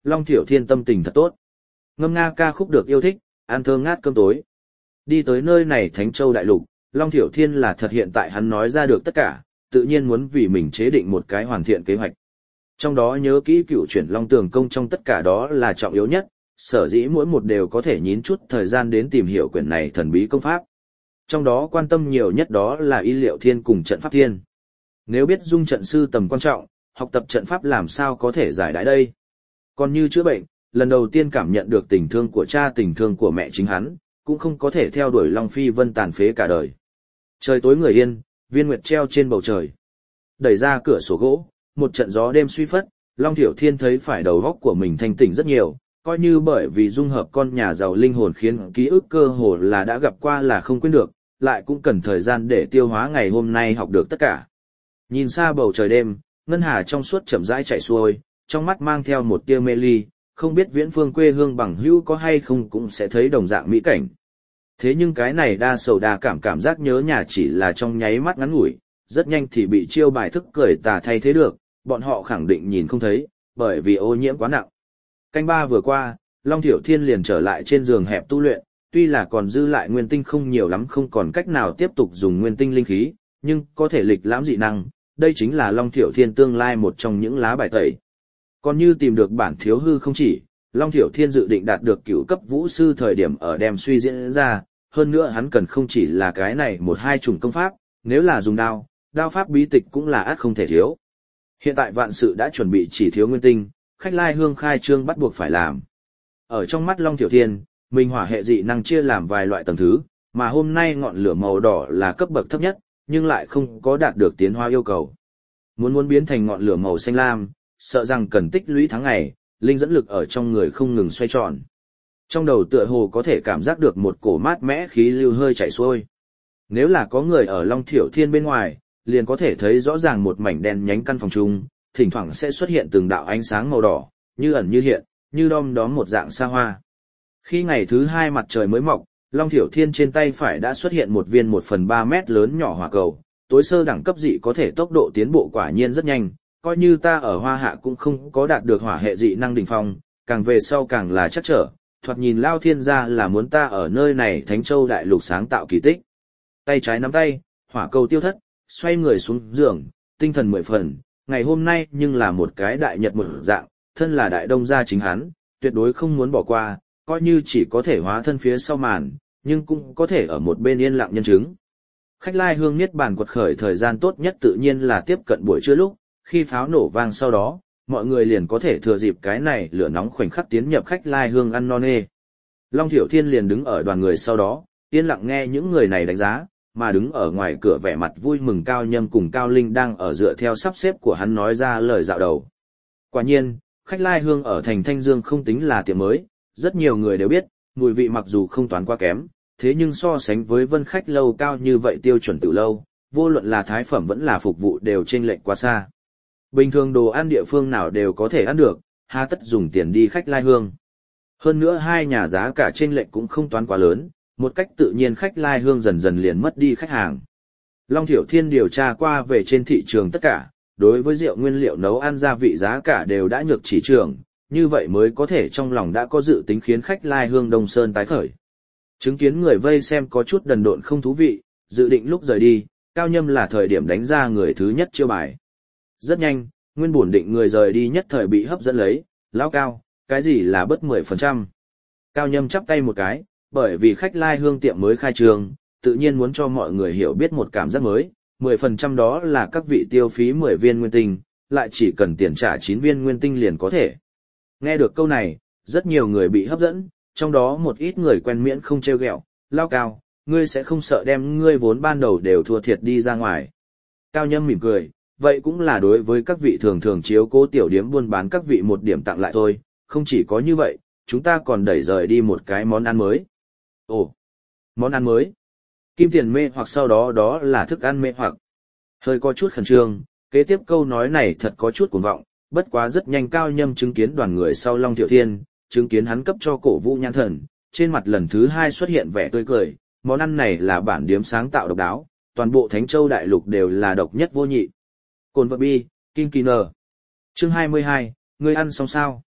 Long Thiểu Thiên tâm tình thật tốt. Ngâm nga ca khúc được yêu thích, ăn thơm ngát cơm tối. Đi tới nơi này Thánh Châu Đại Lục, Long Thiểu Thiên là thật hiện tại hắn nói ra được tất cả, tự nhiên muốn vì mình chế định một cái hoàn thiện kế hoạch. Trong đó nhớ kỹ cựu chuyển Long Tường Công trong tất cả đó là trọng yếu nhất, sở dĩ mỗi một đều có thể nhín chút thời gian đến tìm hiểu quyển này thần bí công pháp. Trong đó quan tâm nhiều nhất đó là y liệu thiên cùng trận pháp thiên. Nếu biết dung trận sư tầm quan trọng, học tập trận pháp làm sao có thể giải đãi đây. Còn như chữa bệnh, lần đầu tiên cảm nhận được tình thương của cha tình thương của mẹ chính hắn, cũng không có thể theo đuổi Long Phi Vân tàn phế cả đời. Trời tối người yên, viên nguyệt treo trên bầu trời. Đẩy ra cửa sổ gỗ, một trận gió đêm suy phất, Long Thiểu Thiên thấy phải đầu óc của mình thanh tỉnh rất nhiều, coi như bởi vì dung hợp con nhà giàu linh hồn khiến ký ức cơ hồ là đã gặp qua là không quên được, lại cũng cần thời gian để tiêu hóa ngày hôm nay học được tất cả. Nhìn xa bầu trời đêm, ngân hà trong suốt chậm rãi chảy xuôi, trong mắt mang theo một tia mê ly, không biết viễn phương quê hương bằng hữu có hay không cũng sẽ thấy đồng dạng mỹ cảnh. Thế nhưng cái này đa sầu đa cảm cảm giác nhớ nhà chỉ là trong nháy mắt ngắn ngủi, rất nhanh thì bị chiêu bài thức cười tà thay thế được, bọn họ khẳng định nhìn không thấy, bởi vì ô nhiễm quá nặng. Canh ba vừa qua, Long Thiểu Thiên liền trở lại trên giường hẹp tu luyện, tuy là còn dư lại nguyên tinh không nhiều lắm không còn cách nào tiếp tục dùng nguyên tinh linh khí, nhưng có thể lịch lãm dị năng, đây chính là Long Thiểu Thiên tương lai một trong những lá bài tẩy. Còn như tìm được bản thiếu hư không chỉ, Long Thiểu Thiên dự định đạt được cửu cấp vũ sư thời điểm ở đem suy diễn ra, hơn nữa hắn cần không chỉ là cái này một hai chủng công pháp, nếu là dùng đao, đao pháp bí tịch cũng là ắt không thể thiếu. Hiện tại vạn sự đã chuẩn bị chỉ thiếu nguyên tinh, khách lai hương khai trương bắt buộc phải làm. Ở trong mắt Long Thiểu Thiên, minh hỏa hệ dị năng chia làm vài loại tầng thứ, mà hôm nay ngọn lửa màu đỏ là cấp bậc thấp nhất, nhưng lại không có đạt được tiến hóa yêu cầu. Muốn muốn biến thành ngọn lửa màu xanh lam, sợ rằng cần tích lũy tháng ngày, linh dẫn lực ở trong người không ngừng xoay tròn. Trong đầu tựa hồ có thể cảm giác được một cổ mát mẽ khí lưu hơi chảy xuôi. Nếu là có người ở Long Thiểu Thiên bên ngoài, liền có thể thấy rõ ràng một mảnh đen nhánh căn phòng chung, thỉnh thoảng sẽ xuất hiện từng đạo ánh sáng màu đỏ, như ẩn như hiện, như đom đóm một dạng xa hoa. Khi ngày thứ hai mặt trời mới mọc, Long Thiểu Thiên trên tay phải đã xuất hiện một viên một phần ba mét lớn nhỏ hỏa cầu, tối sơ đẳng cấp dị có thể tốc độ tiến bộ quả nhiên rất nhanh, coi như ta ở Hoa Hạ cũng không có đạt được hỏa hệ dị năng đỉnh phong, càng về sau càng là chắc trở, thoạt nhìn Lao Thiên gia là muốn ta ở nơi này Thánh Châu Đại Lục sáng tạo kỳ tích. Tay trái nắm tay, hỏa cầu tiêu thất, xoay người xuống giường, tinh thần mười phần, ngày hôm nay nhưng là một cái đại nhật một dạng, thân là đại đông gia chính hắn, tuyệt đối không muốn bỏ qua, coi như chỉ có thể hóa thân phía sau màn, nhưng cũng có thể ở một bên yên lặng nhân chứng. Khách lai hương niết bàn quật khởi thời gian tốt nhất tự nhiên là tiếp cận buổi trưa lúc, khi pháo nổ vang sau đó, mọi người liền có thể thừa dịp cái này lửa nóng khoảnh khắc tiến nhập khách lai hương ăn non nê. Long Thiểu Thiên liền đứng ở đoàn người sau đó, yên lặng nghe những người này đánh giá, mà đứng ở ngoài cửa vẻ mặt vui mừng Cao Nhâm cùng Cao Linh đang ở dựa theo sắp xếp của hắn nói ra lời dạo đầu. Quả nhiên, khách lai hương ở thành Thanh Dương không tính là tiệm mới, rất nhiều người đều biết, mùi vị mặc dù không toán quá kém, thế nhưng so sánh với Vân Khách lâu cao như vậy tiêu chuẩn từ lâu, vô luận là thái phẩm vẫn là phục vụ đều chênh lệch quá xa. Bình thường đồ ăn địa phương nào đều có thể ăn được, hà tất dùng tiền đi khách lai hương. Hơn nữa hai nhà giá cả chênh lệch cũng không toán quá lớn, một cách tự nhiên khách lai hương dần dần liền mất đi khách hàng. Long Thiểu Thiên điều tra qua về trên thị trường tất cả, đối với rượu nguyên liệu nấu ăn gia vị giá cả đều đã nhược chỉ trường, như vậy mới có thể trong lòng đã có dự tính khiến khách lai hương Đông Sơn tái khởi. Chứng kiến người vây xem có chút đần độn không thú vị, dự định lúc rời đi, Cao Nhâm là thời điểm đánh ra người thứ nhất chiêu bài. Rất nhanh, nguyên bổn định người rời đi nhất thời bị hấp dẫn lấy, lão Cao, cái gì là bớt mười phần trăm. Cao Nhâm chắp tay một cái, bởi vì khách lai hương tiệm mới khai trương, tự nhiên muốn cho mọi người hiểu biết một cảm giác mới, mười phần trăm đó là các vị tiêu phí mười viên nguyên tinh, lại chỉ cần tiền trả chín viên nguyên tinh liền có thể. Nghe được câu này, rất nhiều người bị hấp dẫn, trong đó một ít người quen miễn không trêu ghẹo, Lao Cao, ngươi sẽ không sợ đem ngươi vốn ban đầu đều thua thiệt đi ra ngoài. Cao Nhâm mỉm cười, vậy cũng là đối với các vị thường thường chiếu cố tiểu điếm buôn bán các vị một điểm tặng lại thôi, không chỉ có như vậy, chúng ta còn đẩy rời đi một cái món ăn mới. Ồ, món ăn mới. Kim tiền mê hoặc sau đó đó là thức ăn mê hoặc. Hơi có chút khẩn trương, kế tiếp câu nói này thật có chút cuồng vọng, bất quá rất nhanh Cao Nhâm chứng kiến đoàn người sau Long Thiểu Thiên, chứng kiến hắn cấp cho cổ vũ nhãn thần, trên mặt lần thứ hai xuất hiện vẻ tươi cười, món ăn này là bản điếm sáng tạo độc đáo, toàn bộ Thánh Châu Đại Lục đều là độc nhất vô nhị. Cồn vật bi, Kim Kỳ Nờ. Chương hai mươi hai, ngươi ăn xong sao?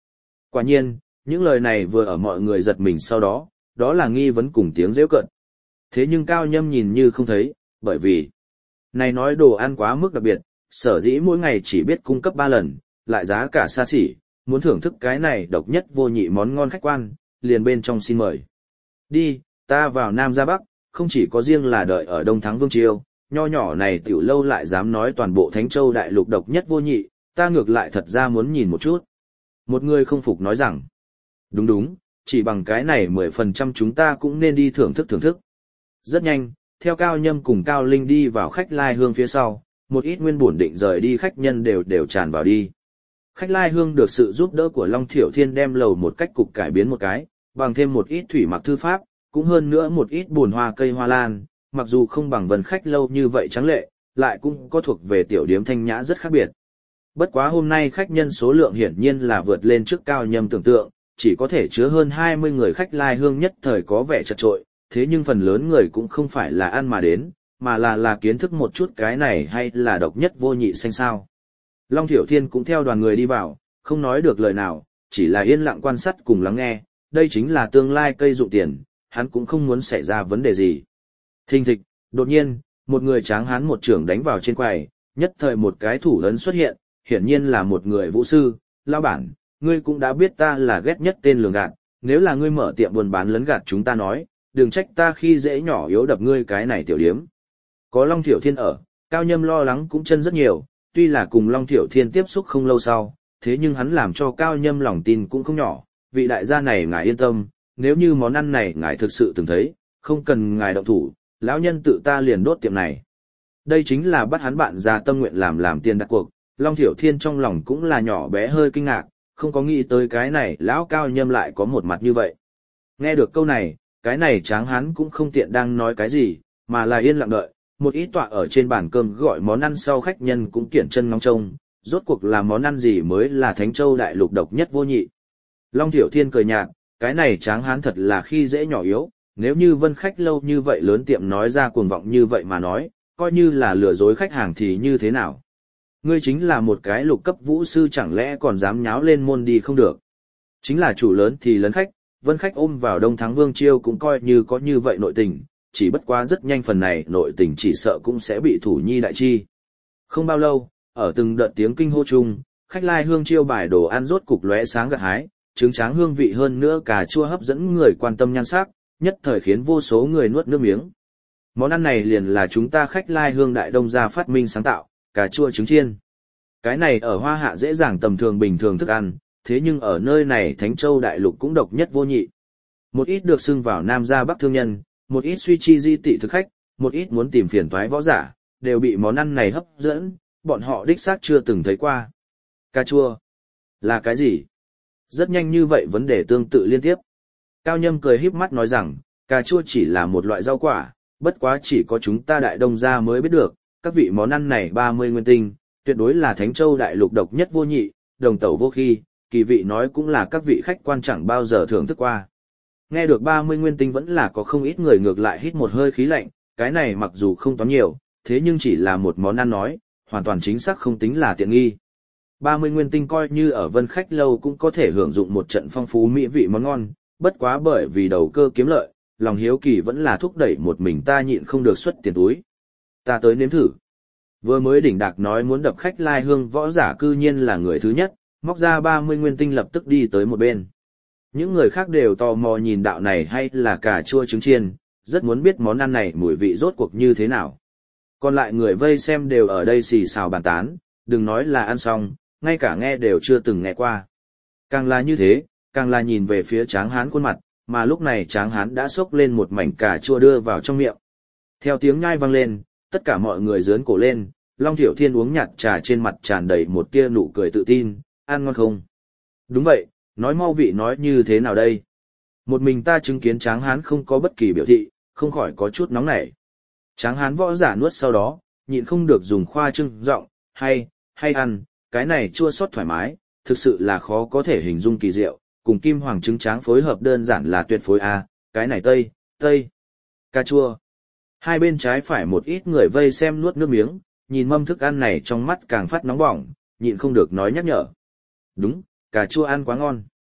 Quả nhiên, những lời này vừa ở mọi người giật mình sau đó, đó là nghi vấn cùng tiếng giễu cợt. Thế nhưng Cao Nhâm nhìn như không thấy, bởi vì này nói đồ ăn quá mức đặc biệt, sở dĩ mỗi ngày chỉ biết cung cấp ba lần, lại giá cả xa xỉ, muốn thưởng thức cái này độc nhất vô nhị món ngon khách quan, liền bên trong xin mời. Đi, ta vào Nam ra Bắc, không chỉ có riêng là đợi ở Đông Thắng Vương Triều, nho nhỏ này tiểu lâu lại dám nói toàn bộ Thánh Châu đại lục độc nhất vô nhị, ta ngược lại thật ra muốn nhìn một chút. Một người không phục nói rằng, đúng đúng, chỉ bằng cái này mười phần trăm chúng ta cũng nên đi thưởng thức thưởng thức. Rất nhanh, theo Cao Nhâm cùng Cao Linh đi vào khách lai hương phía sau, một ít nguyên bổn định rời đi khách nhân đều đều tràn vào đi. Khách lai hương được sự giúp đỡ của Long Thiểu Thiên đem lầu một cách cục cải biến một cái, bằng thêm một ít thủy mặc thư pháp, cũng hơn nữa một ít buồn hoa cây hoa lan, mặc dù không bằng vần khách lâu như vậy trắng lệ, lại cũng có thuộc về tiểu điếm thanh nhã rất khác biệt. Bất quá hôm nay khách nhân số lượng hiển nhiên là vượt lên trước Cao Nhâm tưởng tượng, chỉ có thể chứa hơn hai mươi người khách lai hương nhất thời có vẻ chật trội, thế nhưng phần lớn người cũng không phải là ăn mà đến, mà là là kiến thức một chút cái này hay là độc nhất vô nhị xanh sao. Long Thiểu Thiên cũng theo đoàn người đi vào, không nói được lời nào, chỉ là yên lặng quan sát cùng lắng nghe, đây chính là tương lai cây dụng tiền, hắn cũng không muốn xảy ra vấn đề gì. Thình thịch, đột nhiên, một người tráng hán một trưởng đánh vào trên quầy, nhất thời một cái thủ ấn xuất hiện, hiển nhiên là một người vũ sư, lão bản, ngươi cũng đã biết ta là ghét nhất tên lường gạt, nếu là ngươi mở tiệm buôn bán lấn gạt chúng ta nói, đừng trách ta khi dễ nhỏ yếu đập ngươi cái này tiểu điếm. Có Long Thiểu Thiên ở, Cao Nhâm lo lắng cũng chân rất nhiều, tuy là cùng Long Thiểu Thiên tiếp xúc không lâu sau, thế nhưng hắn làm cho Cao Nhâm lòng tin cũng không nhỏ, vị đại gia này ngài yên tâm, nếu như món ăn này ngài thực sự từng thấy, không cần ngài động thủ, lão nhân tự ta liền đốt tiệm này. Đây chính là bắt hắn bạn già tâm nguyện làm làm tiền đặt cuộc, Long Thiểu Thiên trong lòng cũng là nhỏ bé hơi kinh ngạc, không có nghĩ tới cái này lão Cao Nhâm lại có một mặt như vậy. Nghe được câu này, cái này tráng hắn cũng không tiện đang nói cái gì, mà là yên lặng đợi, một ít tọa ở trên bàn cơm gọi món ăn sau khách nhân cũng kiển chân ngóng trông, rốt cuộc là món ăn gì mới là Thánh Châu đại lục độc nhất vô nhị. Long Thiểu Thiên cười nhạt, cái này tráng hán thật là khi dễ nhỏ yếu, nếu như vân khách lâu như vậy lớn tiệm nói ra cuồng vọng như vậy mà nói, coi như là lừa dối khách hàng thì như thế nào. Ngươi chính là một cái lục cấp vũ sư chẳng lẽ còn dám nháo lên môn đi không được. Chính là chủ lớn thì lấn khách, vân khách ôm vào Đông Thắng Vương Chiêu cũng coi như có như vậy nội tình, chỉ bất quá rất nhanh phần này nội tình chỉ sợ cũng sẽ bị thủ nhi đại chi. Không bao lâu, ở từng đợt tiếng kinh hô chung, khách lai hương chiêu bài đồ ăn rốt cục lóe sáng gặt hái, trứng tráng hương vị hơn nữa cà chua hấp dẫn người quan tâm nhan sắc, nhất thời khiến vô số người nuốt nước miếng. Món ăn này liền là chúng ta khách lai hương đại đông gia phát minh sáng tạo, cà chua trứng chiên. Cái này ở Hoa Hạ dễ dàng tầm thường bình thường thức ăn, thế nhưng ở nơi này Thánh Châu đại lục cũng độc nhất vô nhị. Một ít được xưng vào Nam gia Bắc thương nhân, một ít suy chi di tị thực khách, một ít muốn tìm phiền toái võ giả, đều bị món ăn này hấp dẫn, bọn họ đích xác chưa từng thấy qua. Cà chua là cái gì? Rất nhanh như vậy vấn đề tương tự liên tiếp. Cao Nhâm cười híp mắt nói rằng, cà chua chỉ là một loại rau quả, bất quá chỉ có chúng ta đại đông gia mới biết được, các vị món ăn này ba mươi nguyên tinh, tuyệt đối là Thánh Châu đại lục độc nhất vô nhị, đồng tẩu vô khi, kỳ vị nói cũng là các vị khách quan chẳng bao giờ thưởng thức qua. Nghe được ba mươi nguyên tinh vẫn là có không ít người ngược lại hít một hơi khí lạnh, cái này mặc dù không toán nhiều, thế nhưng chỉ là một món ăn nói, hoàn toàn chính xác không tính là tiện nghi. ba mươi nguyên tinh coi như ở vân khách lâu cũng có thể hưởng dụng một trận phong phú mỹ vị món ngon, bất quá bởi vì đầu cơ kiếm lợi, lòng hiếu kỳ vẫn là thúc đẩy một mình ta nhịn không được xuất tiền túi. Ta tới nếm thử. Vừa mới đỉnh đạc nói muốn đập khách lai hương võ giả cư nhiên là người thứ nhất, móc ra ba mươi nguyên tinh lập tức đi tới một bên. Những người khác đều tò mò nhìn đạo này hay là cà chua trứng chiên, rất muốn biết món ăn này mùi vị rốt cuộc như thế nào. Còn lại người vây xem đều ở đây xì xào bàn tán, đừng nói là ăn xong, ngay cả nghe đều chưa từng nghe qua. Càng là như thế, càng là nhìn về phía Tráng Hán khuôn mặt, mà lúc này Tráng Hán đã xốc lên một mảnh cà chua đưa vào trong miệng. Theo tiếng nhai vang lên, tất cả mọi người giớn cổ lên, Long Thiểu Thiên uống nhạt trà trên mặt tràn đầy một tia nụ cười tự tin, ăn ngon không? Đúng vậy, nói mau vị nói như thế nào đây? Một mình ta chứng kiến Tráng Hán không có bất kỳ biểu thị, không khỏi có chút nóng nảy. Tráng Hán võ giả nuốt sau đó, nhịn không được dùng khoa trương giọng, hay, hay ăn, cái này chua xót thoải mái, thực sự là khó có thể hình dung kỳ diệu, cùng kim hoàng trứng tráng phối hợp đơn giản là tuyệt phối a, cái này tây, tây, cà chua. Hai bên trái phải một ít người vây xem nuốt nước miếng, nhìn mâm thức ăn này trong mắt càng phát nóng bỏng, nhịn không được nói nhắc nhở. Đúng, cà chua ăn quá ngon.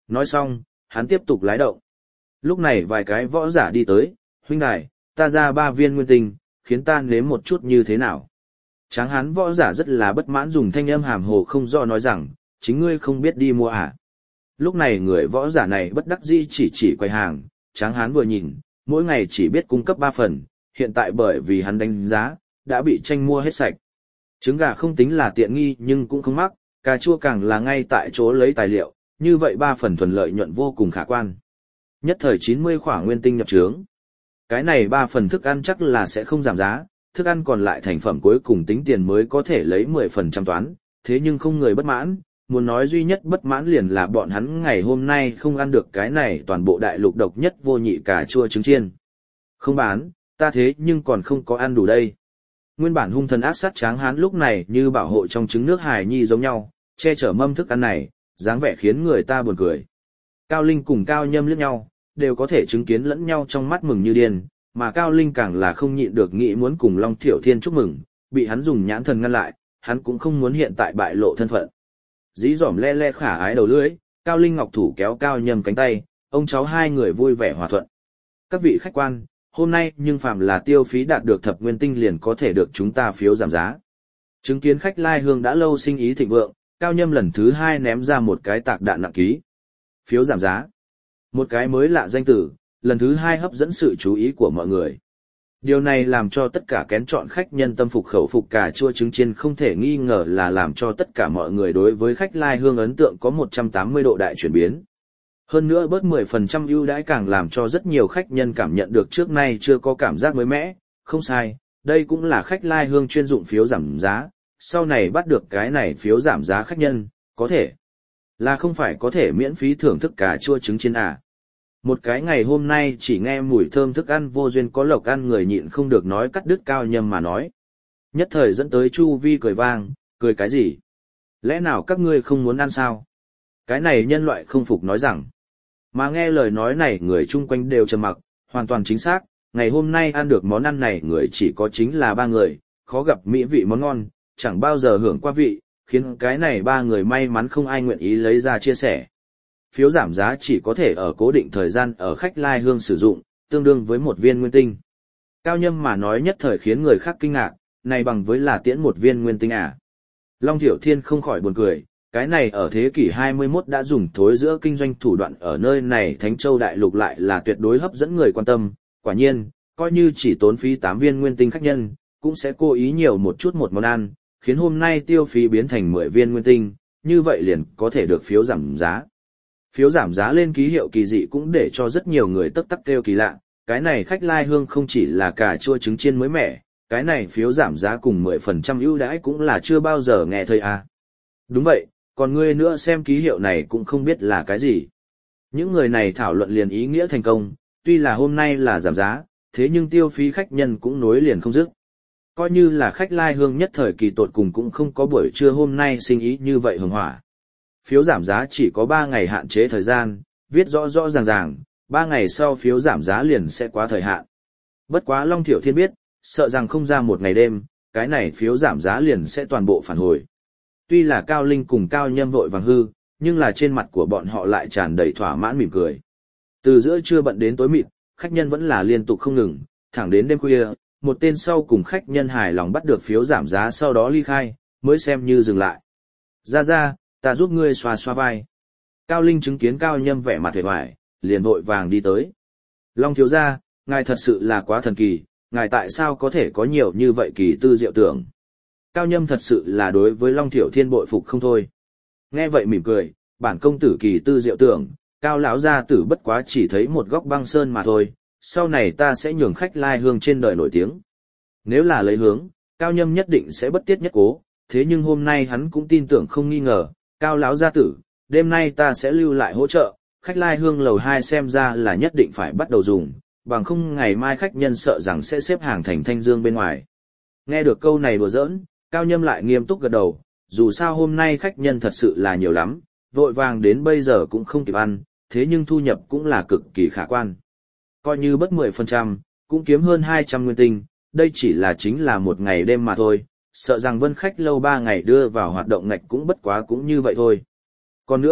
Nói xong, hắn tiếp tục lái động. Lúc này vài cái võ giả đi tới, huynh đài, ta ra ba viên nguyên tinh, khiến ta nếm một chút như thế nào. Tráng hán võ giả rất là bất mãn dùng thanh âm hàm hồ không do nói rằng, chính ngươi không biết đi mua à. Lúc này người võ giả này bất đắc dĩ chỉ chỉ quầy hàng, tráng hán vừa nhìn, mỗi ngày chỉ biết cung cấp ba phần, hiện tại bởi vì hắn đánh giá, đã bị tranh mua hết sạch. Trứng gà không tính là tiện nghi nhưng cũng không mắc, cà chua càng là ngay tại chỗ lấy tài liệu, như vậy ba phần thuần lợi nhuận vô cùng khả quan. Nhất thời chín mươi khỏa nguyên tinh nhập trướng. Cái này ba phần thức ăn chắc là sẽ không giảm giá, thức ăn còn lại thành phẩm cuối cùng tính tiền mới có thể lấy mười phần trăm toán, thế nhưng không người bất mãn, muốn nói duy nhất bất mãn liền là bọn hắn ngày hôm nay không ăn được cái này toàn bộ đại lục độc nhất vô nhị cà chua trứng chiên. Không bán, ta thế nhưng còn không có ăn đủ đây. Nguyên bản hung thần ác sát tráng hán lúc này như bảo hộ trong trứng nước hài nhi giống nhau, che chở mâm thức ăn này, dáng vẻ khiến người ta buồn cười. Cao Linh cùng Cao Nhâm liếc nhau, đều có thể chứng kiến lẫn nhau trong mắt mừng như điên, mà Cao Linh càng là không nhịn được nghĩ muốn cùng Long Thiểu Thiên chúc mừng, bị hắn dùng nhãn thần ngăn lại, hắn cũng không muốn hiện tại bại lộ thân phận. Dí dỏm le le khả ái đầu lưỡi, Cao Linh ngọc thủ kéo Cao Nhâm cánh tay, ông cháu hai người vui vẻ hòa thuận. Các vị khách quan, hôm nay nhưng phàm là tiêu phí đạt được thập nguyên tinh liền có thể được chúng ta phiếu giảm giá. Chứng kiến khách lai hương đã lâu sinh ý thịnh vượng, Cao Nhâm lần thứ hai ném ra một cái tạc đạn nặng ký. Phiếu giảm giá. Một cái mới lạ danh tử, lần thứ hai hấp dẫn sự chú ý của mọi người. Điều này làm cho tất cả kén chọn khách nhân tâm phục khẩu phục cà chua trứng chiên không thể nghi ngờ là làm cho tất cả mọi người đối với khách lai hương ấn tượng có một trăm tám mươi độ đại chuyển biến. Hơn nữa bớt mười phần trăm ưu đãi càng làm cho rất nhiều khách nhân cảm nhận được trước nay chưa có cảm giác mới mẻ, không sai, đây cũng là khách lai hương chuyên dụng phiếu giảm giá, sau này bắt được cái này phiếu giảm giá khách nhân, có thể là không phải có thể miễn phí thưởng thức cà chua trứng chiên à. Một cái ngày hôm nay chỉ nghe mùi thơm thức ăn vô duyên có lộc ăn người nhịn không được nói cắt đứt Cao Nhâm mà nói. Nhất thời dẫn tới Chu Vi cười vang, cười cái gì? Lẽ nào các ngươi không muốn ăn sao? Cái này nhân loại không phục nói rằng. Mà nghe lời nói này người chung quanh đều trầm mặc, hoàn toàn chính xác, ngày hôm nay ăn được món ăn này người chỉ có chính là ba người, khó gặp mỹ vị món ngon, chẳng bao giờ hưởng qua vị, khiến cái này ba người may mắn không ai nguyện ý lấy ra chia sẻ. Phiếu giảm giá chỉ có thể ở cố định thời gian ở khách lai hương sử dụng, tương đương với một viên nguyên tinh. Cao Nhâm mà nói nhất thời khiến người khác kinh ngạc, này bằng với là tiễn một viên nguyên tinh à. Long Thiểu Thiên không khỏi buồn cười, cái này ở thế kỷ hai mươi mốt đã dùng thối giữa kinh doanh thủ đoạn ở nơi này Thánh Châu Đại Lục lại là tuyệt đối hấp dẫn người quan tâm, quả nhiên, coi như chỉ tốn phí tám viên nguyên tinh khách nhân, cũng sẽ cố ý nhiều một chút một món ăn, khiến hôm nay tiêu phí biến thành mười viên nguyên tinh, như vậy liền có thể được phiếu giảm giá. Phiếu giảm giá lên ký hiệu kỳ dị cũng để cho rất nhiều người tức tắc kêu kỳ lạ, cái này khách lai hương không chỉ là cà chua trứng chiên mới mẻ, cái này phiếu giảm giá cùng mười phần trăm ưu đãi cũng là chưa bao giờ nghe thấy à. Đúng vậy, còn ngươi nữa xem ký hiệu này cũng không biết là cái gì. Những người này thảo luận liền ý nghĩa thành công, tuy là hôm nay là giảm giá, thế nhưng tiêu phí khách nhân cũng nối liền không dứt. Coi như là khách lai hương nhất thời kỳ tột cùng cũng không có buổi trưa hôm nay sinh ý như vậy hừng hỏa. Phiếu giảm giá chỉ có ba ngày hạn chế thời gian, viết rõ rõ ràng ràng, ba ngày sau phiếu giảm giá liền sẽ quá thời hạn. Bất quá Long Thiểu Thiên biết, sợ rằng không ra một ngày đêm, cái này phiếu giảm giá liền sẽ toàn bộ phản hồi. Tuy là Cao Linh cùng Cao Nhâm vội vàng hư, nhưng là trên mặt của bọn họ lại tràn đầy thỏa mãn mỉm cười. Từ giữa trưa bận đến tối mịt, khách nhân vẫn là liên tục không ngừng, thẳng đến đêm khuya, một tên sau cùng khách nhân hài lòng bắt được phiếu giảm giá sau đó ly khai, mới xem như dừng lại. Ra ra, ta giúp ngươi xoa xoa vai. Cao Linh chứng kiến Cao Nhâm vẻ mặt hề hoài, liền vội vàng đi tới. Long thiếu gia, ngài thật sự là quá thần kỳ, ngài tại sao có thể có nhiều như vậy kỳ tư diệu tưởng. Cao Nhâm thật sự là đối với Long Thiểu Thiên bội phục không thôi. Nghe vậy mỉm cười, bản công tử kỳ tư diệu tưởng, Cao lão gia tử bất quá chỉ thấy một góc băng sơn mà thôi, sau này ta sẽ nhường khách lai hương trên đời nổi tiếng. Nếu là lấy hướng, Cao Nhâm nhất định sẽ bất tiết nhất cố, thế nhưng hôm nay hắn cũng tin tưởng không nghi ngờ, Cao lão gia tử, đêm nay ta sẽ lưu lại hỗ trợ, khách lai hương lầu hai xem ra là nhất định phải bắt đầu dùng, bằng không ngày mai khách nhân sợ rằng sẽ xếp hàng thành Thanh Dương bên ngoài. Nghe được câu này đùa giỡn, Cao Nhâm lại nghiêm túc gật đầu, dù sao hôm nay khách nhân thật sự là nhiều lắm, vội vàng đến bây giờ cũng không kịp ăn, thế nhưng thu nhập cũng là cực kỳ khả quan. Coi như bất mười phần trăm, cũng kiếm hơn hai trăm nguyên tinh, đây chỉ là chính là một ngày đêm mà thôi, sợ rằng vân khách lâu ba ngày đưa vào hoạt động ngạch cũng bất quá cũng như vậy thôi. Còn nữa,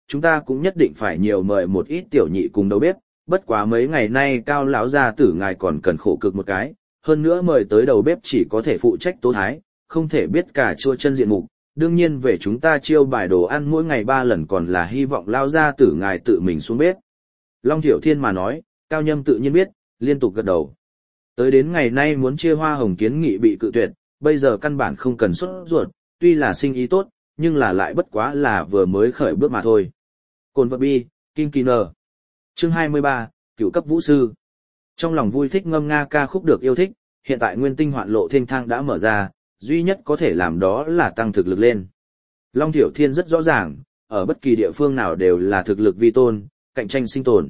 chúng ta cũng nhất định phải nhiều mời một ít tiểu nhị cùng đầu bếp, bất quá mấy ngày nay Cao lão gia tử ngài còn cần khổ cực một cái, hơn nữa mời tới đầu bếp chỉ có thể phụ trách tố thái, không thể biết cả chua chân diện mục, đương nhiên về chúng ta chiêu bài đồ ăn mỗi ngày ba lần còn là hy vọng lão gia tử ngài tự mình xuống bếp. Long Thiểu Thiên mà nói, Cao Nhâm tự nhiên biết, liên tục gật đầu. Tới đến ngày nay muốn chia hoa hồng kiến nghị bị cự tuyệt, bây giờ căn bản không cần xuất ruột, tuy là sinh ý tốt, nhưng là lại bất quá là vừa mới khởi bước mà thôi. Cồn vật bi, Kinh Kỳ Nờ. Chương hai mươi ba, Cửu cấp vũ sư. Trong lòng vui thích ngâm nga ca khúc được yêu thích, hiện tại nguyên tinh hoạn lộ thênh thang đã mở ra, duy nhất có thể làm đó là tăng thực lực lên. Long Thiểu Thiên rất rõ ràng, ở bất kỳ địa phương nào đều là thực lực vi tôn, cạnh tranh sinh tồn.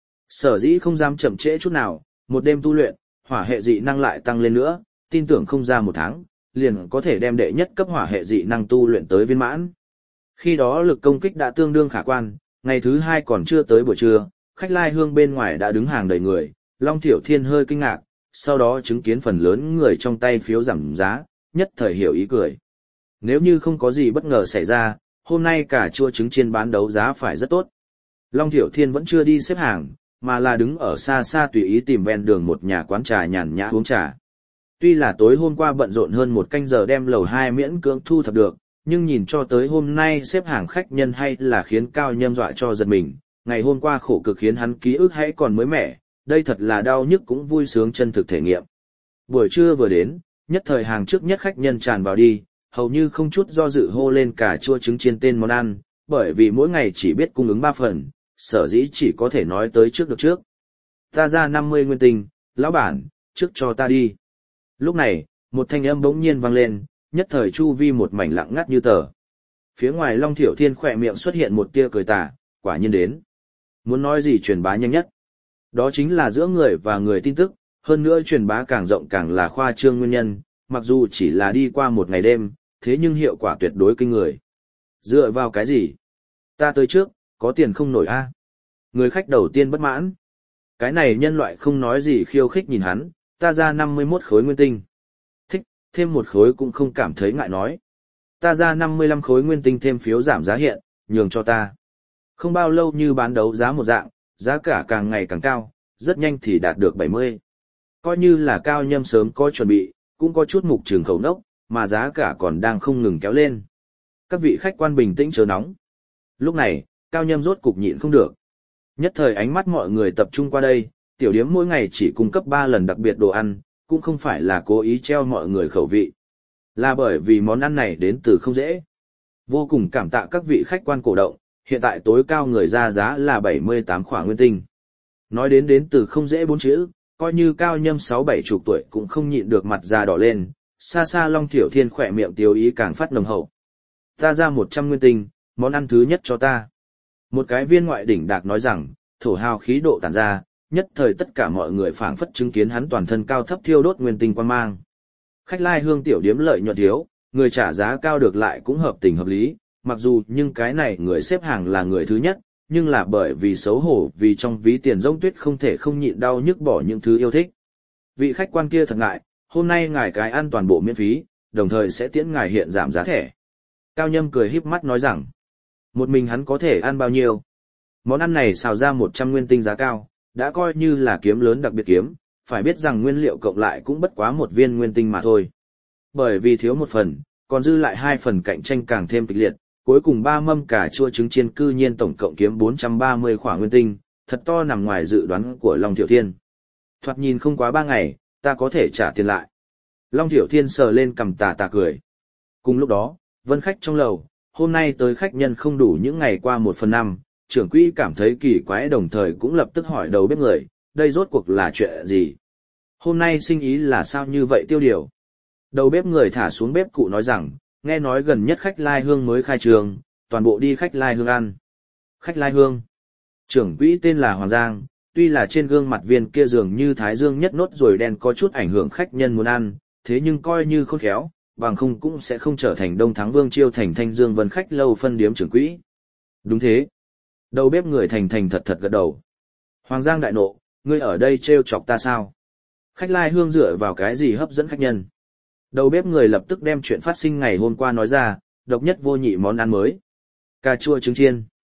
Sở dĩ không dám chậm trễ chút nào, một đêm tu luyện, hỏa hệ dị năng lại tăng lên nữa, tin tưởng không ra một tháng, liền có thể đem đệ nhất cấp hỏa hệ dị năng tu luyện tới viên mãn. Khi đó lực công kích đã tương đương khả quan, ngày thứ hai còn chưa tới buổi trưa, khách lai hương bên ngoài đã đứng hàng đầy người, Long Thiểu Thiên hơi kinh ngạc, sau đó chứng kiến phần lớn người trong tay phiếu giảm giá, nhất thời hiểu ý cười. Nếu như không có gì bất ngờ xảy ra, hôm nay cả chua trứng chiên bán đấu giá phải rất tốt. Long Thiểu Thiên vẫn chưa đi xếp hàng, mà là đứng ở xa xa tùy ý tìm ven đường một nhà quán trà nhàn nhã uống trà. Tuy là tối hôm qua bận rộn hơn một canh giờ đem lầu hai miễn cưỡng thu thập được, nhưng nhìn cho tới hôm nay xếp hàng khách nhân hay là khiến Cao Nhâm dọa cho giật mình. Ngày hôm qua khổ cực khiến hắn ký ức hãy còn mới mẻ, đây thật là đau nhức cũng vui sướng chân thực thể nghiệm. Buổi trưa vừa đến, nhất thời hàng trước nhất khách nhân tràn vào đi, hầu như không chút do dự hô lên cả chua trứng chiên tên món ăn, bởi vì mỗi ngày chỉ biết cung ứng ba phần, sở dĩ chỉ có thể nói tới trước được trước. Ta ra năm mươi nguyên tinh, lão bản, trước cho ta đi. Lúc này, một thanh âm bỗng nhiên vang lên, nhất thời chu vi một mảnh lặng ngắt như tờ. Phía ngoài Long Thiểu Thiên khỏe miệng xuất hiện một tia cười tà, quả nhiên đến. Muốn nói gì truyền bá nhanh nhất? Đó chính là giữa người và người tin tức, hơn nữa truyền bá càng rộng càng là khoa trương nguyên nhân, mặc dù chỉ là đi qua một ngày đêm, thế nhưng hiệu quả tuyệt đối kinh người. Dựa vào cái gì? Ta tới trước, có tiền không nổi a. Người khách đầu tiên bất mãn. Cái này nhân loại không nói gì khiêu khích nhìn hắn, ta ra năm mươi mốt khối nguyên tinh. Thích, thêm một khối cũng không cảm thấy ngại nói. Ta ra năm mươi lăm khối nguyên tinh thêm phiếu giảm giá hiện, nhường cho ta. Không bao lâu như bán đấu giá một dạng, giá cả càng ngày càng cao, rất nhanh thì đạt được bảy mươi. Coi như là Cao Nhâm sớm có chuẩn bị, cũng có chút mục trường khẩu nốc, mà giá cả còn đang không ngừng kéo lên. Các vị khách quan bình tĩnh chờ nóng. Lúc này, Cao Nhâm rốt cục nhịn không được. Nhất thời ánh mắt mọi người tập trung qua đây, tiểu điếm mỗi ngày chỉ cung cấp ba lần đặc biệt đồ ăn, cũng không phải là cố ý treo mọi người khẩu vị. Là bởi vì món ăn này đến từ không dễ. Vô cùng cảm tạ các vị khách quan cổ động, hiện tại tối cao người ra giá là bảy mươi tám khỏa nguyên tinh. Nói đến đến từ không dễ bốn chữ, coi như Cao Nhâm sáu bảy chục tuổi cũng không nhịn được mặt da đỏ lên, xa xa Long Thiểu Thiên khỏe miệng tiêu ý càng phát nồng hậu. Ta ra một trăm nguyên tinh, món ăn thứ nhất cho ta. Một cái viên ngoại đỉnh đạc nói rằng, thổ hào khí độ tản ra, nhất thời tất cả mọi người phảng phất chứng kiến hắn toàn thân cao thấp thiêu đốt nguyên tinh quan mang. Khách lai hương tiểu điếm lợi nhuận thiếu, người trả giá cao được lại cũng hợp tình hợp lý, mặc dù nhưng cái này người xếp hàng là người thứ nhất, nhưng là bởi vì xấu hổ vì trong ví tiền rông tuyết không thể không nhịn đau nhức bỏ những thứ yêu thích. Vị khách quan kia thật ngại, hôm nay ngài cái ăn toàn bộ miễn phí, đồng thời sẽ tiễn ngài hiện giảm giá thẻ. Cao Nhâm cười híp mắt nói rằng, một mình hắn có thể ăn bao nhiêu? Món ăn này xào ra một trăm nguyên tinh giá cao, đã coi như là kiếm lớn đặc biệt kiếm, phải biết rằng nguyên liệu cộng lại cũng bất quá một viên nguyên tinh mà thôi. Bởi vì thiếu một phần, còn dư lại hai phần cạnh tranh càng thêm kịch liệt, cuối cùng ba mâm cà chua trứng chiên cư nhiên tổng cộng kiếm bốn trăm ba mươi khỏa nguyên tinh, thật to nằm ngoài dự đoán của Long Thiểu Thiên. Thoạt nhìn không quá ba ngày, ta có thể trả tiền lại. Long Thiểu Thiên sờ lên cằm tà tà cười. Cùng lúc đó, vân khách trong lầu, hôm nay tới khách nhân không đủ những ngày qua một phần năm, trưởng quỹ cảm thấy kỳ quái đồng thời cũng lập tức hỏi đầu bếp người, đây rốt cuộc là chuyện gì? Hôm nay sinh ý là sao như vậy tiêu điều? Đầu bếp người thả xuống bếp cụ nói rằng, nghe nói gần nhất khách lai hương mới khai trường, toàn bộ đi khách lai hương ăn. Khách lai hương. Trưởng quỹ tên là Hoàng Giang, tuy là trên gương mặt viên kia dường như thái dương nhất nốt rồi đen có chút ảnh hưởng khách nhân muốn ăn, thế nhưng coi như khôn khéo, bằng không cũng sẽ không trở thành Đông Thắng Vương Chiêu thành Thanh Dương Vân khách lâu phân điếm trưởng quỹ. Đúng thế. Đầu bếp người thành thành thật thật gật đầu. Hoàng Giang đại nộ, ngươi ở đây trêu chọc ta sao? Khách lai hương dựa vào cái gì hấp dẫn khách nhân? Đầu bếp người lập tức đem chuyện phát sinh ngày hôm qua nói ra, độc nhất vô nhị món ăn mới. Cà chua trứng chiên.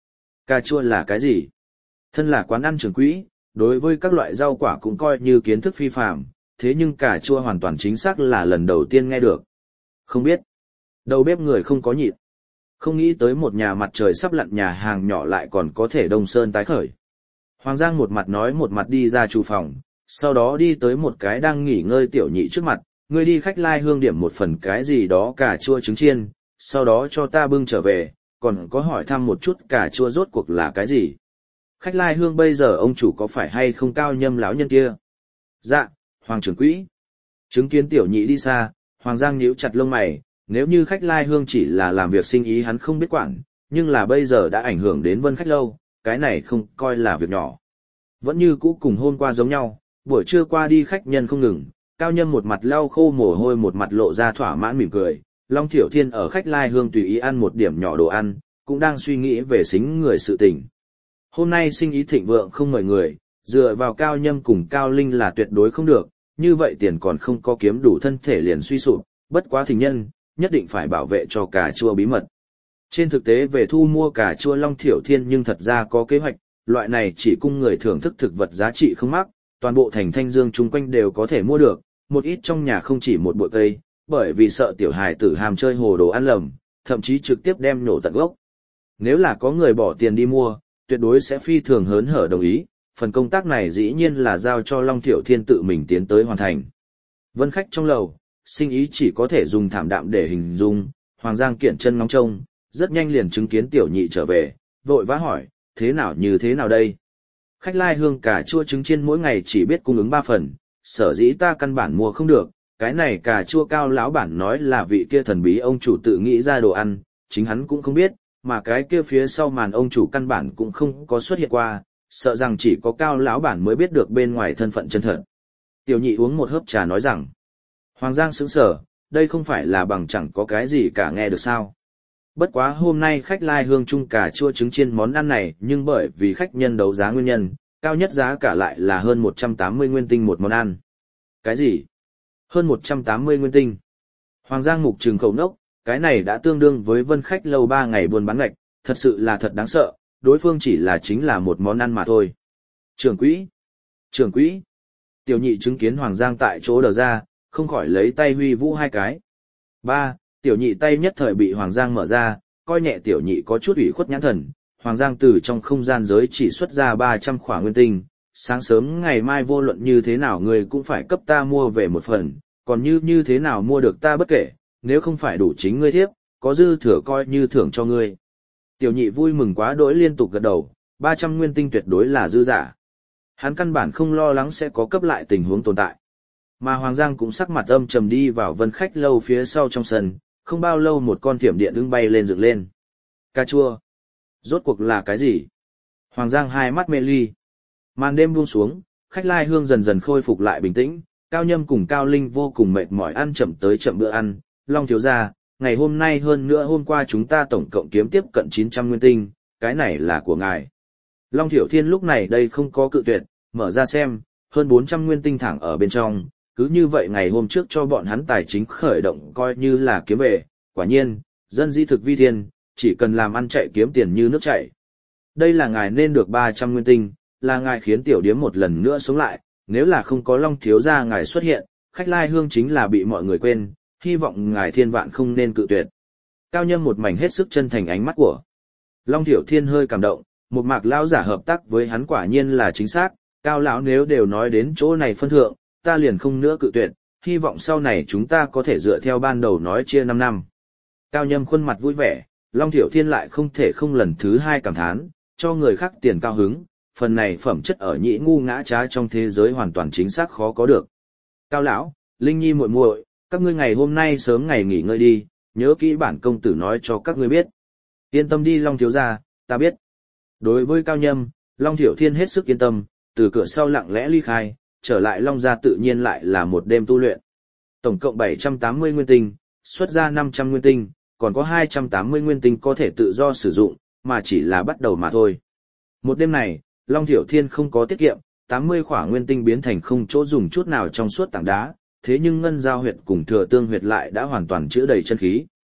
Cà chua là cái gì? Thân là quán ăn trưởng quỹ, đối với các loại rau quả cũng coi như kiến thức phi phàm, thế nhưng cà chua hoàn toàn chính xác là lần đầu tiên nghe được. Không biết. Đầu bếp người không có nhịn. Không nghĩ tới một nhà mặt trời sắp lặn nhà hàng nhỏ lại còn có thể đông sơn tái khởi. Hoàng Giang một mặt nói một mặt đi ra厨phòng, sau đó đi tới một cái đang nghỉ ngơi tiểu nhị trước mặt, ngươi đi khách lai hương điểm một phần cái gì đó cà chua trứng chiên, sau đó cho ta bưng trở về, còn có hỏi thăm một chút cà chua rốt cuộc là cái gì. Khách lai hương bây giờ ông chủ có phải hay không Cao Nhâm lão nhân kia? Dạ, Hoàng trưởng quỹ. Chứng kiến tiểu nhị đi xa, Hoàng Giang nhíu chặt lông mày, nếu như khách lai hương chỉ là làm việc sinh ý hắn không biết quản, nhưng là bây giờ đã ảnh hưởng đến Vân Khách lâu, cái này không coi là việc nhỏ. Vẫn như cũ cùng hôm qua giống nhau, buổi trưa qua đi khách nhân không ngừng, Cao Nhâm một mặt lau khô mồ hôi một mặt lộ ra thỏa mãn mỉm cười, Long Thiểu Thiên ở khách lai hương tùy ý ăn một điểm nhỏ đồ ăn, cũng đang suy nghĩ về xính người sự tình. Hôm nay sinh ý thịnh vượng không mời người, dựa vào Cao Nhâm cùng Cao Linh là tuyệt đối không được, như vậy tiền còn không có kiếm đủ thân thể liền suy sụp, bất quá thình nhân, nhất định phải bảo vệ cho cà chua bí mật. Trên thực tế về thu mua cà chua Long Thiểu Thiên nhưng thật ra có kế hoạch, loại này chỉ cung người thưởng thức thực vật giá trị không mắc, toàn bộ thành Thanh Dương chung quanh đều có thể mua được, một ít trong nhà không chỉ một bụi cây, bởi vì sợ tiểu hài tử ham chơi hồ đồ ăn lầm, thậm chí trực tiếp đem nhổ tận gốc. Nếu là có người bỏ tiền đi mua, tuyệt đối sẽ phi thường hớn hở đồng ý, phần công tác này dĩ nhiên là giao cho Long Thiểu Thiên tự mình tiến tới hoàn thành. Vân khách trong lầu, sinh ý chỉ có thể dùng thảm đạm để hình dung, Hoàng Giang kiện chân ngóng trông, rất nhanh liền chứng kiến tiểu nhị trở về, vội vã hỏi, thế nào như thế nào đây? Khách lai hương cà chua trứng chiên mỗi ngày chỉ biết cung ứng ba phần, sở dĩ ta căn bản mua không được, cái này cà chua Cao lão bản nói là vị kia thần bí ông chủ tự nghĩ ra đồ ăn, chính hắn cũng không biết, mà cái kia phía sau màn ông chủ căn bản cũng không có xuất hiện qua, sợ rằng chỉ có Cao lão bản mới biết được bên ngoài thân phận chân thật. Tiểu nhị uống một hớp trà nói rằng, Hoàng Giang sững sờ, đây không phải là bằng chẳng có cái gì cả nghe được sao. Bất quá hôm nay khách lai hương chung cà chua trứng chiên món ăn này nhưng bởi vì khách nhân đấu giá nguyên nhân, cao nhất giá cả lại là hơn một trăm tám mươi nguyên tinh một món ăn. Cái gì? Hơn một trăm tám mươi nguyên tinh. Hoàng Giang mục trừng khẩu nốc, cái này đã tương đương với Vân khách lâu ba ngày buôn bán ngạch, thật sự là thật đáng sợ, đối phương chỉ là chính là một món ăn mà thôi. Trưởng quỹ! Trưởng quỹ! Tiểu nhị chứng kiến Hoàng Giang tại chỗ đờ ra, không khỏi lấy tay huy vũ hai cái. Ba, tiểu nhị tay nhất thời bị Hoàng Giang mở ra, coi nhẹ tiểu nhị có chút ủy khuất nhãn thần, Hoàng Giang từ trong không gian giới chỉ xuất ra ba trăm khỏa nguyên tinh, sáng sớm ngày mai vô luận như thế nào người cũng phải cấp ta mua về một phần, còn như như thế nào mua được ta bất kể, nếu không phải đủ chính ngươi thiếp, có dư thừa coi như thưởng cho ngươi. Tiểu nhị vui mừng quá đỗi liên tục gật đầu, ba trăm nguyên tinh tuyệt đối là dư giả. Hắn căn bản không lo lắng sẽ có cấp lại tình huống tồn tại. Mà Hoàng Giang cũng sắc mặt âm trầm đi vào Vân khách lâu phía sau trong sân, không bao lâu một con thiểm điện ưng bay lên dựng lên. Cà chua. Rốt cuộc là cái gì? Hoàng Giang hai mắt mê ly. Màn đêm buông xuống, khách lai hương dần dần khôi phục lại bình tĩnh, Cao Nhâm cùng Cao Linh vô cùng mệt mỏi ăn chậm tới chậm bữa ăn. Long thiếu gia, ngày hôm nay hơn nữa hôm qua chúng ta tổng cộng kiếm tiếp cận chín trăm nguyên tinh, cái này là của ngài. Long Thiểu Thiên lúc này đây không có cự tuyệt, mở ra xem, hơn bốn trăm nguyên tinh thẳng ở bên trong, cứ như vậy ngày hôm trước cho bọn hắn tài chính khởi động coi như là kiếm về, quả nhiên, dân dĩ thực vi thiên, chỉ cần làm ăn chạy kiếm tiền như nước chảy. Đây là ngài nên được ba trăm nguyên tinh, là ngài khiến tiểu điếm một lần nữa sống lại, nếu là không có Long thiếu gia ngài xuất hiện, khách lai hương chính là bị mọi người quên, hy vọng ngài thiên vạn không nên cự tuyệt. Cao Nhâm một mảnh hết sức chân thành ánh mắt của Long Thiểu Thiên hơi cảm động, một mạc lão giả hợp tác với hắn quả nhiên là chính xác, Cao lão nếu đều nói đến chỗ này phân thượng, ta liền không nữa cự tuyệt, hy vọng sau này chúng ta có thể dựa theo ban đầu nói chia năm năm. Cao Nhâm khuôn mặt vui vẻ, Long Thiểu Thiên lại không thể không lần thứ hai cảm thán, cho người khác tiền cao hứng, phần này phẩm chất ở nhĩ ngu ngã trá trong thế giới hoàn toàn chính xác khó có được. Cao lão, Linh Nhi muội muội, các ngươi ngày hôm nay sớm ngày nghỉ ngơi đi, nhớ kỹ bản công tử nói cho các ngươi biết. Yên tâm đi Long thiếu gia, ta biết. Đối với Cao Nhâm, Long Thiểu Thiên hết sức yên tâm, từ cửa sau lặng lẽ ly khai, trở lại Long gia tự nhiên lại là một đêm tu luyện. Tổng cộng bảy trăm tám mươi nguyên tinh, xuất ra năm trăm nguyên tinh, còn có hai trăm tám mươi nguyên tinh có thể tự do sử dụng, mà chỉ là bắt đầu mà thôi. Một đêm này, Long Thiểu Thiên không có tiết kiệm, tám mươi khỏa nguyên tinh biến thành không chỗ dùng chút nào trong suốt tảng đá, thế nhưng ngân giao huyệt cùng thừa tương huyệt lại đã hoàn toàn chữa đầy chân khí.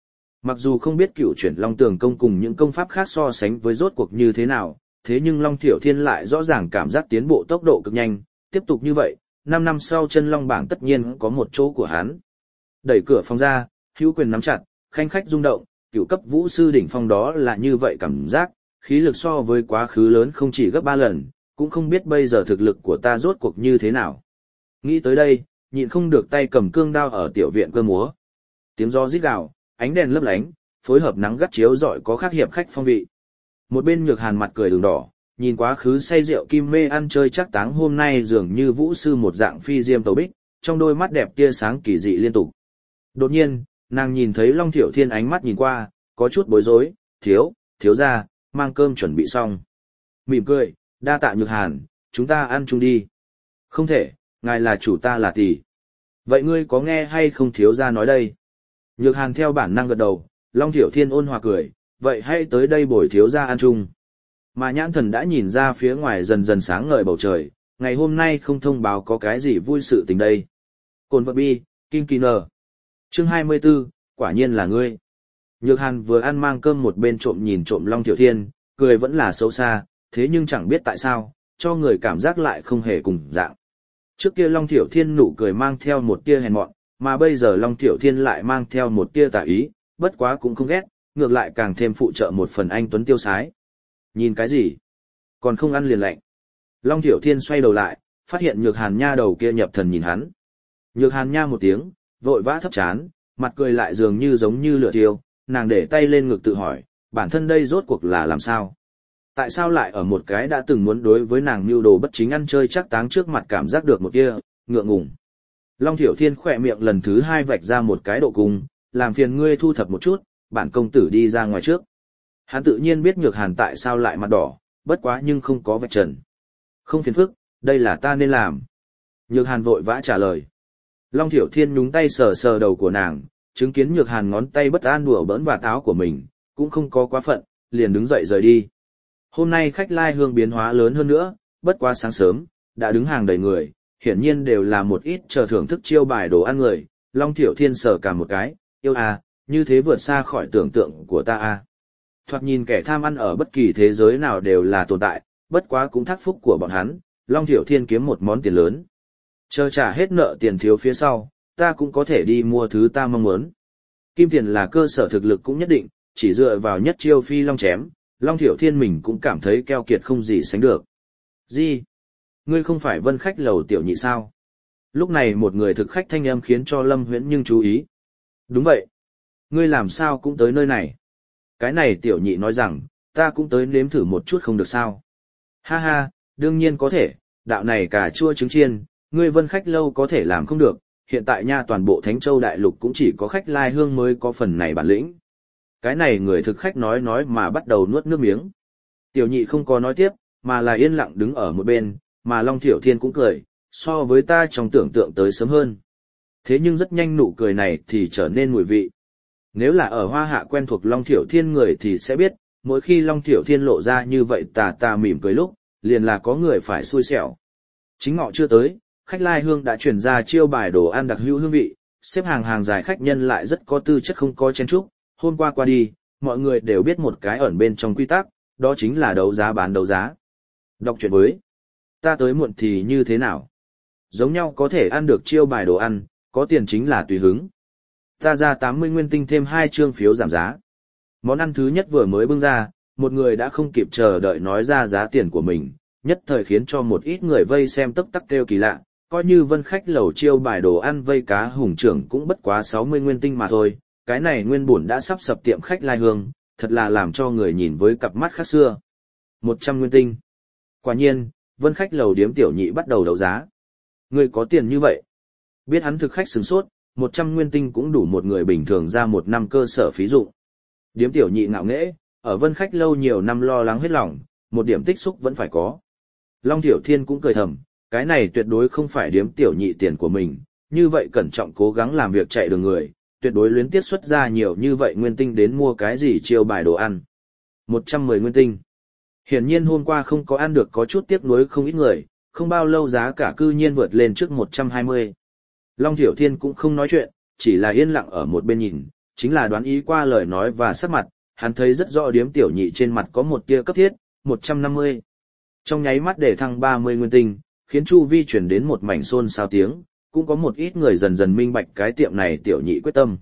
Mặc dù không biết cựu chuyển Long Tường công cùng những công pháp khác so sánh với rốt cuộc như thế nào, thế nhưng Long Thiểu Thiên lại rõ ràng cảm giác tiến bộ tốc độ cực nhanh, tiếp tục như vậy, năm năm sau chân long bảng tất nhiên có một chỗ của hắn. Đẩy cửa phòng ra, hữu quyền nắm chặt, khanh khách rung động, cựu cấp vũ sư đỉnh phong đó là như vậy cảm giác, khí lực so với quá khứ lớn không chỉ gấp ba lần, cũng không biết bây giờ thực lực của ta rốt cuộc như thế nào. Nghĩ tới đây, nhịn không được tay cầm cương đao ở tiểu viện cơ múa. Tiếng gió rít gào, ánh đèn lấp lánh, phối hợp nắng gắt chiếu rọi có khác hiệp khách phong vị. Một bên Nhược Hàn mặt cười đường đỏ, nhìn quá khứ say rượu kim mê ăn chơi chắc táng hôm nay dường như vũ sư một dạng phi diêm tấu bích, trong đôi mắt đẹp tia sáng kỳ dị liên tục. Đột nhiên, nàng nhìn thấy Long Thiểu Thiên ánh mắt nhìn qua, có chút bối rối, thiếu, thiếu ra, mang cơm chuẩn bị xong. Mỉm cười, đa tạ Nhược Hàn, chúng ta ăn chung đi. Không thể, ngài là chủ ta là tỷ. Vậy ngươi có nghe hay không thiếu ra nói đây? Nhược Hàn theo bản năng gật đầu, Long Thiểu Thiên ôn hòa cười, vậy hãy tới đây bồi thiếu ra ăn chung. Mà nhãn thần đã nhìn ra phía ngoài dần dần sáng ngời bầu trời, ngày hôm nay không thông báo có cái gì vui sự tình đây. Cồn vật bi, Kim Kỳ Nờ. Chương hai mươi 24, quả nhiên là ngươi. Nhược Hàn vừa ăn mang cơm một bên trộm nhìn trộm Long Thiểu Thiên, cười vẫn là xấu xa, thế nhưng chẳng biết tại sao, cho người cảm giác lại không hề cùng dạng. Trước kia Long Thiểu Thiên nụ cười mang theo một tia hèn mọn, mà bây giờ Long Thiểu Thiên lại mang theo một tia tà ý, bất quá cũng không ghét, ngược lại càng thêm phụ trợ một phần anh tuấn tiêu sái. Nhìn cái gì? Còn không ăn liền lạnh. Long Thiểu Thiên xoay đầu lại, phát hiện Nhược Hàn Nha đầu kia nhập thần nhìn hắn. Nhược Hàn Nha một tiếng, vội vã thấp chán, mặt cười lại dường như giống như lửa thiêu, nàng để tay lên ngực tự hỏi, bản thân đây rốt cuộc là làm sao? Tại sao lại ở một cái đã từng muốn đối với nàng mưu đồ bất chính ăn chơi chắc táng trước mặt cảm giác được một kia, ngượng ngùng. Long Thiểu Thiên khỏe miệng lần thứ hai vạch ra một cái độ cung, làm phiền ngươi thu thập một chút, bản công tử đi ra ngoài trước. Hắn tự nhiên biết Nhược Hàn tại sao lại mặt đỏ, bất quá nhưng không có vạch trần. Không phiền phức, đây là ta nên làm. Nhược Hàn vội vã trả lời. Long Thiểu Thiên nhúng tay sờ sờ đầu của nàng, chứng kiến Nhược Hàn ngón tay bất an đùa bỡn và táo của mình, cũng không có quá phận, liền đứng dậy rời đi. Hôm nay khách lai hương biến hóa lớn hơn nữa, bất quá sáng sớm, đã đứng hàng đầy người, hiển nhiên đều là một ít chờ thưởng thức chiêu bài đồ ăn người. Long Thiểu Thiên sờ cả một cái, yêu à, như thế vượt xa khỏi tưởng tượng của ta à. Thoạt nhìn kẻ tham ăn ở bất kỳ thế giới nào đều là tồn tại, bất quá cũng thác phúc của bọn hắn, Long Thiểu Thiên kiếm một món tiền lớn. Chờ trả hết nợ tiền thiếu phía sau, ta cũng có thể đi mua thứ ta mong muốn. Kim tiền là cơ sở thực lực cũng nhất định, chỉ dựa vào nhất chiêu phi long chém, Long Thiểu Thiên mình cũng cảm thấy keo kiệt không gì sánh được. Gì? Ngươi không phải Vân Khách lầu tiểu nhị sao? Lúc này một người thực khách thanh âm khiến cho Lâm Huyễn nhưng chú ý. Đúng vậy. Ngươi làm sao cũng tới nơi này? Cái này tiểu nhị nói rằng, ta cũng tới nếm thử một chút không được sao? Ha ha, đương nhiên có thể, đạo này cà chua trứng chiên, ngươi Vân Khách lâu có thể làm không được, hiện tại nha toàn bộ Thánh Châu Đại Lục cũng chỉ có khách lai hương mới có phần này bản lĩnh. Cái này người thực khách nói nói mà bắt đầu nuốt nước miếng. Tiểu nhị không có nói tiếp, mà là yên lặng đứng ở một bên, mà Long Thiểu Thiên cũng cười, so với ta trong tưởng tượng tới sớm hơn. Thế nhưng rất nhanh nụ cười này thì trở nên mùi vị. Nếu là ở Hoa Hạ quen thuộc Long Thiểu Thiên người thì sẽ biết, mỗi khi Long Thiểu Thiên lộ ra như vậy tà tà mỉm cười lúc, liền là có người phải xui xẻo. Chính ngọ chưa tới, khách lai hương đã chuyển ra chiêu bài đồ ăn đặc hữu hương vị, xếp hàng hàng dài khách nhân lại rất có tư chất không có chen chúc. Hôm qua qua đi, mọi người đều biết một cái ẩn bên trong quy tắc, đó chính là đấu giá bán đấu giá. Đọc truyện với, ta tới muộn thì như thế nào? Giống nhau có thể ăn được chiêu bài đồ ăn, có tiền chính là tùy hứng. Ta ra tám mươi nguyên tinh thêm hai trương phiếu giảm giá. Món ăn thứ nhất vừa mới bưng ra, một người đã không kịp chờ đợi nói ra giá tiền của mình, nhất thời khiến cho một ít người vây xem tức tắc kêu kỳ lạ, coi như Vân Khách lầu chiêu bài đồ ăn vây cá hùng trưởng cũng bất quá sáu mươi nguyên tinh mà thôi. Cái này nguyên bổn đã sắp sập tiệm khách lai hương, thật là làm cho người nhìn với cặp mắt khác xưa. một trăm nguyên tinh. Quả nhiên, Vân Khách lầu điếm tiểu nhị bắt đầu đấu giá. Người có tiền như vậy. Biết hắn thực khách sửng sốt, một trăm nguyên tinh cũng đủ một người bình thường ra một năm cơ sở phí dụng. Điếm tiểu nhị ngạo nghễ, ở Vân Khách lâu nhiều năm lo lắng hết lòng, một điểm tích xúc vẫn phải có. Long Thiểu Thiên cũng cười thầm, cái này tuyệt đối không phải điếm tiểu nhị tiền của mình, như vậy cẩn trọng cố gắng làm việc chạy đường người. Tuyệt đối luyến tiết xuất ra nhiều như vậy nguyên tinh đến mua cái gì chiêu bài đồ ăn. một trăm mười nguyên tinh. Hiển nhiên hôm qua không có ăn được có chút tiếc nuối không ít người, không bao lâu giá cả cư nhiên vượt lên trước một trăm hai mươi. Long Thiểu Thiên cũng không nói chuyện, chỉ là yên lặng ở một bên nhìn, chính là đoán ý qua lời nói và sắc mặt, hắn thấy rất rõ điếm tiểu nhị trên mặt có một tia cấp thiết, một trăm năm mươi. Trong nháy mắt để thăng ba mươi nguyên tinh, khiến chu vi chuyển đến một mảnh xôn xao tiếng, cũng có một ít người dần dần minh bạch cái tiệm này tiểu nhị quyết tâm.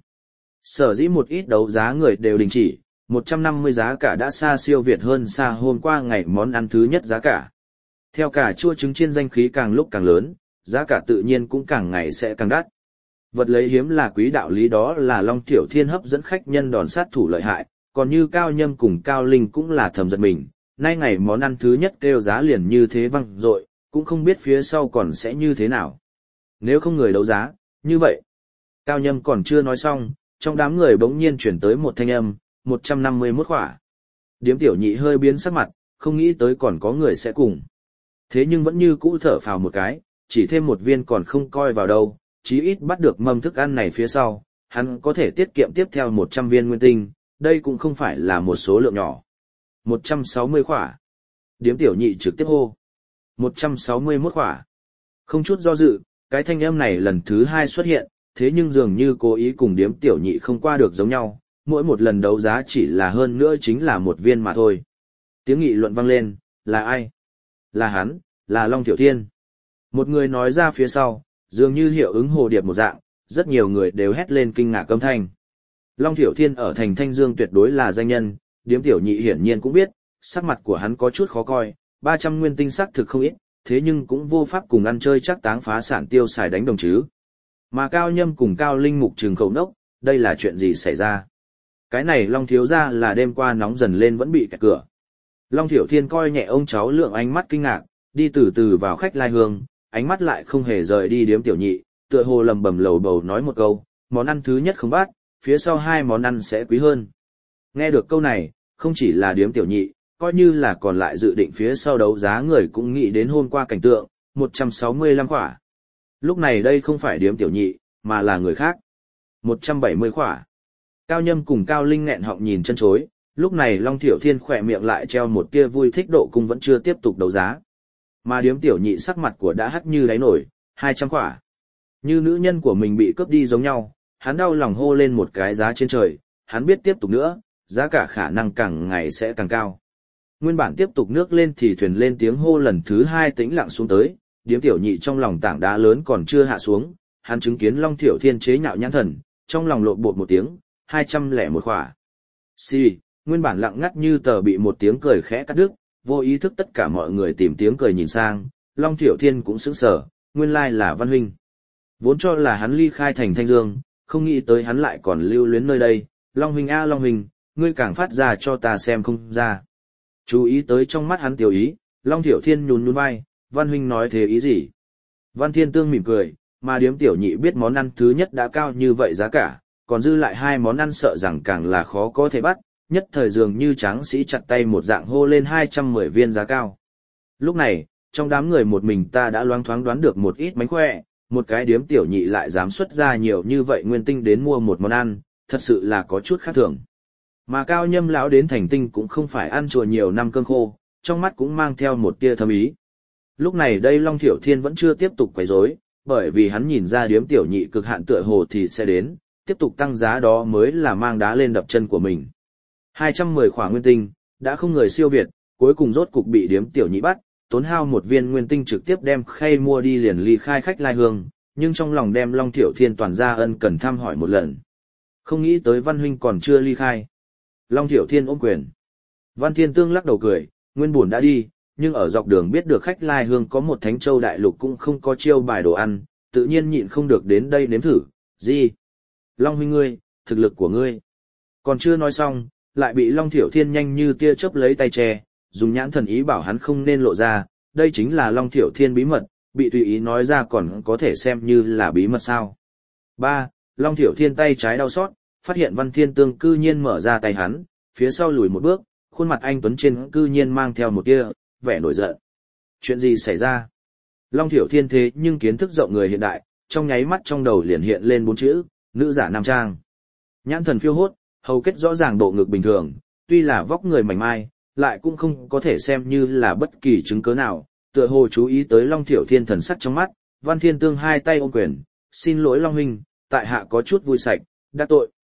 Sở dĩ một ít đấu giá người đều đình chỉ, một trăm năm mươi giá cả đã xa siêu việt hơn xa hôm qua ngày món ăn thứ nhất giá cả. Theo cả chua trứng chiên danh khí càng lúc càng lớn, giá cả tự nhiên cũng càng ngày sẽ càng đắt. Vật lấy hiếm là quý đạo lý đó là Long Tiểu Thiên hấp dẫn khách nhân đòn sát thủ lợi hại, còn như Cao Nhâm cùng Cao Linh cũng là thầm giật mình, nay ngày món ăn thứ nhất kêu giá liền như thế văng dội, cũng không biết phía sau còn sẽ như thế nào. Nếu không người đấu giá, như vậy. Cao Nhâm còn chưa nói xong, trong đám người bỗng nhiên chuyển tới một thanh âm, một trăm năm mươi mốt khỏa. Điếm tiểu nhị hơi biến sắc mặt, không nghĩ tới còn có người sẽ cùng. Thế nhưng vẫn như cũ thở phào một cái, chỉ thêm một viên còn không coi vào đâu, chí ít bắt được mâm thức ăn này phía sau, hắn có thể tiết kiệm tiếp theo một trăm viên nguyên tinh, đây cũng không phải là một số lượng nhỏ. một trăm sáu mươi khỏa. Điếm tiểu nhị trực tiếp hô. một trăm sáu mươi mốt khỏa. Không chút do dự, cái thanh âm này lần thứ hai xuất hiện, thế nhưng dường như cố ý cùng điếm tiểu nhị không qua được giống nhau, mỗi một lần đấu giá chỉ là hơn nữa chính là một viên mà thôi. Tiếng nghị luận vang lên, là ai? Là hắn, là Long Tiểu Thiên. Một người nói ra phía sau, dường như hiệu ứng hồ điệp một dạng, rất nhiều người đều hét lên kinh ngạc âm thanh. Long Tiểu Thiên ở thành Thanh Dương tuyệt đối là danh nhân, điếm tiểu nhị hiển nhiên cũng biết, sắc mặt của hắn có chút khó coi, ba trăm nguyên tinh sắc thực không ít, thế nhưng cũng vô pháp cùng ăn chơi chắc táng phá sản tiêu xài đánh đồng chứ. Mà Cao Nhâm cùng Cao Linh mục trừng khẩu nốc, đây là chuyện gì xảy ra? Cái này Long thiếu gia là đêm qua nóng dần lên vẫn bị kẹt cửa. Long Tiểu Thiên coi nhẹ ông cháu lượng ánh mắt kinh ngạc, đi từ từ vào khách lai hương, ánh mắt lại không hề rời đi điếm tiểu nhị, tựa hồ lầm bầm lầu bầu nói một câu, món ăn thứ nhất không bát, phía sau hai món ăn sẽ quý hơn. Nghe được câu này, không chỉ là điếm tiểu nhị, coi như là còn lại dự định phía sau đấu giá người cũng nghĩ đến hôm qua cảnh tượng, một trăm sáu mươi lăm khỏa. Lúc này đây không phải điếm tiểu nhị, mà là người khác. một trăm bảy mươi khỏa. Cao Nhâm cùng Cao Linh nghẹn họng nhìn chân chối, lúc này Long Tiểu Thiên khỏe miệng lại treo một tia vui thích độ cung vẫn chưa tiếp tục đấu giá. Mà điếm tiểu nhị sắc mặt của đã hắt như đáy nổi, hai trăm khỏa. Như nữ nhân của mình bị cướp đi giống nhau, hắn đau lòng hô lên một cái giá trên trời, hắn biết tiếp tục nữa, giá cả khả năng càng ngày sẽ càng cao. Nguyên bản tiếp tục nước lên thì thuyền lên tiếng hô lần thứ hai tĩnh lặng xuống tới, điếm tiểu nhị trong lòng tảng đá lớn còn chưa hạ xuống, hắn chứng kiến Long Tiểu Thiên chế nhạo nhãn thần, trong lòng lộn bột một tiếng, hai trăm lẻ một khỏa. Xì, nguyên bản lặng ngắt như tờ bị một tiếng cười khẽ cắt đứt, vô ý thức tất cả mọi người tìm tiếng cười nhìn sang, Long Tiểu Thiên cũng sững sờ, nguyên lai là Văn huynh. Vốn cho là hắn ly khai thành Thanh Dương, không nghĩ tới hắn lại còn lưu luyến nơi đây, Long huynh a Long huynh, ngươi càng phát ra cho ta xem không ra. Chú ý tới trong mắt hắn tiểu ý, Long Tiểu Thiên nhún nhún vai, Văn huynh nói thế ý gì? Văn Thiên Tương mỉm cười, mà điếm tiểu nhị biết món ăn thứ nhất đã cao như vậy giá cả, còn dư lại hai món ăn sợ rằng càng là khó có thể bắt, nhất thời dường như tráng sĩ chặt tay một dạng hô lên hai trăm mười viên giá cao. Lúc này, trong đám người một mình ta đã loáng thoáng đoán được một ít mánh khỏe, một cái điếm tiểu nhị lại dám xuất ra nhiều như vậy nguyên tinh đến mua một món ăn, thật sự là có chút khác thường. Mà Cao Nhâm lão đến thành tinh cũng không phải ăn chùa nhiều năm cơm khô, trong mắt cũng mang theo một tia thâm ý. Lúc này đây Long Tiểu Thiên vẫn chưa tiếp tục quấy rối, bởi vì hắn nhìn ra điếm tiểu nhị cực hạn tựa hồ thì sẽ đến, tiếp tục tăng giá đó mới là mang đá lên đập chân của mình. hai trăm mười khỏa nguyên tinh, đã không người siêu việt, cuối cùng rốt cục bị điếm tiểu nhị bắt, tốn hao một viên nguyên tinh trực tiếp đem khay mua đi liền ly khai khách lai hương, nhưng trong lòng đem Long Tiểu Thiên toàn ra ân cần thăm hỏi một lần. Không nghĩ tới Văn huynh còn chưa ly khai. Long Tiểu Thiên ôm quyền. Văn Thiên Tương lắc đầu cười, nguyên buồn đã đi, nhưng ở dọc đường biết được khách lai hương có một Thánh Châu đại lục cũng không có chiêu bài đồ ăn, tự nhiên nhịn không được đến đây nếm thử. Gì? Long huynh ngươi, thực lực của ngươi. Còn chưa nói xong, lại bị Long Tiểu Thiên nhanh như tia chớp lấy tay che, dùng nhãn thần ý bảo hắn không nên lộ ra, đây chính là Long Tiểu Thiên bí mật, bị tùy ý nói ra còn có thể xem như là bí mật sao. Ba, Long Tiểu Thiên tay trái đau xót, phát hiện Văn Thiên Tương cư nhiên mở ra tay hắn, phía sau lùi một bước, khuôn mặt anh tuấn trên cư nhiên mang theo một tia vẻ nổi giận. Chuyện gì xảy ra? Long Tiểu Thiên thế nhưng kiến thức rộng người hiện đại, trong nháy mắt trong đầu liền hiện lên bốn chữ, nữ giả nam trang. Nhãn thần phiêu hốt, hầu kết rõ ràng độ ngực bình thường, tuy là vóc người mảnh mai, lại cũng không có thể xem như là bất kỳ chứng cớ nào, tựa hồ chú ý tới Long Tiểu Thiên thần sắc trong mắt, Văn Thiên Tương hai tay ôm quyền, xin lỗi Long huynh, tại hạ có chút vui sạch, đắc tội.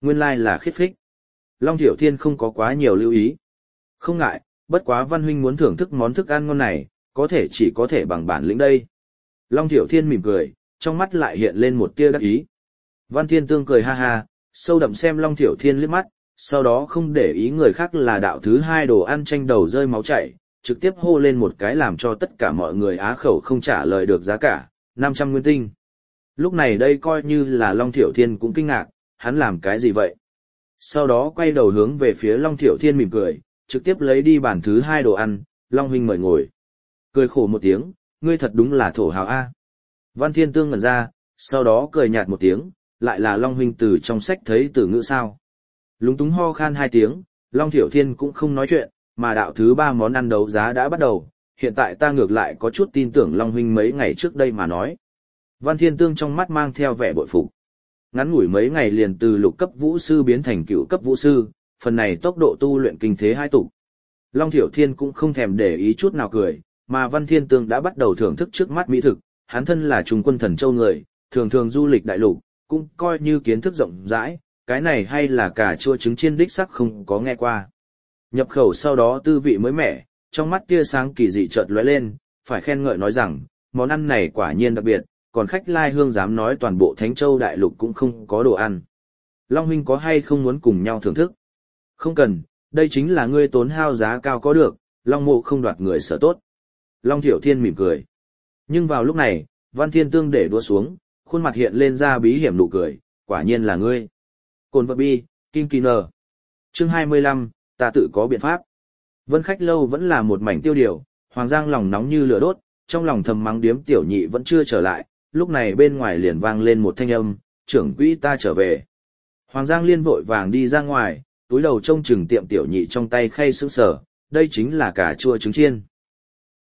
Nguyên lai là khiết phích. Long Thiểu Thiên không có quá nhiều lưu ý. Không ngại, bất quá Văn huynh muốn thưởng thức món thức ăn ngon này, có thể chỉ có thể bằng bản lĩnh đây. Long Thiểu Thiên mỉm cười, trong mắt lại hiện lên một tia đắc ý. Văn Thiên Tương cười ha ha, sâu đậm xem Long Thiểu Thiên liếc mắt, sau đó không để ý người khác là đạo thứ hai đồ ăn tranh đầu rơi máu chảy, trực tiếp hô lên một cái làm cho tất cả mọi người á khẩu không trả lời được giá cả, năm trăm nguyên tinh. Lúc này đây coi như là Long Thiểu Thiên cũng kinh ngạc, hắn làm cái gì vậy? Sau đó quay đầu hướng về phía Long Thiểu Thiên mỉm cười, trực tiếp lấy đi bàn thứ hai đồ ăn, Long huynh mời ngồi. Cười khổ một tiếng, ngươi thật đúng là thổ hào A. Văn Thiên Tương ngẩn ra, sau đó cười nhạt một tiếng, lại là Long huynh từ trong sách thấy từ ngữ sao. Lúng túng ho khan hai tiếng, Long Thiểu Thiên cũng không nói chuyện, mà đạo thứ ba món ăn đấu giá đã bắt đầu, hiện tại ta ngược lại có chút tin tưởng Long huynh mấy ngày trước đây mà nói. Văn Thiên Tương trong mắt mang theo vẻ bội phục. Ngắn ngủi mấy ngày liền từ lục cấp vũ sư biến thành cựu cấp vũ sư, phần này tốc độ tu luyện kinh thế hai tục. Long Thiểu Thiên cũng không thèm để ý chút nào cười, mà Văn Thiên Tương đã bắt đầu thưởng thức trước mắt mỹ thực, hắn thân là trung quân thần châu người, thường thường du lịch đại lục, cũng coi như kiến thức rộng rãi, cái này hay là cà chua trứng chiên đích sắc không có nghe qua. Nhập khẩu sau đó tư vị mới mẻ, trong mắt tia sáng kỳ dị chợt lóe lên, phải khen ngợi nói rằng, món ăn này quả nhiên đặc biệt, còn khách lai hương dám nói toàn bộ Thánh Châu đại lục cũng không có đồ ăn. Long huynh có hay không muốn cùng nhau thưởng thức? Không cần, đây chính là ngươi tốn hao giá cao có được, Long mộ không đoạt người sở tốt. Long Thiểu Thiên mỉm cười. Nhưng vào lúc này, Văn Thiên Tương để đũa xuống, khuôn mặt hiện lên ra bí hiểm nụ cười, quả nhiên là ngươi. Cồn vật bi, Kim Kỳ Nờ. Chương hai mươi lăm, ta tự có biện pháp. Vân Khách Lâu vẫn là một mảnh tiêu điều, Hoàng Giang lòng nóng như lửa đốt, trong lòng thầm mắng điếm tiểu nhị vẫn chưa trở lại, lúc này bên ngoài liền vang lên một thanh âm, trưởng quỹ ta trở về. Hoàng Giang liên vội vàng đi ra ngoài, túi đầu trông chừng tiệm tiểu nhị trong tay khay sững sờ, đây chính là cà chua trứng chiên.